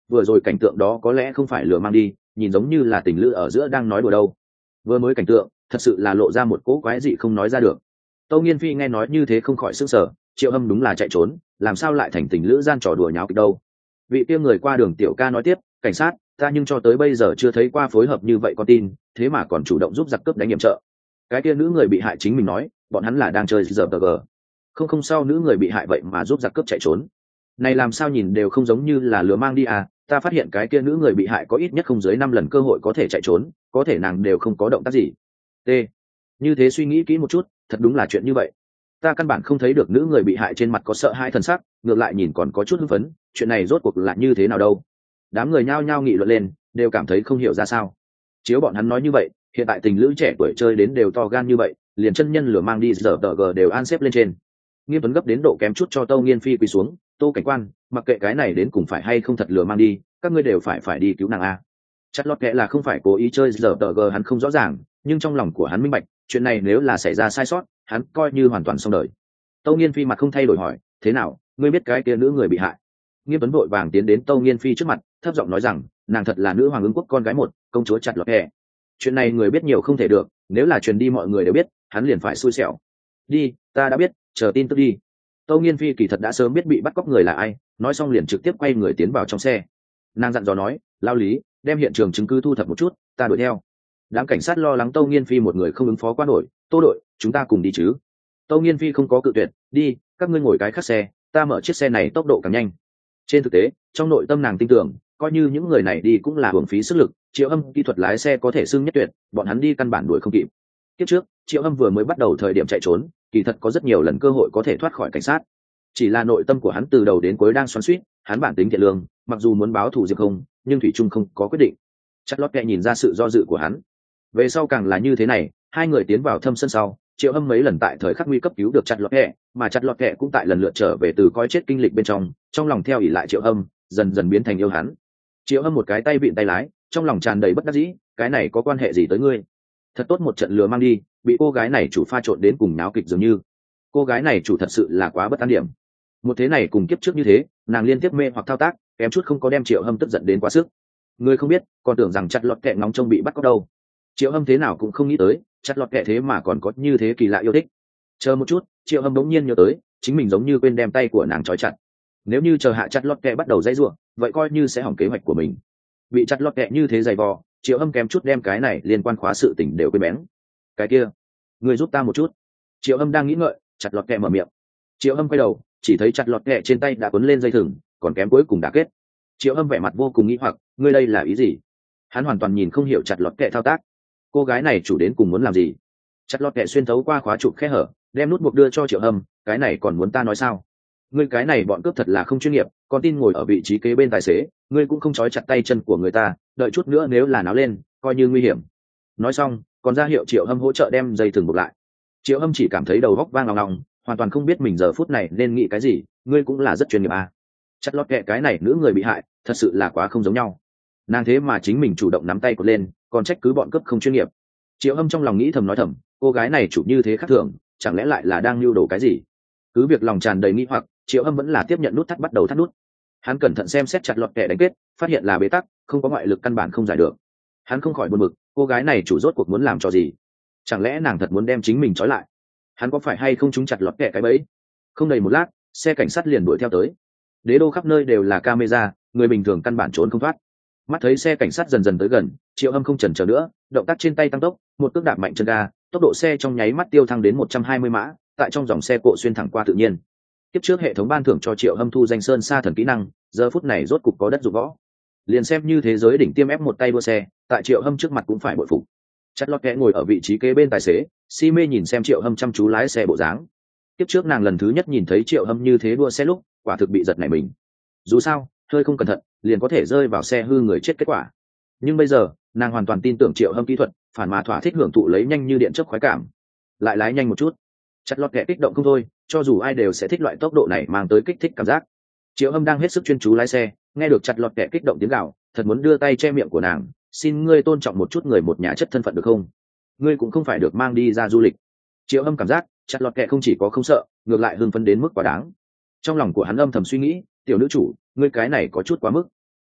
S1: vừa rồi cảnh tượng đó có lẽ không phải lừa mang đi, nhìn giống như là tình lữ ở giữa đang nói đùa đâu. Vừa mới cảnh tượng thật sự là lộ ra một cỗ quái dị không nói ra được. Tâu Nghiên Phi nghe nói như thế không khỏi sửng sở, Triệu Âm đúng là chạy trốn, làm sao lại thành tình lữ gian trò đùa nháo kịch đâu. Vị kia người qua đường tiểu ca nói tiếp, cảnh sát, ta nhưng cho tới bây giờ chưa thấy qua phối hợp như vậy con tin, thế mà còn chủ động giúp giặc cướp đánh nhiệm trợ. Cái kia nữ người bị hại chính mình nói, bọn hắn là đang chơi giờ gờ. Không sao, nữ người bị hại vậy mà giúp giặc cướp chạy trốn. Này làm sao nhìn đều không giống như là lừa mang đi à, ta phát hiện cái kia nữ người bị hại có ít nhất không dưới 5 lần cơ hội có thể chạy trốn, có thể nàng đều không có động tác gì. T. Như thế suy nghĩ kỹ một chút, thật đúng là chuyện như vậy. Ta căn bản không thấy được nữ người bị hại trên mặt có sợ hãi thần sắc, ngược lại nhìn còn có chút hưng phấn, chuyện này rốt cuộc là như thế nào đâu. Đám người nhao nhao nghị luận lên, đều cảm thấy không hiểu ra sao. Chiếu bọn hắn nói như vậy, hiện tại tình lữ trẻ tuổi chơi đến đều to gan như vậy, liền chân nhân lửa mang đi giờ tờ g đều an xếp lên trên. Nghiêm Tuấn gấp đến độ kém chút cho Tâu Nghiên Phi quỳ xuống, Tô cảnh quan, mặc kệ cái này đến cùng phải hay không thật lừa mang đi, các ngươi đều phải đi cứu nàng a. Chặt lọt kệ là không phải cố ý chơi giờ tờ g, hắn không rõ ràng, nhưng trong lòng của hắn minh bạch, chuyện này nếu là xảy ra sai sót, hắn coi như hoàn toàn xong đời. Tâu Nghiên Phi mặt không thay đổi hỏi, thế nào, ngươi biết cái kia nữ người bị hại? Nghiêm Tuấn vội vàng tiến đến Tâu Nghiên Phi trước mặt, thấp giọng nói rằng, nàng thật là nữ hoàng ứng quốc con gái một, công chúa chặt lọt kệ. Chuyện này người biết nhiều không thể được, nếu là truyền đi mọi người đều biết, hắn liền phải xui xẻo. Đi, ta đã biết, chờ tin tức đi. Tâu Nghiên Phi kỳ thật đã sớm biết bị bắt cóc người là ai, nói xong liền trực tiếp quay người tiến vào trong xe. Nàng dặn dò nói, lao lý, đem hiện trường chứng cứ thu thập một chút, ta đuổi theo. Đám cảnh sát lo lắng Tâu Nghiên Phi một người không ứng phó quá nổi, Tô đội, chúng ta cùng đi chứ. Tâu Nghiên Phi không có cự tuyệt, đi, các ngươi ngồi cái khác xe, ta mở chiếc xe này tốc độ càng nhanh. Trên thực tế, trong nội tâm nàng tin tưởng, coi như những người này đi cũng là hưởng phí sức lực, Triệu Âm kỹ thuật lái xe có thể xưng nhất tuyệt, bọn hắn đi căn bản đuổi không kịp. Kiếp trước, Triệu Âm vừa mới bắt đầu thời điểm chạy trốn, kỳ thật có rất nhiều lần cơ hội có thể thoát khỏi cảnh sát. Chỉ là nội tâm của hắn từ đầu đến cuối đang xoắn xuýt, hắn bản tính thiện lương, mặc dù muốn báo thù Diệp Không, nhưng thủy chung không có quyết định. Chặt lót kẹ nhìn ra sự do dự của hắn. Về sau càng là như thế này, hai người tiến vào thâm sân sau, Triệu Âm mấy lần tại thời khắc nguy cấp cứu được chặt lót kẹ, mà chặt lót kẹ cũng tại lần lượt trở về từ coi chết kinh lịch bên trong lòng theo ỷ lại Triệu Âm, dần dần biến thành yêu hắn. Triệu Âm một cái tay vịn tay lái, trong lòng tràn đầy bất đắc dĩ, cái này có quan hệ gì tới ngươi? Thật tốt một trận lừa mang đi, bị cô gái này chủ pha trộn đến cùng náo kịch dường như. Cô gái này chủ thật sự là quá bất an điểm. Một thế này cùng kiếp trước như thế, nàng liên tiếp mê hoặc thao tác, kém chút không có đem Triệu Âm tức giận đến quá sức. Ngươi không biết, còn tưởng rằng chặt lọt kẹ ngóng trông bị bắt cóc đâu. Triệu Âm thế nào cũng không nghĩ tới, chặt lọt kẹ thế mà còn có như thế kỳ lạ yêu thích. Chờ một chút, Triệu Âm bỗng nhiên nhớ tới, chính mình giống như quên đem tay của nàng trói chặt. Nếu như chờ hạ chặt lọt kẹ bắt đầu dãy rủa, vậy coi như sẽ hỏng kế hoạch của mình. Bị chặt lọt kẹ như thế dày vò, Triệu Âm kém chút đem cái này liên quan khóa sự tình đều quên bén. Cái kia, ngươi giúp ta một chút. Triệu Âm đang nghĩ ngợi, chặt lọt kẹ mở miệng. Triệu Âm quay đầu, chỉ thấy chặt lọt kẹ trên tay đã quấn lên dây thừng, còn kém cuối cùng đã kết. Triệu Âm vẻ mặt vô cùng nghĩ hoặc, ngươi đây là ý gì? Hắn hoàn toàn nhìn không hiểu chặt lọt kẹ thao tác. Cô gái này chủ đến cùng muốn làm gì? Chặt lọt kẹ xuyên thấu qua khóa trụ khe hở, đem nút buộc đưa cho Triệu Âm, cái này còn muốn ta nói sao? Ngươi cái này bọn cướp thật là không chuyên nghiệp, còn tin ngồi ở vị trí kế bên tài xế, ngươi cũng không trói chặt tay chân của người ta, đợi chút nữa nếu là náo lên, coi như nguy hiểm. Nói xong, còn ra hiệu Triệu Âm hỗ trợ đem dây thừng buộc lại. Triệu Âm chỉ cảm thấy đầu góc vang lòng lòng, hoàn toàn không biết mình giờ phút này nên nghĩ cái gì. Ngươi cũng là rất chuyên nghiệp à? Chặt lọt kẹ cái này nữ người bị hại, thật sự là quá không giống nhau. Nàng thế mà chính mình chủ động nắm tay cột lên, còn trách cứ bọn cướp không chuyên nghiệp. Triệu Âm trong lòng nghĩ thầm nói thầm, cô gái này chủ như thế khác thường, chẳng lẽ lại là đang lưu đồ cái gì? Cứ việc lòng tràn đầy nghi hoặc, Triệu Âm vẫn là tiếp nhận nút thắt bắt đầu thắt nút. Hắn cẩn thận xem xét chặt lọt kẹ đánh kết, phát hiện là bế tắc, không có ngoại lực căn bản không giải được. Hắn không khỏi buồn bực, cô gái này chủ rốt cuộc muốn làm cho gì? Chẳng lẽ nàng thật muốn đem chính mình trói lại? Hắn có phải hay không trúng chặt lọt kẹ cái bẫy? Không đầy một lát, xe cảnh sát liền đuổi theo tới. Đế đô khắp nơi đều là camera, người bình thường căn bản trốn không thoát. Mắt thấy xe cảnh sát dần dần tới gần, Triệu Âm không chần chờ nữa, động tác trên tay tăng tốc, một cước đạp mạnh chân ga, tốc độ xe trong nháy mắt tiêu thăng đến 120 mã, tại trong dòng xe cộ xuyên thẳng qua tự nhiên. Tiếp trước hệ thống ban thưởng cho Triệu Âm thu danh sơn sa thần kỹ năng, giờ phút này rốt cục có đất dụng võ. Liền xem như thế giới đỉnh tiêm ép một tay đua xe, tại Triệu Âm trước mặt cũng phải bội phục. Chặt lọt kẽ ngồi ở vị trí kế bên tài xế, si mê nhìn xem Triệu Âm chăm chú lái xe bộ dáng. Tiếp trước nàng lần thứ nhất nhìn thấy Triệu Âm như thế đua xe lúc, quả thực bị giật nảy mình. Dù sao, hơi không cẩn thận, liền có thể rơi vào xe hư người chết kết quả. Nhưng bây giờ, nàng hoàn toàn tin tưởng Triệu Âm kỹ thuật, phản mà thỏa thích hưởng thụ lấy nhanh như điện chớp khoái cảm. Lại lái nhanh một chút. Chặt lọt kẽ kích động không thôi, cho dù ai đều sẽ thích loại tốc độ này mang tới kích thích cảm giác. Triệu Âm đang hết sức chuyên chú lái xe, nghe được chặt lọt kẽ kích động tiếng gào, thật muốn đưa tay che miệng của nàng, xin ngươi tôn trọng một chút người một nhà chất thân phận được không? Ngươi cũng không phải được mang đi ra du lịch. Triệu Âm cảm giác chặt lọt kẽ không chỉ có không sợ, ngược lại hưng phấn đến mức quá đáng. Trong lòng của hắn âm thầm suy nghĩ, tiểu nữ chủ, ngươi cái này có chút quá mức.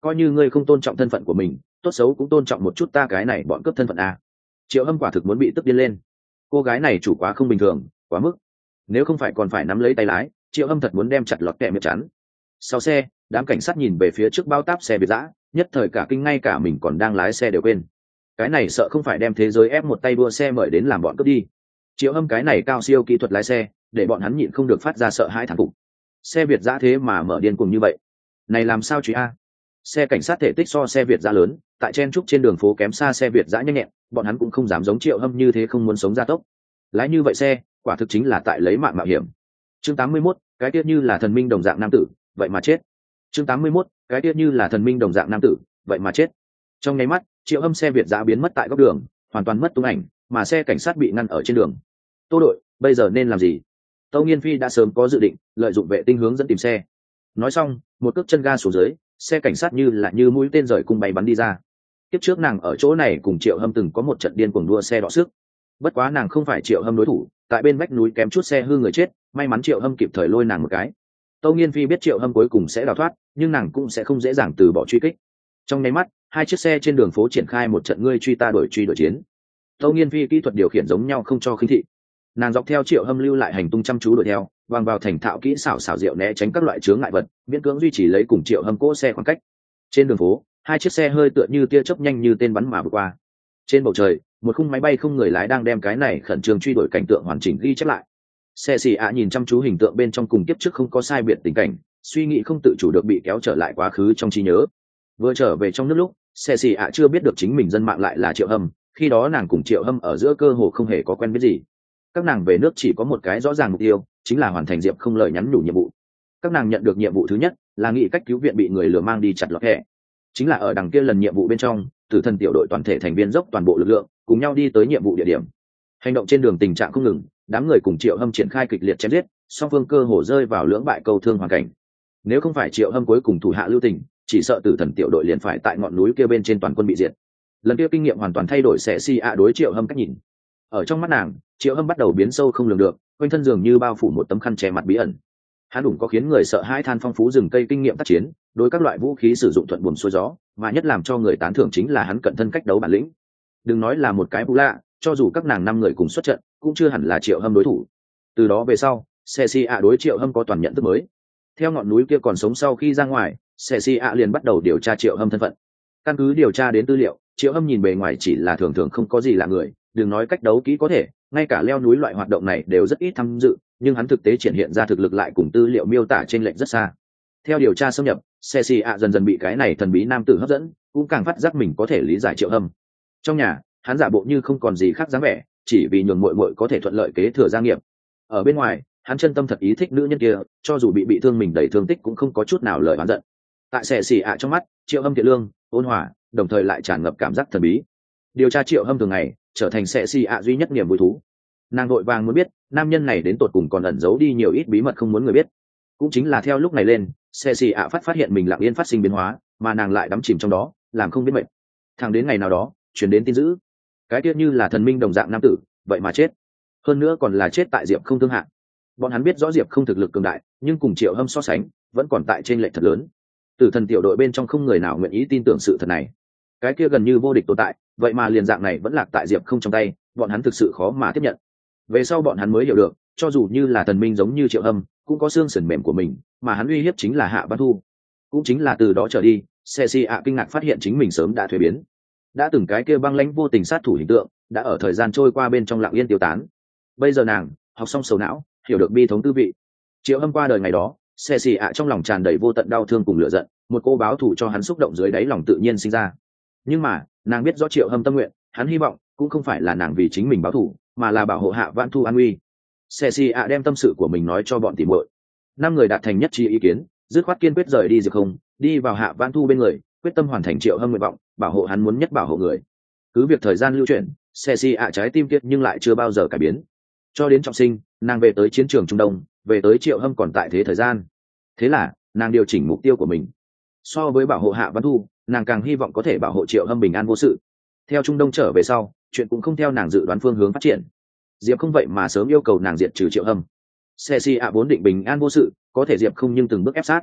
S1: coi như ngươi không tôn trọng thân phận của mình, tốt xấu cũng tôn trọng một chút ta cái này bọn cướp thân phận a. Triệu Hâm quả thực muốn bị tức điên lên. Cô gái này chủ quá không bình thường, quá mức. Nếu không phải còn phải nắm lấy tay lái, Triệu Hâm thật muốn đem chặt lọt kẹ miệng chắn. Sau xe, đám cảnh sát nhìn về phía trước bao táp xe Việt dã, nhất thời cả kinh, ngay cả mình còn đang lái xe đều quên. Cái này sợ không phải đem thế giới ép một tay đua xe mời đến làm bọn cướp đi. Triệu Hâm cái này cao siêu kỹ thuật lái xe, để bọn hắn nhịn không được phát ra sợ hãi thán phục. Xe Việt dã thế mà mở điên cuồng như vậy, này làm sao truy a? Xe cảnh sát thể tích so xe Việt dã lớn, tại chen trúc trên đường phố kém xa xe Việt dã nhanh nhẹn, bọn hắn cũng không dám giống Triệu Hâm như thế không muốn sống gia tốc. Lái như vậy xe, quả thực chính là tại lấy mạng mạo hiểm. Chương 81, cái tiết như là thần minh đồng dạng nam tử, vậy mà chết. Chương 81, cái tiết như là thần minh đồng dạng nam tử, vậy mà chết. Trong nháy mắt, Triệu Hâm xe Việt dã biến mất tại góc đường, hoàn toàn mất tung ảnh, mà xe cảnh sát bị ngăn ở trên đường. Tô đội, bây giờ nên làm gì? Tâu Nghiên Phi đã sớm có dự định, lợi dụng vệ tinh hướng dẫn tìm xe. Nói xong, một cước chân ga xuống dưới, xe cảnh sát như mũi tên rời cung bay bắn đi ra. Tiếp trước nàng ở chỗ này cùng Triệu Hâm từng có một trận điên cuồng đua xe đọ sức. Bất quá nàng không phải Triệu Hâm đối thủ, tại bên vách núi kém chút xe hư người chết, may mắn Triệu Hâm kịp thời lôi nàng một cái. Tâu Nghiên Phi biết Triệu Hâm cuối cùng sẽ đào thoát, nhưng nàng cũng sẽ không dễ dàng từ bỏ truy kích. Trong nháy mắt, hai chiếc xe trên đường phố triển khai một trận ngươi truy ta đuổi truy đuổi chiến. Tâu Nghiên Phi kỹ thuật điều khiển giống nhau không cho khinh thị. Nàng dọc theo Triệu Hâm lưu lại hành tung chăm chú đuổi theo, vàng vào thành thạo kỹ xảo diệu né tránh các loại chướng ngại vật, miễn cưỡng duy trì lấy cùng Triệu Hâm cỗ xe khoảng cách. Trên đường phố, hai chiếc xe hơi tựa như tia chớp nhanh như tên bắn mà vượt qua. Trên bầu trời, một khung máy bay không người lái đang đem cái này khẩn trương truy đuổi cảnh tượng hoàn chỉnh ghi chép lại. Xe xì ạ nhìn chăm chú hình tượng bên trong cùng kiếp trước không có sai biệt tình cảnh, suy nghĩ không tự chủ được bị kéo trở lại quá khứ trong trí nhớ. Vừa trở về trong nước lúc, xe xì ạ chưa biết được chính mình dân mạng lại là Triệu Hâm, khi đó nàng cùng Triệu Hâm ở giữa cơ hồ không hề có quen biết gì. Các nàng về nước chỉ có một cái rõ ràng mục tiêu, chính là hoàn thành Diệp Không lời nhắn nhủ nhiệm vụ. Các nàng nhận được nhiệm vụ thứ nhất là nghĩ cách cứu viện bị người lừa mang đi chặt lọt kẻ. Chính là ở đằng kia lần nhiệm vụ bên trong, Tử Thần tiểu đội toàn thể thành viên dốc toàn bộ lực lượng, cùng nhau đi tới nhiệm vụ địa điểm. Hành động trên đường tình trạng không ngừng, đám người cùng Triệu Hâm triển khai kịch liệt chém giết, song phương cơ hồ rơi vào lưỡng bại câu thương hoàn cảnh. Nếu không phải Triệu Hâm cuối cùng thủ hạ lưu tình, chỉ sợ Tử Thần tiểu đội liền phải tại ngọn núi kia bên trên toàn quân bị diệt. Lần kia kinh nghiệm hoàn toàn thay đổi sẽ si ạ đối Triệu Hâm cách nhìn. Ở trong mắt nàng, Triệu Hâm bắt đầu biến sâu không lường được, quanh thân dường như bao phủ một tấm khăn che mặt bí ẩn. Hắn đủ có khiến người sợ hãi than phong phú rừng cây kinh nghiệm tác chiến, đối các loại vũ khí sử dụng thuận buồm xuôi gió, mà nhất làm cho người tán thưởng chính là hắn cận thân cách đấu bản lĩnh. Đừng nói là một cái bù lạ, cho dù các nàng 5 người cùng xuất trận, cũng chưa hẳn là Triệu Hâm đối thủ. Từ đó về sau, Cecia đối Triệu Hâm có toàn nhận thức mới. Theo ngọn núi kia còn sống sau khi ra ngoài, Cecia liền bắt đầu điều tra Triệu Hâm thân phận. Căn cứ điều tra đến tư liệu, Triệu Hâm nhìn bề ngoài chỉ là thường thường không có gì lạ người, đừng nói cách đấu kỹ có thể, ngay cả leo núi loại hoạt động này đều rất ít tham dự, nhưng hắn thực tế triển hiện ra thực lực lại cùng tư liệu miêu tả trên lệch rất xa. Theo điều tra xâm nhập, Cecia dần dần bị cái này thần bí nam tử hấp dẫn, cũng càng phát giác mình có thể lý giải Triệu Hâm. Trong nhà, hắn giả bộ như không còn gì khác dáng vẻ, chỉ vì nhường muội muội có thể thuận lợi kế thừa gia nghiệp. Ở bên ngoài, hắn chân tâm thật ý thích nữ nhân kia, cho dù bị thương mình đầy thương tích cũng không có chút nào lời oán giận. Tại Cecia trong mắt, Triệu Hâm thiện lương, ôn hòa, đồng thời lại tràn ngập cảm giác thần bí. Điều tra Triệu Hâm thường ngày trở thành Cecia duy nhất niềm vui thú. Nàng vội vàng muốn biết nam nhân này đến tột cùng còn ẩn giấu đi nhiều ít bí mật không muốn người biết. Cũng chính là theo lúc này lên, Cecia phát hiện mình lặng yên phát sinh biến hóa, mà nàng lại đắm chìm trong đó, làm không biết mệt. Thẳng đến ngày nào đó, truyền đến tin dữ, cái tiết như là thần minh đồng dạng nam tử, vậy mà chết. Hơn nữa còn là chết tại Diệp Không thương hạng. Bọn hắn biết rõ Diệp Không thực lực cường đại, nhưng cùng Triệu Hâm so sánh, vẫn còn tại trên lệch thật lớn. Tử Thần tiểu đội bên trong không người nào nguyện ý tin tưởng sự thật này. Cái kia gần như vô địch tồn tại, vậy mà liền dạng này vẫn lạc tại Diệp Không trong tay, bọn hắn thực sự khó mà tiếp nhận. Về sau bọn hắn mới hiểu được, cho dù như là thần minh giống như Triệu Hâm, cũng có xương sườn mềm của mình, mà hắn uy hiếp chính là Hạ Văn Thu. Cũng chính là từ đó trở đi, Cecia kinh ngạc phát hiện chính mình sớm đã thuế biến. Đã từng cái kia băng lãnh vô tình sát thủ hình tượng, đã ở thời gian trôi qua bên trong lặng yên tiêu tán. Bây giờ nàng học xong sầu não, hiểu được bi thống tư vị. Triệu Hâm qua đời ngày đó, Cecia trong lòng tràn đầy vô tận đau thương cùng lửa giận, một cô báo thù cho hắn xúc động dưới đáy lòng tự nhiên sinh ra. Nhưng mà nàng biết rõ Triệu Hâm tâm nguyện, hắn hy vọng cũng không phải là nàng vì chính mình báo thù, mà là bảo hộ Hạ Vãn Thu an nguy. Cecia đem tâm sự của mình nói cho bọn tỉ muội. 5 người đạt thành nhất trí ý kiến, dứt khoát kiên quyết rời đi Diệp Không, đi vào Hạ Vãn Thu bên người, quyết tâm hoàn thành Triệu Hâm nguyện vọng, bảo hộ hắn muốn nhất bảo hộ người. Cứ việc thời gian lưu chuyển, Cecia trái tim kiệt nhưng lại chưa bao giờ cải biến. Cho đến trọng sinh, nàng về tới chiến trường Trung Đông, về tới Triệu Hâm còn tại thế thời gian. Thế là nàng điều chỉnh mục tiêu của mình. So với bảo hộ Hạ Vãn Thu, nàng càng hy vọng có thể bảo hộ Triệu Hâm bình an vô sự. Theo Trung Đông trở về sau, chuyện cũng không theo nàng dự đoán phương hướng phát triển. Diệp Không vậy mà sớm yêu cầu nàng diệt trừ Triệu Hâm. Cecia vốn định bình an vô sự, có thể Diệp Không nhưng từng bước ép sát.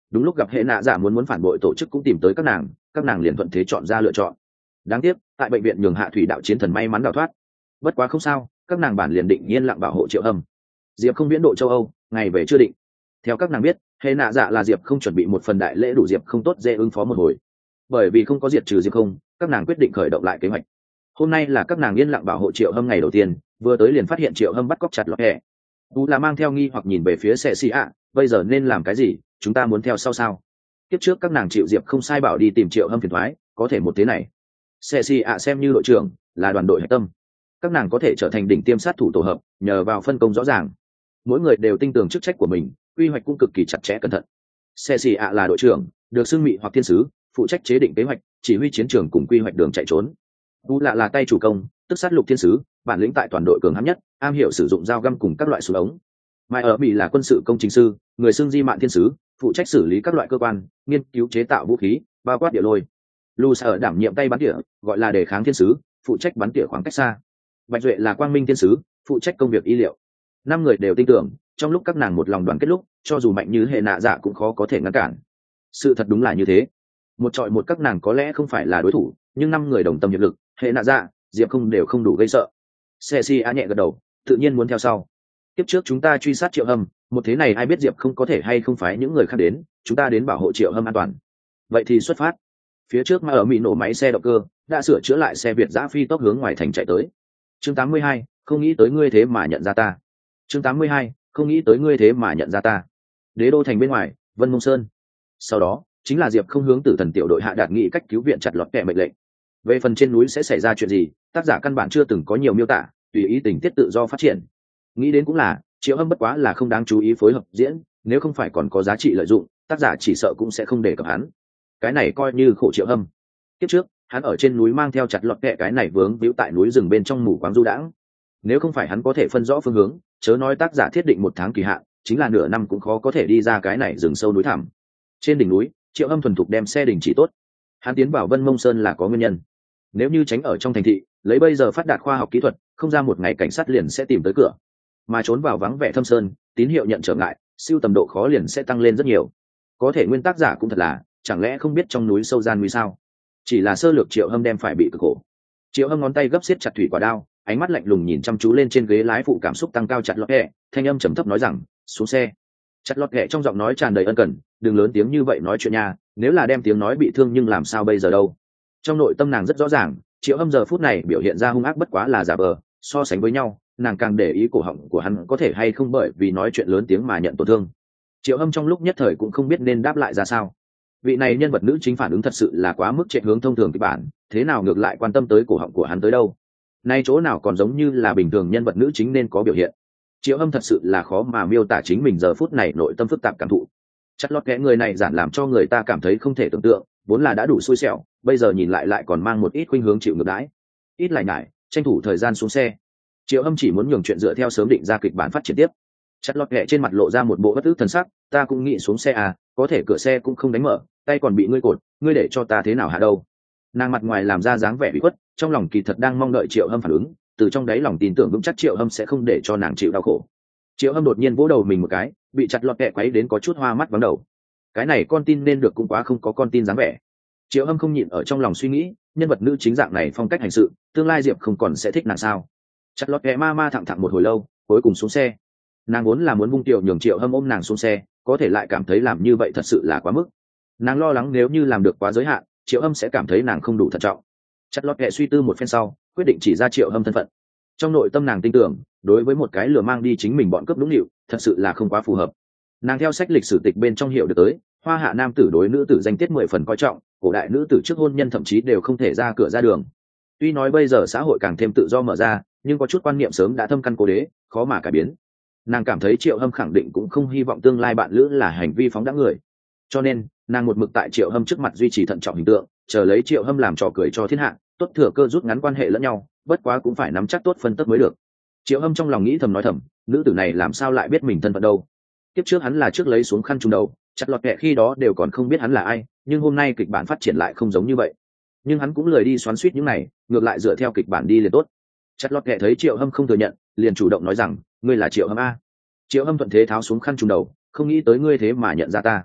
S1: đúng lúc gặp hệ nạ giả muốn phản bội tổ chức cũng tìm tới các nàng liền thuận thế chọn ra lựa chọn. Đáng tiếc tại bệnh viện nhường hạ thủy đạo chiến thần may mắn đào thoát. Bất quá không sao, các nàng bản liền định yên lặng bảo hộ Triệu Hâm. Diệp không viễn độ châu Âu, ngày về chưa định. Theo các nàng biết, hệ nạ dạ là Diệp không chuẩn bị một phần đại lễ đủ Diệp không tốt dễ ứng phó một hồi. Bởi vì không có diệt trừ Diệp không, các nàng quyết định khởi động lại kế hoạch. Hôm nay là các nàng yên lặng bảo hộ Triệu Hâm ngày đầu tiên, vừa tới liền phát hiện Triệu Hâm bắt cóc chặt lọt hẹ. Tú là mang theo nghi hoặc nhìn về phía Sệ Xì ạ, bây giờ nên làm cái gì, chúng ta muốn theo sau sao? Kiếp trước các nàng chịu Diệp không sai bảo đi tìm Triệu Hâm phiền toái, có thể một thế này. Sệ Xì ạ xem như đội trưởng, là đoàn đội hạch tâm. Các nàng có thể trở thành đỉnh tiêm sát thủ tổ hợp, nhờ vào phân công rõ ràng. Mỗi người đều tin tưởng chức trách của mình, quy hoạch cũng cực kỳ chặt chẽ cẩn thận. Sệ Xì ạ là đội trưởng, được xưng mị hoặc thiên sứ, phụ trách chế định kế hoạch, chỉ huy chiến trường cùng quy hoạch đường chạy trốn. Tú là tay chủ công, tức sát lục thiên sứ, bản lĩnh tại toàn đội cường hãn nhất, am hiểu sử dụng dao găm cùng các loại súng ống. Mai ở Bỉ là quân sự công chính sư, người xưng di mạn thiên sứ, phụ trách xử lý các loại cơ quan, nghiên cứu chế tạo vũ khí, bao quát địa lôi. Lu sở đảm nhiệm tay bắn tỉa, gọi là đề kháng thiên sứ, phụ trách bắn tỉa khoảng cách xa. Bạch Duệ là quang minh thiên sứ, phụ trách công việc y liệu. 5 người đều tin tưởng, trong lúc các nàng một lòng đoàn kết lúc, cho dù mạnh như hệ nạ dạ cũng khó có thể ngăn cản. Sự thật đúng là như thế. Một trọi một các nàng có lẽ không phải là đối thủ, nhưng 5 người đồng tâm hiệp lực, hệ nạ dạ, Diệp không đều không đủ gây sợ. Ceci nhẹ gật đầu, tự nhiên muốn theo sau. Tiếp trước chúng ta truy sát Triệu Hâm, một thế này ai biết Diệp không có thể hay không phải những người khác đến, chúng ta đến bảo hộ Triệu Hâm an toàn. Vậy thì xuất phát. Phía trước mà ở Mỹ nổ máy xe động cơ, đã sửa chữa lại xe Việt giã phi tốc hướng ngoài thành chạy tới. Chương 82, không nghĩ tới ngươi thế mà nhận ra ta. Chương 82, không nghĩ tới ngươi thế mà nhận ra ta. Đế đô thành bên ngoài, Vân Mông Sơn. Sau đó, chính là Diệp không hướng Tử Thần tiểu đội hạ đạt nghị cách cứu viện chặt lọt kẻ mệnh lệnh. Về phần trên núi sẽ xảy ra chuyện gì, tác giả căn bản chưa từng có nhiều miêu tả, tùy ý tình tiết tự do phát triển. Nghĩ đến cũng là, Triệu Hâm bất quá là không đáng chú ý phối hợp diễn, nếu không phải còn có giá trị lợi dụng, tác giả chỉ sợ cũng sẽ không để cập hắn. Cái này coi như khổ Triệu Hâm. Kiếp trước, hắn ở trên núi mang theo chặt lọt kẻ cái này vướng víu tại núi rừng bên trong mù quáng du đãng. Nếu không phải hắn có thể phân rõ phương hướng, chớ nói tác giả thiết định 1 tháng kỳ hạn, chính là nửa năm cũng khó có thể đi ra cái này rừng sâu núi thẳm. Trên đỉnh núi, Triệu Hâm thuần thục đem xe đình chỉ tốt. Hắn tiến vào Vân Mông Sơn là có nguyên nhân. Nếu như tránh ở trong thành thị, lấy bây giờ phát đạt khoa học kỹ thuật, không ra một ngày cảnh sát liền sẽ tìm tới cửa. Mà trốn vào vắng vẻ thâm sơn, tín hiệu nhận trở ngại, siêu tầm độ khó liền sẽ tăng lên rất nhiều. Có thể nguyên tác giả cũng thật là, chẳng lẽ không biết trong núi sâu gian nguy sao? Chỉ là sơ lược Triệu Hâm đem phải bị cực khổ. Triệu Hâm ngón tay gấp siết chặt thủy quả đao, ánh mắt lạnh lùng nhìn chăm chú lên trên ghế lái phụ, cảm xúc tăng cao chặt lọt kẹ, thanh âm trầm thấp nói rằng, xuống xe. Chặt lọt kẹ trong giọng nói tràn đầy ân cần, đừng lớn tiếng như vậy nói chuyện nha, nếu là đem tiếng nói bị thương nhưng làm sao bây giờ đâu. Trong nội tâm nàng rất rõ ràng, Triệu Hâm giờ phút này biểu hiện ra hung ác bất quá là giả vờ, so sánh với nhau, nàng càng để ý cổ họng của hắn có thể hay không bởi vì nói chuyện lớn tiếng mà nhận tổn thương. Triệu Hâm trong lúc nhất thời cũng không biết nên đáp lại ra sao. Vị này nhân vật nữ chính phản ứng thật sự là quá mức chạy hướng thông thường kịch bản, thế nào ngược lại quan tâm tới cổ họng của hắn tới đâu. Nay chỗ nào còn giống như là bình thường nhân vật nữ chính nên có biểu hiện. Triệu Hâm thật sự là khó mà miêu tả chính mình giờ phút này nội tâm phức tạp cảm thụ. Chặt lọt kẽ người này giản làm cho người ta cảm thấy không thể tưởng tượng, vốn là đã đủ xui xẻo, bây giờ nhìn lại còn mang một ít khuynh hướng chịu ngược đãi. Ít lại nhải, tranh thủ thời gian xuống xe. Triệu Hâm chỉ muốn nhường chuyện dựa theo sớm định ra kịch bản phát triển tiếp. Chặt lọt kẽ trên mặt lộ ra một bộ bất ức thần sắc, ta cũng nghĩ xuống xe à, có thể cửa xe cũng không đánh mở, tay còn bị ngươi cột, ngươi để cho ta thế nào hạ đâu. Nàng mặt ngoài làm ra dáng vẻ bị khuất, trong lòng kỳ thật đang mong đợi Triệu Hâm phản ứng, từ trong đáy lòng tin tưởng vững chắc Triệu Hâm sẽ không để cho nàng chịu đau khổ. Triệu Hâm đột nhiên vỗ đầu mình một cái, bị chặt lọt kẹ quấy đến có chút hoa mắt vắng đầu. Cái này con tin nên được cũng quá không có con tin dáng vẻ. Triệu Hâm không nhịn ở trong lòng suy nghĩ, nhân vật nữ chính dạng này phong cách hành sự, tương lai Diệp không còn sẽ thích nàng sao? Chặt lọt kẹ ma thẳng thẳng một hồi lâu, cuối cùng xuống xe. Nàng vốn là muốn vung tiểu nhường Triệu Hâm ôm nàng xuống xe, có thể lại cảm thấy làm như vậy thật sự là quá mức. Nàng lo lắng nếu như làm được quá giới hạn, Triệu Hâm sẽ cảm thấy nàng không đủ thận trọng. Chặt lọt kẹ suy tư một phen sau, quyết định chỉ ra Triệu Hâm thân phận. Trong nội tâm nàng tin tưởng, đối với một cái lừa mang đi chính mình bọn cướp đúng liệu, thật sự là không quá phù hợp. Nàng theo sách lịch sử tịch bên trong hiểu được tới, hoa hạ nam tử đối nữ tử danh tiết 10 phần coi trọng, cổ đại nữ tử trước hôn nhân thậm chí đều không thể ra cửa ra đường. Tuy nói bây giờ xã hội càng thêm tự do mở ra, nhưng có chút quan niệm sớm đã thâm căn cố đế, khó mà cải biến. Nàng cảm thấy Triệu Hâm khẳng định cũng không hy vọng tương lai bạn lữ là hành vi phóng đãng người, cho nên nàng một mực tại Triệu Hâm trước mặt duy trì thận trọng hình tượng, chờ lấy Triệu Hâm làm trò cười cho thiên hạ, tốt thừa cơ rút ngắn quan hệ lẫn nhau, bất quá cũng phải nắm chắc tốt phân tấp mới được. Triệu Hâm trong lòng nghĩ thầm nói thầm, nữ tử này làm sao lại biết mình thân phận đâu. Tiếp trước hắn là trước lấy xuống khăn trùm đầu, chặt lọt kẹ khi đó đều còn không biết hắn là ai, nhưng hôm nay kịch bản phát triển lại không giống như vậy. Nhưng hắn cũng lười đi xoắn xuýt những này, ngược lại dựa theo kịch bản đi liền tốt. Chặt lọt kẹ thấy Triệu Hâm không thừa nhận, liền chủ động nói rằng, ngươi là Triệu Hâm a. Triệu Hâm thuận thế tháo xuống khăn trùm đầu, không nghĩ tới ngươi thế mà nhận ra ta.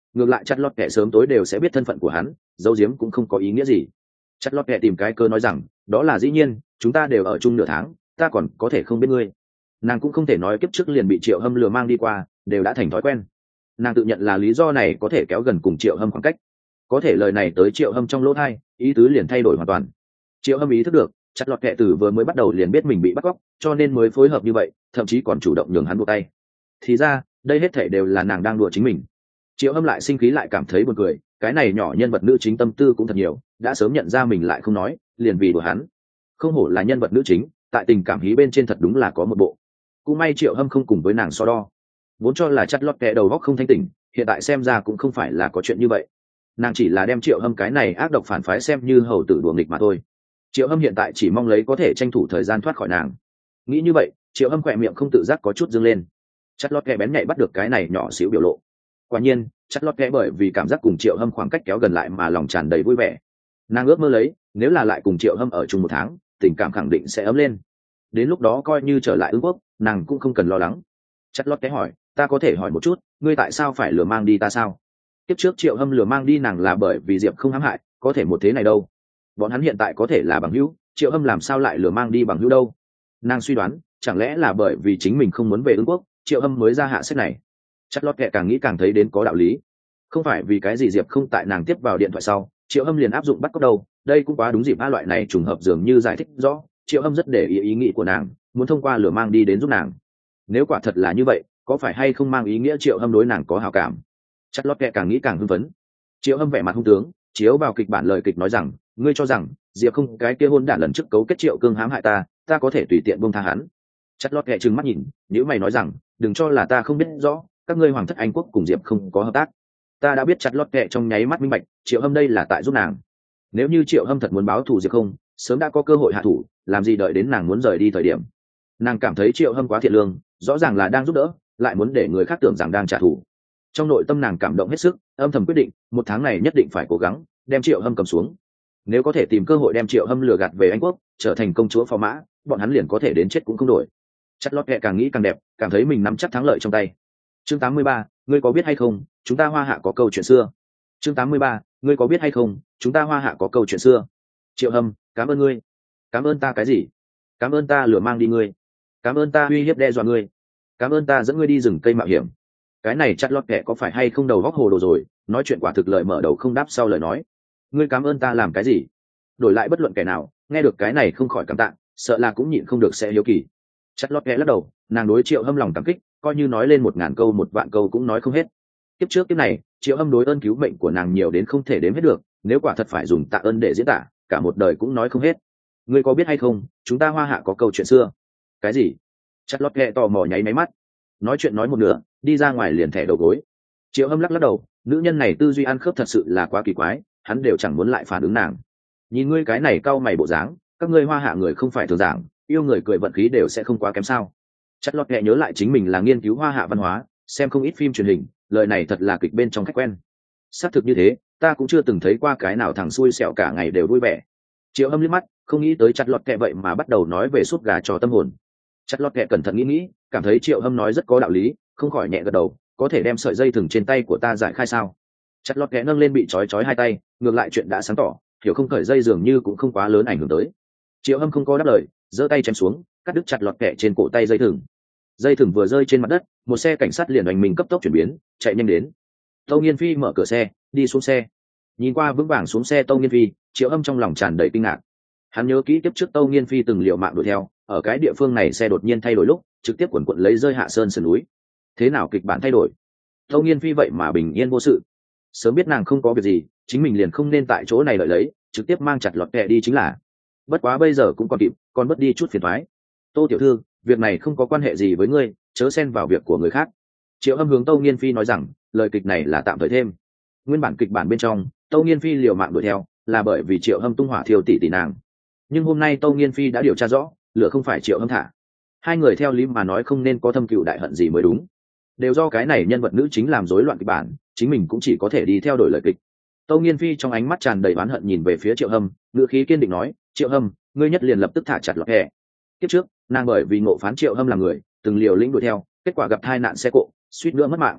S1: ngược lại chặt lọt kẻ sớm tối đều sẽ biết thân phận của hắn, giấu giếm cũng không có ý nghĩa gì. Chặt lọt kẻ tìm cái cơ nói rằng, đó là dĩ nhiên, chúng ta đều ở chung nửa tháng, ta còn có thể không biết ngươi. Nàng cũng không thể nói kiếp trước liền bị Triệu Hâm lừa mang đi qua, đều đã thành thói quen. Nàng tự nhận là lý do này có thể kéo gần cùng Triệu Hâm khoảng cách. Có thể lời này tới Triệu Hâm trong lỗ tai, ý tứ liền thay đổi hoàn toàn. Triệu Hâm ý thức được, chặt lọt kẻ từ vừa mới bắt đầu liền biết mình bị bắt cóc, cho nên mới phối hợp như vậy, thậm chí còn chủ động nhường hắn buộc tay. Thì ra, đây hết thảy đều là nàng đang đùa chính mình. Triệu Hâm lại sinh khí lại cảm thấy buồn cười, cái này nhỏ nhân vật nữ chính tâm tư cũng thật nhiều, đã sớm nhận ra mình lại không nói, liền vì đùa hắn. Không hổ là nhân vật nữ chính, tại tình cảm hí bên trên thật đúng là có một bộ. Cũng may Triệu Hâm không cùng với nàng so đo. Vốn cho là chặt lọt kẻ đầu óc không thanh tỉnh, hiện tại xem ra cũng không phải là có chuyện như vậy. Nàng chỉ là đem Triệu Hâm cái này ác độc phản phái xem như hầu tử đùa nghịch mà thôi. Triệu Hâm hiện tại chỉ mong lấy có thể tranh thủ thời gian thoát khỏi nàng. Nghĩ như vậy, Triệu Hâm khỏe miệng không tự giác có chút dương lên. Chặt lọt kẻ bén nhạy bắt được cái này nhỏ xíu biểu lộ. Quả nhiên, chặt lọt kẻ bởi vì cảm giác cùng Triệu Hâm khoảng cách kéo gần lại mà lòng tràn đầy vui vẻ. Nàng ước mơ lấy, nếu là lại cùng Triệu Hâm ở chung một tháng, tình cảm khẳng định sẽ ấm lên. Đến lúc đó coi như trở lại Ưng Quốc, nàng cũng không cần lo lắng. Chặt lọt kẻ hỏi, ta có thể hỏi một chút, ngươi tại sao phải lừa mang đi ta sao? Kiếp trước Triệu Hâm lừa mang đi nàng là bởi vì Diệp không hãm hại, có thể một thế này đâu. Bọn hắn hiện tại có thể là bằng hữu, Triệu Hâm làm sao lại lừa mang đi bằng hữu đâu? Nàng suy đoán, chẳng lẽ là bởi vì chính mình không muốn về Ưng Quốc, Triệu Hâm mới ra hạ sách này. Chặt lọt kẻ càng nghĩ càng thấy đến có đạo lý. Không phải vì cái gì Diệp không tại nàng tiếp vào điện thoại sau, Triệu Hâm liền áp dụng bắt cóc đâu, đây cũng quá đúng dịp a, loại này trùng hợp dường như giải thích rõ, Triệu Hâm rất để ý nghĩ của nàng, muốn thông qua lừa mang đi đến giúp nàng. Nếu quả thật là như vậy, có phải hay không mang ý nghĩa Triệu Hâm đối nàng có hảo cảm? Chặt lọt kẻ càng nghĩ càng hưng phấn. Triệu Hâm vẻ mặt hung tướng, chiếu vào kịch bản lời kịch nói rằng, ngươi cho rằng Diệp không cái kia hôn đản lần trước cấu kết Triệu Cương hãm hại ta, ta có thể tùy tiện buông tha hắn? Chặt lọt kẻ trừng mắt nhìn, nếu mày nói rằng, đừng cho là ta không biết rõ, các ngươi hoàng thất Anh quốc cùng Diệp không có hợp tác. Ta đã biết chặt lọt kẻ trong nháy mắt minh bạch, Triệu Hâm đây là tại giúp nàng. Nếu như Triệu Hâm thật muốn báo thù Diệp không, sớm đã có cơ hội hạ thủ, làm gì đợi đến nàng muốn rời đi thời điểm. Nàng cảm thấy Triệu Hâm quá thiện lương, rõ ràng là đang giúp đỡ, lại muốn để người khác tưởng rằng đang trả thù. Trong nội tâm nàng cảm động hết sức, âm thầm quyết định, một tháng này nhất định phải cố gắng đem Triệu Hâm cầm xuống. Nếu có thể tìm cơ hội đem Triệu Hâm lừa gạt về Anh quốc, trở thành công chúa phò mã, bọn hắn liền có thể đến chết cũng không đổi. Chặt lọt kẻ càng nghĩ càng đẹp, cảm thấy mình nắm chắc thắng lợi trong tay. Chương 83, ngươi có biết hay không, chúng ta Hoa Hạ có câu chuyện xưa. Chương 83, ngươi có biết hay không, chúng ta Hoa Hạ có câu chuyện xưa. Triệu Hâm, cảm ơn ngươi. Cảm ơn ta cái gì? Cảm ơn ta lừa mang đi ngươi. Cảm ơn ta uy hiếp đe dọa ngươi. Cảm ơn ta dẫn ngươi đi rừng cây mạo hiểm. Cái này chặt lọt kẻ có phải hay không đầu góc hồ đồ rồi, nói chuyện quả thực lời mở đầu không đáp sau lời nói. Ngươi cảm ơn ta làm cái gì? Đổi lại bất luận kẻ nào nghe được cái này không khỏi cảm tạ, sợ là cũng nhịn không được sẽ hiếu kỳ. Chặt lọt kẻ lắc đầu, nàng đối Triệu Hâm lòng cảm kích, coi như nói lên 1000 câu 1 vạn câu cũng nói không hết. Kiếp trước kiếp này, Triệu Hâm đối ơn cứu mệnh của nàng nhiều đến không thể đếm hết được, nếu quả thật phải dùng tạ ơn để diễn tả, cả một đời cũng nói không hết. Ngươi có biết hay không, chúng ta Hoa Hạ có câu chuyện xưa. Cái gì? Chặt lọt kẻ tò mò nháy máy mắt. Nói chuyện nói một nửa, đi ra ngoài liền thẻ đầu gối. Triệu Hâm lắc lắc đầu, nữ nhân này tư duy ăn khớp thật sự là quá kỳ quái, hắn đều chẳng muốn lại phản ứng nàng. Nhìn ngươi cái này cau mày bộ dáng, các ngươi Hoa Hạ người không phải thường giảng, yêu người cười vận khí đều sẽ không quá kém sao? Chặt lọt kẻ nhớ lại chính mình là nghiên cứu Hoa Hạ văn hóa, xem không ít phim truyền hình, lời này thật là kịch bên trong khách quen. Xác thực như thế, ta cũng chưa từng thấy qua cái nào thằng xui xẻo cả ngày đều vui vẻ. Triệu Hâm liếc mắt, không nghĩ tới chặt lọt kẻ vậy mà bắt đầu nói về súp gà cho tâm hồn. Chặt lọt kẻ cẩn thận nghĩ, cảm thấy Triệu Hâm nói rất có đạo lý, không khỏi nhẹ gật đầu, có thể đem sợi dây thừng trên tay của ta giải khai sao? Chặt lọt kẻ nâng lên bị trói hai tay, ngược lại chuyện đã sáng tỏ, hiểu không cởi dây dường như cũng không quá lớn ảnh hưởng tới. Triệu Hâm không có đáp lời, giơ tay chém xuống, cắt đứt chặt lọt kẻ trên cổ tay dây thừng. Dây thừng vừa rơi trên mặt đất, một xe cảnh sát liền oanh mình cấp tốc chuyển biến, chạy nhanh đến. Tâu Nghiên Phi mở cửa xe, đi xuống xe. Nhìn qua vững vàng xuống xe Tâu Nghiên Phi, Triệu Hâm trong lòng tràn đầy kinh ngạc. Hắn nhớ kỹ tiếp trước Tâu Nghiên Phi từng liều mạng đuổi theo, ở cái địa phương này xe đột nhiên thay đổi lúc, trực tiếp quần quật lấy rơi hạ sơn sườn núi. Thế nào kịch bản thay đổi? Tâu Nghiên Phi vậy mà bình yên vô sự. Sớm biết nàng không có việc gì, chính mình liền không nên tại chỗ này lợi lấy, trực tiếp mang chặt lọt kẹ đi chính là. Bất quá bây giờ cũng còn kịp, còn mất đi chút phiền toái. Tô tiểu thư, việc này không có quan hệ gì với ngươi, chớ xen vào việc của người khác. Triệu Hâm hướng Tâu Nghiên Phi nói rằng, lời kịch này là tạm thời thêm. Nguyên bản kịch bản bên trong, Tâu Nghiên Phi liều mạng đuổi theo, là bởi vì Triệu Hâm tung hỏa thiêu tỷ nàng. Nhưng hôm nay Tâu Nghiên Phi đã điều tra rõ, lửa không phải Triệu Hâm thả. Hai người theo lý mà nói không nên có thâm cừu đại hận gì mới đúng. Đều do cái này nhân vật nữ chính làm rối loạn kịch bản, chính mình cũng chỉ có thể đi theo đổi lời kịch. Tâu Nghiên Phi trong ánh mắt tràn đầy oán hận nhìn về phía Triệu Hâm, ngữ khí kiên định nói, Triệu Hâm, ngươi nhất liền lập tức thả chặt lọt kẹ. Kiếp trước, nàng bởi vì ngộ phán Triệu Hâm là người, từng liều lĩnh đuổi theo, kết quả gặp tai nạn xe cộ, suýt nữa mất mạng.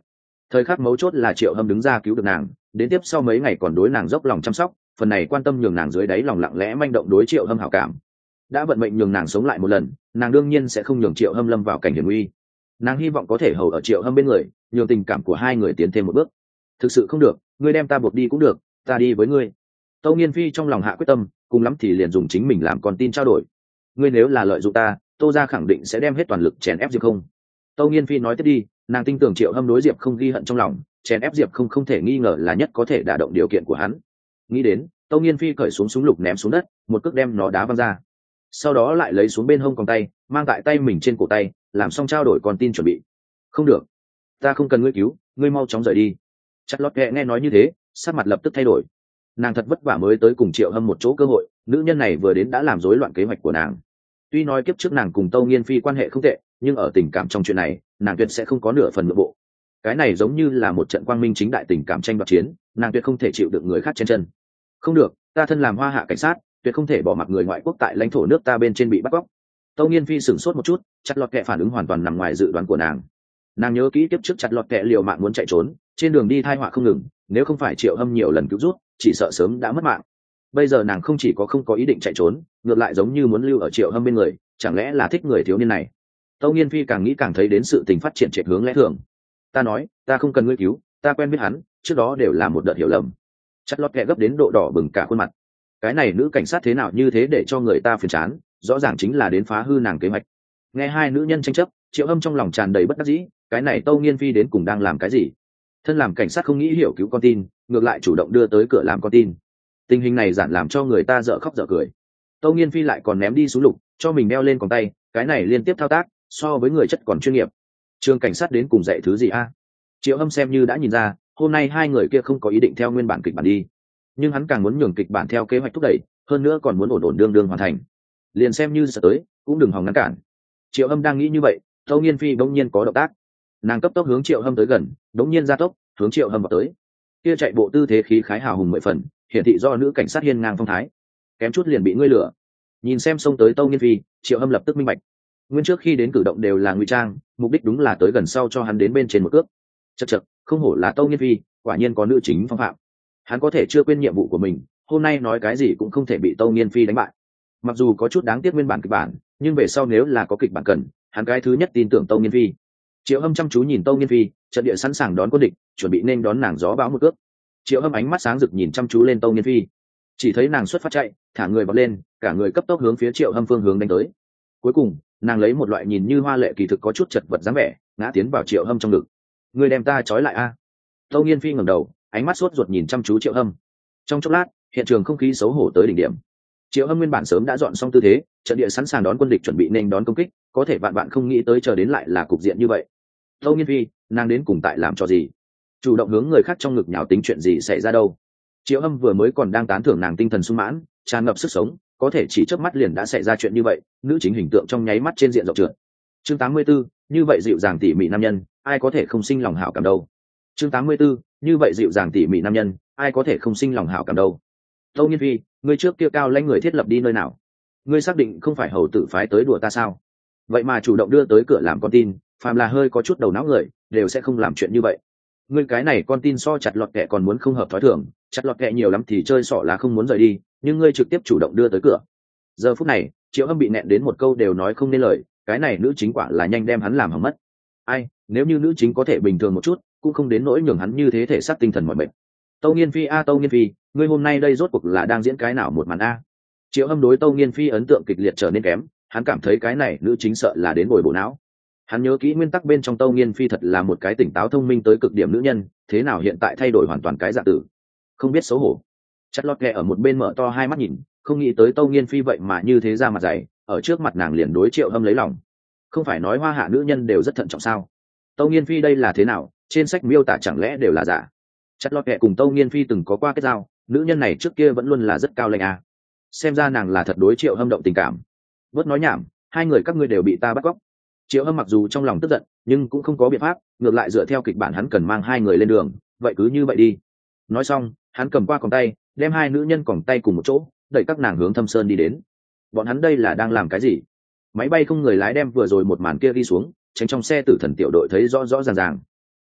S1: Thời khắc mấu chốt là Triệu Hâm đứng ra cứu được nàng, đến tiếp sau mấy ngày còn đối nàng dốc lòng chăm sóc, phần này quan tâm nhường nàng dưới đáy lòng lặng lẽ manh động đối Triệu Hâm hảo cảm. Đã vận mệnh nhường nàng sống lại một lần, nàng đương nhiên sẽ không nhường Triệu Hâm lâm vào cảnh hiểm nguy. Nàng hy vọng có thể hầu ở Triệu Hâm bên người, nhường tình cảm của hai người tiến thêm một bước. Thực sự không được, ngươi đem ta buộc đi cũng được, ta đi với ngươi. Tâu Nghiên Phi trong lòng hạ quyết tâm, cùng lắm thì liền dùng chính mình làm con tin trao đổi. Ngươi nếu là lợi dụng ta, Tô gia khẳng định sẽ đem hết toàn lực chèn ép Diệp Không. Tâu Nghiên Phi nói tiếp đi, nàng tin tưởng Triệu Hâm đối Diệp Không ghi hận trong lòng, chèn ép Diệp Không không thể nghi ngờ là nhất có thể đả động điều kiện của hắn. Nghĩ đến, Tâu Nghiên Phi cởi xuống súng lục ném xuống đất, một cước đem nó đá văng ra. Sau đó lại lấy xuống bên hông còng tay, mang tại tay mình trên cổ tay, làm xong trao đổi con tin chuẩn bị. Không được, ta không cần ngươi cứu, ngươi mau chóng rời đi. Chặt lót nghe nói như thế, sắc mặt lập tức thay đổi. Nàng thật vất vả mới tới cùng Triệu Hâm một chỗ cơ hội, nữ nhân này vừa đến đã làm rối loạn kế hoạch của nàng. Tuy nói kiếp trước nàng cùng Tâu Nghiên Phi quan hệ không tệ, nhưng ở tình cảm trong chuyện này, nàng tuyệt sẽ không có nửa phần nội bộ. Cái này giống như là một trận quang minh chính đại tình cảm tranh đoạt chiến, nàng tuyệt không thể chịu được người khác chen chân. Không được, ta thân làm Hoa Hạ cảnh sát, tuyệt không thể bỏ mặc người ngoại quốc tại lãnh thổ nước ta bên trên bị bắt cóc. Tâu Nghiên Phi sửng sốt một chút, chặt lọt kệ phản ứng hoàn toàn nằm ngoài dự đoán của nàng. Nàng nhớ kỹ kiếp trước chặt lọt kệ liều mạng muốn chạy trốn, trên đường đi tai họa không ngừng, nếu không phải Triệu Hâm nhiều lần cứu rút, chỉ sợ sớm đã mất mạng. Bây giờ nàng không chỉ có không có ý định chạy trốn, ngược lại giống như muốn lưu ở Triệu Hâm bên người, chẳng lẽ là thích người thiếu niên này? Tâu Nghiên Phi càng nghĩ càng thấy đến sự tình phát triển trệ hướng lẽ thường. Ta nói, ta không cần ngươi cứu, ta quen biết hắn, trước đó đều là một đợt hiểu lầm. Chặt lọt kệ gấp đến độ đỏ bừng cả khuôn mặt. Cái này nữ cảnh sát thế nào như thế để cho người ta phiền chán, rõ ràng chính là đến phá hư nàng kế hoạch. Nghe hai nữ nhân tranh chấp, Triệu Hâm trong lòng tràn đầy bất đắc dĩ, cái này Tâu Nghiên Phi đến cùng đang làm cái gì? Thân làm cảnh sát không nghĩ hiểu cứu con tin, ngược lại chủ động đưa tới cửa làm con tin. Tình hình này giản làm cho người ta dở khóc dở cười. Tâu Nghiên Phi lại còn ném đi súng lục, cho mình đeo lên còng tay, cái này liên tiếp thao tác, so với người chất còn chuyên nghiệp. Trường cảnh sát đến cùng dạy thứ gì a? Triệu Hâm xem như đã nhìn ra, hôm nay hai người kia không có ý định theo nguyên bản kịch bản đi, nhưng hắn càng muốn nhường kịch bản theo kế hoạch thúc đẩy, hơn nữa còn muốn ổn ổn đương đương hoàn thành. Liền xem như sợ tới, cũng đừng hòng ngăn cản. Triệu Hâm đang nghĩ như vậy, Tâu Nghiên Phi bỗng nhiên có động tác, nàng cấp tốc hướng Triệu Hâm tới gần, bỗng nhiên gia tốc, hướng Triệu Hâm vào tới. Kia chạy bộ tư thế khí khái hào hùng mười phần, hiển thị do nữ cảnh sát hiên ngang phong thái. Kém chút liền bị ngươi lừa. Nhìn xem xông tới Tâu Nghiên Phi, Triệu Hâm lập tức minh bạch. Nguyên trước khi đến cử động đều là ngụy trang, mục đích đúng là tới gần sau cho hắn đến bên trên một cước. Chậc chậc, không hổ là Tâu Nghiên Phi, quả nhiên có nữ chính phong phạm. Hắn có thể chưa quên nhiệm vụ của mình, hôm nay nói cái gì cũng không thể bị Tâu Nghiên Phi đánh bại. Mặc dù có chút đáng tiếc nguyên bản kịch bản, nhưng về sau nếu là có kịch bản cần, hắn cái thứ nhất tin tưởng Tâu Nghiên Phi. Triệu Hâm chăm chú nhìn Tâu Nghiên Phi, trận địa sẵn sàng đón quân địch, chuẩn bị nên đón nàng gió bão một cước. Triệu Hâm ánh mắt sáng rực nhìn chăm chú lên Tâu Nghiên Phi, chỉ thấy nàng xuất phát chạy, thả người vọt lên, cả người cấp tốc hướng phía Triệu Hâm phương hướng đánh tới. Cuối cùng, nàng lấy một loại nhìn như hoa lệ kỳ thực có chút chật vật dáng vẻ, ngã tiến vào Triệu Hâm trong ngực. Người đem ta trói lại a? Tâu Nghiên Phi ngẩng đầu, ánh mắt sốt ruột nhìn chăm chú Triệu Hâm. Trong chốc lát, hiện trường không khí xấu hổ tới đỉnh điểm. Triệu Hâm nguyên bản sớm đã dọn xong tư thế, trận địa sẵn sàng đón quân địch chuẩn bị nên đón công kích, có thể vạn bạn không nghĩ tới chờ đến lại là cục diện như vậy. Tâu Nghiên Phi, nàng đến cùng tại làm cho gì? Chủ động hướng người khác trong ngực nhào tính chuyện gì xảy ra đâu? Triệu Hâm vừa mới còn đang tán thưởng nàng tinh thần sung mãn, tràn ngập sức sống, có thể chỉ chớp mắt liền đã xảy ra chuyện như vậy, nữ chính hình tượng trong nháy mắt trên diện rộng trượt. Chương 84, như vậy dịu dàng tỉ mỉ nam nhân, ai có thể không sinh lòng hảo cảm đâu? Chương 84, như vậy dịu dàng tỉ mỉ nam nhân, ai có thể không sinh lòng hảo cảm đâu? Tâu Nghiên Phi, ngươi trước kia cao lãnh người thiết lập đi nơi nào? Ngươi xác định không phải hầu tử phái tới đùa ta sao? Vậy mà chủ động đưa tới cửa làm con tin, phàm là hơi có chút đầu não người, đều sẽ không làm chuyện như vậy. Ngươi cái này con tin so chặt lọt kẹ còn muốn không hợp thói thường, chặt lọt kẹ nhiều lắm thì chơi xỏ là không muốn rời đi, nhưng ngươi trực tiếp chủ động đưa tới cửa. Giờ phút này, Triệu Hâm bị nẹn đến một câu đều nói không nên lời, cái này nữ chính quả là nhanh đem hắn làm hỏng mất. Ai, nếu như nữ chính có thể bình thường một chút, cũng không đến nỗi nhường hắn như thế thể xác tinh thần mỏi mệt. Tâu Nghiên Phi a, Tâu Nghiên Phi, ngươi hôm nay đây rốt cuộc là đang diễn cái nào một màn a? Triệu Hâm đối Tâu Nghiên Phi ấn tượng kịch liệt trở nên kém, hắn cảm thấy cái này nữ chính sợ là đến bồi bổ não. Hắn nhớ kỹ nguyên tắc bên trong Tâu Nghiên Phi thật là một cái tỉnh táo thông minh tới cực điểm nữ nhân, thế nào hiện tại thay đổi hoàn toàn cái dạng tử, không biết xấu hổ. Chặt lọt kẹ ở một bên mở to hai mắt nhìn, không nghĩ tới Tâu Nghiên Phi vậy mà như thế ra mặt dày, ở trước mặt nàng liền đối Triệu Hâm lấy lòng. Không phải nói Hoa Hạ nữ nhân đều rất thận trọng sao? Tâu Nghiên Phi đây là thế nào, trên sách miêu tả chẳng lẽ đều là giả? Chặt lọt kẹ cùng Tâu Nghiên Phi từng có qua kết giao, nữ nhân này trước kia vẫn luôn là rất cao lệnh à. Xem ra nàng là thật đối Triệu Hâm động tình cảm. Bớt nói nhảm, hai người các ngươi đều bị ta bắt cóc. Triệu Hâm mặc dù trong lòng tức giận, nhưng cũng không có biện pháp, ngược lại dựa theo kịch bản hắn cần mang hai người lên đường, vậy cứ như vậy đi. Nói xong, hắn cầm qua còng tay, đem hai nữ nhân còng tay cùng một chỗ, đẩy các nàng hướng Thâm Sơn đi đến. Bọn hắn đây là đang làm cái gì? Máy bay không người lái đem vừa rồi một màn kia đi xuống, tránh trong xe tử thần tiểu đội thấy rõ rõ ràng ràng.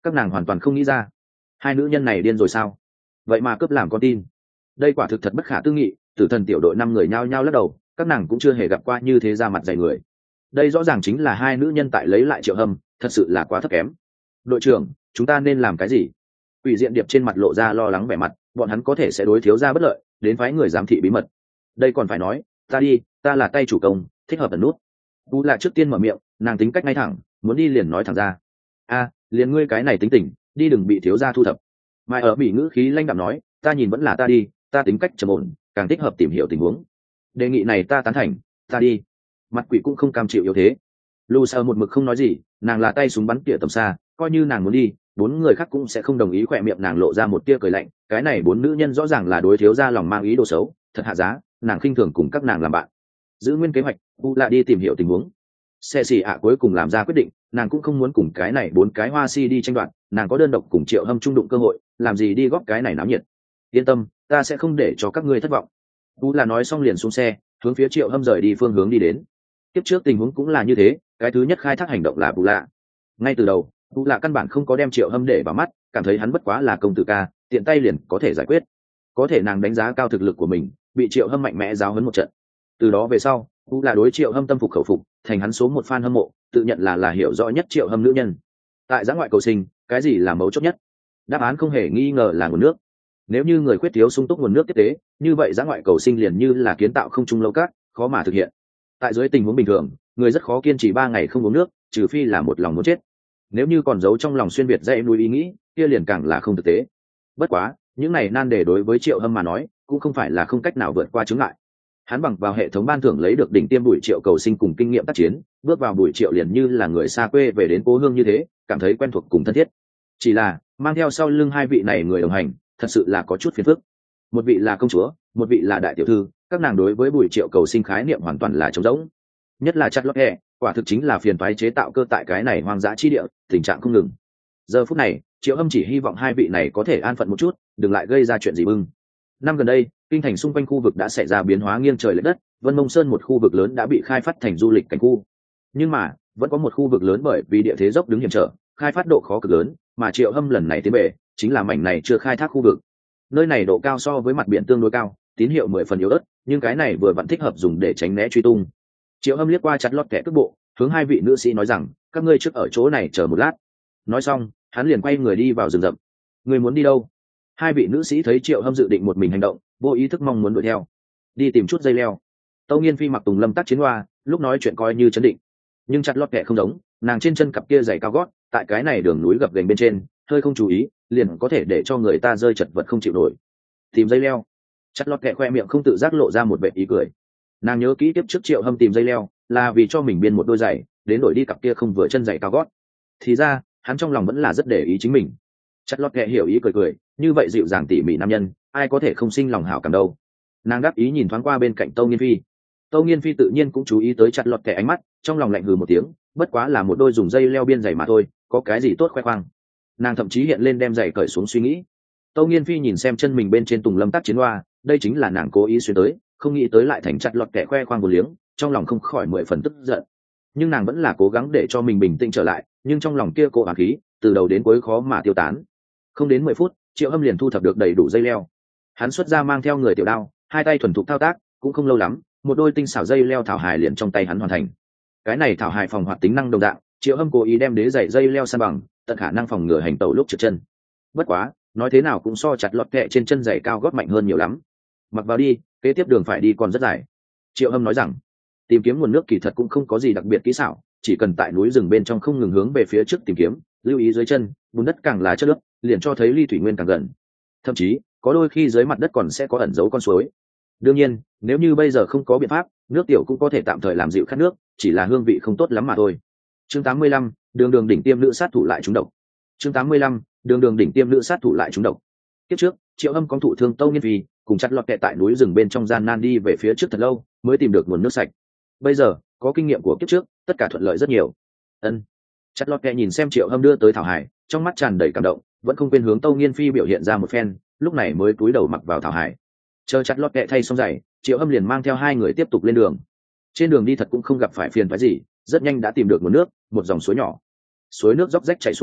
S1: các nàng hoàn toàn không nghĩ ra hai nữ nhân này điên rồi sao, vậy mà cướp làm con tin. Đây quả thực thật bất khả tư nghị. Tử thần tiểu đội 5 người nhao nhao lắc đầu, các nàng cũng chưa hề gặp qua như thế ra mặt dày người. Đây rõ ràng chính là hai nữ nhân tại lấy lại Triệu Hâm, thật sự là quá thấp kém. Đội trưởng, chúng ta nên làm cái gì? Ủy diện điệp trên mặt lộ ra lo lắng vẻ mặt, bọn hắn có thể sẽ đối thiếu gia bất lợi, đến phái người giám thị bí mật. Đây còn phải nói, ta đi, ta là tay chủ công, thích hợp ẩn nút. Tú là trước tiên mở miệng, nàng tính cách ngay thẳng, muốn đi liền nói thẳng ra. A, liền ngươi cái này tính tình, đi đừng bị thiếu gia thu thập. Mai ở bị ngữ khí lanh đạm nói, ta nhìn vẫn là ta đi, ta tính cách trầm ổn, càng thích hợp tìm hiểu tình huống. Đề nghị này ta tán thành, ta đi. Mặt quỷ cũng không cam chịu yếu thế. Lu Sơ một mực không nói gì, nàng là tay súng bắn tỉa tầm xa, coi như nàng muốn đi, bốn người khác cũng sẽ không đồng ý. Khỏe miệng nàng lộ ra một tia cười lạnh, cái này bốn nữ nhân rõ ràng là đối thiếu gia lòng mang ý đồ xấu, thật hạ giá, nàng khinh thường cùng các nàng làm bạn. Giữ nguyên kế hoạch, u lại đi tìm hiểu tình huống. Xe xì ạ cuối cùng làm ra quyết định, nàng cũng không muốn cùng cái này bốn cái hoa si đi tranh đoạt, nàng có đơn độc cùng Triệu Hâm trung đụng cơ hội, làm gì đi góp cái này náo nhiệt. Yên tâm, ta sẽ không để cho các ngươi thất vọng. U là nói xong liền xuống xe, hướng phía Triệu Hâm rời đi phương hướng đi đến. Tiếp trước tình huống cũng là như thế, cái thứ nhất khai thác hành động là Bù Lạ. Ngay từ đầu, Bù Lạ căn bản không có đem Triệu Hâm để vào mắt, cảm thấy hắn bất quá là công tử ca, tiện tay liền có thể giải quyết. Có thể nàng đánh giá cao thực lực của mình, bị Triệu Hâm mạnh mẽ giáo huấn một trận. Từ đó về sau, Bù Lạ đối Triệu Hâm tâm phục khẩu phục, thành hắn số một fan hâm mộ, tự nhận là hiểu rõ nhất Triệu Hâm nữ nhân. Tại giã ngoại cầu sinh, cái gì là mấu chốt nhất? Đáp án không hề nghi ngờ là nguồn nước. Nếu như người khuyết thiếu sung túc nguồn nước tiếp tế, như vậy giã ngoại cầu sinh liền như là kiến tạo không trung lâu cát, khó mà thực hiện. Tại dưới tình huống bình thường, người rất khó kiên trì 3 ngày không uống nước, trừ phi là một lòng muốn chết. Nếu như còn giấu trong lòng xuyên việt dãy núi ý nghĩ, kia liền càng là không thực tế. Bất quá, những này nan đề đối với Triệu Hâm mà nói, cũng không phải là không cách nào vượt qua chướng ngại. Hắn bằng vào hệ thống ban thưởng lấy được đỉnh tiêm Bùi Triệu cầu sinh cùng kinh nghiệm tác chiến, bước vào Bùi Triệu liền như là người xa quê về đến cố hương như thế, cảm thấy quen thuộc cùng thân thiết. Chỉ là, mang theo sau lưng hai vị này người đồng hành, thật sự là có chút phiền phức. Một vị là công chúa, một vị là đại tiểu thư, các nàng đối với Bùi Triệu cầu sinh khái niệm hoàn toàn là trống rỗng. Nhất là chặt lót hẹ, quả thực chính là phiền toái chế tạo cơ tại cái này hoang dã chi địa, tình trạng không ngừng. Giờ phút này, Triệu Hâm chỉ hy vọng hai vị này có thể an phận một chút, đừng lại gây ra chuyện gì bưng. Năm gần đây, kinh thành xung quanh khu vực đã xảy ra biến hóa nghiêng trời lệch đất, Vân Mông Sơn một khu vực lớn đã bị khai phát thành du lịch cảnh khu. Nhưng mà, vẫn có một khu vực lớn bởi vì địa thế dốc đứng hiểm trở, khai phát độ khó cực lớn, mà Triệu Hâm lần này tiến về, chính là mảnh này chưa khai thác khu vực. Nơi này độ cao so với mặt biển tương đối cao, tín hiệu 10 phần yếu ớt, nhưng cái này vừa vặn thích hợp dùng để tránh né truy tung. Triệu Hâm liếc qua chặt lót kẻ cước bộ, hướng hai vị nữ sĩ nói rằng, các ngươi trước ở chỗ này chờ một lát. Nói xong, hắn liền quay người đi vào rừng rậm. Ngươi muốn đi đâu? Hai vị nữ sĩ thấy Triệu Hâm dự định một mình hành động, vô ý thức mong muốn đuổi theo. Đi tìm chút dây leo. Tâu Nghiên Phi mặc tùng lâm tác chiến hoa, lúc nói chuyện coi như chấn định. Nhưng chặt lót kẻ không giống, nàng trên chân cặp kia giày cao gót, tại cái này đường núi gập ghềnh bên trên, hơi không chú ý, liền có thể để cho người ta rơi chật vật không chịu nổi. Tìm dây leo. Chặt lót kẻ khoe miệng không tự giác lộ ra một vẻ ý cười. Nàng nhớ kỹ tiếp trước Triệu Hâm tìm dây leo, là vì cho mình biên một đôi giày, đến đổi đi cặp kia không vừa chân giày cao gót. Thì ra, hắn trong lòng vẫn là rất để ý chính mình. Chặt lót kẻ hiểu ý cười cười, như vậy dịu dàng tỉ mỉ nam nhân, ai có thể không sinh lòng hảo cảm đâu. Nàng đáp ý nhìn thoáng qua bên cạnh Tâu Nghiên Phi. Tâu Nghiên Phi tự nhiên cũng chú ý tới chặt lọt kẻ ánh mắt, trong lòng lạnh hừ một tiếng, bất quá là một đôi dùng dây leo biên giày mà thôi, có cái gì tốt khoe khoang. Nàng thậm chí hiện lên đem giày cởi xuống suy nghĩ. Tâu Nghiên Phi nhìn xem chân mình bên trên tùng lâm tác chiến hoa, đây chính là nàng cố ý xuyên tới, không nghĩ tới lại thành chặt lọt kẻ khoe khoang một liếng, trong lòng không khỏi 10 phần tức giận. Nhưng nàng vẫn là cố gắng để cho mình bình tĩnh trở lại, nhưng trong lòng kia cô ám khí, từ đầu đến cuối khó mà tiêu tán. Không đến 10 phút, Triệu Hâm liền thu thập được đầy đủ dây leo. Hắn xuất ra mang theo người tiểu đao, hai tay thuần thục thao tác, cũng không lâu lắm, một đôi tinh xảo dây leo thảo hài liền trong tay hắn hoàn thành. Cái này thảo hài phòng hoạt tính năng đồng dạng, Triệu Hâm cố ý đem đế giày dây leo san bằng, tận khả năng phòng ngừa hành tẩu lúc trượt chân. Bất quá, nói thế nào cũng so chặt lọt kẹ trên chân giày cao gót mạnh hơn nhiều lắm. Mặc vào đi, kế tiếp đường phải đi còn rất dài. Triệu Hâm nói rằng, tìm kiếm nguồn nước kỳ thật cũng không có gì đặc biệt kỹ xảo, chỉ cần tại núi rừng bên trong không ngừng hướng về phía trước tìm kiếm, lưu ý dưới chân, bùn đất càng là chất nước, liền cho thấy ly thủy nguyên càng gần. Thậm chí, có đôi khi dưới mặt đất còn sẽ có ẩn dấu con suối. Đương nhiên, nếu như bây giờ không có biện pháp, nước tiểu cũng có thể tạm thời làm dịu khát nước, chỉ là hương vị không tốt lắm mà thôi. Chương 85, đường đường đỉnh tiêm nữ sát thủ lại trúng độc. Chương 85, đường đường đỉnh tiêm nữ sát thủ lại trúng độc. Tiếp trước, Triệu Hâm có thụ thương Tâu Nghiên Phi, cùng chặt lọt kẹ tại núi rừng bên trong gian nan đi về phía trước thật lâu, mới tìm được nguồn nước sạch. Bây giờ, có kinh nghiệm của kiếp trước, tất cả thuận lợi rất nhiều. Ân. Chặt lọt kẹ nhìn xem Triệu Hâm đưa tới thảo hải, trong mắt tràn đầy cảm động, vẫn không quên hướng Tâu Nghiên Phi biểu hiện ra một phen, lúc này mới cúi đầu mặc vào thảo hải. Chờ chặt lọt kẹ thay xong giày, Triệu Hâm liền mang theo hai người tiếp tục lên đường. Trên đường đi thật cũng không gặp phải phiền phức gì, rất nhanh đã tìm được nguồn nước, một dòng suối nhỏ. Suối nước róc rách chảy xuôi,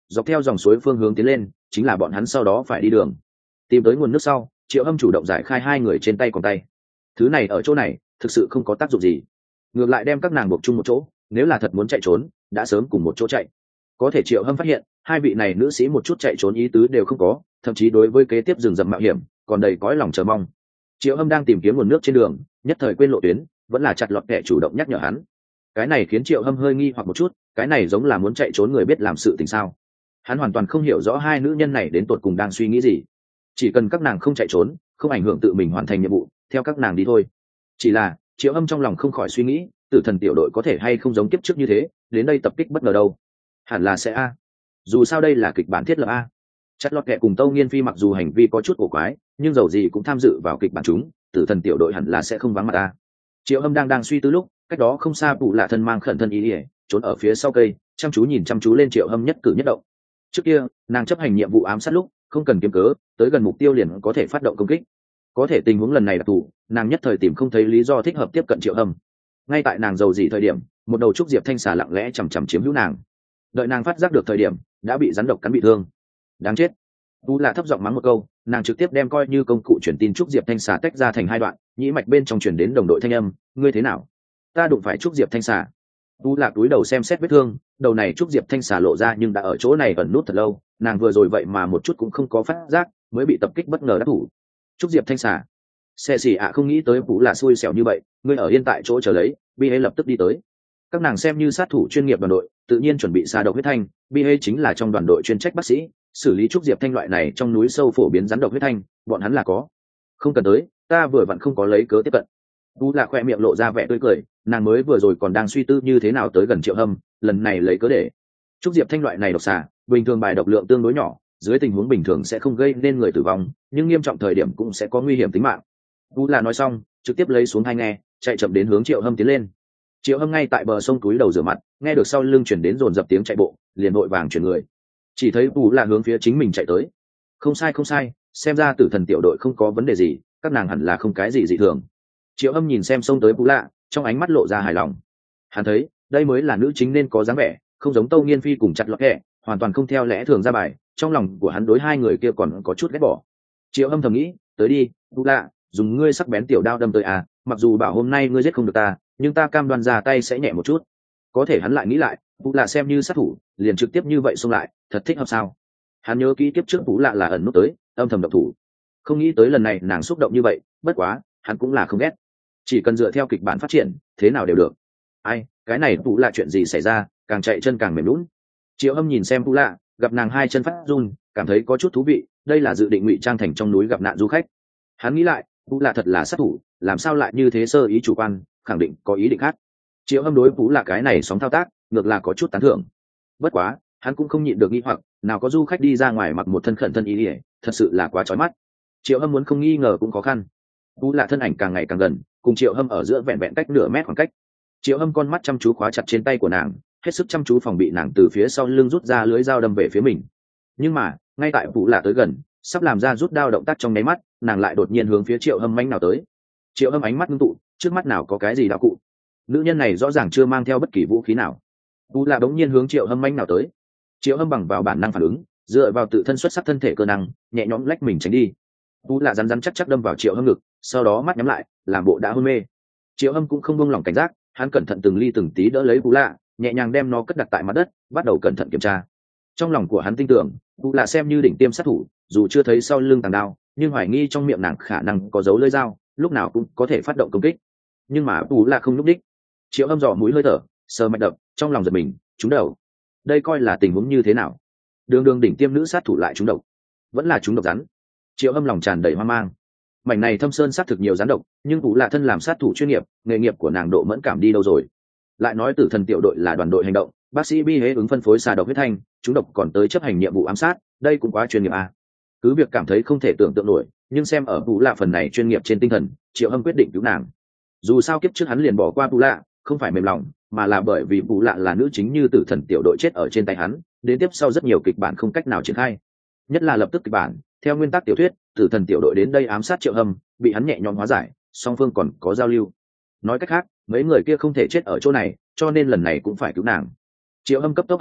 S1: dọc theo dòng suối phương hướng tiến lên chính là bọn hắn sau đó phải đi đường. Tìm tới nguồn nước sau, Triệu Hâm chủ động giải khai hai người trên tay còn tay. Thứ này ở chỗ này thực sự không có tác dụng gì, ngược lại đem các nàng buộc chung một chỗ, nếu là thật muốn chạy trốn đã sớm cùng một chỗ chạy. Có thể Triệu Hâm phát hiện hai vị này nữ sĩ một chút chạy trốn ý tứ đều không có, thậm chí đối với kế tiếp rừng rậm mạo hiểm còn đầy cõi lòng chờ mong. Triệu Hâm đang tìm kiếm nguồn nước trên đường, nhất thời quên lộ tuyến, vẫn là chặt lọt kẻ chủ động nhắc nhở hắn. Cái này khiến Triệu Hâm hơi nghi hoặc một chút, cái này giống là muốn chạy trốn người biết làm sự tình sao? Hắn hoàn toàn không hiểu rõ hai nữ nhân này đến tột cùng đang suy nghĩ gì. Chỉ cần các nàng không chạy trốn, không ảnh hưởng tự mình hoàn thành nhiệm vụ, theo các nàng đi thôi. Chỉ là Triệu Hâm trong lòng không khỏi suy nghĩ, Tử Thần tiểu đội có thể hay không giống kiếp trước như thế đến đây tập kích bất ngờ đâu. Hẳn là sẽ a, dù sao đây là kịch bản thiết lập a. Chặt lọt kẹ cùng Tâu Nghiên Phi mặc dù hành vi có chút cổ quái, nhưng dầu gì cũng tham dự vào kịch bản chúng, Tử Thần tiểu đội hẳn là sẽ không vắng mặt a. Triệu Hâm đang suy tư lúc, cách đó không xa Phụ Lạ thân mang khẩn thân ý ỉa trốn ở phía sau cây, chăm chú lên Triệu Hâm nhất cử nhất động. Trước kia nàng chấp hành nhiệm vụ ám sát lúc không cần kiếm cớ, tới gần mục tiêu liền có thể phát động công kích. Có thể tình huống lần này đặc thù, nàng nhất thời tìm không thấy lý do thích hợp tiếp cận Triệu Hâm. Ngay tại nàng giàu gì thời điểm, một đầu trúc diệp thanh xà lặng lẽ chằm chằm chiếm hữu nàng. Đợi nàng phát giác được thời điểm, đã bị rắn độc cắn bị thương. Đáng chết! Vu Lạ thấp giọng mắng một câu, nàng trực tiếp đem coi như công cụ truyền tin trúc diệp thanh xà tách ra thành hai đoạn, nhĩ mạch bên trong truyền đến đồng đội thanh âm, ngươi thế nào? Ta đụng phải trúc diệp thanh xà. Vu Lạ túi đầu xem xét vết thương, đầu này trúc diệp thanh xà lộ ra nhưng đã ở chỗ này ẩn nút thật lâu, nàng vừa rồi vậy mà một chút cũng không có phát giác, mới bị tập kích bất ngờ đắc thủ. Trúc diệp thanh xà. Xe xỉ ạ không nghĩ tới Vu Lạ xui xẻo như vậy, ngươi ở yên tại chỗ chờ lấy, Bi lập tức đi tới. Các nàng xem như sát thủ chuyên nghiệp đoàn đội, tự nhiên chuẩn bị xà độc huyết thanh, Bi chính là trong đoàn đội chuyên trách bác sĩ, xử lý trúc diệp thanh loại này trong núi sâu phổ biến rắn độc huyết thanh, bọn hắn là có. Không cần tới, ta vừa vặn không có lấy cớ tiếp cận. Vu Lạ khoe miệng lộ ra vẻ tươi cười, nàng mới vừa rồi còn đang suy tư như thế nào tới gần Triệu Hâm, lần này lấy cớ để. Trúc diệp thanh loại này độc xà, bình thường bài độc lượng tương đối nhỏ, dưới tình huống bình thường sẽ không gây nên người tử vong, nhưng nghiêm trọng thời điểm cũng sẽ có nguy hiểm tính mạng. Vu Lạ nói xong, trực tiếp lấy xuống hai nghe, chạy chậm đến hướng Triệu Hâm tiến lên. Triệu Hâm ngay tại bờ sông túi đầu rửa mặt, nghe được sau lưng chuyển đến dồn dập tiếng chạy bộ, liền vội vàng chuyển người. Chỉ thấy Vu Lạ hướng phía chính mình chạy tới. Không sai, xem ra Tử Thần tiểu đội không có vấn đề gì, các nàng hẳn là không cái gì dị thường. Triệu Hâm nhìn xem xông tới Vu Lạ, trong ánh mắt lộ ra hài lòng. Hắn thấy đây mới là nữ chính nên có dáng vẻ, không giống Tâu Nghiên Phi cùng chặt lọt kẹ, hoàn toàn không theo lẽ thường ra bài. Trong lòng của hắn đối hai người kia còn có chút ghét bỏ. Triệu Hâm thầm nghĩ, tới đi, Vu Lạ, dùng ngươi sắc bén tiểu đao đâm tới à, mặc dù bảo hôm nay ngươi giết không được ta, nhưng ta cam đoan ra tay sẽ nhẹ một chút. Có thể hắn lại nghĩ lại, Vu Lạ xem như sát thủ, liền trực tiếp như vậy xông lại, thật thích hợp sao? Hắn nhớ kỹ tiếp trước Vu Lạ là ẩn nút tới, âm thầm độc thủ. Không nghĩ tới lần này nàng xúc động như vậy, bất quá, hắn cũng là không ghét. Chỉ cần dựa theo kịch bản phát triển, thế nào đều được. Ai, cái này Vu Lạ chuyện gì xảy ra, càng chạy chân càng mềm lún. Triệu Hâm nhìn xem Vu Lạ, gặp nàng hai chân phát run, cảm thấy có chút thú vị, đây là dự định ngụy trang thành trong núi gặp nạn du khách. Hắn nghĩ lại, Vu Lạ thật là sát thủ, làm sao lại như thế sơ ý chủ quan, khẳng định có ý định khác. Triệu Hâm đối Vu Lạ cái này sóng thao tác, ngược là có chút tán thưởng. Bất quá, hắn cũng không nhịn được nghi hoặc, nào có du khách đi ra ngoài mặc một thân khẩn thân ý ỉa, thật sự là quá chói mắt. Triệu Hâm muốn không nghi ngờ cũng khó khăn. Vu Lạ thân ảnh càng ngày càng gần, cùng Triệu Hâm ở giữa vẹn vẹn cách nửa mét khoảng cách. Triệu Hâm con mắt chăm chú khóa chặt trên tay của nàng, hết sức chăm chú phòng bị nàng từ phía sau lưng rút ra lưỡi dao đâm về phía mình. Nhưng mà, ngay tại Vu Lạ tới gần, sắp làm ra rút đao động tác trong nháy mắt, nàng lại đột nhiên hướng phía Triệu Hâm mãnh nào tới. Triệu Hâm ánh mắt ngưng tụ, trước mắt nào có cái gì đạo cụ. Nữ nhân này rõ ràng chưa mang theo bất kỳ vũ khí nào. Vu Lạ đống nhiên hướng Triệu Hâm mãnh nào tới. Triệu Hâm bằng vào bản năng phản ứng, dựa vào tự thân xuất sắc thân thể cơ năng, nhẹ nhõm lách mình tránh đi. Vu Lạ rắn chắc đâm vào Triệu Hâm ngực, sau đó mắt nhắm lại, làm bộ đã hôn mê. Triệu Hâm cũng không buông lỏng cảnh giác, hắn cẩn thận từng ly từng tí đỡ lấy Vu Lạ, nhẹ nhàng đem nó cất đặt tại mặt đất, bắt đầu cẩn thận kiểm tra. Trong lòng của hắn tin tưởng, Vu Lạ xem như đỉnh tiêm sát thủ, dù chưa thấy sau lưng tàng đao, nhưng hoài nghi trong miệng nàng khả năng có dấu lưỡi dao, lúc nào cũng có thể phát động công kích. Nhưng mà Vu Lạ không lúc đích. Triệu Hâm dò mũi hơi thở, sờ mạch đập, trong lòng giật mình, trúng đầu. Đây coi là tình huống như thế nào? Đường đỉnh tiêm nữ sát thủ lại trúng độc, vẫn là trúng độc rắn. Triệu Hâm lòng tràn đầy hoang mang. Mảnh này thâm sơn sát thực nhiều rắn độc, nhưng Vu Lạ thân làm sát thủ chuyên nghiệp, nghề nghiệp của nàng độ mẫn cảm đi đâu rồi? Lại nói Tử Thần tiểu đội là đoàn đội hành động, bác sĩ Bi ứng phân phối xà độc huyết thanh, trúng độc còn tới chấp hành nhiệm vụ ám sát, đây cũng quá chuyên nghiệp à? Cứ việc cảm thấy không thể tưởng tượng nổi, nhưng xem ở Vu Lạ phần này chuyên nghiệp trên tinh thần, Triệu Hâm quyết định cứu nàng. Dù sao kiếp trước hắn liền bỏ qua Vu Lạ, không phải mềm lòng, mà là bởi vì Vu Lạ là nữ chính như Tử Thần tiểu đội chết ở trên tay hắn, đến tiếp sau rất nhiều kịch bản không cách nào triển khai. Nhất là lập tức kịch bản, theo nguyên tắc tiểu thuyết, Tử Thần tiểu đội đến đây ám sát Triệu Hâm, bị hắn nhẹ nhõm hóa giải, song phương còn có giao lưu. Nói cách khác, mấy người kia không thể chết ở chỗ này, cho nên lần này cũng phải cứu nàng. Triệu Hâm cấp tốc hành động,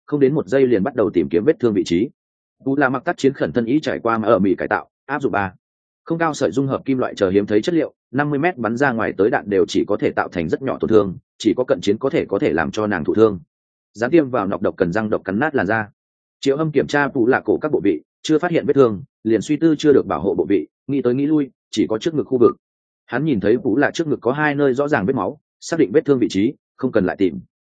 S1: không đến 1 giây liền bắt đầu tìm kiếm vết thương vị trí. Vũ là mặc tác chiến khẩn thân ý trải qua mà ở mỹ cải tạo áp dụng 3 không cao sợi dung hợp kim loại chờ hiếm thấy chất liệu, 50 m bắn ra ngoài tới đạn đều chỉ có thể tạo thành rất nhỏ tổn thương, chỉ có cận chiến có thể làm cho nàng thụ thương. Dán tiêm vào nọc độc cần răng độc cắn nát làn da. Triệu Âm kiểm tra Vũ là cổ các bộ vị, chưa phát hiện vết thương, liền suy tư chưa được bảo hộ bộ vị, nghĩ tới nghĩ lui, chỉ có trước ngực khu vực. Hắn nhìn thấy Vũ là trước ngực có 2 nơi rõ ràng vết máu, xác định vết thương vị trí, không cần lại tìm,